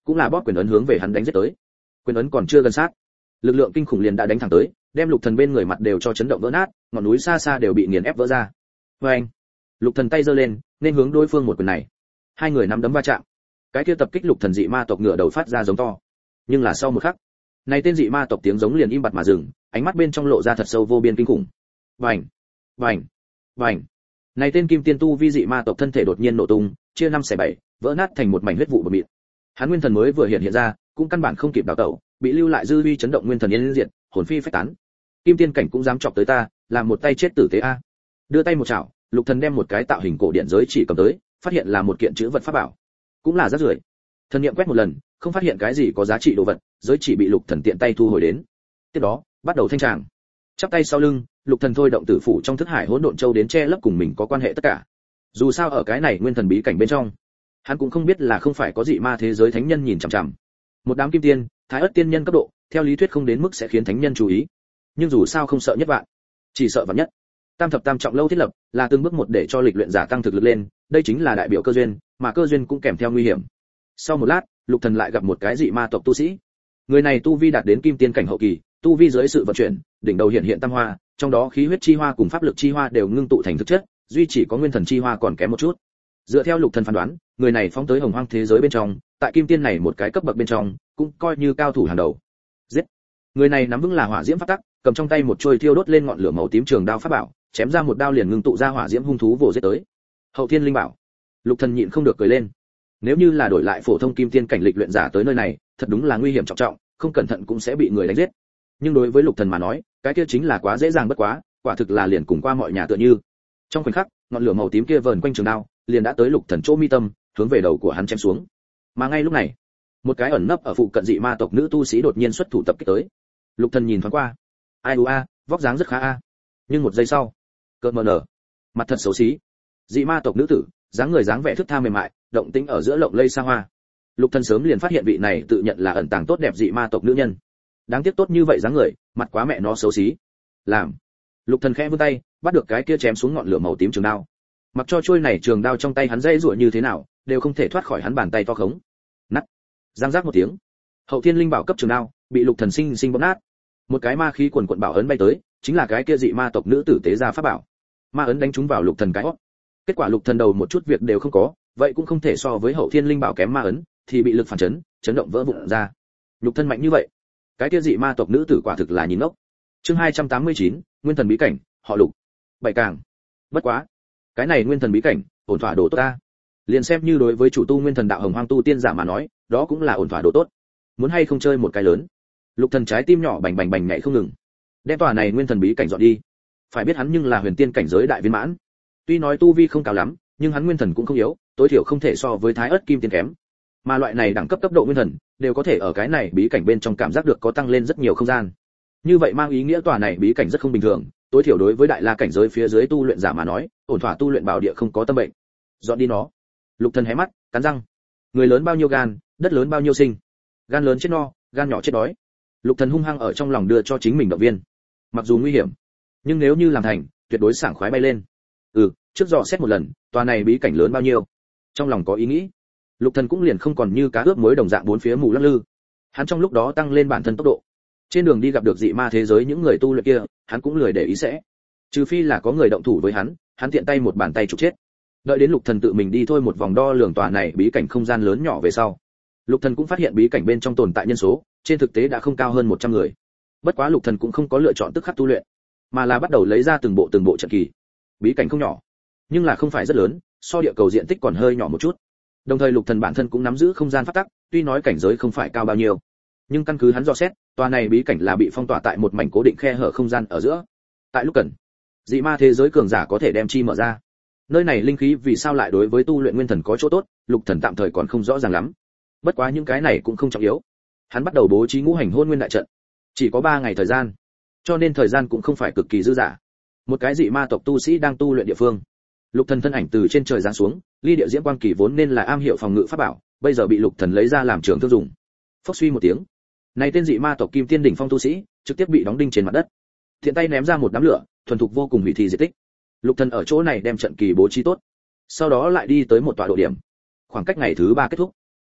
Speaker 1: cũng là bóp quyền ấn hướng về hắn đánh giết tới. Quyền ấn còn chưa gần sát, lực lượng kinh khủng liền đã đánh thẳng tới, đem Lục Thần bên người mặt đều cho chấn động vỡ nát, ngọn núi xa xa đều bị nghiền ép vỡ ra. Oeng! Lục Thần tay giơ lên, nên hướng đối phương một quyền này. Hai người nắm đấm va chạm. Cái kia tập kích Lục Thần dị ma tộc ngửa đầu phát ra giống to. Nhưng là sau một khắc, này tên dị ma tộc tiếng giống liền im bặt mà dừng, ánh mắt bên trong lộ ra thật sâu vô biên kinh khủng. Vành, vành, vành. Này tên kim tiên tu vi dị ma tộc thân thể đột nhiên nổ tung, chia năm xẻ bảy, vỡ nát thành một mảnh huyết vụ bờ mịn. Hắn nguyên thần mới vừa hiện ra, cũng căn bản không kịp đào tẩu, bị lưu lại dư uy chấn động nguyên thần yên diệt, hồn phi phách tán. Kim tiên cảnh cũng dám chọc tới ta, làm một tay chết tử tế a. Đưa tay một chảo, Lục Thần đem một cái tạo hình cổ điện giới chỉ cầm tới, phát hiện là một kiện chữ vật pháp bảo, cũng là rất rưởi. Thần niệm quét một lần, không phát hiện cái gì có giá trị đồ vật, giới chỉ bị Lục Thần tiện tay thu hồi đến. Tiếp đó, bắt đầu thanh tràng. Chắp tay sau lưng, Lục Thần thôi động tử phủ trong thức hải hỗn độn châu đến che lấp cùng mình có quan hệ tất cả. Dù sao ở cái này nguyên thần bí cảnh bên trong, hắn cũng không biết là không phải có dị ma thế giới thánh nhân nhìn chằm chằm. Một đám kim tiên, thái ất tiên nhân cấp độ, theo lý thuyết không đến mức sẽ khiến thánh nhân chú ý. Nhưng dù sao không sợ nhất vạn, chỉ sợ vạn nhất. Tam thập tam trọng lâu thiết lập, là từng bước một để cho lịch luyện giả tăng thực lực lên, đây chính là đại biểu cơ duyên, mà cơ duyên cũng kèm theo nguy hiểm. Sau một lát, Lục Thần lại gặp một cái dị ma tộc tu sĩ. Người này tu vi đạt đến kim tiên cảnh hậu kỳ, tu vi dưới sự vận chuyển, đỉnh đầu hiện tam hoa, trong đó khí huyết chi hoa cùng pháp lực chi hoa đều ngưng tụ thành thực chất, duy chỉ có nguyên thần chi hoa còn kém một chút. Dựa theo Lục Thần phán đoán, người này phóng tới hồng hoang thế giới bên trong, tại kim tiên này một cái cấp bậc bên trong, cũng coi như cao thủ hàng đầu. Giết. Người này nắm vững là hỏa diễm pháp tắc, cầm trong tay một chuôi thiêu đốt lên ngọn lửa màu tím trường đao pháp bảo, chém ra một đao liền ngưng tụ ra hỏa diễm hung thú vồ giết tới. Hậu Thiên Linh Bảo. Lục Thần nhịn không được cười lên. Nếu như là đổi lại phổ thông kim tiên cảnh lịch luyện giả tới nơi này, thật đúng là nguy hiểm trọng trọng, không cẩn thận cũng sẽ bị người đánh giết. Nhưng đối với Lục Thần mà nói, cái kia chính là quá dễ dàng bất quá, quả thực là liền cùng qua mọi nhà tựa như. Trong khoảnh khắc, ngọn lửa màu tím kia vờn quanh trường đao, liền đã tới Lục Thần chỗ mi tâm, hướng về đầu của hắn chém xuống. Mà ngay lúc này, một cái ẩn nấp ở phụ cận dị ma tộc nữ tu sĩ đột nhiên xuất thủ tập kích tới. Lục Thần nhìn thoáng qua, ai a, vóc dáng rất khá a. Nhưng một giây sau, cơn mờ nở, mặt thật xấu xí. Dị ma tộc nữ tử, dáng người dáng vẻ thướt tha mềm mại, động tĩnh ở giữa lộng lây xa hoa. Lục Thần sớm liền phát hiện vị này tự nhận là ẩn tàng tốt đẹp dị ma tộc nữ nhân. Đáng tiếc tốt như vậy dáng người, mặt quá mẹ nó xấu xí. Làm. Lục Thần khẽ vươn tay, bắt được cái kia chém xuống ngọn lửa màu tím trường đao. Mặc cho trôi này trường đao trong tay hắn dây rủa như thế nào, đều không thể thoát khỏi hắn bàn tay to khống. Nắt. Giang giác một tiếng. Hậu Thiên Linh Bảo cấp trường đao bị Lục Thần sinh sinh bóp nát. Một cái ma khí quần quần bảo ấn bay tới, chính là cái kia dị ma tộc nữ tử tế ra pháp bảo. Ma ấn đánh trúng vào Lục Thần cái hốc. Kết quả Lục Thần đầu một chút việc đều không có, vậy cũng không thể so với Hậu Thiên Linh Bảo kém ma ấn, thì bị lực phản chấn, chấn động vỡ vụn ra. Lục Thần mạnh như vậy, cái kia dị ma tộc nữ tử quả thực là nhìn ngốc. Chương 289, Nguyên thần bí cảnh, họ Lục. Bảy càng. Bất quá, cái này Nguyên thần bí cảnh, ổn thỏa đồ tốt ta. Liền xem như đối với chủ tu Nguyên thần đạo hồng hoang tu tiên giả mà nói, đó cũng là ổn thỏa đồ tốt. Muốn hay không chơi một cái lớn. Lục Thần trái tim nhỏ bành bành bành nhảy không ngừng. Đem tòa này Nguyên thần bí cảnh dọn đi. Phải biết hắn nhưng là huyền tiên cảnh giới đại viên mãn. Tuy nói tu vi không cao lắm, nhưng hắn nguyên thần cũng không yếu, tối thiểu không thể so với thái ớt kim tiên kém. Mà loại này đẳng cấp cấp độ nguyên thần, đều có thể ở cái này bí cảnh bên trong cảm giác được có tăng lên rất nhiều không gian. Như vậy mang ý nghĩa tòa này bí cảnh rất không bình thường, tối thiểu đối với đại la cảnh giới phía dưới tu luyện giả mà nói, ổn thỏa tu luyện bảo địa không có tâm bệnh. Dọn đi nó. Lục Thần hé mắt, cắn răng. Người lớn bao nhiêu gan, đất lớn bao nhiêu sinh. Gan lớn chết no, gan nhỏ chết đói. Lục Thần hung hăng ở trong lòng đưa cho chính mình động viên. Mặc dù nguy hiểm, nhưng nếu như làm thành, tuyệt đối sảng khoái bay lên. Trước dò xét một lần, tòa này bí cảnh lớn bao nhiêu. Trong lòng có ý nghĩ, Lục Thần cũng liền không còn như cá ướp muối đồng dạng bốn phía mù lắc lư. Hắn trong lúc đó tăng lên bản thân tốc độ. Trên đường đi gặp được dị ma thế giới những người tu luyện kia, hắn cũng lười để ý sẽ. Trừ phi là có người động thủ với hắn tiện tay một bàn tay chụp chết. Đợi đến Lục Thần tự mình đi thôi một vòng đo lường tòa này bí cảnh không gian lớn nhỏ về sau, Lục Thần cũng phát hiện bí cảnh bên trong tồn tại nhân số, trên thực tế đã không cao hơn 100 người. Bất quá Lục Thần cũng không có lựa chọn tức khắc tu luyện, mà là bắt đầu lấy ra từng bộ trận kỳ. Bí cảnh không nhỏ, nhưng là không phải rất lớn, so địa cầu diện tích còn hơi nhỏ một chút. Đồng thời Lục Thần bản thân cũng nắm giữ không gian pháp tắc, tuy nói cảnh giới không phải cao bao nhiêu, nhưng căn cứ hắn dò xét, tòa này bí cảnh là bị phong tỏa tại một mảnh cố định khe hở không gian ở giữa. Tại lúc cần, dị ma thế giới cường giả có thể đem chi mở ra. Nơi này linh khí vì sao lại đối với tu luyện nguyên thần có chỗ tốt, Lục Thần tạm thời còn không rõ ràng lắm. Bất quá những cái này cũng không trọng yếu. Hắn bắt đầu bố trí ngũ hành hôn nguyên đại trận. Chỉ có 3 ngày thời gian, cho nên thời gian cũng không phải cực kỳ dư dả. Một cái dị ma tộc tu sĩ đang tu luyện địa phương. Lục Thần thân ảnh từ trên trời giáng xuống, ly địa diễm quang kỳ vốn nên là am hiểu phòng ngự pháp bảo, bây giờ bị Lục Thần lấy ra làm trường thương dùng. Phốc suy một tiếng, này tên dị ma tộc kim tiên đỉnh phong tu sĩ, trực tiếp bị đóng đinh trên mặt đất. Thiện tay ném ra một đám lửa, thuần thục vô cùng hủy thi diệt tích. Lục Thần ở chỗ này đem trận kỳ bố trí tốt, sau đó lại đi tới một tọa độ điểm. Khoảng cách ngày thứ 3 kết thúc,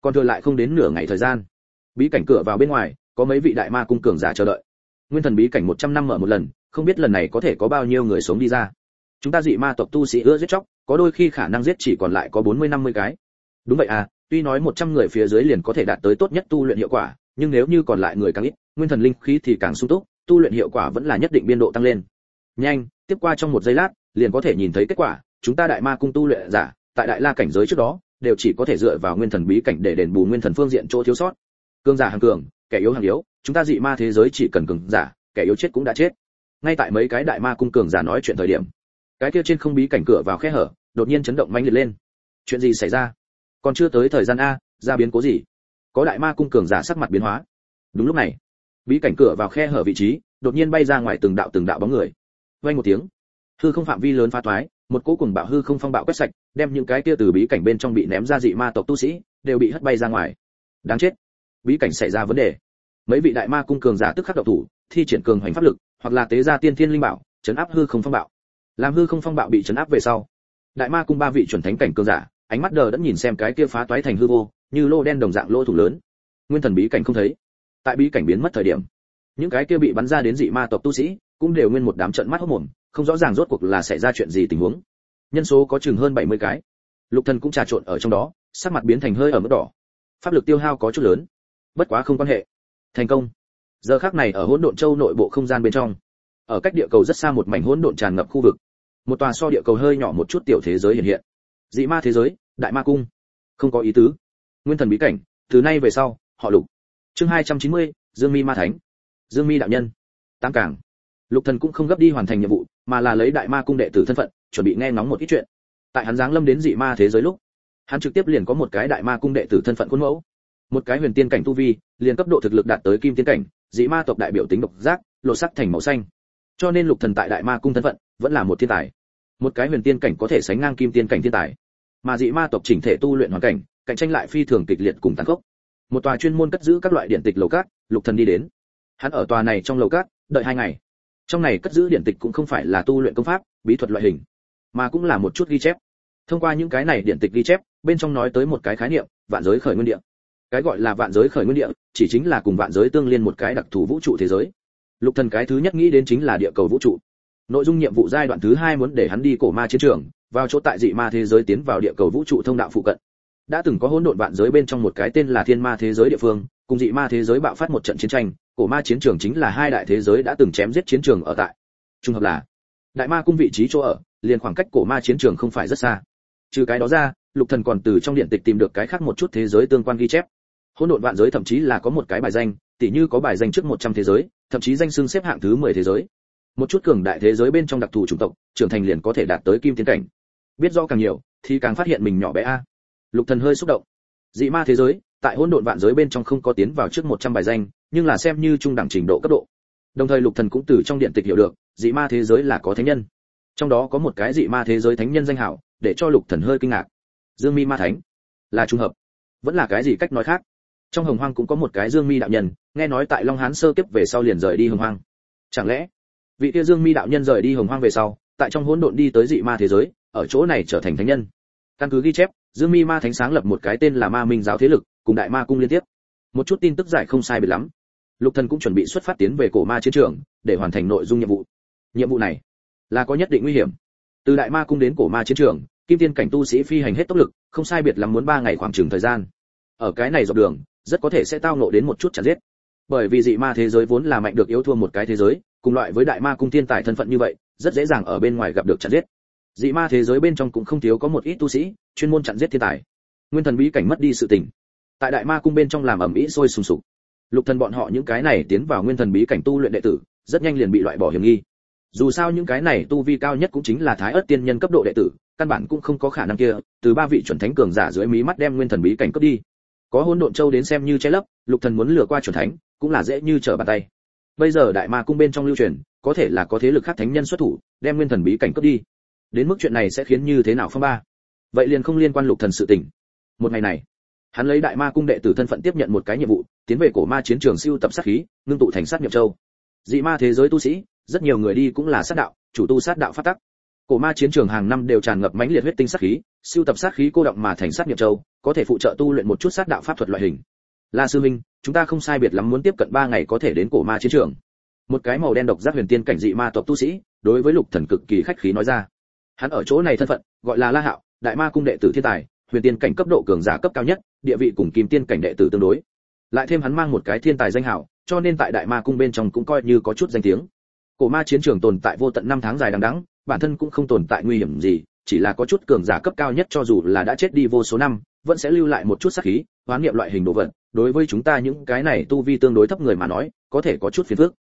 Speaker 1: còn thừa lại không đến nửa ngày thời gian. Bí cảnh cửa vào bên ngoài có mấy vị đại ma cung cường giả chờ đợi. Nguyên thần bí cảnh 100 năm mở một lần, không biết lần này có thể có bao nhiêu người sống đi ra. Chúng ta dị ma tộc tu sĩ ưa giết chóc, có đôi khi khả năng giết chỉ còn lại có 40-50 cái. Đúng vậy à, tuy nói 100 người phía dưới liền có thể đạt tới tốt nhất tu luyện hiệu quả, nhưng nếu như còn lại người càng ít, nguyên thần linh khí thì càng sung túc, tu luyện hiệu quả vẫn là nhất định biên độ tăng lên. Nhanh, tiếp qua trong một giây lát, liền có thể nhìn thấy kết quả, chúng ta đại ma cung tu luyện giả, tại đại la cảnh giới trước đó, đều chỉ có thể dựa vào nguyên thần bí cảnh để đền bù nguyên thần phương diện chỗ thiếu sót. Cường giả hàng cường, kẻ yếu hàng yếu, chúng ta dị ma thế giới chỉ cần cường giả, kẻ yếu chết cũng đã chết. Ngay tại mấy cái đại ma cung cường giả nói chuyện thời điểm, cái kia trên không bí cảnh cửa vào khe hở, đột nhiên chấn động mãnh liệt lên. Chuyện gì xảy ra? Còn chưa tới thời gian a, ra biến cố gì? Có đại ma cung cường giả sắc mặt biến hóa. Đúng lúc này, bí cảnh cửa vào khe hở vị trí, đột nhiên bay ra ngoài từng đạo bóng người. Vang một tiếng, hư không phạm vi lớn phá toái, một cỗ cuồng bạo hư không phong bạo quét sạch, đem những cái kia từ bí cảnh bên trong bị ném ra dị ma tộc tu sĩ, đều bị hất bay ra ngoài. Đáng chết, bí cảnh xảy ra vấn đề. Mấy vị đại ma cung cường giả tức khắc động thủ, thi triển cường hoành pháp lực, hoặc là tế ra tiên thiên linh bảo, chấn áp hư không phong bạo. Làm hư không phong bạo bị chấn áp về sau, đại ma cung ba vị chuẩn thánh cảnh cường giả, ánh mắt đờ đẫn nhìn xem cái kia phá toái thành hư vô, như lô đen đồng dạng lỗ thủng lớn. Nguyên thần bí cảnh không thấy. Tại bí cảnh biến mất thời điểm, những cái kia bị bắn ra đến dị ma tộc tu sĩ, cũng đều nguyên một đám trợn mắt hốt mồm, không rõ ràng rốt cuộc là xảy ra chuyện gì tình huống. Nhân số có chừng hơn 70 cái. Lục Thần cũng trà trộn ở trong đó, sắc mặt biến thành hơi ở mức đỏ. Pháp lực tiêu hao có chút lớn, bất quá không quan hệ. Thành công. Giờ khắc này ở Hỗn Độn Châu nội bộ không gian bên trong, ở cách địa cầu rất xa một mảnh hỗn độn tràn ngập khu vực, một tòa so địa cầu hơi nhỏ một chút tiểu thế giới hiện hiện. Dị ma thế giới, đại ma cung. Không có ý tứ. Nguyên thần bí cảnh, từ nay về sau, họ Lục. Chương 290, Dương Mi ma thánh. Dương Mi đạo nhân. Tam cảng. Lục Thần cũng không gấp đi hoàn thành nhiệm vụ, mà là lấy đại ma cung đệ tử thân phận, chuẩn bị nghe ngóng một ít chuyện. Tại hắn giáng lâm đến dị ma thế giới lúc, hắn trực tiếp liền có một cái đại ma cung đệ tử thân phận khuôn mẫu. Một cái huyền tiên cảnh tu vi, liền cấp độ thực lực đạt tới kim tiên cảnh, dị ma tộc đại biểu tính độc giác, lộ sắc thành màu xanh. Cho nên Lục Thần tại đại ma cung thân phận, vẫn là một thiên tài. Một cái huyền tiên cảnh có thể sánh ngang kim tiên cảnh thiên tài. Mà dị ma tộc chỉnh thể tu luyện hoàn cảnh, cạnh tranh lại phi thường kịch liệt cùng tàn khốc. Một tòa chuyên môn cất giữ các loại điện tịch lầu cát, Lục Thần đi đến. Hắn ở tòa này trong lầu cát, đợi 2 ngày. Trong này cất giữ điện tịch cũng không phải là tu luyện công pháp, bí thuật loại hình, mà cũng là một chút ghi chép. Thông qua những cái này điện tịch ghi chép, bên trong nói tới một cái khái niệm, vạn giới khởi nguyên địa. Cái gọi là vạn giới khởi nguyên địa, chỉ chính là cùng vạn giới tương liên một cái đặc thù vũ trụ thế giới. Lục Thần cái thứ nhất nghĩ đến chính là địa cầu vũ trụ. Nội dung nhiệm vụ giai đoạn thứ 2 muốn để hắn đi cổ ma chiến trường, vào chỗ tại dị ma thế giới tiến vào địa cầu vũ trụ thông đạo phụ cận. Đã từng có hỗn độn vạn giới bên trong một cái tên là thiên ma thế giới địa phương, cùng dị ma thế giới bạo phát một trận chiến tranh, cổ ma chiến trường chính là hai đại thế giới đã từng chém giết chiến trường ở tại. Trùng hợp là đại ma cung vị trí chỗ ở, liền khoảng cách cổ ma chiến trường không phải rất xa. Trừ cái đó ra, Lục Thần còn từ trong điện tịch tìm được cái khác một chút thế giới tương quan ghi chép. Hỗn độn vạn giới thậm chí là có một cái bài danh, tỉ như có bài danh trước 100 thế giới, thậm chí danh xưng xếp hạng thứ 10 thế giới. Một chút cường đại thế giới bên trong đặc thù chủng tộc, trưởng thành liền có thể đạt tới kim tiên cảnh. Biết rõ càng nhiều, thì càng phát hiện mình nhỏ bé a. Lục Thần hơi xúc động. Dị ma thế giới, tại hỗn độn vạn giới bên trong không có tiến vào trước 100 bài danh, nhưng là xem như trung đẳng trình độ cấp độ. Đồng thời Lục Thần cũng từ trong điện tịch hiểu được, dị ma thế giới là có thánh nhân. Trong đó có một cái dị ma thế giới thánh nhân danh hảo, để cho Lục Thần hơi kinh ngạc. Dương Mi ma thánh, là trùng hợp, vẫn là cái gì cách nói khác? Trong Hồng Hoang cũng có một cái Dương Mi đạo nhân, nghe nói tại Long Hán sơ kiếp về sau liền rời đi Hồng Hoang. Chẳng lẽ vị kia Dương Mi đạo nhân rời đi Hồng Hoang về sau, tại trong hỗn độn đi tới dị ma thế giới, ở chỗ này trở thành thánh nhân? Căn cứ ghi chép, Dương Mi ma thánh sáng lập một cái tên là Ma Minh giáo thế lực, cùng đại ma cung liên tiếp. Một chút tin tức giải không sai biệt lắm. Lục Thần cũng chuẩn bị xuất phát tiến về cổ ma chiến trường, để hoàn thành nội dung nhiệm vụ. Nhiệm vụ này là có nhất định nguy hiểm. Từ đại ma cung đến cổ ma chiến trường, kim tiên cảnh tu sĩ phi hành hết tốc lực, không sai biệt lắm muốn 3 ngày khoảng chừng thời gian. Ở cái này dọc đường, rất có thể sẽ tao ngộ đến một chút chặn giết. Bởi vì dị ma thế giới vốn là mạnh được yếu thua một cái thế giới, cùng loại với đại ma cung thiên tài thân phận như vậy, rất dễ dàng ở bên ngoài gặp được chặn giết. Dị ma thế giới bên trong cũng không thiếu có một ít tu sĩ chuyên môn chặn giết thiên tài. Nguyên thần bí cảnh mất đi sự tình, tại đại ma cung bên trong làm ầm ĩ sôi sùng sục. Lục Thần bọn họ những cái này tiến vào nguyên thần bí cảnh tu luyện đệ tử, rất nhanh liền bị loại bỏ hiểm nghi. Dù sao những cái này tu vi cao nhất cũng chính là Thái Ức tiên nhân cấp độ đệ tử, căn bản cũng không có khả năng kia, từ 3 vị chuẩn thánh cường giả dưới mí mắt đem nguyên thần bí cảnh cướp đi. Có hỗn độn châu đến xem như che lấp, Lục Thần muốn lừa qua chuẩn thánh, cũng là dễ như trở bàn tay. Bây giờ đại ma cung bên trong lưu truyền, có thể là có thế lực khác thánh nhân xuất thủ, đem nguyên thần bí cảnh cướp đi. Đến mức chuyện này sẽ khiến như thế nào phong ba? Vậy liền không liên quan Lục Thần sự tình. Một ngày này, hắn lấy đại ma cung đệ tử thân phận tiếp nhận một cái nhiệm vụ, tiến về cổ ma chiến trường siêu tập sát khí, ngưng tụ thành sát nghiệp châu. Dị ma thế giới tu sĩ, rất nhiều người đi cũng là sát đạo, chủ tu sát đạo pháp tắc. Cổ ma chiến trường hàng năm đều tràn ngập mãnh liệt huyết tinh sát khí, siêu tập sát khí cô động mà thành sát nghiệp châu, có thể phụ trợ tu luyện một chút sát đạo pháp thuật loại hình. La sư minh, chúng ta không sai biệt lắm muốn tiếp cận 3 ngày có thể đến cổ ma chiến trường. Một cái màu đen độc giác huyền tiên cảnh dị ma tộc tu sĩ, đối với Lục Thần cực kỳ khách khí nói ra. Hắn ở chỗ này thân phận, gọi là La Hạo, đại ma cung đệ tử thiên tài, huyền tiên cảnh cấp độ cường giả cấp cao nhất, địa vị cùng kim tiên cảnh đệ tử tương đối. Lại thêm hắn mang một cái thiên tài danh hào, cho nên tại đại ma cung bên trong cũng coi như có chút danh tiếng. Cổ ma chiến trường tồn tại vô tận 5 tháng dài đằng đẵng, bản thân cũng không tồn tại nguy hiểm gì, chỉ là có chút cường giả cấp cao nhất cho dù là đã chết đi vô số năm, vẫn sẽ lưu lại một chút sát khí, hoán niệm loại hình đồ vật, đối với chúng ta những cái này tu vi tương đối thấp người mà nói, có thể có chút phiền phức.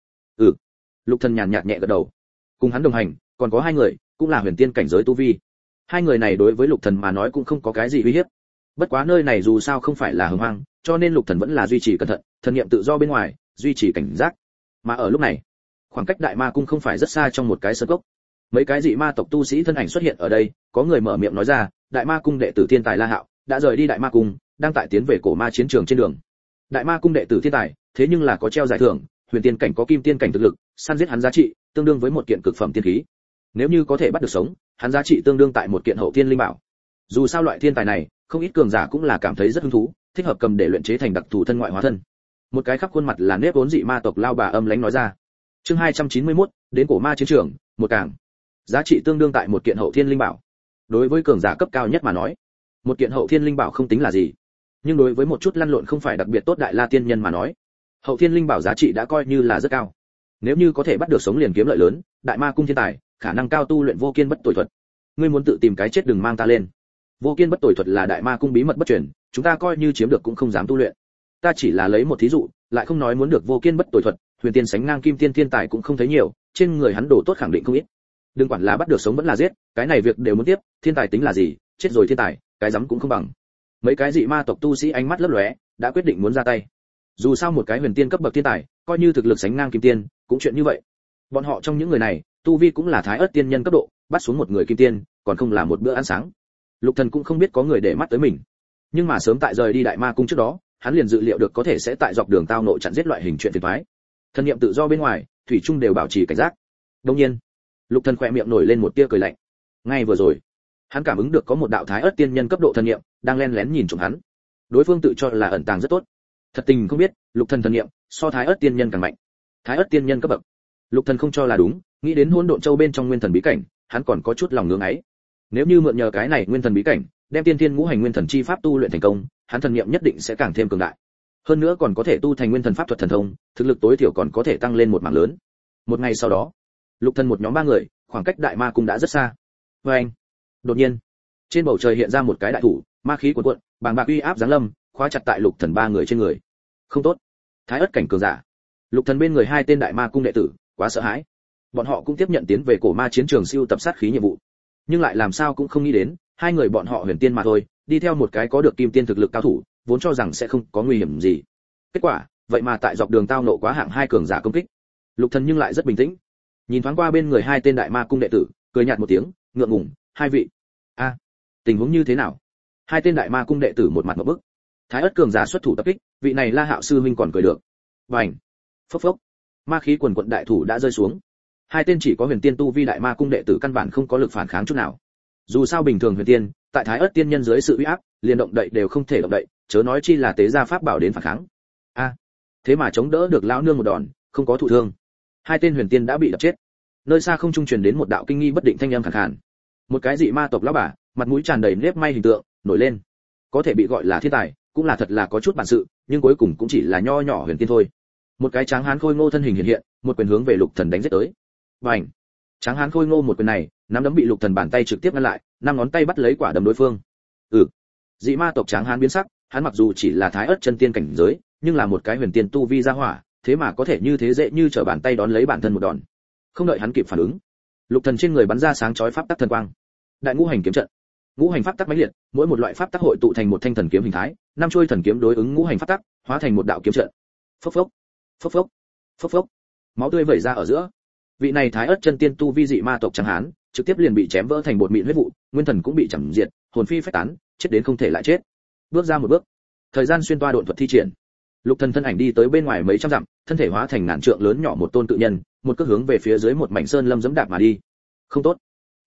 Speaker 1: Lục Thần nhàn nhạt nhẹ gật đầu. Cùng hắn đồng hành, còn có 2 người, cũng là huyền tiên cảnh giới tu vi. 2 người này đối với Lục Thần mà nói cũng không có cái gì uy hiếp. Bất quá nơi này dù sao không phải là hồng hoang, cho nên Lục Thần vẫn là duy trì cẩn thận, thần niệm tự do bên ngoài, duy trì cảnh giác. Mà ở lúc này, khoảng cách đại ma cung không phải rất xa trong một cái sơn cốc. Mấy cái dị ma tộc tu sĩ thân ảnh xuất hiện ở đây, có người mở miệng nói ra, đại ma cung đệ tử thiên tài La Hạo đã rời đi đại ma cung, đang tại tiến về cổ ma chiến trường trên đường. Đại ma cung đệ tử thiên tài, thế nhưng là có treo giải thưởng, huyền tiên cảnh có kim tiên cảnh thực lực, săn giết hắn giá trị tương đương với một kiện cực phẩm tiên khí. Nếu như có thể bắt được sống, hắn giá trị tương đương tại một kiện hậu thiên linh bảo. Dù sao loại thiên tài này, không ít cường giả cũng là cảm thấy rất hứng thú, thích hợp cầm để luyện chế thành đặc thù thân ngoại hóa thân. Một cái khắp khuôn mặt là nếp vốn dị ma tộc lao bà âm lãnh nói ra. Chương 291, đến cổ ma chiến trường, một càng. Giá trị tương đương tại một kiện hậu thiên linh bảo. Đối với cường giả cấp cao nhất mà nói, một kiện hậu thiên linh bảo không tính là gì, nhưng đối với một chút lăn lộn không phải đặc biệt tốt đại la tiên nhân mà nói, hậu thiên linh bảo giá trị đã coi như là rất cao. Nếu như có thể bắt được sống liền kiếm lợi lớn, đại ma cung thiên tài, khả năng cao tu luyện vô kiên bất tội thuật. Ngươi muốn tự tìm cái chết đừng mang ta lên. Vô kiên bất tội thuật là đại ma cung bí mật bất truyền, chúng ta coi như chiếm được cũng không dám tu luyện. Ta chỉ là lấy một thí dụ, lại không nói muốn được vô kiên bất tội thuật, huyền tiên sánh ngang kim tiên thiên tài cũng không thấy nhiều, trên người hắn đồ tốt khẳng định không ít. Đừng quản là bắt được sống vẫn là giết, cái này việc đều muốn tiếp, thiên tài tính là gì, chết rồi thiên tài, cái dám cũng không bằng. Mấy cái dị ma tộc tu sĩ ánh mắt lấp lóe, đã quyết định muốn ra tay. Dù sao một cái huyền tiên cấp bậc thiên tài, coi như thực lực sánh ngang kim tiên, cũng chuyện như vậy. Bọn họ trong những người này, tu vi cũng là thái ớt tiên nhân cấp độ, bắt xuống một người kim tiên, còn không là một bữa ăn sáng. Lục Thần cũng không biết có người để mắt tới mình, nhưng mà sớm tại rời đi đại ma cung trước đó, hắn liền dự liệu được có thể sẽ tại dọc đường tao nội chặn giết loại hình chuyện phiền toái. Thân niệm tự do bên ngoài, thủy chung đều bảo trì cảnh giác. Đương nhiên, Lục Thần khẽ miệng nổi lên một tia cười lạnh. Ngay vừa rồi, hắn cảm ứng được có một đạo thái ớt tiên nhân cấp độ thân niệm đang lén lén nhìn trộm hắn. Đối phương tự cho là ẩn tàng rất tốt, thật tình không biết, Lục Thần thần niệm so thái ớt tiên nhân càng mạnh. Thái ớt tiên nhân cấp bậc, Lục Thần không cho là đúng, nghĩ đến hỗn độn châu bên trong nguyên thần bí cảnh, hắn còn có chút lòng ngưỡng ấy. Nếu như mượn nhờ cái này nguyên thần bí cảnh, đem tiên thiên ngũ hành nguyên thần chi pháp tu luyện thành công, hắn thần niệm nhất định sẽ càng thêm cường đại. Hơn nữa còn có thể tu thành nguyên thần pháp thuật thần thông, thực lực tối thiểu còn có thể tăng lên một mảng lớn. Một ngày sau đó, Lục Thần một nhóm 3 người, khoảng cách đại ma cung đã rất xa. Anh, đột nhiên, trên bầu trời hiện ra một cái đại thủ, ma khí cuồn cuộn, bàng bạc uy áp giáng lâm, khóa chặt tại Lục Thần 3 người trên người. Không tốt, thái ớt cảnh cường giả. Lục Thần bên người 2 tên đại ma cung đệ tử, quá sợ hãi. Bọn họ cũng tiếp nhận tiến về cổ ma chiến trường siêu tập sát khí nhiệm vụ, nhưng lại làm sao cũng không nghĩ đến, 2 người bọn họ huyền tiên mà thôi, đi theo một cái có được kim tiên thực lực cao thủ, vốn cho rằng sẽ không có nguy hiểm gì. Kết quả, vậy mà tại dọc đường tao nộ quá hạng 2 cường giả công kích. Lục Thần nhưng lại rất bình tĩnh, nhìn thoáng qua bên người 2 tên đại ma cung đệ tử, cười nhạt một tiếng, ngượng ngùng, 2 vị. Tình huống như thế nào? 2 tên đại ma cung đệ tử một mặt ngộp bức. Thái ớt cường giả xuất thủ tập kích, vị này La Hạo sư huynh còn cười được. Bành! Phốc phốc! Ma khí quần quật đại thủ đã rơi xuống. 2 tên chỉ có huyền tiên tu vi đại ma cung đệ tử căn bản không có lực phản kháng chút nào. Dù sao bình thường huyền tiên, tại thái ớt tiên nhân dưới sự uy áp, liền động đậy đều không thể động đậy, chớ nói chi là tế gia pháp bảo đến phản kháng. Thế mà chống đỡ được lão nương một đòn, không có thụ thương. 2 tên huyền tiên đã bị đập chết. Nơi xa không trung truyền đến một đạo kinh nghi bất định thanh âm khàn khàn. Một cái dị ma tộc lão bà, mặt mũi tràn đầy nếp may hình tượng, nổi lên. Có thể bị gọi là thiên tài, cũng là thật là có chút bản sự, nhưng cuối cùng cũng chỉ là nho nhỏ huyền tiên thôi. Một cái tráng hán khôi ngô thân hình hiện hiện, một quyền hướng về Lục Thần đánh giết tới. Bành! Tráng hán khôi ngô một quyền này, nắm đấm bị Lục Thần bàn tay trực tiếp ngăn lại, 5 ngón tay bắt lấy quả đấm đối phương. Dị ma tộc tráng hán biến sắc, hắn mặc dù chỉ là thái ớt chân tiên cảnh giới, nhưng là một cái huyền tiên tu vi gia hỏa, thế mà có thể như thế dễ như trở bàn tay đón lấy bản thân một đòn. Không đợi hắn kịp phản ứng, Lục Thần trên người bắn ra sáng chói pháp tắc thần quang. Đại ngũ hành kiếm trận. Ngũ hành pháp tắc mãnh liệt, mỗi một loại pháp tắc hội tụ thành một thanh thần kiếm hình thái, 5 chuôi thần kiếm đối ứng ngũ hành pháp tắc, hóa thành một đạo kiếm trận. Phốc phốc, phốc phốc, phốc phốc. Máu tươi vẩy ra ở giữa. Vị này thái ớt chân tiên tu vi dị ma tộc tráng hán, trực tiếp liền bị chém vỡ thành bột mịn huyết vụ, nguyên thần cũng bị chẩm diệt, hồn phi phách tán, chết đến không thể lại chết. Bước ra một bước, thời gian xuyên toa độn thuật thi triển. Lục Thần thân ảnh đi tới bên ngoài mấy trăm dặm, thân thể hóa thành ngàn trượng lớn nhỏ một tôn tự nhân, một cước hướng về phía dưới một mảnh sơn lâm dẫm đạp mà đi. Không tốt.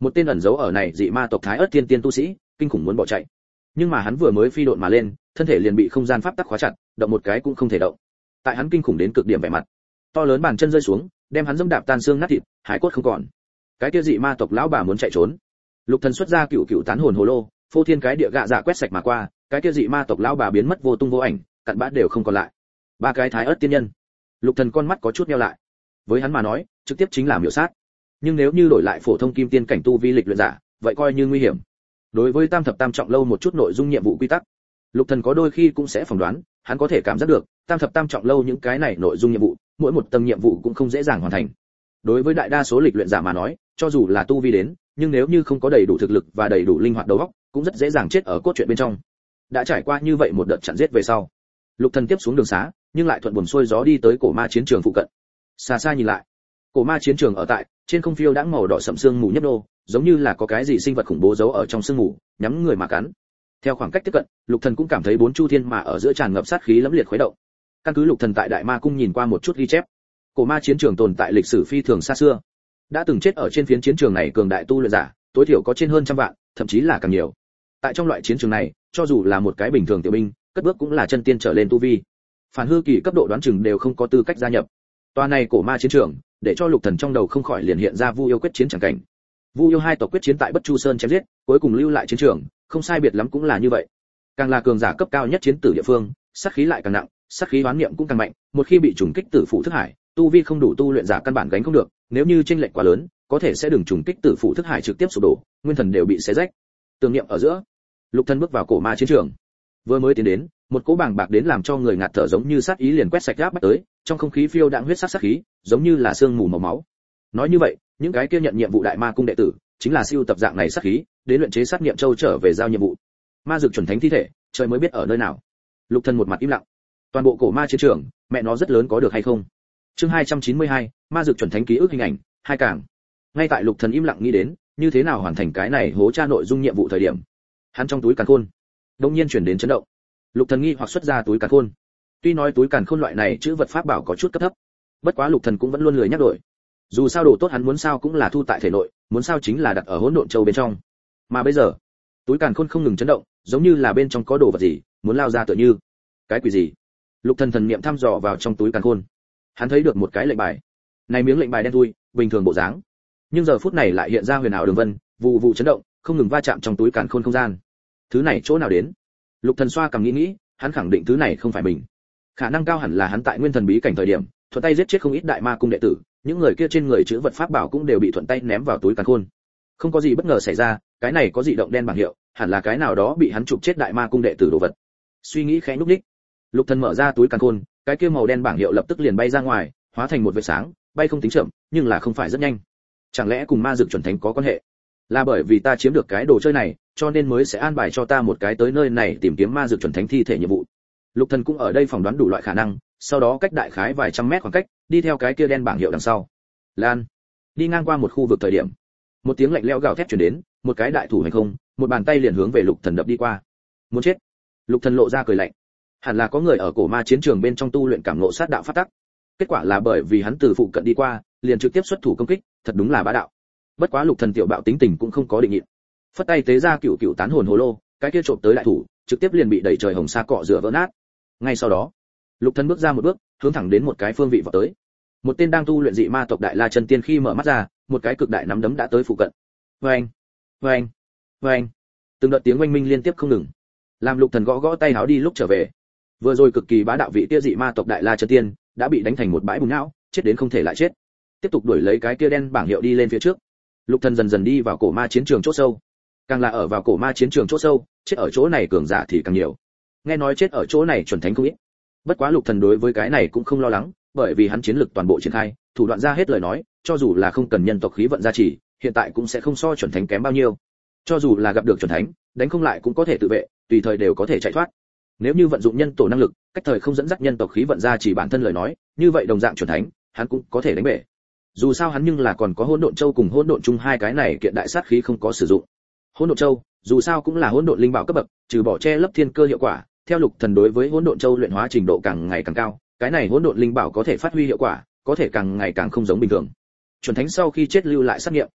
Speaker 1: Một tên ẩn giấu ở này dị ma tộc Thái Ức Thiên Tiên tu sĩ, kinh khủng muốn bỏ chạy. Nhưng mà hắn vừa mới phi độn mà lên, thân thể liền bị không gian pháp tắc khóa chặt, động một cái cũng không thể động. Tại hắn kinh khủng đến cực điểm vẻ mặt, to lớn bàn chân rơi xuống, đem hắn dẫm đạp tan xương nát thịt, hải cốt không còn. Cái kia dị ma tộc lão bà muốn chạy trốn. Lục Thần xuất ra cựu cựu tán hồn hồ lô, phô thiên cái địa gạ dạ quét sạch mà qua, cái kia dị ma tộc lão bà biến mất vô tung vô ảnh, cặn bã đều không còn lại. Ba cái Thái Ức tiên nhân. Lục Thần con mắt có chút nheo lại. Với hắn mà nói, trực tiếp chính là miểu sát. Nhưng nếu như đổi lại phổ thông kim tiên cảnh tu vi lịch luyện giả, vậy coi như nguy hiểm. Đối với tam thập tam trọng lâu một chút nội dung nhiệm vụ quy tắc, Lục Thần có đôi khi cũng sẽ phỏng đoán, hắn có thể cảm giác được, tam thập tam trọng lâu những cái này nội dung nhiệm vụ, mỗi một tầng nhiệm vụ cũng không dễ dàng hoàn thành. Đối với đại đa số lịch luyện giả mà nói, cho dù là tu vi đến, nhưng nếu như không có đầy đủ thực lực và đầy đủ linh hoạt đầu óc, cũng rất dễ dàng chết ở cốt truyện bên trong. Đã trải qua như vậy một đợt chặn giết về sau, Lục Thần tiếp xuống đường xá, nhưng lại thuận buồm xuôi gió đi tới cổ ma chiến trường phụ cận. Xa xa nhìn lại, cổ ma chiến trường ở tại trên không phiêu đãng màu đỏ sẫm sương mù nhấp nô, giống như là có cái gì sinh vật khủng bố giấu ở trong sương mù, nhắm người mà cắn. Theo khoảng cách tiếp cận, Lục Thần cũng cảm thấy bốn chu thiên mà ở giữa tràn ngập sát khí lẫm liệt khuấy động. Căn cứ Lục Thần tại Đại Ma cung nhìn qua một chút ghi chép, cổ ma chiến trường tồn tại lịch sử phi thường xa xưa. Đã từng chết ở trên phiến chiến trường này cường đại tu luyện giả, tối thiểu có trên hơn trăm vạn, thậm chí là càng nhiều. Tại trong loại chiến trường này, cho dù là một cái bình thường tiểu binh, cất bước cũng là chân tiên trở lên tu vi. Phản hư kỳ cấp độ đoán chừng đều không có tư cách gia nhập. Toa này cổ ma chiến trường, để cho Lục Thần trong đầu không khỏi liền hiện ra Vu yêu quyết chiến chẳng cảnh. Vu yêu hai tộc quyết chiến tại Bất Chu Sơn chém giết, cuối cùng lưu lại chiến trường, không sai biệt lắm cũng là như vậy. Càng là cường giả cấp cao nhất chiến tử địa phương, sát khí lại càng nặng, sát khí oán niệm cũng càng mạnh, một khi bị trùng kích tử phụ thức hải, tu vi không đủ tu luyện giả căn bản gánh không được, nếu như chênh lệch quá lớn, có thể sẽ đừng trùng kích tử phụ thức hải trực tiếp sụp đổ, nguyên thần đều bị xé rách. Tưởng niệm ở giữa, Lục Thần bước vào cổ ma chiến trường. Vừa mới tiến đến, một cỗ bàng bạc đến làm cho người ngạt thở giống như sát ý liền quét sạch áp bách tới, trong không khí phiêu đãng huyết sắc sát khí, giống như là sương mù màu máu. Nói như vậy, những cái kia nhận nhiệm vụ Đại Ma cung đệ tử, chính là siêu tập dạng này sát khí, đến luyện chế sát nghiệm châu trở về giao nhiệm vụ. Ma dược chuẩn thánh thi thể, trời mới biết ở nơi nào. Lục Thần một mặt im lặng. Toàn bộ cổ ma chiến trường, mẹ nó rất lớn có được hay không? Chương 292, ma dược chuẩn thánh ký ức hình ảnh, hai càng. Ngay tại Lục Thần im lặng nghĩ đến, như thế nào hoàn thành cái này hố tra nội dung nhiệm vụ thời điểm, hắn trong túi càn khôn đột nhiên chuyển đến chấn động. Lục Thần nghi hoặc xuất ra túi càn khôn. Tuy nói túi càn khôn loại này chữ vật pháp bảo có chút cấp thấp, bất quá Lục Thần cũng vẫn luôn lười nhắc đổi. Dù sao đồ tốt hắn muốn sao cũng là thu tại thể nội, muốn sao chính là đặt ở hỗn độn châu bên trong. Mà bây giờ, túi càn khôn không ngừng chấn động, giống như là bên trong có đồ vật gì muốn lao ra tựa như. Cái quỷ gì? Lục Thần thần niệm thăm dò vào trong túi càn khôn. Hắn thấy được một cái lệnh bài. Này miếng lệnh bài đen thui, bình thường bộ dáng, nhưng giờ phút này lại hiện ra huyền ảo đường vân, vụ vụ chấn động, không ngừng va chạm trong túi càn khôn không gian. Thứ này chỗ nào đến? Lục Thần xoa cằm nghĩ, hắn khẳng định thứ này không phải mình. Khả năng cao hẳn là hắn tại nguyên thần bí cảnh thời điểm, thuận tay giết chết không ít Đại Ma cung đệ tử, những người kia trên người chữ vật pháp bảo cũng đều bị thuận tay ném vào túi càn khôn. Không có gì bất ngờ xảy ra, cái này có dị động đen bảng hiệu, hẳn là cái nào đó bị hắn chụp chết Đại Ma cung đệ tử đồ vật. Suy nghĩ khẽ nhúc nhích, Lục Thần mở ra túi càn khôn, cái kia màu đen bảng hiệu lập tức liền bay ra ngoài, hóa thành một vệt sáng, bay không tính chậm, nhưng là không phải rất nhanh. Chẳng lẽ cùng ma dược chuẩn thánh có quan hệ? Là bởi vì ta chiếm được cái đồ chơi này, cho nên mới sẽ an bài cho ta một cái tới nơi này tìm kiếm ma dược chuẩn thánh thi thể nhiệm vụ. Lục Thần cũng ở đây phỏng đoán đủ loại khả năng, sau đó cách đại khái vài trăm mét khoảng cách, đi theo cái kia đen bảng hiệu đằng sau. Lan, đi ngang qua một khu vực thời điểm, một tiếng lạnh lẽo gào thét truyền đến, một cái đại thủ hành không, một bàn tay liền hướng về Lục Thần đập đi qua. Muốn chết. Lục Thần lộ ra cười lạnh. Hẳn là có người ở cổ ma chiến trường bên trong tu luyện cảm ngộ sát đạo pháp tắc. Kết quả là bởi vì hắn từ phụ cận đi qua, liền trực tiếp xuất thủ công kích, thật đúng là bá đạo. Bất quá Lục Thần tiểu bạo tính tình cũng không có định nhịn. Phất tay tế ra cựu cựu tán hồn hồ lô, cái kia trộm tới đại thủ, trực tiếp liền bị đẩy trời hồng sa cọ rửa vỡ nát. Ngay sau đó, Lục Thần bước ra một bước, hướng thẳng đến một cái phương vị vọt tới. Một tên đang tu luyện dị ma tộc Đại La chân tiên khi mở mắt ra, một cái cực đại nắm đấm đã tới phụ cận. Oeng, oeng, oeng. Từng đợt tiếng oanh minh liên tiếp không ngừng. Làm Lục Thần gõ gõ tay áo đi lúc trở về. Vừa rồi cực kỳ bá đạo vị kia dị ma tộc Đại La chân tiên đã bị đánh thành một bãi bùn não, chết đến không thể lại chết. Tiếp tục đuổi lấy cái kia đen bảng hiệu đi lên phía trước. Lục Thần dần dần đi vào cổ ma chiến trường chỗ sâu. Càng là ở vào cổ ma chiến trường chỗ sâu, chết ở chỗ này cường giả thì càng nhiều. Nghe nói chết ở chỗ này chuẩn thánh không ít. Bất quá Lục Thần đối với cái này cũng không lo lắng, bởi vì hắn chiến lực toàn bộ triển khai, thủ đoạn ra hết lời nói, cho dù là không cần nhân tộc khí vận gia trì, hiện tại cũng sẽ không so chuẩn thánh kém bao nhiêu. Cho dù là gặp được chuẩn thánh, đánh không lại cũng có thể tự vệ, tùy thời đều có thể chạy thoát. Nếu như vận dụng nhân tổ năng lực, cách thời không dẫn dắt nhân tộc khí vận gia trì bản thân lời nói, như vậy đồng dạng chuẩn thánh, hắn cũng có thể đánh bể. Dù sao hắn nhưng là còn có hỗn độn châu cùng hỗn độn chung hai cái này kiện đại sát khí không có sử dụng. Hỗn độn châu, dù sao cũng là hỗn độn linh bảo cấp bậc, trừ bỏ che lấp thiên cơ hiệu quả, theo Lục Thần đối với hỗn độn châu luyện hóa trình độ càng ngày càng cao, cái này hỗn độn linh bảo có thể phát huy hiệu quả, có thể càng ngày càng không giống bình thường. Chuẩn thánh sau khi chết lưu lại sát nghiệm.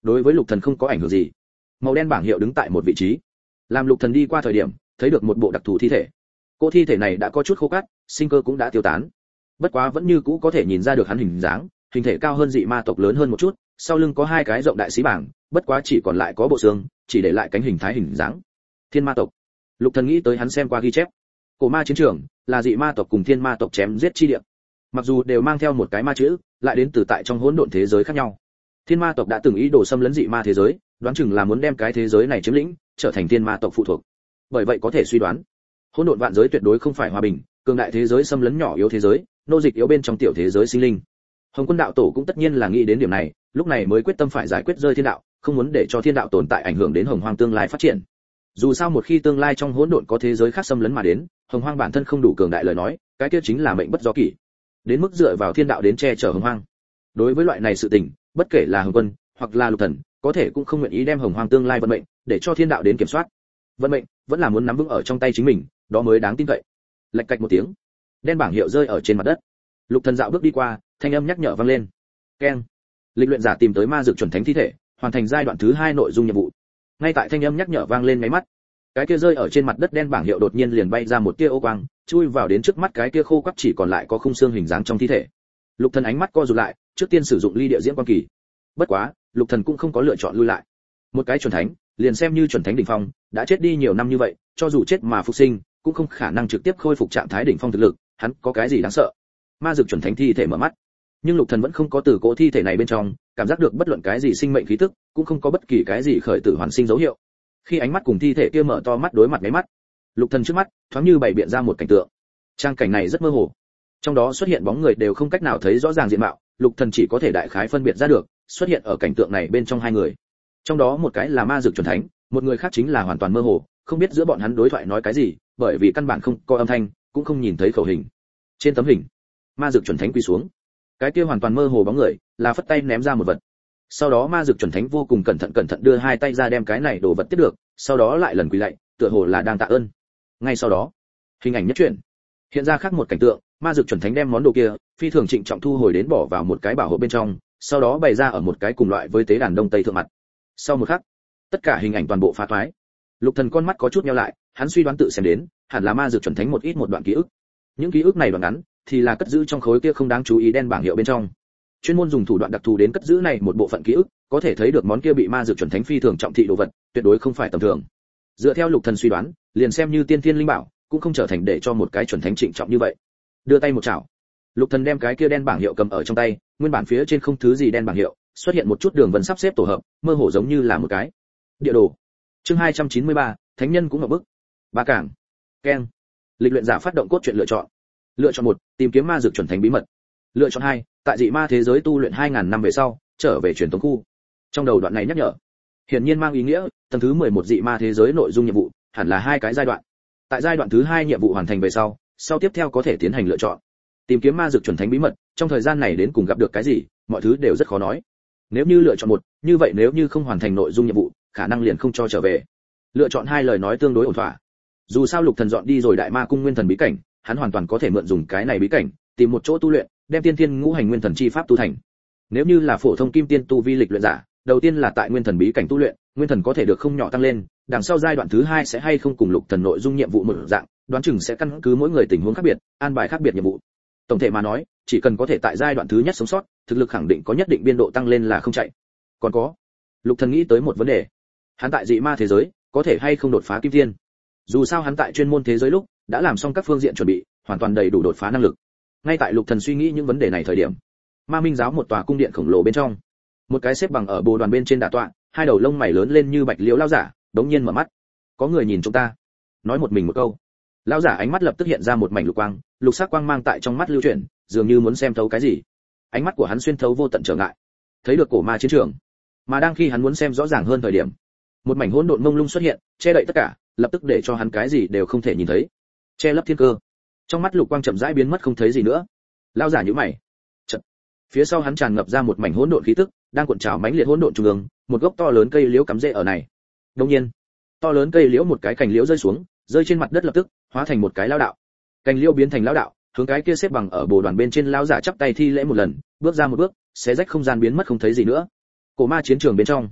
Speaker 1: đối với Lục Thần không có ảnh hưởng gì. Màu đen bảng hiệu đứng tại một vị trí. Làm Lục Thần đi qua thời điểm, thấy được một bộ đặc thù thi thể. Cỗ thi thể này đã có chút khô cát, sinh cơ cũng đã tiêu tán. Bất quá vẫn như cũ có thể nhìn ra được hắn hình dáng, hình thể cao hơn dị ma tộc lớn hơn một chút, sau lưng có hai cái rộng đại xí bảng, bất quá chỉ còn lại có bộ xương, chỉ để lại cánh hình thái hình dáng. Thiên ma tộc. Lục Thần nghĩ tới hắn xem qua ghi chép. Cổ ma chiến trường là dị ma tộc cùng thiên ma tộc chém giết chi địa. Mặc dù đều mang theo một cái ma chữ, lại đến từ tại trong hỗn độn thế giới khác nhau. Thiên ma tộc đã từng ý đồ xâm lấn dị ma thế giới, đoán chừng là muốn đem cái thế giới này chiếm lĩnh, trở thành thiên ma tộc phụ thuộc. Bởi vậy có thể suy đoán, hỗn độn vạn giới tuyệt đối không phải hòa bình, cường đại thế giới xâm lấn nhỏ yếu thế giới, nô dịch yếu bên trong tiểu thế giới sinh linh. Hồng Quân đạo tổ cũng tất nhiên là nghĩ đến điểm này, lúc này mới quyết tâm phải giải quyết rơi thiên đạo, không muốn để cho thiên đạo tồn tại ảnh hưởng đến hồng hoang tương lai phát triển. Dù sao một khi tương lai trong hỗn độn có thế giới khác xâm lấn mà đến, hồng hoang bản thân không đủ cường đại lời nói, cái kia chính là mệnh bất do kỷ. Đến mức dựa vào thiên đạo đến che chở hồng hoang. Đối với loại này sự tình, bất kể là Hồng Quân hoặc là Lục Thần, có thể cũng không nguyện ý đem hồng hoang tương lai vận mệnh để cho thiên đạo đến kiểm soát. Vận mệnh vẫn là muốn nắm vững ở trong tay chính mình, đó mới đáng tin cậy. Lạch cạch một tiếng, đen bảng hiệu rơi ở trên mặt đất. Lục Thần dạo bước đi qua, thanh âm nhắc nhở vang lên. Keng. Lịch luyện giả tìm tới ma dược chuẩn thánh thi thể, hoàn thành giai đoạn thứ 2 nội dung nhiệm vụ. Ngay tại thanh âm nhắc nhở vang lên mấy mắt, cái kia rơi ở trên mặt đất đen bảng hiệu đột nhiên liền bay ra một tia ô quang, chui vào đến trước mắt cái kia khô quắt chỉ còn lại có khung xương hình dáng trong thi thể. Lục Thần ánh mắt co rụt lại, trước tiên sử dụng ly địa diễm quang kỳ. Bất quá, Lục Thần cũng không có lựa chọn lui lại. Một cái chuẩn thánh, liền xem như chuẩn thánh đỉnh phong, đã chết đi nhiều năm như vậy, cho dù chết mà phục sinh, cũng không khả năng trực tiếp khôi phục trạng thái đỉnh phong thực lực, hắn có cái gì đáng sợ? Ma dược chuẩn thánh thi thể mở mắt, nhưng Lục Thần vẫn không có từ cỗ thi thể này bên trong cảm giác được bất luận cái gì sinh mệnh khí tức, cũng không có bất kỳ cái gì khởi tử hoàn sinh dấu hiệu. Khi ánh mắt cùng thi thể kia mở to mắt đối mặt mấy mắt, Lục Thần trước mắt thoáng như bày biện ra một cảnh tượng. Trang cảnh này rất mơ hồ, trong đó xuất hiện bóng người đều không cách nào thấy rõ ràng diện mạo, Lục Thần chỉ có thể đại khái phân biệt ra được, xuất hiện ở cảnh tượng này bên trong hai người. Trong đó một cái là ma dược chuẩn thánh, một người khác chính là hoàn toàn mơ hồ, không biết giữa bọn hắn đối thoại nói cái gì, bởi vì căn bản không có âm thanh, cũng không nhìn thấy khẩu hình. Trên tấm hình, ma dược chuẩn thánh quỳ xuống. Cái kia hoàn toàn mơ hồ bóng người, là phất tay ném ra một vật. Sau đó ma dược chuẩn thánh vô cùng cẩn thận đưa hai tay ra đem cái này đồ vật tiếp được, sau đó lại lần quỳ lạy, tựa hồ là đang tạ ơn. Ngay sau đó, hình ảnh nhất chuyển, hiện ra khác một cảnh tượng, ma dược chuẩn thánh đem món đồ kia phi thường trịnh trọng thu hồi đến bỏ vào một cái bảo hộ bên trong, sau đó bày ra ở một cái cùng loại với tế đàn đông tây thượng mặt. Sau một khắc, tất cả hình ảnh toàn bộ phá toái. Lục Thần con mắt có chút nheo lại, hắn suy đoán tự xem đến, hẳn là ma dược chuẩn thánh một đoạn ký ức. Những ký ức này đoạn ngắn thì là cất giữ trong khối kia không đáng chú ý đen bảng hiệu bên trong. Chuyên môn dùng thủ đoạn đặc thù đến cất giữ này một bộ phận ký ức, có thể thấy được món kia bị ma dược chuẩn thánh phi thường trọng thị đồ vật, tuyệt đối không phải tầm thường. Dựa theo Lục Thần suy đoán, liền xem như tiên thiên linh bảo, cũng không trở thành để cho một cái chuẩn thánh trịnh trọng như vậy. Đưa tay một chảo, Lục Thần đem cái kia đen bảng hiệu cầm ở trong tay, nguyên bản phía trên không thứ gì đen bảng hiệu, xuất hiện một chút đường vân sắp xếp tổ hợp, mơ hồ giống như là một cái địa đồ. Chương 293, thánh nhân cũng ngập bức. Ba cảng. Keng. Lịch luyện giả phát động cốt truyện lựa chọn. Lựa chọn 1, tìm kiếm ma dược chuẩn thánh bí mật. Lựa chọn 2, tại dị ma thế giới tu luyện 2000 năm về sau, trở về truyền tống khu. Trong đầu đoạn này nhắc nhở, hiển nhiên mang ý nghĩa, tầng thứ 11 dị ma thế giới nội dung nhiệm vụ, hẳn là hai cái giai đoạn. Tại giai đoạn thứ 2 nhiệm vụ hoàn thành về sau, sau tiếp theo có thể tiến hành lựa chọn. Tìm kiếm ma dược chuẩn thánh bí mật, trong thời gian này đến cùng gặp được cái gì, mọi thứ đều rất khó nói. Nếu như lựa chọn 1, như vậy nếu như không hoàn thành nội dung nhiệm vụ, khả năng liền không cho trở về. Lựa chọn 2 lời nói tương đối ổn thỏa. Dù sao Lục Thần dọn đi rồi đại ma cung nguyên thần bí cảnh, hắn hoàn toàn có thể mượn dùng cái này bí cảnh, tìm một chỗ tu luyện, đem tiên thiên ngũ hành nguyên thần chi pháp tu thành. Nếu như là phổ thông kim tiên tu vi lịch luyện giả, đầu tiên là tại nguyên thần bí cảnh tu luyện, nguyên thần có thể được không nhỏ tăng lên, đằng sau giai đoạn thứ 2 sẽ hay không cùng Lục Thần nội dung nhiệm vụ một dạng, đoán chừng sẽ căn cứ mỗi người tình huống khác biệt, an bài khác biệt nhiệm vụ. Tổng thể mà nói, chỉ cần có thể tại giai đoạn thứ nhất sống sót, thực lực khẳng định có nhất định biên độ tăng lên là không chạy. Còn có, Lục Thần nghĩ tới một vấn đề, hắn tại dị ma thế giới có thể hay không đột phá kim tiên. Dù sao hắn tại chuyên môn thế giới lúc đã làm xong các phương diện chuẩn bị, hoàn toàn đầy đủ đột phá năng lực. Ngay tại Lục Thần suy nghĩ những vấn đề này thời điểm, Ma Minh giáo một tòa cung điện khổng lồ bên trong, một cái xếp bằng ở bồ đoàn bên trên đả tọa, hai đầu lông mày lớn lên như bạch liễu lão giả, đống nhiên mở mắt. Có người nhìn chúng ta. Nói một mình một câu. Lão giả ánh mắt lập tức hiện ra một mảnh lục quang, lục sắc quang mang tại trong mắt lưu chuyển, dường như muốn xem thấu cái gì. Ánh mắt của hắn xuyên thấu vô tận trở ngại, thấy được cổ ma chiến trường. Mà đang khi hắn muốn xem rõ ràng hơn thời điểm, một mảnh hỗn độn mông lung xuất hiện, che đậy tất cả, lập tức để cho hắn cái gì đều không thể nhìn thấy, che lấp thiên cơ. Trong mắt lục quang chậm rãi biến mất không thấy gì nữa. Lão giả nhíu mày. Chợt, phía sau hắn tràn ngập ra một mảnh hỗn độn khí tức, đang cuộn trào mãnh liệt hỗn độn trung ương, một gốc to lớn cây liễu cắm rễ ở này. Đương nhiên, to lớn cây liễu một cái cành liễu rơi xuống, rơi trên mặt đất lập tức hóa thành một cái lão đạo. Cành liễu biến thành lão đạo, hướng cái kia xếp bằng ở bồ đoàn bên trên lão giả chắp tay thi lễ một lần, bước ra một bước, xé rách không gian biến mất không thấy gì nữa. Cổ ma chiến trường bên trong,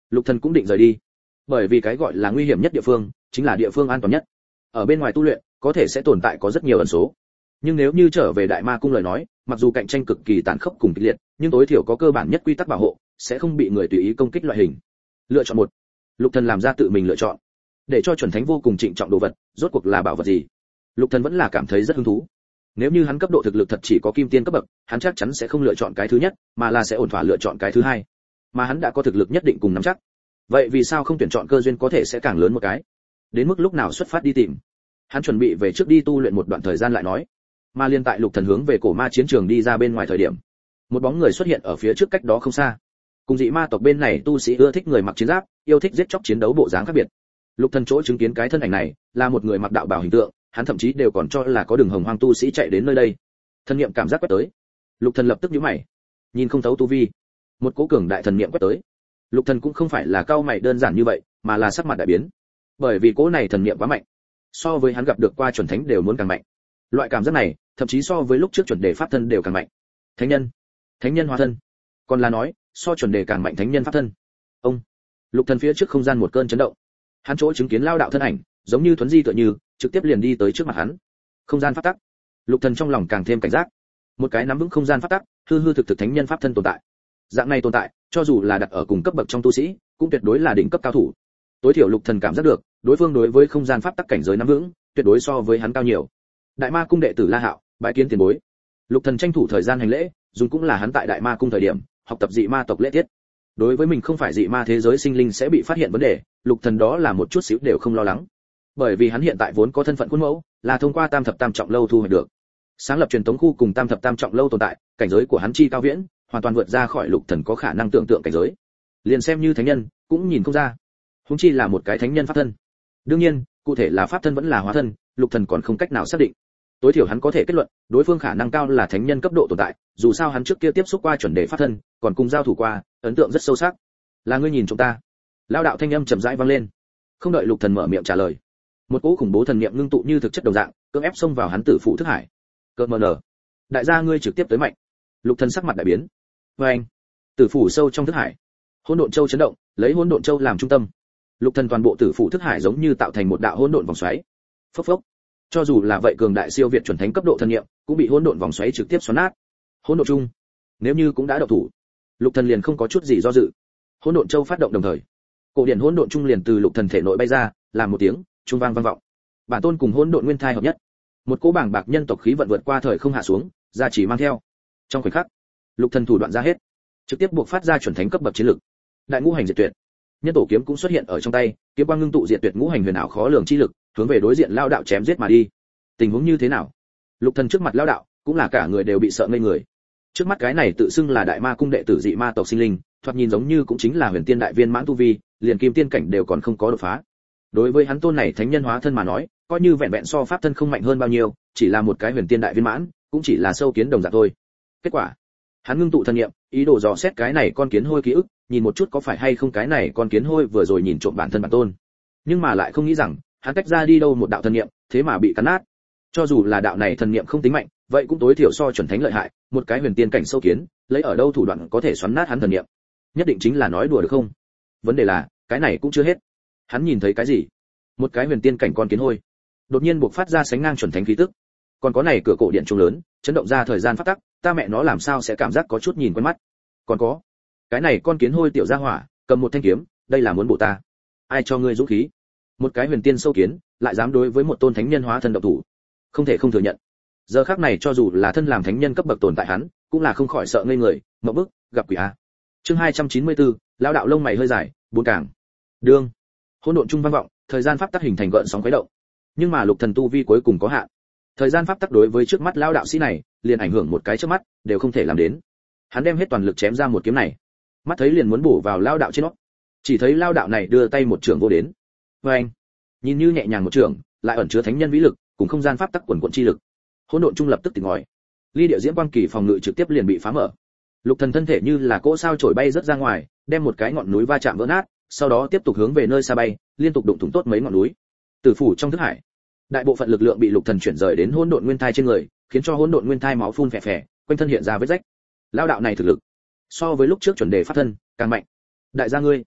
Speaker 1: Lục Thần cũng định rời đi, bởi vì cái gọi là nguy hiểm nhất địa phương chính là địa phương an toàn nhất. Ở bên ngoài tu luyện có thể sẽ tồn tại có rất nhiều ẩn số, nhưng nếu như trở về Đại Ma cung lời nói, mặc dù cạnh tranh cực kỳ tàn khốc cùng kịch liệt, nhưng tối thiểu có cơ bản nhất quy tắc bảo hộ, sẽ không bị người tùy ý công kích loại hình. Lựa chọn một. Lục Thần làm ra tự mình lựa chọn. Để cho chuẩn thánh vô cùng trịnh trọng đồ vật, rốt cuộc là bảo vật gì? Lục Thần vẫn là cảm thấy rất hứng thú. Nếu như hắn cấp độ thực lực thật chỉ có kim tiên cấp bậc, hắn chắc chắn sẽ không lựa chọn cái thứ nhất, mà là sẽ ổn thỏa lựa chọn cái thứ hai. Mà hắn đã có thực lực nhất định cùng nắm chắc. Vậy vì sao không tuyển chọn cơ duyên có thể sẽ càng lớn một cái? Đến mức lúc nào xuất phát đi tìm? Hắn chuẩn bị về trước đi tu luyện một đoạn thời gian lại nói. Mà liên tại Lục Thần hướng về cổ ma chiến trường đi ra bên ngoài thời điểm, một bóng người xuất hiện ở phía trước cách đó không xa. Cùng dị ma tộc bên này tu sĩ ưa thích người mặc chiến giáp, yêu thích giết chóc chiến đấu bộ dáng khác biệt. Lục Thần chỗ chứng kiến cái thân ảnh này, là một người mặc đạo bào hình tượng, hắn thậm chí đều còn cho là có đường hồng hoang tu sĩ chạy đến nơi đây. Thần niệm cảm giác quét tới. Lục Thần lập tức nhíu mày. Nhìn không thấu tu vi. Một cỗ cường đại thần niệm quét tới. Lục Thần cũng không phải là cao mày đơn giản như vậy, mà là sắc mặt đại biến. Bởi vì cỗ này thần niệm quá mạnh, so với hắn gặp được qua chuẩn thánh đều muốn càng mạnh. Loại cảm giác này, thậm chí so với lúc trước chuẩn đề pháp thân đều càng mạnh. Thánh nhân hóa thân, còn là nói, so chuẩn đề càng mạnh thánh nhân pháp thân. Ông, Lục Thần phía trước không gian một cơn chấn động. Hắn chỗ chứng kiến lao đạo thân ảnh, giống như thuấn di tựa như, trực tiếp liền đi tới trước mặt hắn. Không gian pháp tắc. Lục Thần trong lòng càng thêm cảnh giác. Một cái nắm vững không gian pháp tắc, hư hư thực thực thánh nhân pháp thân tồn tại. Dạng này tồn tại, cho dù là đặt ở cùng cấp bậc trong tu sĩ, cũng tuyệt đối là đỉnh cấp cao thủ. Tối thiểu Lục Thần cảm giác được, đối phương đối với không gian pháp tắc cảnh giới nắm vững, tuyệt đối so với hắn cao nhiều. Đại Ma cung đệ tử La Hạo, bái kiến tiền bối. Lục Thần tranh thủ thời gian hành lễ, dùng cũng là hắn tại Đại Ma cung thời điểm, học tập dị ma tộc lễ tiết. Đối với mình không phải dị ma thế giới sinh linh sẽ bị phát hiện vấn đề, Lục Thần đó là một chút xíu đều không lo lắng. Bởi vì hắn hiện tại vốn có thân phận khuôn mẫu, là thông qua Tam thập tam trọng lâu thu hoạch được. Sáng lập truyền tống khu cùng Tam thập tam trọng lâu tồn tại, cảnh giới của hắn chi cao viễn, hoàn toàn vượt ra khỏi Lục Thần có khả năng tưởng tượng cảnh giới. Liền xem như thánh nhân, cũng nhìn không ra. Huống chi là một cái thánh nhân pháp thân. Đương nhiên, cụ thể là pháp thân vẫn là hóa thân, Lục Thần còn không cách nào xác định. Tối thiểu hắn có thể kết luận, đối phương khả năng cao là thánh nhân cấp độ tồn tại, dù sao hắn trước kia tiếp xúc qua chuẩn đề pháp thân, còn cùng giao thủ qua, ấn tượng rất sâu sắc. Là ngươi nhìn chúng ta? Lão đạo thanh âm chậm rãi vang lên. Không đợi Lục Thần mở miệng trả lời, một cỗ khủng bố thần niệm ngưng tụ như thực chất đồng dạng, cưỡng ép xông vào hắn tử phụ thức hải. Cơn mờ nở, đại gia ngươi trực tiếp tới mạnh. Lục Thần sắc mặt đại biến. Với anh, tử phủ sâu trong thức hải, hỗn độn châu chấn động, lấy hỗn độn châu làm trung tâm. Lục Thần toàn bộ tử phụ thức hải giống như tạo thành một đạo hỗn độn vòng xoáy. Phốc phốc. Cho dù là vậy cường đại siêu việt chuẩn thánh cấp độ thần niệm, cũng bị hỗn độn vòng xoáy trực tiếp xoắn nát. Hỗn độn chung, nếu như cũng đã động thủ, Lục Thần liền không có chút gì do dự. Hỗn độn châu phát động đồng thời, cổ điển hỗn độn chung liền từ Lục Thần thể nội bay ra, làm một tiếng trung vang vang vọng. Bản tôn cùng hỗn độn nguyên thai hợp nhất, một cỗ bảng bạc nhân tộc khí vận vượt qua thời không hạ xuống, ra chỉ mang theo. Trong khoảnh khắc, Lục Thần thủ đoạn ra hết, trực tiếp buộc phát ra chuẩn thánh cấp bậc chiến lực. Đại ngũ hành diệt tuyệt, nhân tổ kiếm cũng xuất hiện ở trong tay, kiếm quang ngưng tụ diệt tuyệt ngũ hành huyền ảo khó lường chi lực, hướng về đối diện lao đạo chém giết mà đi. Tình huống như thế nào? Lục Thần trước mặt lao đạo, cũng là cả người đều bị sợ ngây người. Trước mắt cái này tự xưng là Đại Ma cung đệ tử dị ma tộc sinh linh, thoạt nhìn giống như cũng chính là huyền tiên đại viên mãn tu vi, liền kim tiên cảnh đều còn không có đột phá. Đối với hắn tôn này thánh nhân hóa thân mà nói, coi như vẹn vẹn so pháp thân không mạnh hơn bao nhiêu, chỉ là một cái huyền tiên đại viên mãn, cũng chỉ là sâu kiến đồng dạng thôi. Kết quả, hắn ngưng tụ thần niệm, ý đồ dò xét cái này con kiến hôi ký ức, nhìn một chút có phải hay không cái này con kiến hôi vừa rồi nhìn trộm bản thân bản tôn. Nhưng mà lại không nghĩ rằng, hắn tách ra đi đâu một đạo thần niệm, thế mà bị cắn nát. Cho dù là đạo này thần niệm không tính mạnh, vậy cũng tối thiểu so chuẩn thánh lợi hại, một cái huyền tiên cảnh sâu kiến, lấy ở đâu thủ đoạn có thể xoắn nát hắn thần niệm. Nhất định chính là nói đùa được không? Vấn đề là, cái này cũng chưa hết. Hắn nhìn thấy cái gì? Một cái huyền tiên cảnh con kiến hôi, đột nhiên buộc phát ra sánh ngang chuẩn thánh khí tức. Còn có này cửa cổ điện trung lớn, chấn động ra thời gian phát tắc, ta mẹ nó làm sao sẽ cảm giác có chút nhìn quen mắt. Còn có, cái này con kiến hôi tiểu gia hỏa, cầm một thanh kiếm, đây là muốn bổ ta. Ai cho ngươi dũng khí? Một cái huyền tiên sâu kiến, lại dám đối với một tôn thánh nhân hóa thân động thủ. Không thể không thừa nhận. Giờ khắc này cho dù là thân làm thánh nhân cấp bậc tồn tại hắn, cũng là không khỏi sợ ngây người, ngộp bức, gặp quỷ a. Chương 294, lão đạo lông mày hơi dài, bốn càng. Đương, hỗn độn trung vang vọng, thời gian pháp tắc hình thành gợn sóng khuấy động. Nhưng mà Lục Thần tu vi cuối cùng có hạn. Thời gian pháp tắc đối với trước mắt lão đạo sĩ này, liền ảnh hưởng một cái trước mắt, đều không thể làm đến. Hắn đem hết toàn lực chém ra một kiếm này, mắt thấy liền muốn bổ vào lão đạo trên nó. Chỉ thấy lão đạo này đưa tay một trường vô đến. Oeng, nhìn như nhẹ nhàng một trường, lại ẩn chứa thánh nhân vĩ lực, cùng không gian pháp tắc quần quần chi lực. Hỗn độn trung lập tức tỉnh ngòi. Ly địa diễm quang kỳ phòng ngự trực tiếp liền bị phá mở. Lục Thần thân thể như là cỗ sao chổi bay rất ra ngoài, đem một cái ngọn núi va chạm vỡ nát, sau đó tiếp tục hướng về nơi xa bay, liên tục đụng thủng tốt mấy ngọn núi. Tử phủ trong thức hải, đại bộ phận lực lượng bị Lục Thần chuyển rời đến hỗn độn nguyên thai trên người, khiến cho hỗn độn nguyên thai máu phun phè phè, quanh thân hiện ra vết rách. Lão đạo này thực lực so với lúc trước chuẩn đề phát thân càng mạnh. Đại gia ngươi,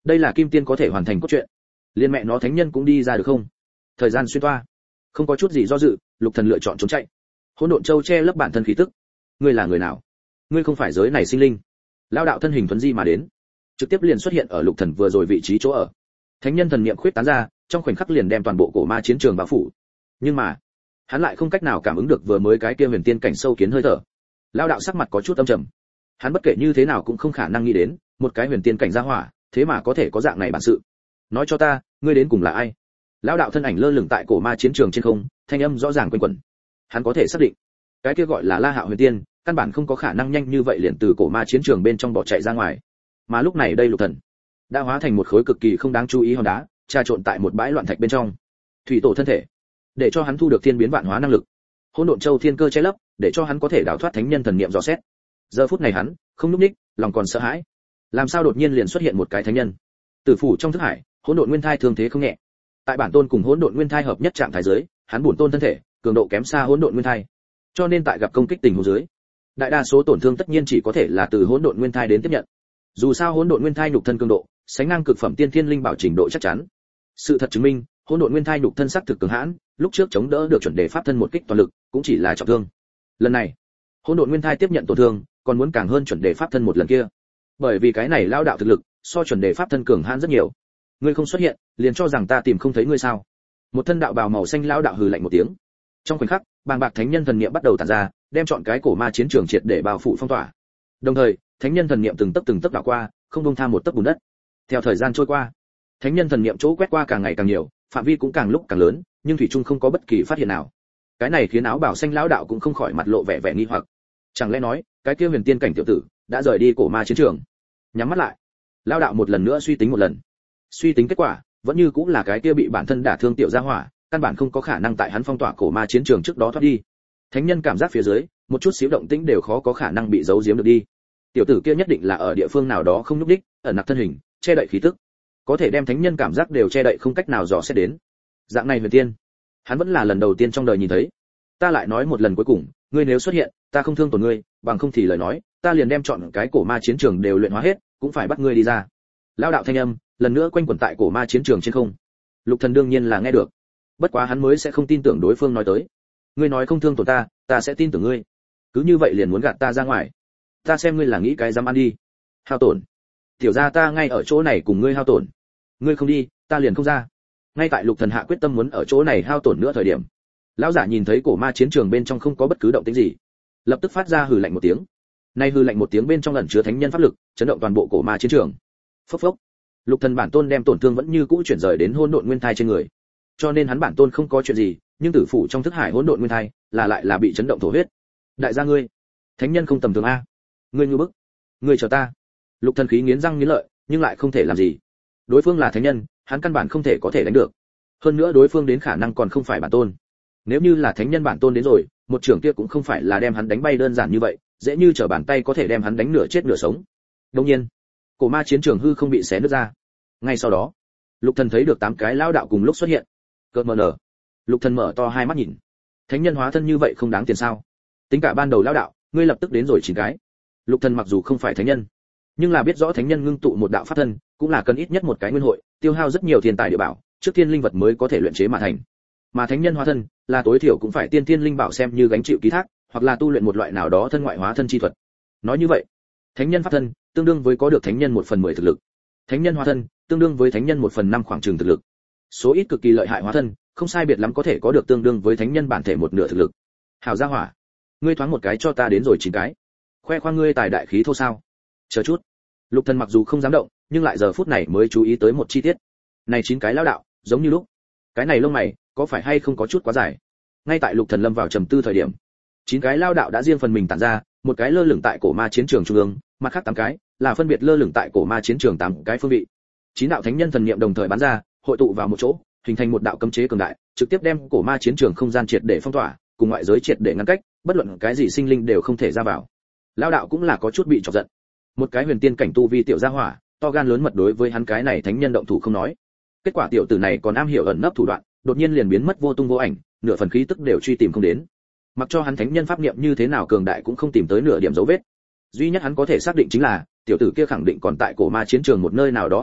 Speaker 1: Đây là kim tiên có thể hoàn thành cốt truyện. Liên mẹ nó thánh nhân cũng đi ra được không? Thời gian xuyên toa, không có chút gì do dự, Lục Thần lựa chọn trốn chạy. Hỗn độn châu che lấp bản thân khí tức. Ngươi là người nào? Ngươi không phải giới này sinh linh. Lão đạo thân hình thuần di mà đến, trực tiếp liền xuất hiện ở Lục Thần vừa rồi vị trí chỗ ở. Thánh nhân thần niệm khuyết tán ra, trong khoảnh khắc liền đem toàn bộ cổ ma chiến trường bao phủ. Nhưng mà, hắn lại không cách nào cảm ứng được vừa mới cái kia huyền tiên cảnh sâu kiến hơi thở. Lão đạo sắc mặt có chút âm trầm. Hắn bất kể như thế nào cũng không khả năng nghĩ đến, một cái huyền tiên cảnh gia hỏa, thế mà có thể có dạng này bản sự. Nói cho ta, ngươi đến cùng là ai? Lão đạo thân ảnh lơ lửng tại cổ ma chiến trường trên không, thanh âm rõ ràng quanh quẩn. Hắn có thể xác định, cái kia gọi là La Hạo huyền tiên, căn bản không có khả năng nhanh như vậy liền từ cổ ma chiến trường bên trong bỏ chạy ra ngoài. Mà lúc này đây Lục Thần đã hóa thành một khối cực kỳ không đáng chú ý hòn đá, trà trộn tại một bãi loạn thạch bên trong. Thủy tổ thân thể, để cho hắn thu được thiên biến vạn hóa năng lực. Hỗn độn châu thiên cơ che lấp, để cho hắn có thể đào thoát thánh nhân thần niệm dò xét. Giờ phút này hắn không lúc ních, lòng còn sợ hãi. Làm sao đột nhiên liền xuất hiện một cái thánh nhân? Tử phủ trong thức hải, hỗn độn nguyên thai thương thế không nhẹ. Tại bản tôn cùng hỗn độn nguyên thai hợp nhất trạng thái dưới, hắn bổn tôn thân thể cường độ kém xa hỗn độn nguyên thai, cho nên tại gặp công kích tình huống dưới, đại đa số tổn thương tất nhiên chỉ có thể là từ hỗn độn nguyên thai đến tiếp nhận. Dù sao hỗn độn nguyên thai nhục thân cường độ sánh ngang cực phẩm tiên thiên linh bảo trình độ chắc chắn. Sự thật chứng minh, hỗn độn nguyên thai nhục thân sắc thực cường hãn, lúc trước chống đỡ được chuẩn đề pháp thân một kích toàn lực, cũng chỉ là trọng thương. Lần này, hỗn độn nguyên thai tiếp nhận tổn thương, còn muốn càng hơn chuẩn đề pháp thân một lần kia. Bởi vì cái này lao đạo thực lực, so chuẩn đề pháp thân cường hãn rất nhiều. Ngươi không xuất hiện, liền cho rằng ta tìm không thấy ngươi sao? Một thân đạo bào màu xanh lao đạo hừ lạnh một tiếng. Trong khoảnh khắc, bàng bạc thánh nhân thần niệm bắt đầu tản ra, đem chọn cái cổ ma chiến trường triệt để bao phủ phong tỏa. Đồng thời, thánh nhân thần niệm từng tấc đảo qua, không buông tha một tấc bùn đất. Theo thời gian trôi qua, thánh nhân thần niệm chỗ quét qua càng ngày càng nhiều, phạm vi cũng càng lúc càng lớn, nhưng thủy chung không có bất kỳ phát hiện nào. Cái này khiến áo bào xanh lão đạo cũng không khỏi mặt lộ vẻ nghi hoặc. Chẳng lẽ nói, cái kia huyền tiên cảnh tiểu tử đã rời đi cổ ma chiến trường? Nhắm mắt lại, lão đạo một lần nữa suy tính một lần. Suy tính kết quả, vẫn như cũng là cái kia bị bản thân đả thương tiểu gia hỏa, căn bản không có khả năng tại hắn phong tỏa cổ ma chiến trường trước đó thoát đi. Thánh nhân cảm giác phía dưới, một chút xíu động tĩnh đều khó có khả năng bị giấu giếm được đi. Tiểu tử kia nhất định là ở địa phương nào đó không nhúc đích, ẩn nặc thân hình, che đậy khí tức, có thể đem thánh nhân cảm giác đều che đậy không cách nào dò xét đến. Dạng này huyền tiên, hắn vẫn là lần đầu tiên trong đời nhìn thấy. Ta lại nói một lần cuối cùng, ngươi nếu xuất hiện, ta không thương tổn ngươi, bằng không thì lời nói, ta liền đem chọn cái cổ ma chiến trường đều luyện hóa hết, cũng phải bắt ngươi đi ra. Lão đạo thanh âm lần nữa quanh quẩn tại cổ ma chiến trường trên không. Lục Thần đương nhiên là nghe được, bất quá hắn mới sẽ không tin tưởng đối phương nói tới. Ngươi nói không thương tổn ta, ta sẽ tin tưởng ngươi. Cứ như vậy liền muốn gạt ta ra ngoài, ta xem ngươi là nghĩ cái dám ăn đi. Hao tổn, tiểu gia ta ngay ở chỗ này cùng ngươi hao tổn. Ngươi không đi, ta liền không ra. Ngay tại Lục Thần hạ quyết tâm muốn ở chỗ này hao tổn nữa thời điểm, lão giả nhìn thấy cổ ma chiến trường bên trong không có bất cứ động tĩnh gì, lập tức phát ra hừ lạnh một tiếng. Nay hừ lạnh một tiếng bên trong ẩn chứa thánh nhân pháp lực, chấn động toàn bộ cổ ma chiến trường. Phốc phốc. Lục Thần bản tôn đem tổn thương vẫn như cũ chuyển rời đến hỗn độn nguyên thai trên người, cho nên hắn bản tôn không có chuyện gì, nhưng tử phủ trong thức hải hỗn độn nguyên thai lại là bị chấn động thổ huyết. Đại gia ngươi, thánh nhân không tầm thường a. Ngươi như bức, ngươi chờ ta. Lục Thần khí nghiến răng nghiến lợi, nhưng lại không thể làm gì. Đối phương là thánh nhân, hắn căn bản không thể có thể đánh được. Hơn nữa đối phương đến khả năng còn không phải bản tôn. Nếu như là thánh nhân bản tôn đến rồi, một trưởng kia cũng không phải là đem hắn đánh bay đơn giản như vậy, dễ như trở bàn tay có thể đem hắn đánh nửa chết nửa sống. Đương nhiên, cổ ma chiến trường hư không bị xé nứt ra. Ngay sau đó, Lục Thần thấy được 8 cái lão đạo cùng lúc xuất hiện. Cơn mờ nở. Lục Thần mở to hai mắt nhìn. Thánh nhân hóa thân như vậy không đáng tiền sao? Tính cả ban đầu lão đạo, ngươi lập tức đến rồi 9 cái. Lục Thần mặc dù không phải thánh nhân, nhưng là biết rõ thánh nhân ngưng tụ một đạo pháp thân, cũng là cần ít nhất một cái nguyên hội, tiêu hao rất nhiều thiên tài địa bảo, trước tiên linh vật mới có thể luyện chế mà thành. Mà thánh nhân hóa thân, là tối thiểu cũng phải tiên tiên linh bảo xem như gánh chịu ký thác, hoặc là tu luyện một loại nào đó thân ngoại hóa thân chi thuật. Nói như vậy, thánh nhân pháp thân tương đương với có được thánh nhân 1/10 thực lực. Thánh nhân hóa thân tương đương với thánh nhân 1/5 khoảng chừng thực lực. Số ít cực kỳ lợi hại hóa thân, không sai biệt lắm có thể có được tương đương với thánh nhân bản thể 1/2 thực lực. Hảo gia hỏa, ngươi thoáng một cái cho ta đến rồi 9 cái. Khoe khoang ngươi tài đại khí thô sao? Chờ chút. Lục Thần mặc dù không dám động, nhưng lại giờ phút này mới chú ý tới một chi tiết. Này 9 cái lão đạo, giống như lúc. Cái này lông mày, có phải hay không có chút quá dài? Ngay tại Lục Thần lâm vào trầm tư thời điểm, 9 cái lão đạo đã riêng phần mình tản ra, một cái lơ lửng tại cổ ma chiến trường trung ương, mặt khác 8 cái là phân biệt lơ lửng tại cổ ma chiến trường 8 cái phương vị. 9 đạo thánh nhân thần niệm đồng thời bắn ra, hội tụ vào một chỗ, hình thành một đạo cấm chế cường đại, trực tiếp đem cổ ma chiến trường không gian triệt để phong tỏa, cùng ngoại giới triệt để ngăn cách, bất luận cái gì sinh linh đều không thể ra vào. Lão đạo cũng là có chút bị chọc giận. Một cái huyền tiên cảnh tu vi tiểu gia hỏa, to gan lớn mật đối với hắn cái này thánh nhân động thủ không nói. Kết quả tiểu tử này còn am hiểu ẩn nấp thủ đoạn, đột nhiên liền biến mất vô tung vô ảnh, nửa phần khí tức đều truy tìm không đến. Mặc cho hắn thánh nhân pháp niệm như thế nào cường đại cũng không tìm tới nửa điểm dấu vết. Duy nhất hắn có thể xác định chính là, tiểu tử kia khẳng định còn tại cổ ma chiến trường một nơi nào đó ẩn nút,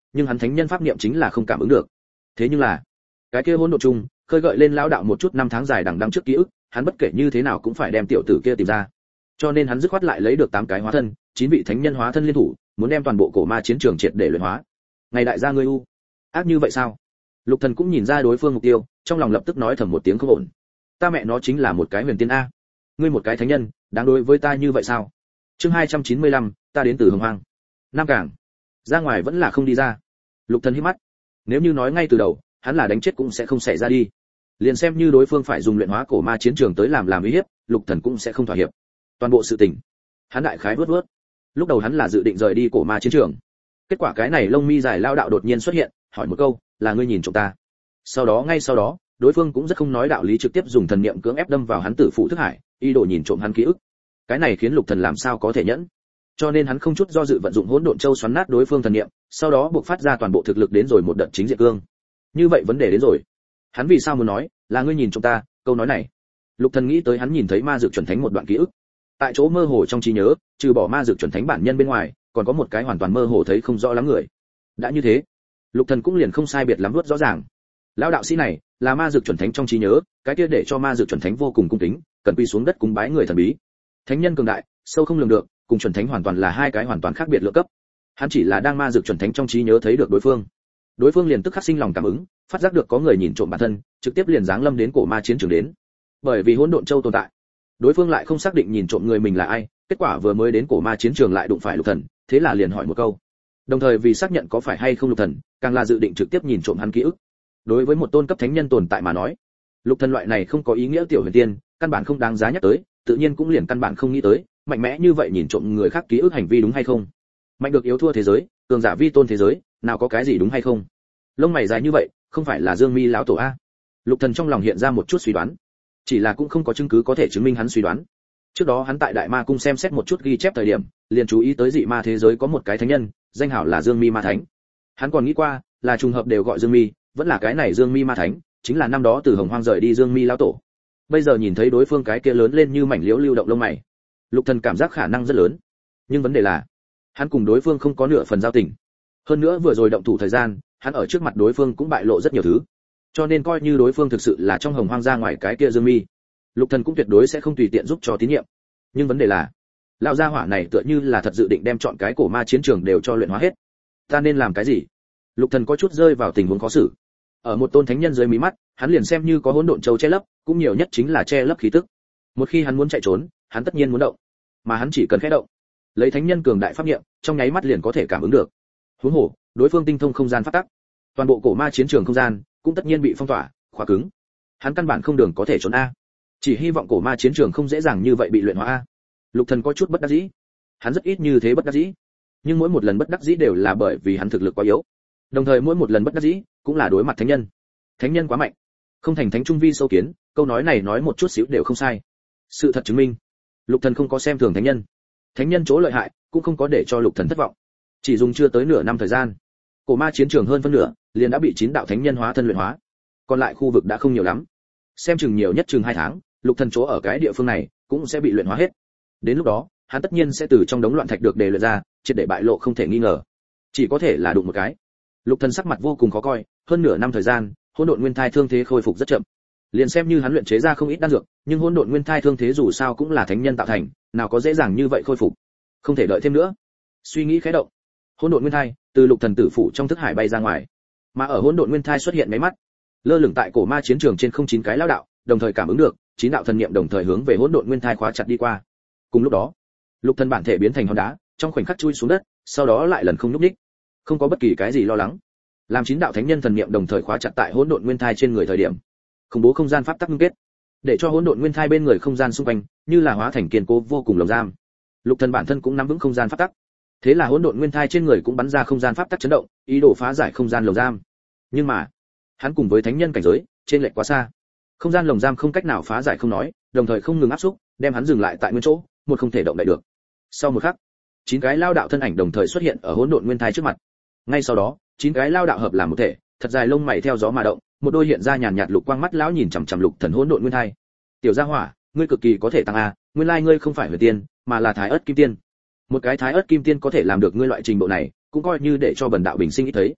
Speaker 1: nhưng hắn thánh nhân pháp niệm chính là không cảm ứng được. Thế nhưng là, cái kia hỗn độn chung khơi gợi lên lão đạo một chút năm tháng dài đằng đẵng trước ký ức, hắn bất kể như thế nào cũng phải đem tiểu tử kia tìm ra. Cho nên hắn dứt khoát lại lấy được 8 cái hóa thân, 9 vị thánh nhân hóa thân liên thủ, muốn đem toàn bộ cổ ma chiến trường triệt để luyện hóa. Ngày đại gia ngươi u, ác như vậy sao? Lục Thần cũng nhìn ra đối phương mục tiêu, trong lòng lập tức nói thầm một tiếng không ổn. Ta mẹ nó chính là một cái huyền tiên a. Ngươi một cái thánh nhân, đáng đối với ta như vậy sao? Chương 295, ta đến từ Hồng Hoang. Nam Cảng. Ra ngoài vẫn là không đi ra. Lục Thần hít mắt. Nếu như nói ngay từ đầu, hắn là đánh chết cũng sẽ không xảy ra đi. Liền xem như đối phương phải dùng luyện hóa cổ ma chiến trường tới làm uy hiếp, Lục Thần cũng sẽ không thỏa hiệp. Toàn bộ sự tình, hắn đại khái vuốt. Lúc đầu hắn là dự định rời đi cổ ma chiến trường. Kết quả cái này lông mi dài lao đạo đột nhiên xuất hiện, hỏi một câu, là ngươi nhìn trộm ta? Ngay sau đó, đối phương cũng rất không nói đạo lý trực tiếp dùng thần niệm cưỡng ép đâm vào hắn tử phụ thức hải, ý đồ nhìn trộm hắn ký ức. Cái này khiến Lục Thần làm sao có thể nhẫn? Cho nên hắn không chút do dự vận dụng hỗn độn châu xoắn nát đối phương thần niệm, sau đó buộc phát ra toàn bộ thực lực đến rồi một đợt chính diện cương. Như vậy vấn đề đến rồi. Hắn vì sao muốn nói, là ngươi nhìn trộm ta, câu nói này. Lục Thần nghĩ tới hắn nhìn thấy ma dược chuẩn thánh một đoạn ký ức. Tại chỗ mơ hồ trong trí nhớ, trừ bỏ ma dược chuẩn thánh bản nhân bên ngoài, còn có một cái hoàn toàn mơ hồ thấy không rõ lắm người. Đã như thế, Lục Thần cũng liền không sai biệt lắm vuốt rõ ràng. Lão đạo sĩ này là ma dược chuẩn thánh trong trí nhớ, cái kia để cho ma dược chuẩn thánh vô cùng cung kính, cần quy xuống đất cúng bái người thần bí. Thánh nhân cường đại, sâu không lường được, cùng chuẩn thánh hoàn toàn là hai cái hoàn toàn khác biệt lượng cấp. Hắn chỉ là đang ma dược chuẩn thánh trong trí nhớ thấy được đối phương liền tức khắc sinh lòng cảm ứng, phát giác được có người nhìn trộm bản thân, trực tiếp liền giáng lâm đến cổ ma chiến trường đến. Bởi vì hỗn độn châu tồn tại, đối phương lại không xác định nhìn trộm người mình là ai, kết quả vừa mới đến cổ ma chiến trường lại đụng phải Lục Thần, thế là liền hỏi một câu. Đồng thời vì xác nhận có phải hay không Lục Thần, càng là dự định trực tiếp nhìn trộm hắn ký ức. Đối với một tôn cấp thánh nhân tồn tại mà nói, Lục Thần loại này không có ý nghĩa tiểu huyền tiên, căn bản không đáng giá nhắc tới, tự nhiên cũng liền căn bản không nghĩ tới, mạnh mẽ như vậy nhìn trộm người khác ký ức hành vi đúng hay không? Mạnh được yếu thua thế giới, cường giả vi tôn thế giới, nào có cái gì đúng hay không? Lông mày dài như vậy, không phải là Dương Mi lão tổ a? Lục Thần trong lòng hiện ra một chút suy đoán, chỉ là cũng không có chứng cứ có thể chứng minh hắn suy đoán. Trước đó hắn tại Đại Ma cung xem xét một chút ghi chép thời điểm, liền chú ý tới dị ma thế giới có một cái thánh nhân, danh hảo là Dương Mi Ma Thánh. Hắn còn nghĩ qua, là trùng hợp đều gọi Dương Mi, vẫn là cái này Dương Mi Ma Thánh, chính là năm đó từ Hồng Hoang rời đi Dương Mi lão tổ. Bây giờ nhìn thấy đối phương cái kia lớn lên như mảnh liễu lưu động lông mày, Lục Thần cảm giác khả năng rất lớn. Nhưng vấn đề là, hắn cùng đối phương không có nửa phần giao tình. Hơn nữa vừa rồi động thủ thời gian, hắn ở trước mặt đối phương cũng bại lộ rất nhiều thứ. Cho nên coi như đối phương thực sự là trong Hồng Hoang ra ngoài cái kia Dương Mi, Lục Thần cũng tuyệt đối sẽ không tùy tiện giúp cho tín nhiệm. Nhưng vấn đề là, lão gia hỏa này tựa như là thật dự định đem chọn cái cổ ma chiến trường đều cho luyện hóa hết. Ta nên làm cái gì? Lục Thần có chút rơi vào tình huống khó xử. Ở một tôn thánh nhân dưới mí mắt, hắn liền xem như có hỗn độn châu che lấp, cũng nhiều nhất chính là che lấp khí tức. Một khi hắn muốn chạy trốn, hắn tất nhiên muốn động, mà hắn chỉ cần khẽ động, lấy thánh nhân cường đại pháp niệm, trong nháy mắt liền có thể cảm ứng được. Huống hồ, đối phương tinh thông không gian pháp tắc, toàn bộ cổ ma chiến trường không gian cũng tất nhiên bị phong tỏa, khóa cứng. Hắn căn bản không đường có thể trốn a. Chỉ hy vọng cổ ma chiến trường không dễ dàng như vậy bị luyện hóa a. Lục Thần có chút bất đắc dĩ. Hắn rất ít như thế bất đắc dĩ, nhưng mỗi một lần bất đắc dĩ đều là bởi vì hắn thực lực quá yếu. Đồng thời mỗi một lần bất đắc dĩ cũng là đối mặt thánh nhân. Thánh nhân quá mạnh, không thành thánh trung vi sâu kiến, câu nói này nói một chút xíu đều không sai. Sự thật chứng minh, Lục Thần không có xem thường thánh nhân. Thánh nhân chỗ lợi hại, cũng không có để cho Lục Thần thất vọng. Chỉ dùng chưa tới nửa năm thời gian, cổ ma chiến trường hơn phân nửa liền đã bị 9 đạo thánh nhân hóa thân luyện hóa. Còn lại khu vực đã không nhiều lắm. Xem chừng nhiều nhất chừng 2 tháng, Lục Thần chỗ ở cái địa phương này cũng sẽ bị luyện hóa hết. Đến lúc đó, hắn tất nhiên sẽ từ trong đống loạn thạch được đề luyện ra, triệt để bại lộ không thể nghi ngờ. Chỉ có thể là đụng một cái. Lục Thần sắc mặt vô cùng khó coi, hơn nửa năm thời gian, hỗn độn nguyên thai thương thế khôi phục rất chậm. Liền xem như hắn luyện chế ra không ít đan dược, nhưng hỗn độn nguyên thai thương thế dù sao cũng là thánh nhân tạo thành, nào có dễ dàng như vậy khôi phục. Không thể đợi thêm nữa. Suy nghĩ khẽ động, hỗn độn nguyên thai từ Lục Thần tử phủ trong thức hải bay ra ngoài. Mà ở hỗn độn nguyên thai xuất hiện mấy mắt, lơ lửng tại cổ ma chiến trường trên không 9 cái lão đạo, đồng thời cảm ứng được, 9 đạo thần niệm đồng thời hướng về hỗn độn nguyên thai khóa chặt đi qua. Cùng lúc đó, Lục Thần bản thể biến thành hòn đá, trong khoảnh khắc chui xuống đất, sau đó lại lần không nhúc nhích. Không có bất kỳ cái gì lo lắng. Làm 9 đạo thánh nhân thần niệm đồng thời khóa chặt tại hỗn độn nguyên thai trên người thời điểm, khủng bố không gian pháp tắc ngưng kết, để cho hỗn độn nguyên thai bên người không gian xung quanh như là hóa thành kiên cố vô cùng lồng giam. Lục Thần bản thân cũng nắm vững không gian pháp tắc, thế là hỗn độn nguyên thai trên người cũng bắn ra không gian pháp tắc chấn động, ý đồ phá giải không gian lồng giam. Nhưng mà, hắn cùng với thánh nhân cảnh giới, trên lệch quá xa. Không gian lồng giam không cách nào phá giải không nói, đồng thời không ngừng áp xúc, đem hắn dừng lại tại nguyên chỗ, một không thể động đậy được. Sau một khắc, 9 cái lao đạo thân ảnh đồng thời xuất hiện ở hỗn độn nguyên thai trước mặt. Ngay sau đó, 9 cái lao đạo hợp làm một thể, thật dài lông mày theo gió mà động, một đôi hiện ra nhàn nhạt lục quang mắt lão nhìn chằm chằm Lục Thần hỗn độn nguyên thai. Tiểu gia hỏa, ngươi cực kỳ có thể tăng a, nguyên lai ngươi không phải huyền tiên, mà là thái ớt kim tiên. Một cái thái ớt kim tiên có thể làm được ngươi loại trình độ này, cũng coi như để cho bần đạo bình sinh ít thấy,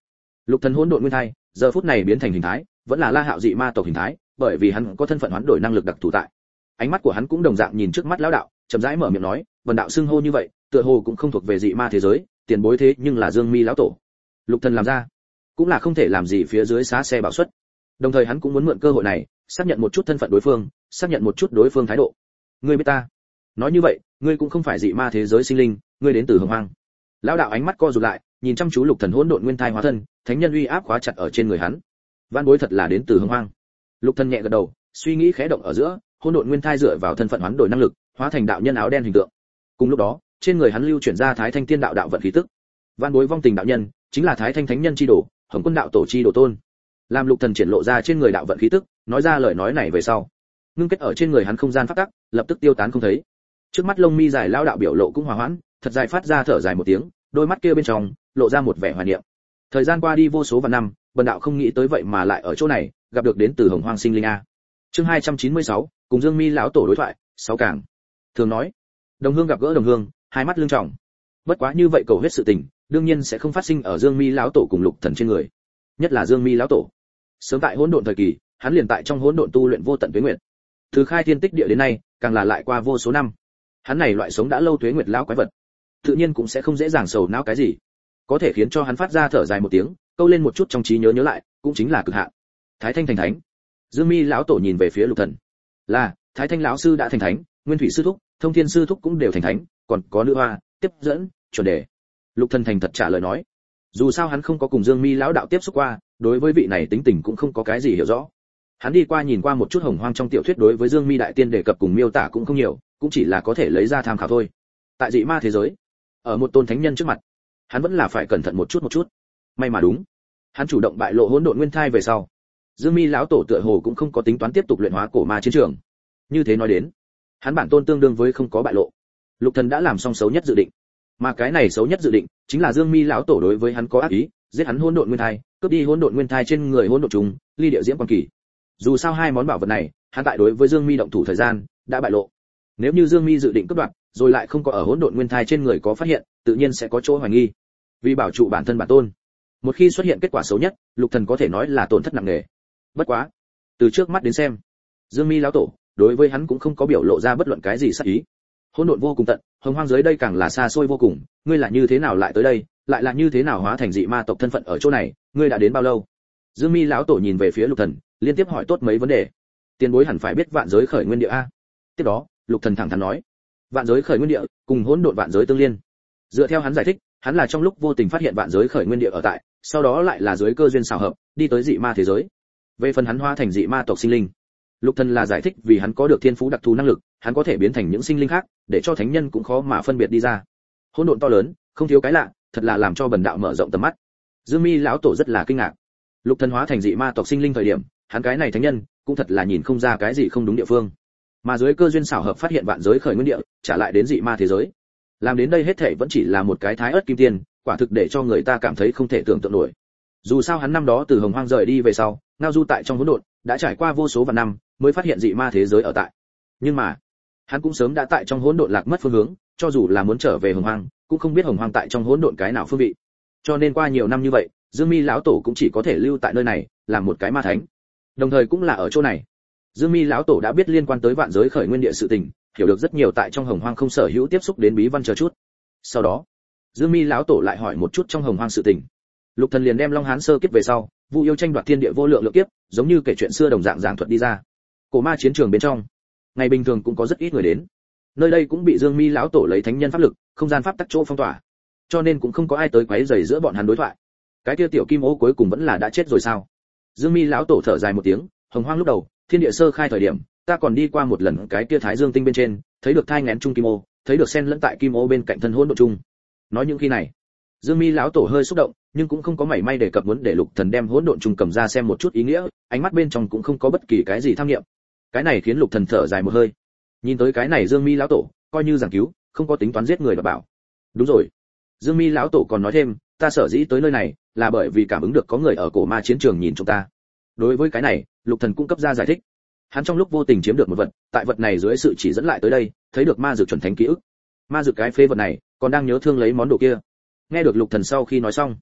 Speaker 1: Lục thần hỗn độn nguyên thai, giờ phút này biến thành hình thái, vẫn là La Hạo dị ma tộc hình thái, bởi vì hắn có thân phận hoán đổi năng lực đặc thù tại. Ánh mắt của hắn cũng đồng dạng nhìn trước mắt lão đạo, chậm rãi mở miệng nói, "Vân đạo xưng hô như vậy, tựa hồ cũng không thuộc về dị ma thế giới, tiền bối thế nhưng là Dương Mi lão tổ." Lục thần làm ra, cũng là không thể làm gì phía dưới xá xe bảo suất. Đồng thời hắn cũng muốn mượn cơ hội này, xác nhận một chút thân phận đối phương, xác nhận một chút đối phương thái độ. "Ngươi biết ta?" Nói như vậy, ngươi cũng không phải dị ma thế giới sinh linh, ngươi đến từ Hồng Hoang. Lão đạo ánh mắt co rụt lại, nhìn chăm chú Lục thần hỗn độn nguyên thai hóa thân, thánh nhân uy áp khóa chặt ở trên người hắn. Vạn bối thật là đến từ Hồng Hoang. Lục thần nhẹ gật đầu, suy nghĩ khẽ động ở giữa, hỗn độn nguyên thai dựa vào thân phận hoán đổi năng lực, hóa thành đạo nhân áo đen hình tượng. Cùng lúc đó, trên người hắn lưu chuyển ra Thái Thanh Tiên đạo đạo vận khí tức. Vạn bối vong tình đạo nhân, chính là Thái Thanh thánh nhân chi đồ, Hồng Quân đạo tổ chi đồ tôn. Làm Lục thần triển lộ ra trên người đạo vận khí tức, nói ra lời nói này về sau, ngưng kết ở trên người hắn không gian pháp tắc, lập tức tiêu tán không thấy. Trước mắt lông mi dài lão đạo biểu lộ cũng hòa hoãn, thật dài phát ra thở dài một tiếng, đôi mắt kia bên trong lộ ra một vẻ hoài niệm. Thời gian qua đi vô số vạn năm, bần đạo không nghĩ tới vậy mà lại ở chỗ này, gặp được đến từ Hồng Hoang sinh linh a. Chương 296, cùng Dương Mi lão tổ đối thoại, 6 càng. Thường nói, đồng hương gặp gỡ đồng hương, hai mắt lương trọng. Bất quá như vậy cầu huyết sự tình, đương nhiên sẽ không phát sinh ở Dương Mi lão tổ cùng Lục thần trên người. Nhất là Dương Mi lão tổ. Sớm tại hỗn độn thời kỳ, hắn liền tại trong hỗn độn tu luyện vô tận tuế nguyệt. Từ khai thiên tích địa đến nay, càng là lại qua vô số năm. Hắn này loại sống đã lâu tuế nguyệt lão quái vật, tự nhiên cũng sẽ không dễ dàng sầu não cái gì. Có thể khiến cho hắn phát ra thở dài một tiếng, câu lên một chút trong trí nhớ lại, cũng chính là cực hạn. Thái Thanh thành thánh. Dương Mi lão tổ nhìn về phía Lục thần. Là, Thái Thanh lão sư đã thành thánh, Nguyên Thủy sư thúc, Thông Thiên sư thúc cũng đều thành thánh, còn có nữ hoa, tiếp dẫn, chuẩn đề. Lục thần thành thật trả lời nói. Dù sao hắn không có cùng Dương Mi lão đạo tiếp xúc qua, đối với vị này tính tình cũng không có cái gì hiểu rõ. Hắn đi qua nhìn qua một chút Hồng Hoang trong tiểu thuyết, đối với Dương Mi đại tiên đề cập cùng miêu tả cũng không nhiều, cũng chỉ là có thể lấy ra tham khảo thôi. Tại dị ma thế giới, ở một tôn thánh nhân trước mặt, hắn vẫn là phải cẩn thận một chút. May mà đúng, hắn chủ động bại lộ hỗn độn nguyên thai về sau, Dương Mi lão tổ tựa hồ cũng không có tính toán tiếp tục luyện hóa cổ ma chiến trường. Như thế nói đến, hắn bản tôn tương đương với không có bại lộ. Lục thần đã làm xong xấu nhất dự định, mà cái này xấu nhất dự định chính là Dương Mi lão tổ đối với hắn có ác ý, giết hắn hỗn độn nguyên thai, cướp đi hỗn độn nguyên thai trên người hỗn độn trùng, ly địa diễm quan kỳ. Dù sao hai món bảo vật này, hắn tại đối với Dương Mi động thủ thời gian đã bại lộ. Nếu như Dương Mi dự định cướp đoạt, rồi lại không có ở hỗn độn nguyên thai trên người có phát hiện, tự nhiên sẽ có chỗ hoài nghi. Vì bảo trụ bản thân bản tôn, một khi xuất hiện kết quả xấu nhất, Lục thần có thể nói là tổn thất nặng nề. Bất quá, từ trước mắt đến xem, Dương Mi lão tổ đối với hắn cũng không có biểu lộ ra bất luận cái gì sát ý. Hỗn độn vô cùng tận, Hồng Hoang dưới đây càng là xa xôi vô cùng, ngươi là như thế nào lại tới đây, lại là như thế nào hóa thành dị ma tộc thân phận ở chỗ này, ngươi đã đến bao lâu? Dương Mi lão tổ nhìn về phía Lục thần, liên tiếp hỏi tốt mấy vấn đề. Tiền bối hẳn phải biết vạn giới khởi nguyên địa a. Tiếp đó, Lục thần thẳng thắn nói, vạn giới khởi nguyên địa cùng hỗn độn vạn giới tương liên. Dựa theo hắn giải thích, hắn là trong lúc vô tình phát hiện vạn giới khởi nguyên địa ở tại, sau đó lại là dưới cơ duyên xảo hợp, đi tới dị ma thế giới. Về phần hắn hóa thành dị ma tộc sinh linh, Lục thần là giải thích vì hắn có được thiên phú đặc thù năng lực, hắn có thể biến thành những sinh linh khác, để cho thánh nhân cũng khó mà phân biệt đi ra. Hỗn độn to lớn, không thiếu cái lạ, thật là làm cho bần đạo mở rộng tầm mắt. Dương Mi lão tổ rất là kinh ngạc. Lục thần hóa thành dị ma tộc sinh linh thời điểm, hắn cái này thánh nhân, cũng thật là nhìn không ra cái gì không đúng địa phương. Mà dưới cơ duyên xảo hợp phát hiện vạn giới khởi nguyên địa, trả lại đến dị ma thế giới. Làm đến đây hết thảy vẫn chỉ là một cái thái ớt kim tiền, quả thực để cho người ta cảm thấy không thể tưởng tượng nổi. Dù sao hắn năm đó từ Hồng Hoang rời đi về sau, ngao du tại trong hỗn độn, đã trải qua vô số vạn năm, mới phát hiện dị ma thế giới ở tại. Nhưng mà, hắn cũng sớm đã tại trong hỗn độn lạc mất phương hướng, cho dù là muốn trở về Hồng Hoang, cũng không biết Hồng Hoang tại trong hỗn độn cái nào phương vị. Cho nên qua nhiều năm như vậy, Dương Mi lão tổ cũng chỉ có thể lưu tại nơi này, làm một cái ma thánh. Đồng thời cũng là ở chỗ này, Dương Mi lão tổ đã biết liên quan tới vạn giới khởi nguyên địa sự tình, hiểu được rất nhiều tại trong Hồng Hoang không sở hữu tiếp xúc đến bí văn chờ chút. Sau đó, Dương Mi lão tổ lại hỏi một chút trong Hồng Hoang sự tình. Lục thần liền đem Long Hán sơ kiếp về sau, Vu yêu tranh đoạt thiên địa vô lượng lượng kiếp, giống như kể chuyện xưa đồng dạng giảng thuật đi ra. Cổ ma chiến trường bên trong, ngày bình thường cũng có rất ít người đến. Nơi đây cũng bị Dương Mi lão tổ lấy thánh nhân pháp lực, không gian pháp tắc chỗ phong tỏa, cho nên cũng không có ai tới quấy rầy giữa bọn hắn đối thoại. Cái kia tiểu kim ô cuối cùng vẫn là đã chết rồi sao? Dương Mi lão tổ thở dài một tiếng, Hồng Hoang lúc đầu, thiên địa sơ khai thời điểm, ta còn đi qua một lần cái kia Thái Dương tinh bên trên, thấy được thai nghén trung kim ô, thấy được sen lẫn tại kim ô bên cạnh thân hỗn độn chung. Nói những khi này, Dương Mi lão tổ hơi xúc động, nhưng cũng không có mảy may đề cập muốn để Lục Thần đem hỗn độn chung cầm ra xem một chút ý nghĩa, ánh mắt bên trong cũng không có bất kỳ cái gì tham nghiệm. Cái này khiến Lục Thần thở dài một hơi. Nhìn tới cái này Dương Mi lão tổ, coi như giảng cứu, không có tính toán giết người là bảo. Đúng rồi. Dương Mi lão tổ còn nói thêm, ta sở dĩ tới nơi này, là bởi vì cảm ứng được có người ở cổ ma chiến trường nhìn chúng ta. Đối với cái này, Lục Thần cung cấp ra giải thích. Hắn trong lúc vô tình chiếm được một vật, tại vật này dưới sự chỉ dẫn lại tới đây, thấy được ma dược chuẩn thánh ký ức. Ma dược cái phế vật này, còn đang nhớ thương lấy món đồ kia. Nghe được Lục Thần sau khi nói xong,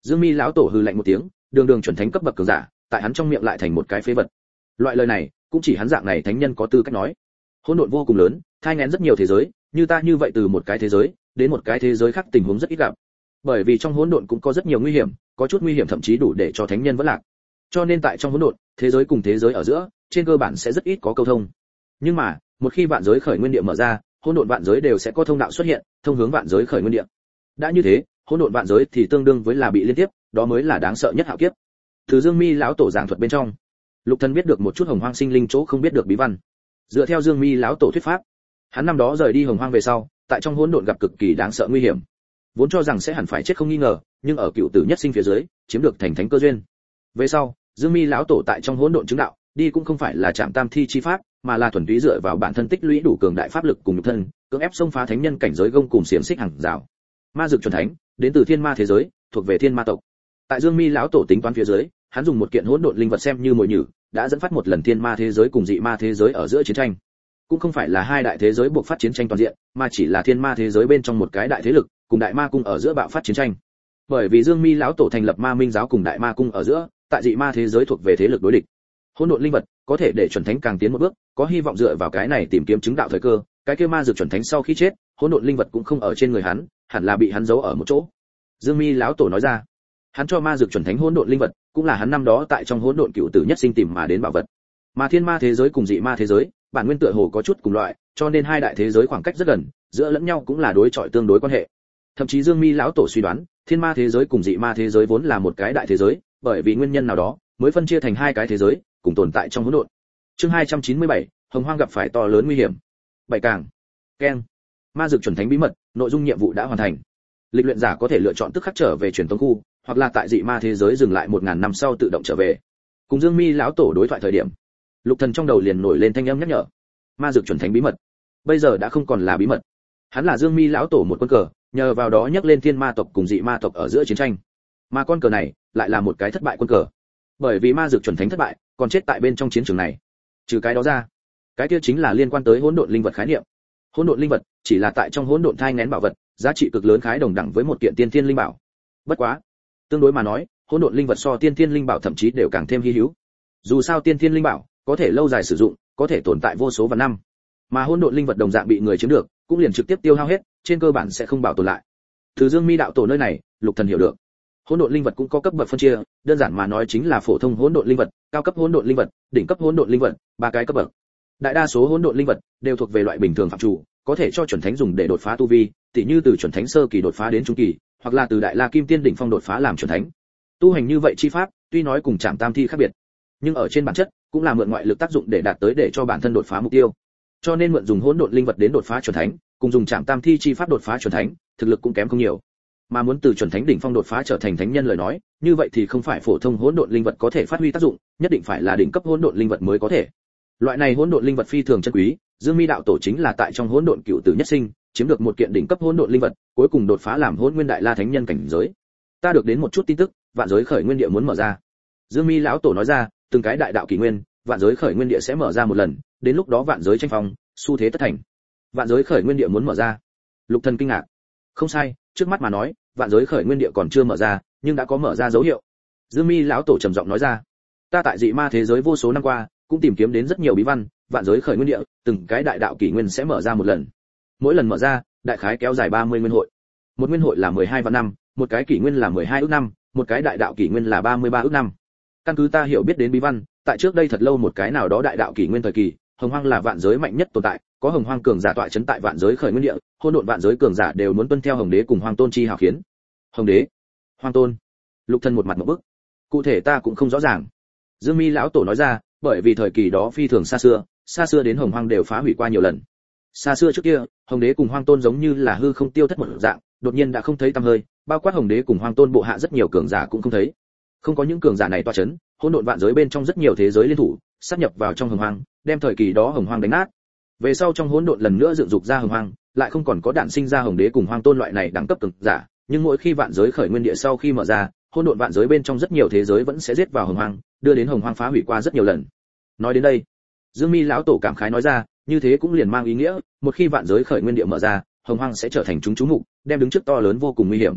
Speaker 1: Dương Mi lão tổ hừ lạnh một tiếng, đường đường chuẩn thánh cấp bậc cường giả, tại hắn trong miệng lại thành một cái phế vật. Loại lời này, cũng chỉ hắn dạng này thánh nhân có tư cách nói. Hỗn độn vô cùng lớn, thai nghén rất nhiều thế giới, như ta như vậy từ một cái thế giới đến một cái thế giới khác tình huống rất ít gặp. Bởi vì trong hỗn độn cũng có rất nhiều nguy hiểm, có chút nguy hiểm thậm chí đủ để cho thánh nhân vỡ lạc. Cho nên tại trong hỗn độn, thế giới cùng thế giới ở giữa, trên cơ bản sẽ rất ít có câu thông. Nhưng mà, một khi vạn giới khởi nguyên địa mở ra, hỗn độn vạn giới đều sẽ có thông đạo xuất hiện, thông hướng vạn giới khởi nguyên địa. Đã như thế, hỗn độn vạn giới thì tương đương với là bị liên tiếp, đó mới là đáng sợ nhất hạo kiếp. Từ Dương Mi lão tổ giảng thuật bên trong, Lục Thần biết được một chút hồng hoang sinh linh chỗ không biết được bí văn. Dựa theo Dương Mi lão tổ thuyết pháp, hắn năm đó rời đi hồng hoang về sau, tại trong hỗn độn gặp cực kỳ đáng sợ nguy hiểm. Vốn cho rằng sẽ hẳn phải chết không nghi ngờ, nhưng ở cựu tử nhất sinh phía dưới, chiếm được thành thánh cơ duyên. Về sau, Dương Mi lão tổ tại trong hỗn độn chứng đạo, đi cũng không phải là chạm tam thi chi pháp, mà là thuần túy dựa vào bản thân tích lũy đủ cường đại pháp lực cùng nhục thân, cưỡng ép xông phá thánh nhân cảnh giới gông cùng xiềng xích hàng rào. Ma dược chuẩn thánh, đến từ thiên ma thế giới, thuộc về thiên ma tộc. Tại Dương Mi lão tổ tính toán phía dưới, hắn dùng một kiện hỗn độn linh vật xem như mồi nhử, đã dẫn phát một lần thiên ma thế giới cùng dị ma thế giới ở giữa chiến tranh. Cũng không phải là hai đại thế giới buộc phát chiến tranh toàn diện, mà chỉ là thiên ma thế giới bên trong một cái đại thế lực, cùng đại ma cung ở giữa bạo phát chiến tranh. Bởi vì Dương Mi lão tổ thành lập Ma Minh giáo cùng đại ma cung ở giữa, tại dị ma thế giới thuộc về thế lực đối địch. Hỗn độn linh vật có thể để chuẩn thánh càng tiến một bước, có hy vọng dựa vào cái này tìm kiếm chứng đạo thời cơ. Cái kia ma dược chuẩn thánh sau khi chết, hỗn độn linh vật cũng không ở trên người hắn, hẳn là bị hắn giấu ở một chỗ. Dương Mi lão tổ nói ra, hắn cho ma dược chuẩn thánh hỗn độn linh vật, cũng là hắn năm đó tại trong hỗn độn cựu tử nhất sinh tìm mà đến bảo vật. Mà thiên ma thế giới cùng dị ma thế giới, bản nguyên tựa hồ có chút cùng loại, cho nên hai đại thế giới khoảng cách rất gần, giữa lẫn nhau cũng là đối chọi tương đối quan hệ. Thậm chí Dương Mi lão tổ suy đoán, thiên ma thế giới cùng dị ma thế giới vốn là một cái đại thế giới, bởi vì nguyên nhân nào đó, mới phân chia thành hai cái thế giới, cùng tồn tại trong hỗn độn. Chương 297, Hồng Hoang gặp phải to lớn nguy hiểm. Bảy càng. Keng. Ma dược chuẩn thánh bí mật, nội dung nhiệm vụ đã hoàn thành. Lịch luyện giả có thể lựa chọn tức khắc trở về truyền tống khu, hoặc là tại dị ma thế giới dừng lại 1000 năm sau tự động trở về. Cùng Dương Mi lão tổ đối thoại thời điểm, Lục Thần trong đầu liền nổi lên thanh âm nhắc nhở. Ma dược chuẩn thánh bí mật, bây giờ đã không còn là bí mật. Hắn là Dương Mi lão tổ một quân cờ, nhờ vào đó nhắc lên thiên ma tộc cùng dị ma tộc ở giữa chiến tranh. Mà con cờ này lại là một cái thất bại quân cờ. Bởi vì ma dược chuẩn thánh thất bại, còn chết tại bên trong chiến trường này. Trừ cái đó ra, cái kia chính là liên quan tới hỗn độn linh vật khái niệm. Hỗn độn linh vật chỉ là tại trong hỗn độn thai nghén bảo vật, giá trị cực lớn khái đồng đẳng với một kiện tiên thiên linh bảo. Bất quá, tương đối mà nói, hỗn độn linh vật so tiên thiên linh bảo thậm chí đều càng thêm hi hữu. Dù sao tiên thiên linh bảo có thể lâu dài sử dụng, có thể tồn tại vô số vạn năm. Mà hỗn độn linh vật đồng dạng bị người chiếm được, cũng liền trực tiếp tiêu hao hết, trên cơ bản sẽ không bảo tồn lại. Từ Dương Mi đạo tổ nơi này, Lục Thần hiểu được. Hỗn độn linh vật cũng có cấp bậc phân chia, đơn giản mà nói chính là phổ thông hỗn độn linh vật, cao cấp hỗn độn linh vật, đỉnh cấp hỗn độn linh vật, ba cái cấp bậc. Đại đa số hỗn độn linh vật đều thuộc về loại bình thường phạm chủ, có thể cho chuẩn thánh dùng để đột phá tu vi, tỉ như từ chuẩn thánh sơ kỳ đột phá đến trung kỳ, hoặc là từ đại la kim tiên đỉnh phong đột phá làm chuẩn thánh. Tu hành như vậy chi pháp, tuy nói cùng Trảm Tam Thi khác biệt, nhưng ở trên bản chất cũng là mượn ngoại lực tác dụng để đạt tới để cho bản thân đột phá mục tiêu. Cho nên mượn dùng hỗn độn linh vật đến đột phá chuẩn thánh, cùng dùng Trảm Tam Thi chi pháp đột phá chuẩn thánh, thực lực cũng kém không nhiều. Mà muốn từ chuẩn thánh đỉnh phong đột phá trở thành thánh nhân lời nói, như vậy thì không phải phổ thông hỗn độn linh vật có thể phát huy tác dụng, nhất định phải là đỉnh cấp hỗn độn linh vật mới có thể. Loại này hỗn độn linh vật phi thường chân quý, Dương Mi đạo tổ chính là tại trong hỗn độn cựu tử nhất sinh, chiếm được một kiện đỉnh cấp hỗn độn linh vật, cuối cùng đột phá làm hỗn nguyên đại la thánh nhân cảnh giới. Ta được đến một chút tin tức, vạn giới khởi nguyên địa muốn mở ra. Dương Mi lão tổ nói ra, từng cái đại đạo kỷ nguyên, vạn giới khởi nguyên địa sẽ mở ra một lần, đến lúc đó vạn giới tranh phong, xu thế tất thành. Vạn giới khởi nguyên địa muốn mở ra. Lục Thần kinh ngạc. Không sai, trước mắt mà nói, vạn giới khởi nguyên địa còn chưa mở ra, nhưng đã có mở ra dấu hiệu. Dương Mi lão tổ trầm giọng nói ra, ta tại dị ma thế giới vô số năm qua, cũng tìm kiếm đến rất nhiều bí văn, vạn giới khởi nguyên địa, từng cái đại đạo kỷ nguyên sẽ mở ra một lần. Mỗi lần mở ra, đại khái kéo dài 30 nguyên hội. Một nguyên hội là 12 vạn năm, một cái kỷ nguyên là 12 ức năm, một cái đại đạo kỷ nguyên là 33 ức năm. Căn cứ ta hiểu biết đến bí văn, tại trước đây thật lâu một cái nào đó đại đạo kỷ nguyên thời kỳ, Hồng Hoang là vạn giới mạnh nhất tồn tại, có Hồng Hoang cường giả tọa trấn tại vạn giới khởi nguyên địa, hỗn độn vạn giới cường giả đều muốn tuân theo Hồng Đế cùng Hoàng Tôn chi hào khiến. Hồng Đế, Hoàng Tôn. Lục Thần một mặt ngộp bức. Cụ thể ta cũng không rõ ràng. Dương Mi lão tổ nói ra, bởi vì thời kỳ đó phi thường xa xưa đến Hồng Hoang đều phá hủy qua nhiều lần. Xa xưa trước kia, Hồng Đế cùng Hoàng Tôn giống như là hư không tiêu thất một dạng, đột nhiên đã không thấy tăm hơi, bao quát Hồng Đế cùng Hoàng Tôn bộ hạ rất nhiều cường giả cũng không thấy. Không có những cường giả này tọa chấn, hỗn độn vạn giới bên trong rất nhiều thế giới liên thủ, sát nhập vào trong Hồng Hoang, đem thời kỳ đó Hồng Hoang đánh nát. Về sau trong hỗn độn lần nữa dựng dục ra Hồng Hoang, lại không còn có đản sinh ra Hồng Đế cùng Hoàng Tôn loại này đẳng cấp cường giả, nhưng mỗi khi vạn giới khởi nguyên địa sau khi mở ra, hỗn độn vạn giới bên trong rất nhiều thế giới vẫn sẽ giết vào Hồng Hoang, đưa đến Hồng Hoang phá hủy qua rất nhiều lần. Nói đến đây, Dương Mi lão tổ cảm khái nói ra, như thế cũng liền mang ý nghĩa, một khi vạn giới khởi nguyên địa mở ra, Hồng Hoang sẽ trở thành chúng chú mục, đem đứng trước to lớn vô cùng nguy hiểm.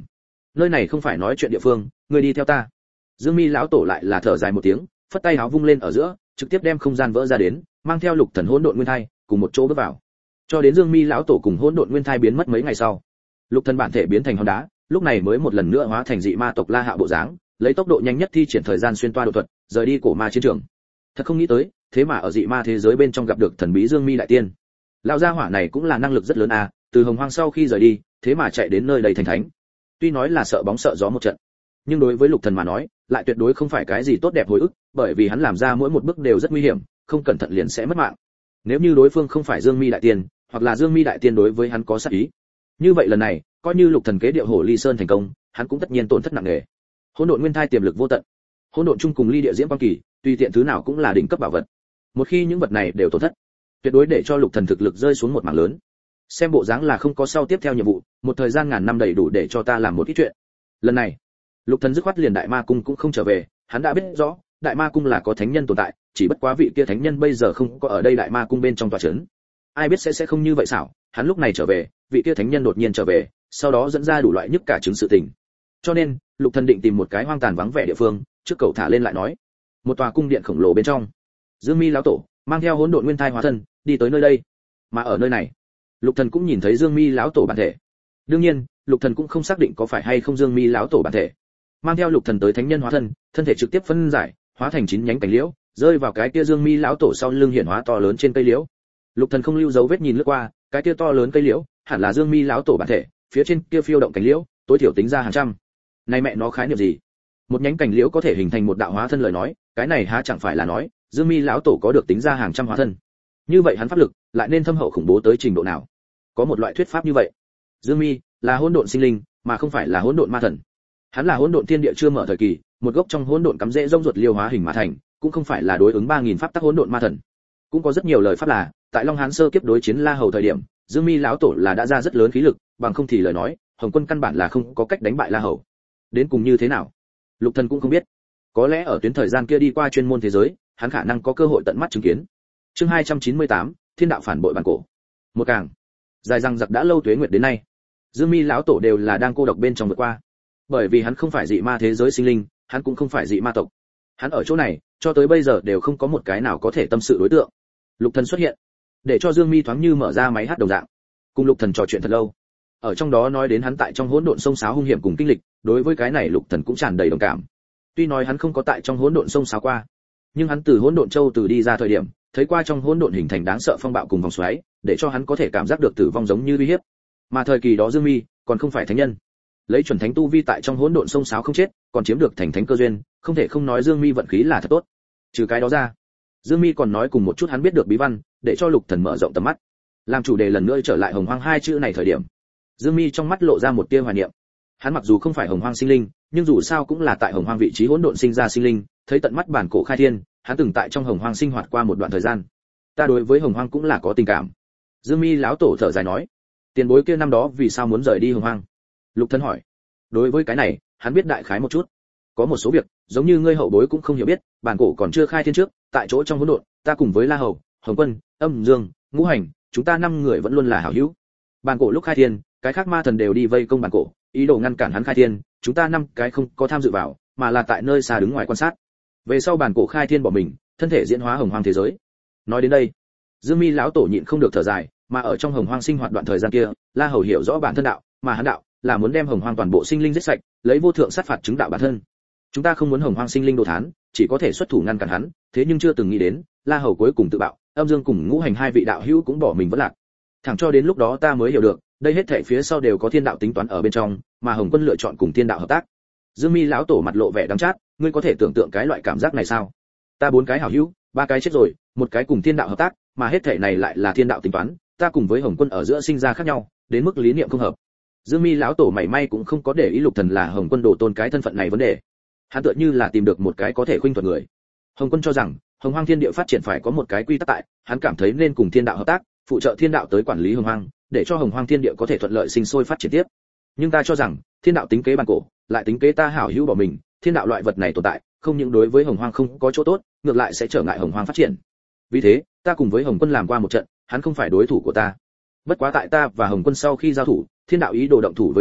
Speaker 1: nơi này không phải nói chuyện địa phương, ngươi đi theo ta. Dương Mi lão tổ lại là thở dài một tiếng, phất tay áo vung lên ở giữa, trực tiếp đem không gian vỡ ra đến, mang theo lục thần hỗn độn nguyên thai cùng một chỗ bước vào. Cho đến Dương Mi lão tổ cùng hỗn độn nguyên thai biến mất mấy ngày sau, lục thần bản thể biến thành hòn đá, lúc này mới một lần nữa hóa thành dị ma tộc La Hạo bộ dáng, lấy tốc độ nhanh nhất thi triển thời gian xuyên toa độ thuật, rời đi cổ ma chiến trường. Thật không nghĩ tới, thế mà ở dị ma thế giới bên trong gặp được thần bí Dương Mi đại tiên. Lão gia hỏa này cũng là năng lực rất lớn à, từ Hồng Hoang sau khi rời đi, thế mà chạy đến nơi đầy thành thánh. Tuy nói là sợ bóng sợ gió một trận, nhưng đối với lục thần mà nói, lại tuyệt đối không phải cái gì tốt đẹp hồi ức, bởi vì hắn làm ra mỗi một bước đều rất nguy hiểm, không cẩn thận liền sẽ mất mạng. Nếu như đối phương không phải Dương Mi đại tiên, hoặc là Dương Mi đại tiên đối với hắn có sát ý, như vậy lần này, coi như lục thần kế điệu hổ ly sơn thành công, hắn cũng tất nhiên tổn thất nặng nề. Hỗn độn nguyên thai tiềm lực vô tận, hỗn độn chung cùng ly địa diễm quang kỳ, tùy tiện thứ nào cũng là đỉnh cấp bảo vật. Một khi những vật này đều tổn thất, tuyệt đối để cho lục thần thực lực rơi xuống một mảng lớn. Xem bộ dáng là không có sau tiếp theo nhiệm vụ, một thời gian ngàn năm đầy đủ để cho ta làm một ít chuyện. Lần này, lục thần dứt khoát liền đại ma cung cũng không trở về, hắn đã biết rõ, đại ma cung là có thánh nhân tồn tại, chỉ bất quá vị kia thánh nhân bây giờ không có ở đây đại ma cung bên trong tòa trấn. Ai biết sẽ không như vậy xảo, hắn lúc này trở về, vị kia thánh nhân đột nhiên trở về, sau đó dẫn ra đủ loại nhức cả chứng sự tình. Cho nên, lục thần định tìm một cái hoang tàn vắng vẻ địa phương, trước cầu thả lên lại nói. Một tòa cung điện khổng lồ bên trong, Dương Mi lão tổ mang theo hỗn độn nguyên thai hóa thân, đi tới nơi đây. Mà ở nơi này, lục thần cũng nhìn thấy Dương Mi lão tổ bản thể. Đương nhiên, lục thần cũng không xác định có phải hay không Dương Mi lão tổ bản thể. Mang theo lục thần tới thánh nhân hóa thân, thân thể trực tiếp phân giải, hóa thành 9 nhánh cành liễu, rơi vào cái kia Dương Mi lão tổ sau lưng hiển hóa to lớn trên cây liễu. Lục thần không lưu dấu vết nhìn lướt qua, cái kia to lớn cây liễu, hẳn là Dương Mi lão tổ bản thể, phía trên kia phiêu động cành liễu, tối thiểu tính ra hàng trăm. Này mẹ nó khái niệm gì? Một nhánh cành liễu có thể hình thành một đạo hóa thân lời nói, cái này há chẳng phải là nói, Dương Mi lão tổ có được tính ra hàng trăm hóa thân. Như vậy hắn pháp lực lại nên thâm hậu khủng bố tới trình độ nào? Có một loại thuyết pháp như vậy, Dương Mi là hỗn độn sinh linh, mà không phải là hỗn độn ma thần. Hắn là hỗn độn thiên địa chưa mở thời kỳ, một gốc trong hỗn độn cắm rễ rông ruột liêu hóa hình mà thành, cũng không phải là đối ứng 3000 pháp tắc hỗn độn ma thần. Cũng có rất nhiều lời pháp là, tại Long Hán sơ kiếp đối chiến La Hầu thời điểm, Dương Mi lão tổ là đã ra rất lớn khí lực, bằng không thì lời nói, Hồng Quân căn bản là không có cách đánh bại La Hầu. Đến cùng như thế nào? Lục Thần cũng không biết. Có lẽ ở tuyến thời gian kia đi qua chuyên môn thế giới, hắn khả năng có cơ hội tận mắt chứng kiến. Chương 298, Thiên đạo phản bội bản cổ. Một càng dài răng giặc đã lâu tuế nguyệt đến nay, Dương Mi lão tổ đều là đang cô độc bên trong vượt qua. Bởi vì hắn không phải dị ma thế giới sinh linh, hắn cũng không phải dị ma tộc. Hắn ở chỗ này, cho tới bây giờ đều không có một cái nào có thể tâm sự đối tượng. Lục Thần xuất hiện, để cho Dương Mi thoáng như mở ra máy hát đồng dạng, cùng Lục Thần trò chuyện thật lâu. Ở trong đó nói đến hắn tại trong hỗn độn sông sáo hung hiểm cùng kinh lịch, đối với cái này Lục Thần cũng tràn đầy đồng cảm. Tuy nói hắn không có tại trong hỗn độn sông sáo qua, nhưng hắn từ hỗn độn châu từ đi ra thời điểm, thấy qua trong hỗn độn hình thành đáng sợ phong bạo cùng vòng xoáy, để cho hắn có thể cảm giác được tử vong giống như uy hiếp. Mà thời kỳ đó Dương Mi còn không phải thánh nhân, lấy chuẩn thánh tu vi tại trong hỗn độn sông sáo không chết, còn chiếm được thành thánh cơ duyên, không thể không nói Dương Mi vận khí là thật tốt. Trừ cái đó ra, Dương Mi còn nói cùng một chút hắn biết được bí văn, để cho Lục Thần mở rộng tầm mắt. Làm chủ đề lần nữa trở lại Hồng Hoang hai chữ này thời điểm, Dương Mi trong mắt lộ ra một tia hoài niệm. Hắn mặc dù không phải Hồng Hoang sinh linh, nhưng dù sao cũng là tại Hồng Hoang vị trí hỗn độn sinh ra sinh linh, thấy tận mắt bản cổ khai thiên, hắn từng tại trong Hồng Hoang sinh hoạt qua một đoạn thời gian. Ta đối với Hồng Hoang cũng là có tình cảm. Dương Mi lão tổ thở dài nói, tiền bối kia năm đó vì sao muốn rời đi Hồng Hoang? Lục Thần hỏi. Đối với cái này, hắn biết đại khái một chút. Có một số việc, giống như ngươi hậu bối cũng không hiểu biết, bản cổ còn chưa khai thiên trước, tại chỗ trong hỗn độn, ta cùng với La Hầu, Hồng Quân, Âm Dương, Ngũ Hành, chúng ta 5 người vẫn luôn là hảo hữu. Bản cổ lúc khai thiên, cái khác ma thần đều đi vây công bản cổ, ý đồ ngăn cản hắn khai thiên, chúng ta 5 cái không có tham dự vào, mà là tại nơi xa đứng ngoài quan sát. Về sau bản cổ khai thiên bỏ mình, thân thể diễn hóa Hồng Hoang thế giới. Nói đến đây, Dương Mi lão tổ nhịn không được thở dài, mà ở trong Hồng Hoang sinh hoạt đoạn thời gian kia, La Hầu hiểu rõ bản thân đạo, mà hắn đạo là muốn đem Hồng Hoang toàn bộ sinh linh giết sạch, lấy vô thượng sát phạt chứng đạo bản thân. Chúng ta không muốn Hồng Hoang sinh linh đồ thán, chỉ có thể xuất thủ ngăn cản hắn, thế nhưng chưa từng nghĩ đến, La Hầu cuối cùng tự bạo, Âm Dương cùng Ngũ Hành hai vị đạo hữu cũng bỏ mình vẫn lạc. Thẳng cho đến lúc đó ta mới hiểu được, đây hết thảy phía sau đều có thiên đạo tính toán ở bên trong, mà Hồng Quân lựa chọn cùng thiên đạo hợp tác. Dương Mi lão tổ mặt lộ vẻ đắng chát, ngươi có thể tưởng tượng cái loại cảm giác này sao? Ta 4 cái hảo hữu, 3 cái chết rồi, 1 cái cùng thiên đạo hợp tác, mà hết thảy này lại là thiên đạo tính toán, ta cùng với Hồng Quân ở giữa sinh ra khác nhau, đến mức lý niệm không hợp. Dương Mi lão tổ mảy may cũng không có để ý Lục Thần là Hồng Quân đồ tôn cái thân phận này vấn đề. Hắn tựa như là tìm được một cái có thể khuynh thuật người. Hồng Quân cho rằng, Hồng Hoang thiên địa phát triển phải có một cái quy tắc tại, hắn cảm thấy nên cùng thiên đạo hợp tác, phụ trợ thiên đạo tới quản lý Hồng Hoang, để cho Hồng Hoang thiên địa có thể thuận lợi sinh sôi phát triển tiếp. Nhưng ta cho rằng, thiên đạo tính kế bản cổ, lại tính kế ta hảo hữu bỏ mình, thiên đạo loại vật này tồn tại, không những đối với Hồng Hoang không có chỗ tốt, ngược lại sẽ trở ngại Hồng Hoang phát triển. Vì thế, ta cùng với Hồng Quân làm qua một trận, hắn không phải đối thủ của ta. Bất quá tại ta và Hồng Quân sau khi giao thủ, thiên đạo ý đồ động thủ với ta,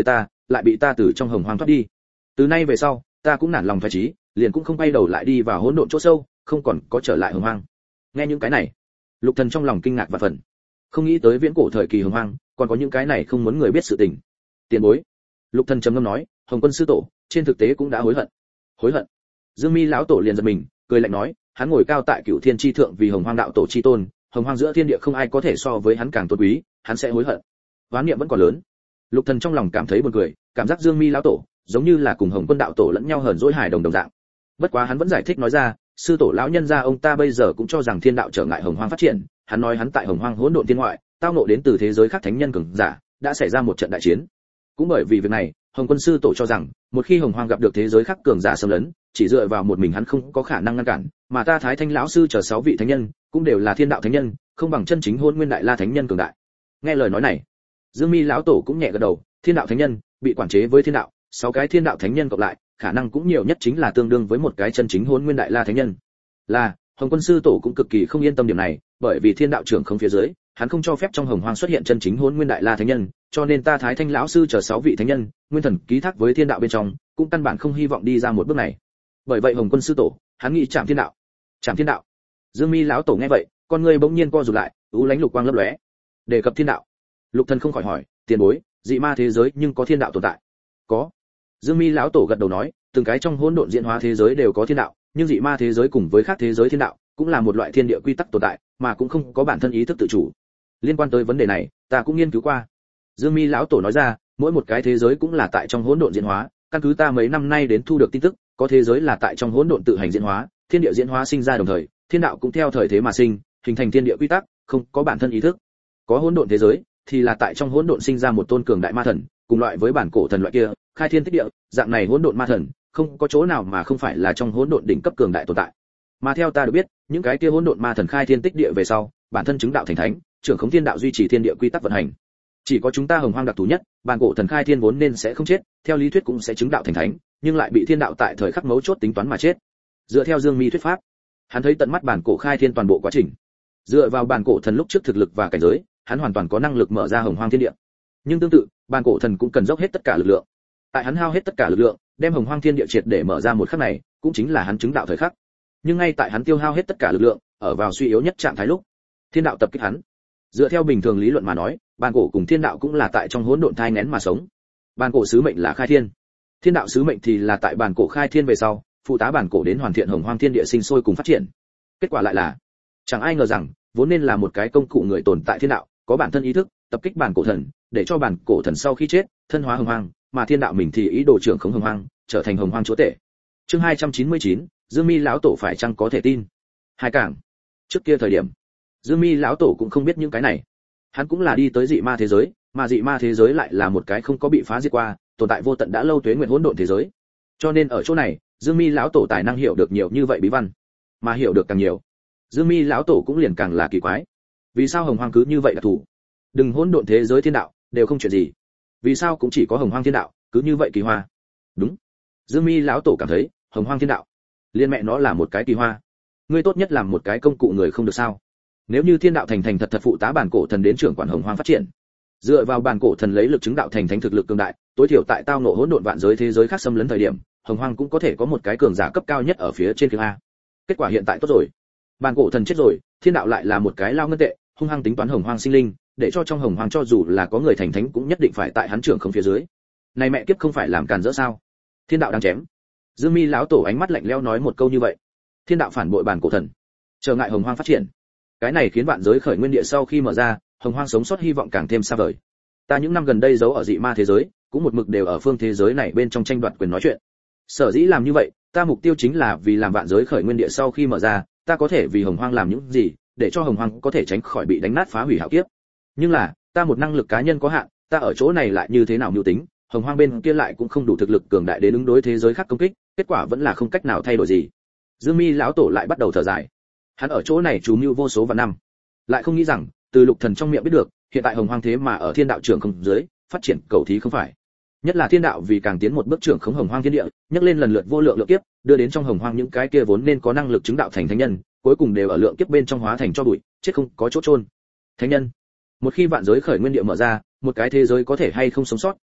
Speaker 1: lại bị ta từ trong hồng hoang thoát đi. Từ nay về sau, ta cũng nản lòng phải trí, liền cũng không bay đầu lại đi vào hỗn độn chỗ sâu, không còn có trở lại hồng hoang. Nghe những cái này, Lục Thần trong lòng kinh ngạc và phần, không nghĩ tới viễn cổ thời kỳ hồng hoang, còn có những cái này không muốn người biết sự tình. Tiền bối, Lục Thần trầm ngâm nói, Hồng Quân sư tổ, trên thực tế cũng đã hối hận. Hối hận? Dương Mi lão tổ liền giật mình, cười lạnh nói, hắn ngồi cao tại Cửu Thiên chi thượng vì Hồng Hoang đạo tổ chi tôn, Hồng Hoang giữa thiên địa không ai có thể so với hắn càng tôn quý, hắn sẽ hối hận? Oán niệm vẫn còn lớn. Lục Thần trong lòng cảm thấy buồn cười, cảm giác Dương Mi lão tổ giống như là cùng Hồng Quân đạo tổ lẫn nhau hờn dỗi hài đồng đồng dạng. Bất quá hắn vẫn giải thích nói ra, sư tổ lão nhân gia ông ta bây giờ cũng cho rằng thiên đạo trở ngại Hồng Hoang phát triển, hắn nói hắn tại Hồng Hoang hỗn độn thiên ngoại, tao ngộ đến từ thế giới khác thánh nhân cường giả, đã xảy ra một trận đại chiến. Cũng bởi vì việc này, Hồng Quân sư tổ cho rằng, một khi Hồng Hoang gặp được thế giới khác cường giả xâm lấn, chỉ dựa vào một mình hắn không có khả năng ngăn cản, mà ta Thái Thanh lão sư chờ 6 vị thánh nhân, cũng đều là thiên đạo thánh nhân, không bằng chân chính Hôn Nguyên Đại La thánh nhân cường đại. Nghe lời nói này, Dương Mi lão tổ cũng nhẹ gật đầu, thiên đạo thánh nhân bị quản chế với thiên đạo, 6 cái thiên đạo thánh nhân cộng lại, khả năng cũng nhiều nhất chính là tương đương với một cái chân chính Hôn Nguyên Đại La thánh nhân. Là, Hồng Quân sư tổ cũng cực kỳ không yên tâm điểm này, bởi vì thiên đạo trưởng không phía dưới, hắn không cho phép trong Hồng Hoang xuất hiện chân chính Hôn Nguyên Đại La thánh nhân, cho nên ta Thái Thanh lão sư chờ 6 vị thánh nhân, nguyên thần ký thác với thiên đạo bên trong, cũng căn bản không hy vọng đi ra một bước này. Bởi vậy Hồng Quân sư tổ, hắn nghĩ chạm thiên đạo. Chạm thiên đạo? Dương Mi lão tổ nghe vậy, con người bỗng nhiên co rụt lại, u lánh lục quang lấp lóe. Đề cập thiên đạo, Lục Thần không khỏi hỏi, tiền bối, dị ma thế giới nhưng có thiên đạo tồn tại? Có. Dương Mi lão tổ gật đầu nói, từng cái trong hỗn độn diễn hóa thế giới đều có thiên đạo, nhưng dị ma thế giới cùng với khác thế giới thiên đạo, cũng là một loại thiên địa quy tắc tồn tại, mà cũng không có bản thân ý thức tự chủ. Liên quan tới vấn đề này, ta cũng nghiên cứu qua. Dương Mi lão tổ nói ra, mỗi một cái thế giới cũng là tại trong hỗn độn diễn hóa, căn cứ ta mấy năm nay đến thu được tin tức, có thế giới là tại trong hỗn độn tự hành diễn hóa, thiên địa diễn hóa sinh ra đồng thời, thiên đạo cũng theo thời thế mà sinh, hình thành thiên địa quy tắc, không có bản thân ý thức. Có hỗn độn thế giới, thì là tại trong hỗn độn sinh ra một tôn cường đại ma thần, cùng loại với bản cổ thần loại kia, khai thiên tích địa, dạng này hỗn độn ma thần, không có chỗ nào mà không phải là trong hỗn độn đỉnh cấp cường đại tồn tại. Mà theo ta được biết, những cái kia hỗn độn ma thần khai thiên tích địa về sau, bản thân chứng đạo thành thánh, trưởng khống thiên đạo duy trì thiên địa quy tắc vận hành. Chỉ có chúng ta Hồng Hoang đặc thù nhất, bản cổ thần khai thiên vốn nên sẽ không chết, theo lý thuyết cũng sẽ chứng đạo thành thánh, nhưng lại bị thiên đạo tại thời khắc mấu chốt tính toán mà chết. Dựa theo Dương Mi thuyết pháp, hắn thấy tận mắt bản cổ khai thiên toàn bộ quá trình. Dựa vào bản cổ thần lúc trước thực lực và cảnh giới, hắn hoàn toàn có năng lực mở ra Hồng Hoang thiên địa. Nhưng tương tự, bản cổ thần cũng cần dốc hết tất cả lực lượng. Tại hắn hao hết tất cả lực lượng, đem Hồng Hoang thiên địa triệt để mở ra một khắc này, cũng chính là hắn chứng đạo thời khắc. Nhưng ngay tại hắn tiêu hao hết tất cả lực lượng, ở vào suy yếu nhất trạng thái lúc, thiên đạo tập kích hắn. Dựa theo bình thường lý luận mà nói, bản cổ cùng thiên đạo cũng là tại trong hỗn độn thai nghén mà sống. Bản cổ sứ mệnh là khai thiên, thiên đạo sứ mệnh thì là tại bản cổ khai thiên về sau, phụ tá bản cổ đến hoàn thiện Hồng Hoang thiên địa sinh sôi cùng phát triển. Kết quả lại là, chẳng ai ngờ rằng, vốn nên là một cái công cụ người tồn tại thiên đạo, có bản thân ý thức, tập kích bản cổ thần, để cho bản cổ thần sau khi chết, thân hóa Hồng Hoang, mà thiên đạo mình thì ý đồ trưởng khống Hồng Hoang, trở thành Hồng Hoang chúa tể. Chương 299, Dương Mi lão tổ phải chăng có thể tin? Hai cảng. Trước kia thời điểm, Dương Mi lão tổ cũng không biết những cái này. Hắn cũng là đi tới dị ma thế giới, mà dị ma thế giới lại là một cái không có bị phá diệt qua, tồn tại vô tận đã lâu tuế nguyệt hỗn độn thế giới. Cho nên ở chỗ này, Dương Mi lão tổ tài năng hiểu được nhiều như vậy bí văn, mà hiểu được càng nhiều, Dương Mi lão tổ cũng liền càng là kỳ quái. Vì sao Hồng Hoang cứ như vậy đặc thù? Đừng hỗn độn thế giới thiên đạo đều không chuyện gì, vì sao cũng chỉ có Hồng Hoang thiên đạo cứ như vậy kỳ hoa? Đúng, Dương Mi lão tổ cảm thấy Hồng Hoang thiên đạo liên mẹ nó là một cái kỳ hoa. Ngươi tốt nhất làm một cái công cụ người không được sao? Nếu như thiên đạo thành thành thật thật phụ tá bản cổ thần đến trưởng quản Hồng Hoang phát triển, dựa vào bản cổ thần lấy lực chứng đạo thành thánh thực lực cường đại, tối thiểu tại tao ngộ hỗn độn vạn giới thế giới khác xâm lấn thời điểm, Hồng Hoang cũng có thể có một cái cường giả cấp cao nhất ở phía trên kiêng a. Kết quả hiện tại tốt rồi, bản cổ thần chết rồi, thiên đạo lại là một cái lao ngân tệ, hung hăng tính toán Hồng Hoang sinh linh, để cho trong Hồng Hoang cho dù là có người thành thánh cũng nhất định phải tại hắn trưởng không phía dưới. Này mẹ kiếp không phải làm càn rỡ sao? Thiên đạo đang chém. Dương Mi lão tổ ánh mắt lạnh lẽo nói một câu như vậy. Thiên đạo phản bội bản cổ thần, trở ngại Hồng Hoang phát triển. Cái này khiến vạn giới khởi nguyên địa sau khi mở ra, Hồng Hoang sống sót hy vọng càng thêm xa vời. Ta những năm gần đây giấu ở dị ma thế giới, cũng một mực đều ở phương thế giới này bên trong tranh đoạt quyền nói chuyện. Sở dĩ làm như vậy, ta mục tiêu chính là vì làm vạn giới khởi nguyên địa sau khi mở ra, ta có thể vì Hồng Hoang làm những gì, để cho Hồng Hoang có thể tránh khỏi bị đánh nát phá hủy hạo kiếp. Nhưng là, ta một năng lực cá nhân có hạn, ta ở chỗ này lại như thế nào mưu tính, Hồng Hoang bên kia lại cũng không đủ thực lực cường đại đến ứng đối thế giới khác công kích, kết quả vẫn là không cách nào thay đổi gì. Dương Mi lão tổ lại bắt đầu thở dài. Hắn ở chỗ này trú mưu vô số vạn năm, lại không nghĩ rằng, từ Lục Thần trong miệng biết được, hiện tại Hồng Hoang thế mà ở thiên đạo trưởng không dưới, phát triển cầu thí không phải. Nhất là thiên đạo vì càng tiến một bước trưởng khống Hồng Hoang thiên địa, nhắc lên lần lượt vô lượng lượng kiếp, đưa đến trong Hồng Hoang những cái kia vốn nên có năng lực chứng đạo thành thánh nhân, cuối cùng đều ở lượng kiếp bên trong hóa thành cho bụi, chết không có chỗ chôn. Thánh nhân, một khi vạn giới khởi nguyên địa mở ra, một cái thế giới có thể hay không sống sót,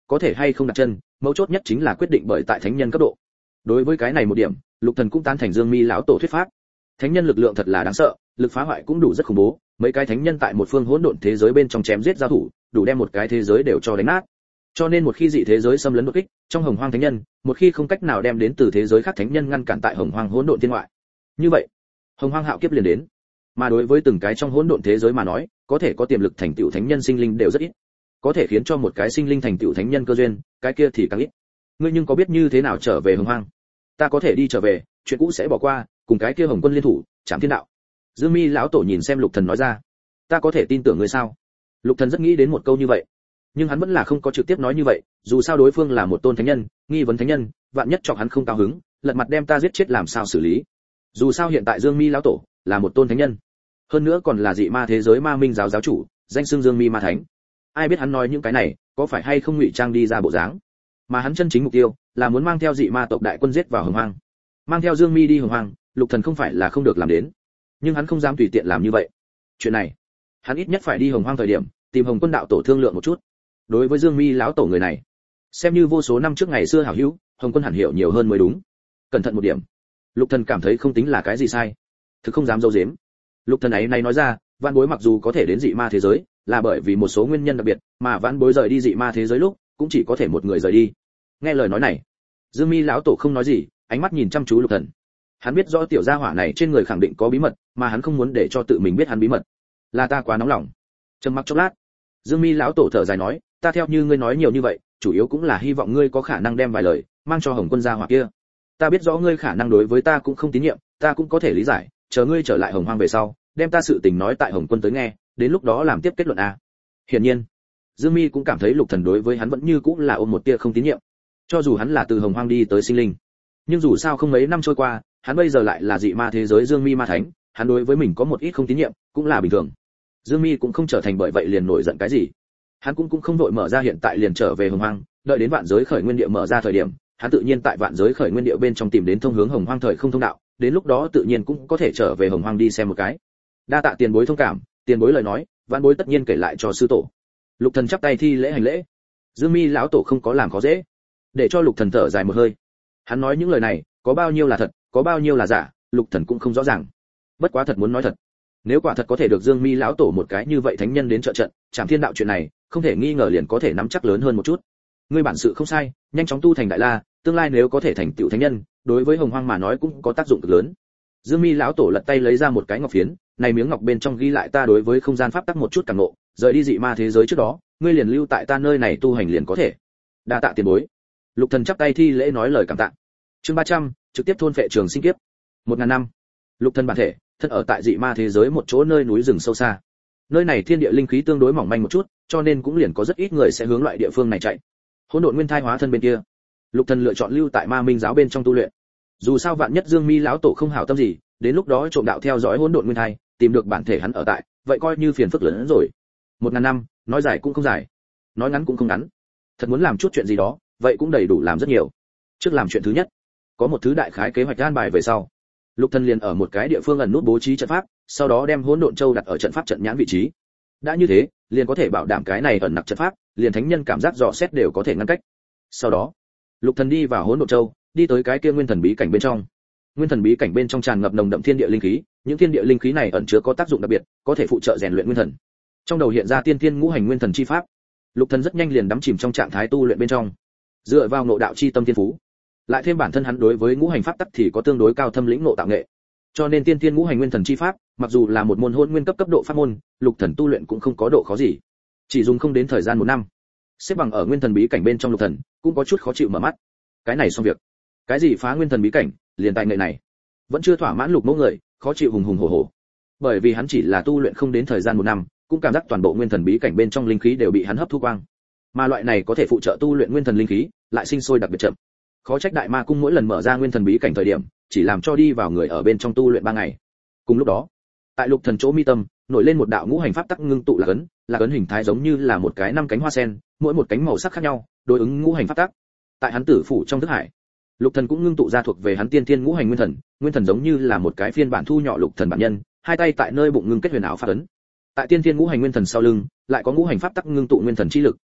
Speaker 1: có thể hay không đặt chân, mấu chốt nhất chính là quyết định bởi tại thánh nhân cấp độ. Đối với cái này một điểm, Lục Thần cũng tán thành Dương Mi lão tổ thuyết pháp. Thánh nhân lực lượng thật là đáng sợ, lực phá hoại cũng đủ rất khủng bố, mấy cái thánh nhân tại một phương hỗn độn thế giới bên trong chém giết giao thủ, đủ đem một cái thế giới đều cho đánh nát. Cho nên một khi dị thế giới xâm lấn đột kích, trong Hồng Hoang thánh nhân, một khi không cách nào đem đến từ thế giới khác thánh nhân ngăn cản tại Hồng Hoang hỗn độn thiên ngoại, như vậy, Hồng Hoang hạo kiếp liền đến. Mà đối với từng cái trong hỗn độn thế giới mà nói, có thể có tiềm lực thành tựu thánh nhân sinh linh đều rất ít. Có thể khiến cho một cái sinh linh thành tựu thánh nhân cơ duyên, cái kia thì càng ít. Ngươi nhưng có biết như thế nào trở về Hồng Hoang? Ta có thể đi trở về, chuyện cũ sẽ bỏ qua, cùng cái kia Hồng Quân liên thủ, chạm thiên đạo. Dương Mi lão tổ nhìn xem Lục Thần nói ra. Ta có thể tin tưởng ngươi sao? Lục Thần rất nghĩ đến một câu như vậy, nhưng hắn vẫn là không có trực tiếp nói như vậy, dù sao đối phương là một tôn thánh nhân, nghi vấn thánh nhân, vạn nhất chọc hắn không cao hứng, lật mặt đem ta giết chết làm sao xử lý? Dù sao hiện tại Dương Mi lão tổ là một tôn thánh nhân, hơn nữa còn là dị ma thế giới ma minh giáo giáo chủ, danh xưng Dương Mi ma thánh. Ai biết hắn nói những cái này, có phải hay không ngụy trang đi ra bộ dáng? Mà hắn chân chính mục tiêu là muốn mang theo dị ma tộc đại quân giết vào Hồng Hoang, mang theo Dương Mi đi Hồng Hoang. Lục Thần không phải là không được làm đến, nhưng hắn không dám tùy tiện làm như vậy. Chuyện này, hắn ít nhất phải đi Hồng Hoang thời điểm, tìm Hồng Quân đạo tổ thương lượng một chút. Đối với Dương Mi lão tổ người này, xem như vô số năm trước ngày xưa hảo hữu, Hồng Quân hẳn hiểu nhiều hơn mới đúng. Cẩn thận một điểm. Lục Thần cảm thấy không tính là cái gì sai, thực không dám giấu giếm. Lục Thần ấy này nói ra, Vãn Bối mặc dù có thể đến dị ma thế giới, là bởi vì một số nguyên nhân đặc biệt, mà Vãn Bối rời đi dị ma thế giới lúc, cũng chỉ có thể một người rời đi. Nghe lời nói này, Dương Mi lão tổ không nói gì, ánh mắt nhìn chăm chú Lục Thần. Hắn biết rõ tiểu gia hỏa này trên người khẳng định có bí mật, mà hắn không muốn để cho tự mình biết hắn bí mật. Là ta quá nóng lòng. Trầm mặc chốc lát, Dương Mi lão tổ thở dài nói, ta theo như ngươi nói nhiều như vậy, chủ yếu cũng là hy vọng ngươi có khả năng đem vài lời mang cho Hồng Quân gia hỏa kia. Ta biết rõ ngươi khả năng đối với ta cũng không tín nhiệm, ta cũng có thể lý giải, chờ ngươi trở lại Hồng Hoang về sau, đem ta sự tình nói tại Hồng Quân tới nghe, đến lúc đó làm tiếp kết luận a. Hiển nhiên, Dương Mi cũng cảm thấy Lục Thần đối với hắn vẫn như cũng là ôm một tia không tín nhiệm. Cho dù hắn là từ Hồng Hoang đi tới sinh linh, nhưng dù sao không mấy năm trôi qua, hắn bây giờ lại là dị ma thế giới Dương Mi ma thánh, hắn đối với mình có một ít không tín nhiệm, cũng là bình thường. Dương Mi cũng không trở thành bởi vậy liền nổi giận cái gì. Hắn cũng không vội mở ra hiện tại liền trở về Hồng Hoang, đợi đến vạn giới khởi nguyên địa mở ra thời điểm, hắn tự nhiên tại vạn giới khởi nguyên địa bên trong tìm đến thông hướng Hồng Hoang thời không thông đạo, đến lúc đó tự nhiên cũng có thể trở về Hồng Hoang đi xem một cái. Đa tạ tiền bối thông cảm, tiền bối lời nói, vạn bối tất nhiên kể lại cho sư tổ. Lục Thần chắp tay thi lễ hành lễ. Dương Mi lão tổ không có làm khó dễ, để cho Lục Thần thở dài một hơi. Hắn nói những lời này, có bao nhiêu là thật, có bao nhiêu là giả, Lục Thần cũng không rõ ràng. Bất quá thật muốn nói thật, nếu quả thật có thể được Dương Mi lão tổ một cái như vậy thánh nhân đến trợ trận, Trảm Thiên đạo chuyện này, không thể nghi ngờ liền có thể nắm chắc lớn hơn một chút. Ngươi bản sự không sai, nhanh chóng tu thành đại la, tương lai nếu có thể thành tựu thánh nhân, đối với Hồng Hoang mà nói cũng có tác dụng cực lớn. Dương Mi lão tổ lật tay lấy ra một cái ngọc phiến, này miếng ngọc bên trong ghi lại ta đối với không gian pháp tắc một chút cảm ngộ, rời đi dị ma thế giới trước đó, ngươi liền lưu tại ta nơi này tu hành liền có thể. Đa tạ tiền bối. Lục Thần chắp tay thi lễ nói lời cảm tạ. Chương 300, trực tiếp thôn phệ trường sinh kiếp. 1000 năm. Lục Thần bản thể, thân ở tại dị ma thế giới một chỗ nơi núi rừng sâu xa. Nơi này thiên địa linh khí tương đối mỏng manh một chút, cho nên cũng liền có rất ít người sẽ hướng loại địa phương này chạy. Hỗn độn nguyên thai hóa thân bên kia, Lục Thần lựa chọn lưu tại Ma Minh giáo bên trong tu luyện. Dù sao vạn nhất Dương Mi lão tổ không hảo tâm gì, đến lúc đó trộm đạo theo dõi hỗn độn nguyên thai, tìm được bản thể hắn ở tại, vậy coi như phiền phức lớn hơn rồi. 1000 năm, nói dài cũng không dài, nói ngắn cũng không ngắn. Thật muốn làm chút chuyện gì đó, vậy cũng đầy đủ làm rất nhiều. Trước làm chuyện thứ nhất, có một thứ đại khái kế hoạch an bài về sau. Lục Thần liền ở một cái địa phương ẩn nút bố trí trận pháp, sau đó đem hỗn độn châu đặt ở trận pháp trận nhãn vị trí. Đã như thế, liền có thể bảo đảm cái này ẩn nặc trận pháp, liền thánh nhân cảm giác dò xét đều có thể ngăn cách. Sau đó, Lục Thần đi vào hỗn độn châu, đi tới cái kia nguyên thần bí cảnh bên trong. Nguyên thần bí cảnh bên trong tràn ngập nồng đậm thiên địa linh khí, những thiên địa linh khí này ẩn chứa có tác dụng đặc biệt, có thể phụ trợ rèn luyện nguyên thần. Trong đầu hiện ra tiên thiên ngũ hành nguyên thần chi pháp. Lục Thần rất nhanh liền đắm chìm trong trạng thái tu luyện bên trong. Dựa vào ngộ đạo chi tâm thiên phú, lại thêm bản thân hắn đối với ngũ hành pháp tắc thì có tương đối cao thâm lĩnh ngộ tạo nghệ. Cho nên tiên thiên ngũ hành nguyên thần chi pháp, mặc dù là một môn hôn nguyên cấp độ pháp môn, Lục Thần tu luyện cũng không có độ khó gì. Chỉ dùng không đến thời gian 1 năm. Xếp bằng ở nguyên thần bí cảnh bên trong Lục Thần, cũng có chút khó chịu mở mắt. Cái này xong việc. Cái gì phá nguyên thần bí cảnh, liền tài nghệ này. Vẫn chưa thỏa mãn Lục Mẫu người, khó chịu hùng hùng hổ hổ. Bởi vì hắn chỉ là tu luyện không đến thời gian 1 năm, cũng cảm giác toàn bộ nguyên thần bí cảnh bên trong linh khí đều bị hắn hấp thu quang. Mà loại này có thể phụ trợ tu luyện nguyên thần linh khí, lại sinh sôi đặc biệt chậm. Khó trách Đại Ma cung mỗi lần mở ra nguyên thần bí cảnh thời điểm, chỉ làm cho đi vào người ở bên trong tu luyện 3 ngày. Cùng lúc đó, tại Lục Thần chỗ mi tâm, nổi lên một đạo ngũ hành pháp tắc ngưng tụ là ấn hình thái giống như là một cái 5 cánh hoa sen, mỗi một cánh màu sắc khác nhau, đối ứng ngũ hành pháp tắc. Tại hắn tử phủ trong thức hải, Lục Thần cũng ngưng tụ ra thuộc về hắn tiên thiên ngũ hành nguyên thần giống như là một cái phiên bản thu nhỏ Lục Thần bản nhân, hai tay tại nơi bụng ngưng kết huyền ảo pháp ấn. Tại tiên thiên ngũ hành nguyên thần sau lưng, lại có ngũ hành pháp tắc ngưng tụ nguyên thần chi lực,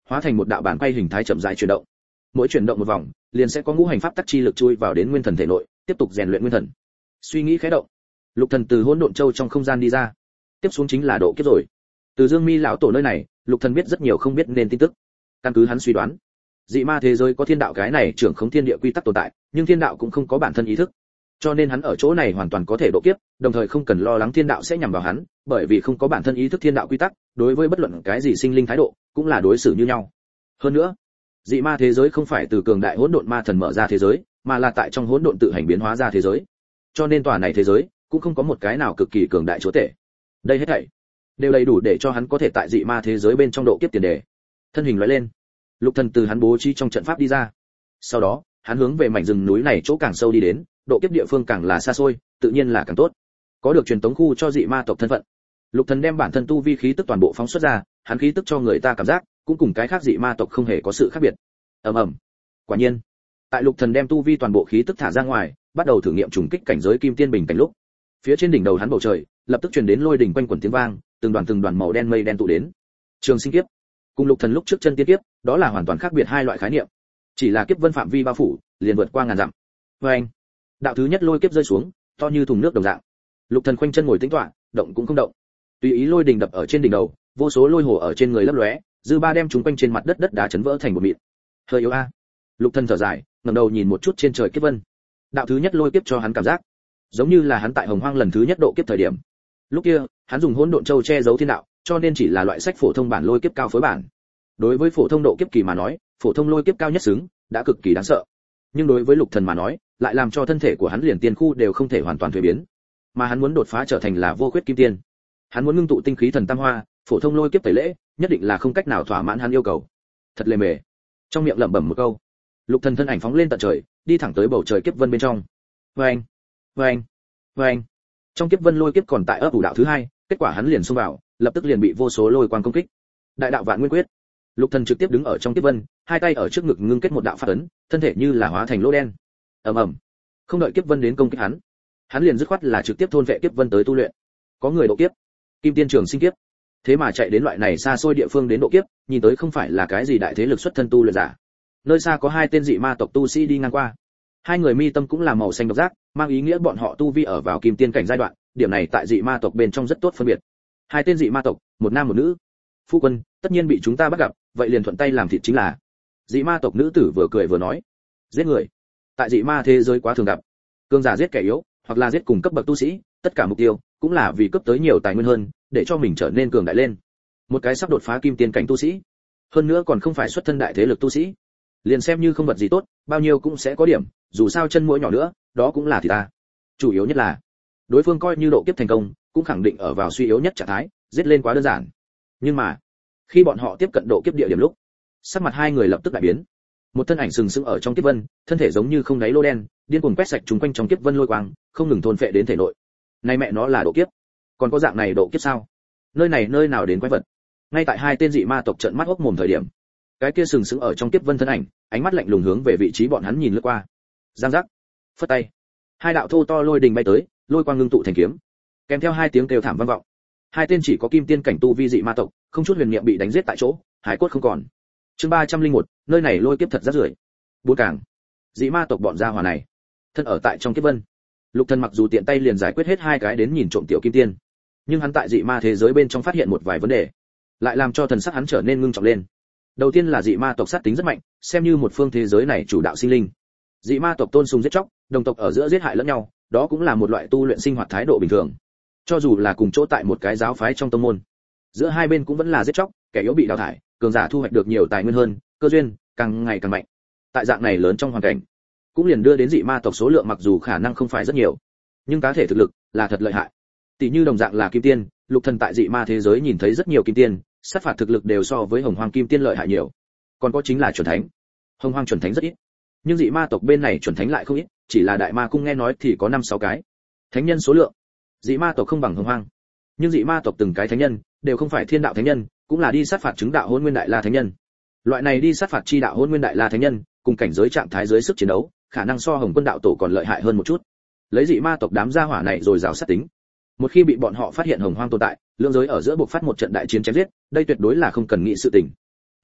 Speaker 1: hóa thành một đạo bản quay hình thái chậm rãi chuyển động. Mỗi chuyển động một vòng, liền sẽ có ngũ hành pháp tắc chi lực chui vào đến nguyên thần thể nội, tiếp tục rèn luyện nguyên thần. Suy nghĩ khẽ động, Lục Thần từ hỗn độn châu trong không gian đi ra. Tiếp xuống chính là độ kiếp rồi. Từ Dương Mi lão tổ nơi này, Lục Thần biết rất nhiều không biết nên tin tức. Căn cứ hắn suy đoán, dị ma thế giới có thiên đạo cái này trưởng khống thiên địa quy tắc tồn tại, nhưng thiên đạo cũng không có bản thân ý thức. Cho nên hắn ở chỗ này hoàn toàn có thể độ kiếp, đồng thời không cần lo lắng thiên đạo sẽ nhằm vào hắn, bởi vì không có bản thân ý thức thiên đạo quy tắc, đối với bất luận cái gì sinh linh thái độ, cũng là đối xử như nhau. Hơn nữa, dị ma thế giới không phải từ cường đại hỗn độn ma thần mở ra thế giới, mà là tại trong hỗn độn tự hành biến hóa ra thế giới. Cho nên tòa này thế giới cũng không có một cái nào cực kỳ cường đại chúa tể. Đây hết thảy đều đầy đủ để cho hắn có thể tại dị ma thế giới bên trong độ kiếp tiền đề. Thân hình lóe lên, Lục Thần từ hắn bố trí trong trận pháp đi ra. Sau đó, hắn hướng về mảnh rừng núi này chỗ càng sâu đi đến, độ kiếp địa phương càng là xa xôi, tự nhiên là càng tốt. Có được truyền tống khu cho dị ma tộc thân phận, Lục Thần đem bản thân tu vi khí tức toàn bộ phóng xuất ra, hắn khí tức cho người ta cảm giác cũng cùng cái khác dị ma tộc không hề có sự khác biệt. Ầm ầm. Quả nhiên, tại Lục Thần đem tu vi toàn bộ khí tức thả ra ngoài, bắt đầu thử nghiệm trùng kích cảnh giới kim tiên bình cảnh lúc, phía trên đỉnh đầu hắn bầu trời lập tức truyền đến lôi đỉnh quanh quẩn tiếng vang, từng đoàn màu đen mây đen tụ đến. Trường sinh kiếp, cùng Lục Thần lúc trước chân tiên kiếp, đó là hoàn toàn khác biệt hai loại khái niệm. Chỉ là kiếp vân phạm vi bao phủ, liền vượt qua ngàn dặm. Oeng. Đạo thứ nhất lôi kiếp rơi xuống, to như thùng nước đồng dạng. Lục Thần khoanh chân ngồi tĩnh tọa, động cũng không động. Tùy ý lôi đình đập ở trên đỉnh đầu, vô số lôi hồ ở trên người lấp lóe, dư ba đem chúng quanh trên mặt đất đất đá chấn vỡ thành một mịn. Hơi yếu a. Lục Thần thở dài, ngẩng đầu nhìn một chút trên trời kiếp vân. Đạo thứ nhất lôi kiếp cho hắn cảm giác, giống như là hắn tại Hồng Hoang lần thứ nhất độ kiếp thời điểm. Lúc kia, hắn dùng hỗn độn châu che giấu thiên đạo, cho nên chỉ là loại sách phổ thông bản lôi kiếp cao phối bản. Đối với phổ thông độ kiếp kỳ mà nói, phổ thông lôi kiếp cao nhất xứng, đã cực kỳ đáng sợ. Nhưng đối với Lục Thần mà nói, lại làm cho thân thể của hắn liền tiên khu đều không thể hoàn toàn thuế biến. Mà hắn muốn đột phá trở thành là vô khuyết kim tiên. Hắn muốn ngưng tụ tinh khí thần tam hoa, phổ thông lôi kiếp tẩy lễ, nhất định là không cách nào thỏa mãn hắn yêu cầu. Thật lề mề. Trong miệng lẩm bẩm một câu, Lục Thần thân ảnh phóng lên tận trời, đi thẳng tới bầu trời kiếp vân bên trong. Oeng, oeng, oeng. Trong kiếp vân lôi kiếp còn tại ấp ủ đạo thứ hai, kết quả hắn liền xông vào, lập tức liền bị vô số lôi quang công kích. Đại đạo vạn nguyên quyết. Lục Thần trực tiếp đứng ở trong kiếp vân, hai tay ở trước ngực ngưng kết một đạo pháp ấn, thân thể như là hóa thành lỗ đen. Ầm ầm. Không đợi kiếp vân đến công kích hắn liền dứt khoát là trực tiếp thôn vệ kiếp vân tới tu luyện. Có người độ kiếp, kim tiên trường sinh kiếp, thế mà chạy đến loại này xa xôi địa phương đến độ kiếp, nhìn tới không phải là cái gì đại thế lực xuất thân tu luyện giả. Nơi xa có hai tên dị ma tộc tu sĩ đi ngang qua, hai người mi tâm cũng là màu xanh độc giác, mang ý nghĩa bọn họ tu vi ở vào kim tiên cảnh giai đoạn, điểm này tại dị ma tộc bên trong rất tốt phân biệt. Hai tên dị ma tộc, một nam một nữ. Phu quân, tất nhiên bị chúng ta bắt gặp, vậy liền thuận tay làm thịt chính là. Dị ma tộc nữ tử vừa cười vừa nói, giết người, tại dị ma thế giới quá thường gặp. Cường giả giết kẻ yếu, hoặc là giết cùng cấp bậc tu sĩ, tất cả mục tiêu cũng là vì cấp tới nhiều tài nguyên hơn, để cho mình trở nên cường đại lên. Một cái sắp đột phá kim tiên cảnh tu sĩ, hơn nữa còn không phải xuất thân đại thế lực tu sĩ, liền xem như không vật gì tốt, bao nhiêu cũng sẽ có điểm, dù sao chân mũi nhỏ nữa, đó cũng là thì ta. Chủ yếu nhất là, đối phương coi như độ kiếp thành công, cũng khẳng định ở vào suy yếu nhất trạng thái, giết lên quá đơn giản. Nhưng mà, khi bọn họ tiếp cận độ kiếp địa điểm lúc, sắc mặt hai người lập tức đại biến. Một thân ảnh sừng sững ở trong kiếp vân, thân thể giống như không đáy lô đen, điên cuồng quét sạch chúng quanh trong kiếp vân lôi quang, không ngừng thôn phệ đến thể nội. Này mẹ nó là độ kiếp, còn có dạng này độ kiếp sao? Nơi này nơi nào đến quái vật? Ngay tại hai tên dị ma tộc trợn mắt hốc mồm thời điểm, cái kia sừng sững ở trong kiếp vân thân ảnh, ánh mắt lạnh lùng hướng về vị trí bọn hắn nhìn lướt qua. Giang giác, phất tay, hai đạo thô to lôi đình bay tới, lôi quang ngưng tụ thành kiếm, kèm theo hai tiếng kêu thảm vang vọng. Hai tên chỉ có kim tiên cảnh tu vi dị ma tộc, không chút huyền niệm bị đánh giết tại chỗ, hải cốt không còn. Chương 301, nơi này lôi kiếp thật rất rưởi. Bốn càng, dị ma tộc bọn gia hỏa này, thân ở tại trong kiếp vân. Lục Thần mặc dù tiện tay liền giải quyết hết hai cái đến nhìn trộm tiểu kim tiên, nhưng hắn tại dị ma thế giới bên trong phát hiện một vài vấn đề, lại làm cho thần sắc hắn trở nên ngưng trọng lên. Đầu tiên là dị ma tộc sát tính rất mạnh, xem như một phương thế giới này chủ đạo sinh linh. Dị ma tộc tôn sùng giết chóc, đồng tộc ở giữa giết hại lẫn nhau, đó cũng là một loại tu luyện sinh hoạt thái độ bình thường. Cho dù là cùng chỗ tại một cái giáo phái trong tông môn, giữa hai bên cũng vẫn là giết chóc, kẻ yếu bị đào thải, cường giả thu hoạch được nhiều tài nguyên hơn, cơ duyên càng ngày càng mạnh. Tại dạng này lớn trong hoàn cảnh, cũng liền đưa đến dị ma tộc số lượng mặc dù khả năng không phải rất nhiều, nhưng cá thể thực lực là thật lợi hại. Tỷ như đồng dạng là kim tiên, Lục Thần tại dị ma thế giới nhìn thấy rất nhiều kim tiên, sát phạt thực lực đều so với Hồng Hoang kim tiên lợi hại nhiều. Còn có chính là chuẩn thánh. Hồng Hoang chuẩn thánh rất ít, nhưng dị ma tộc bên này chuẩn thánh lại không ít, chỉ là đại ma cung nghe nói thì có 5-6 cái. Thánh nhân số lượng, dị ma tộc không bằng Hồng Hoang, nhưng dị ma tộc từng cái thánh nhân đều không phải thiên đạo thánh nhân, cũng là đi sát phạt chứng đạo Hỗn Nguyên Đại La thánh nhân. Loại này đi sát phạt chi đạo Hỗn Nguyên Đại La thánh nhân, cùng cảnh giới trạng thái dưới sức chiến đấu, khả năng so Hồng Quân đạo tổ còn lợi hại hơn một chút. Lấy dị ma tộc đám gia hỏa này rồi rào sát tính, một khi bị bọn họ phát hiện Hồng Hoang tồn tại, lưỡng giới ở giữa buộc phát một trận đại chiến chém giết, đây tuyệt đối là không cần nghĩ sự tình.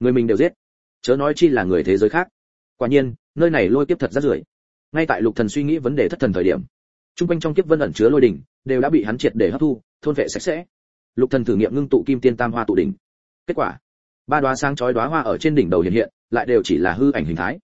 Speaker 1: người mình đều giết, chớ nói chi là người thế giới khác. Quả nhiên, nơi này lôi kiếp thật rất rưởi. Ngay tại Lục Thần suy nghĩ vấn đề thất thần thời điểm, trung quanh trong kiếp vân ẩn chứa lôi đỉnh, đều đã bị hắn triệt để hấp thu, thôn vệ sạch sẽ. Lục Thần thử nghiệm ngưng tụ kim tiên tam hoa tụ đỉnh. Kết quả, ba đóa sáng chói đóa hoa ở trên đỉnh đầu hiện hiện, lại đều chỉ là hư ảnh hình thái.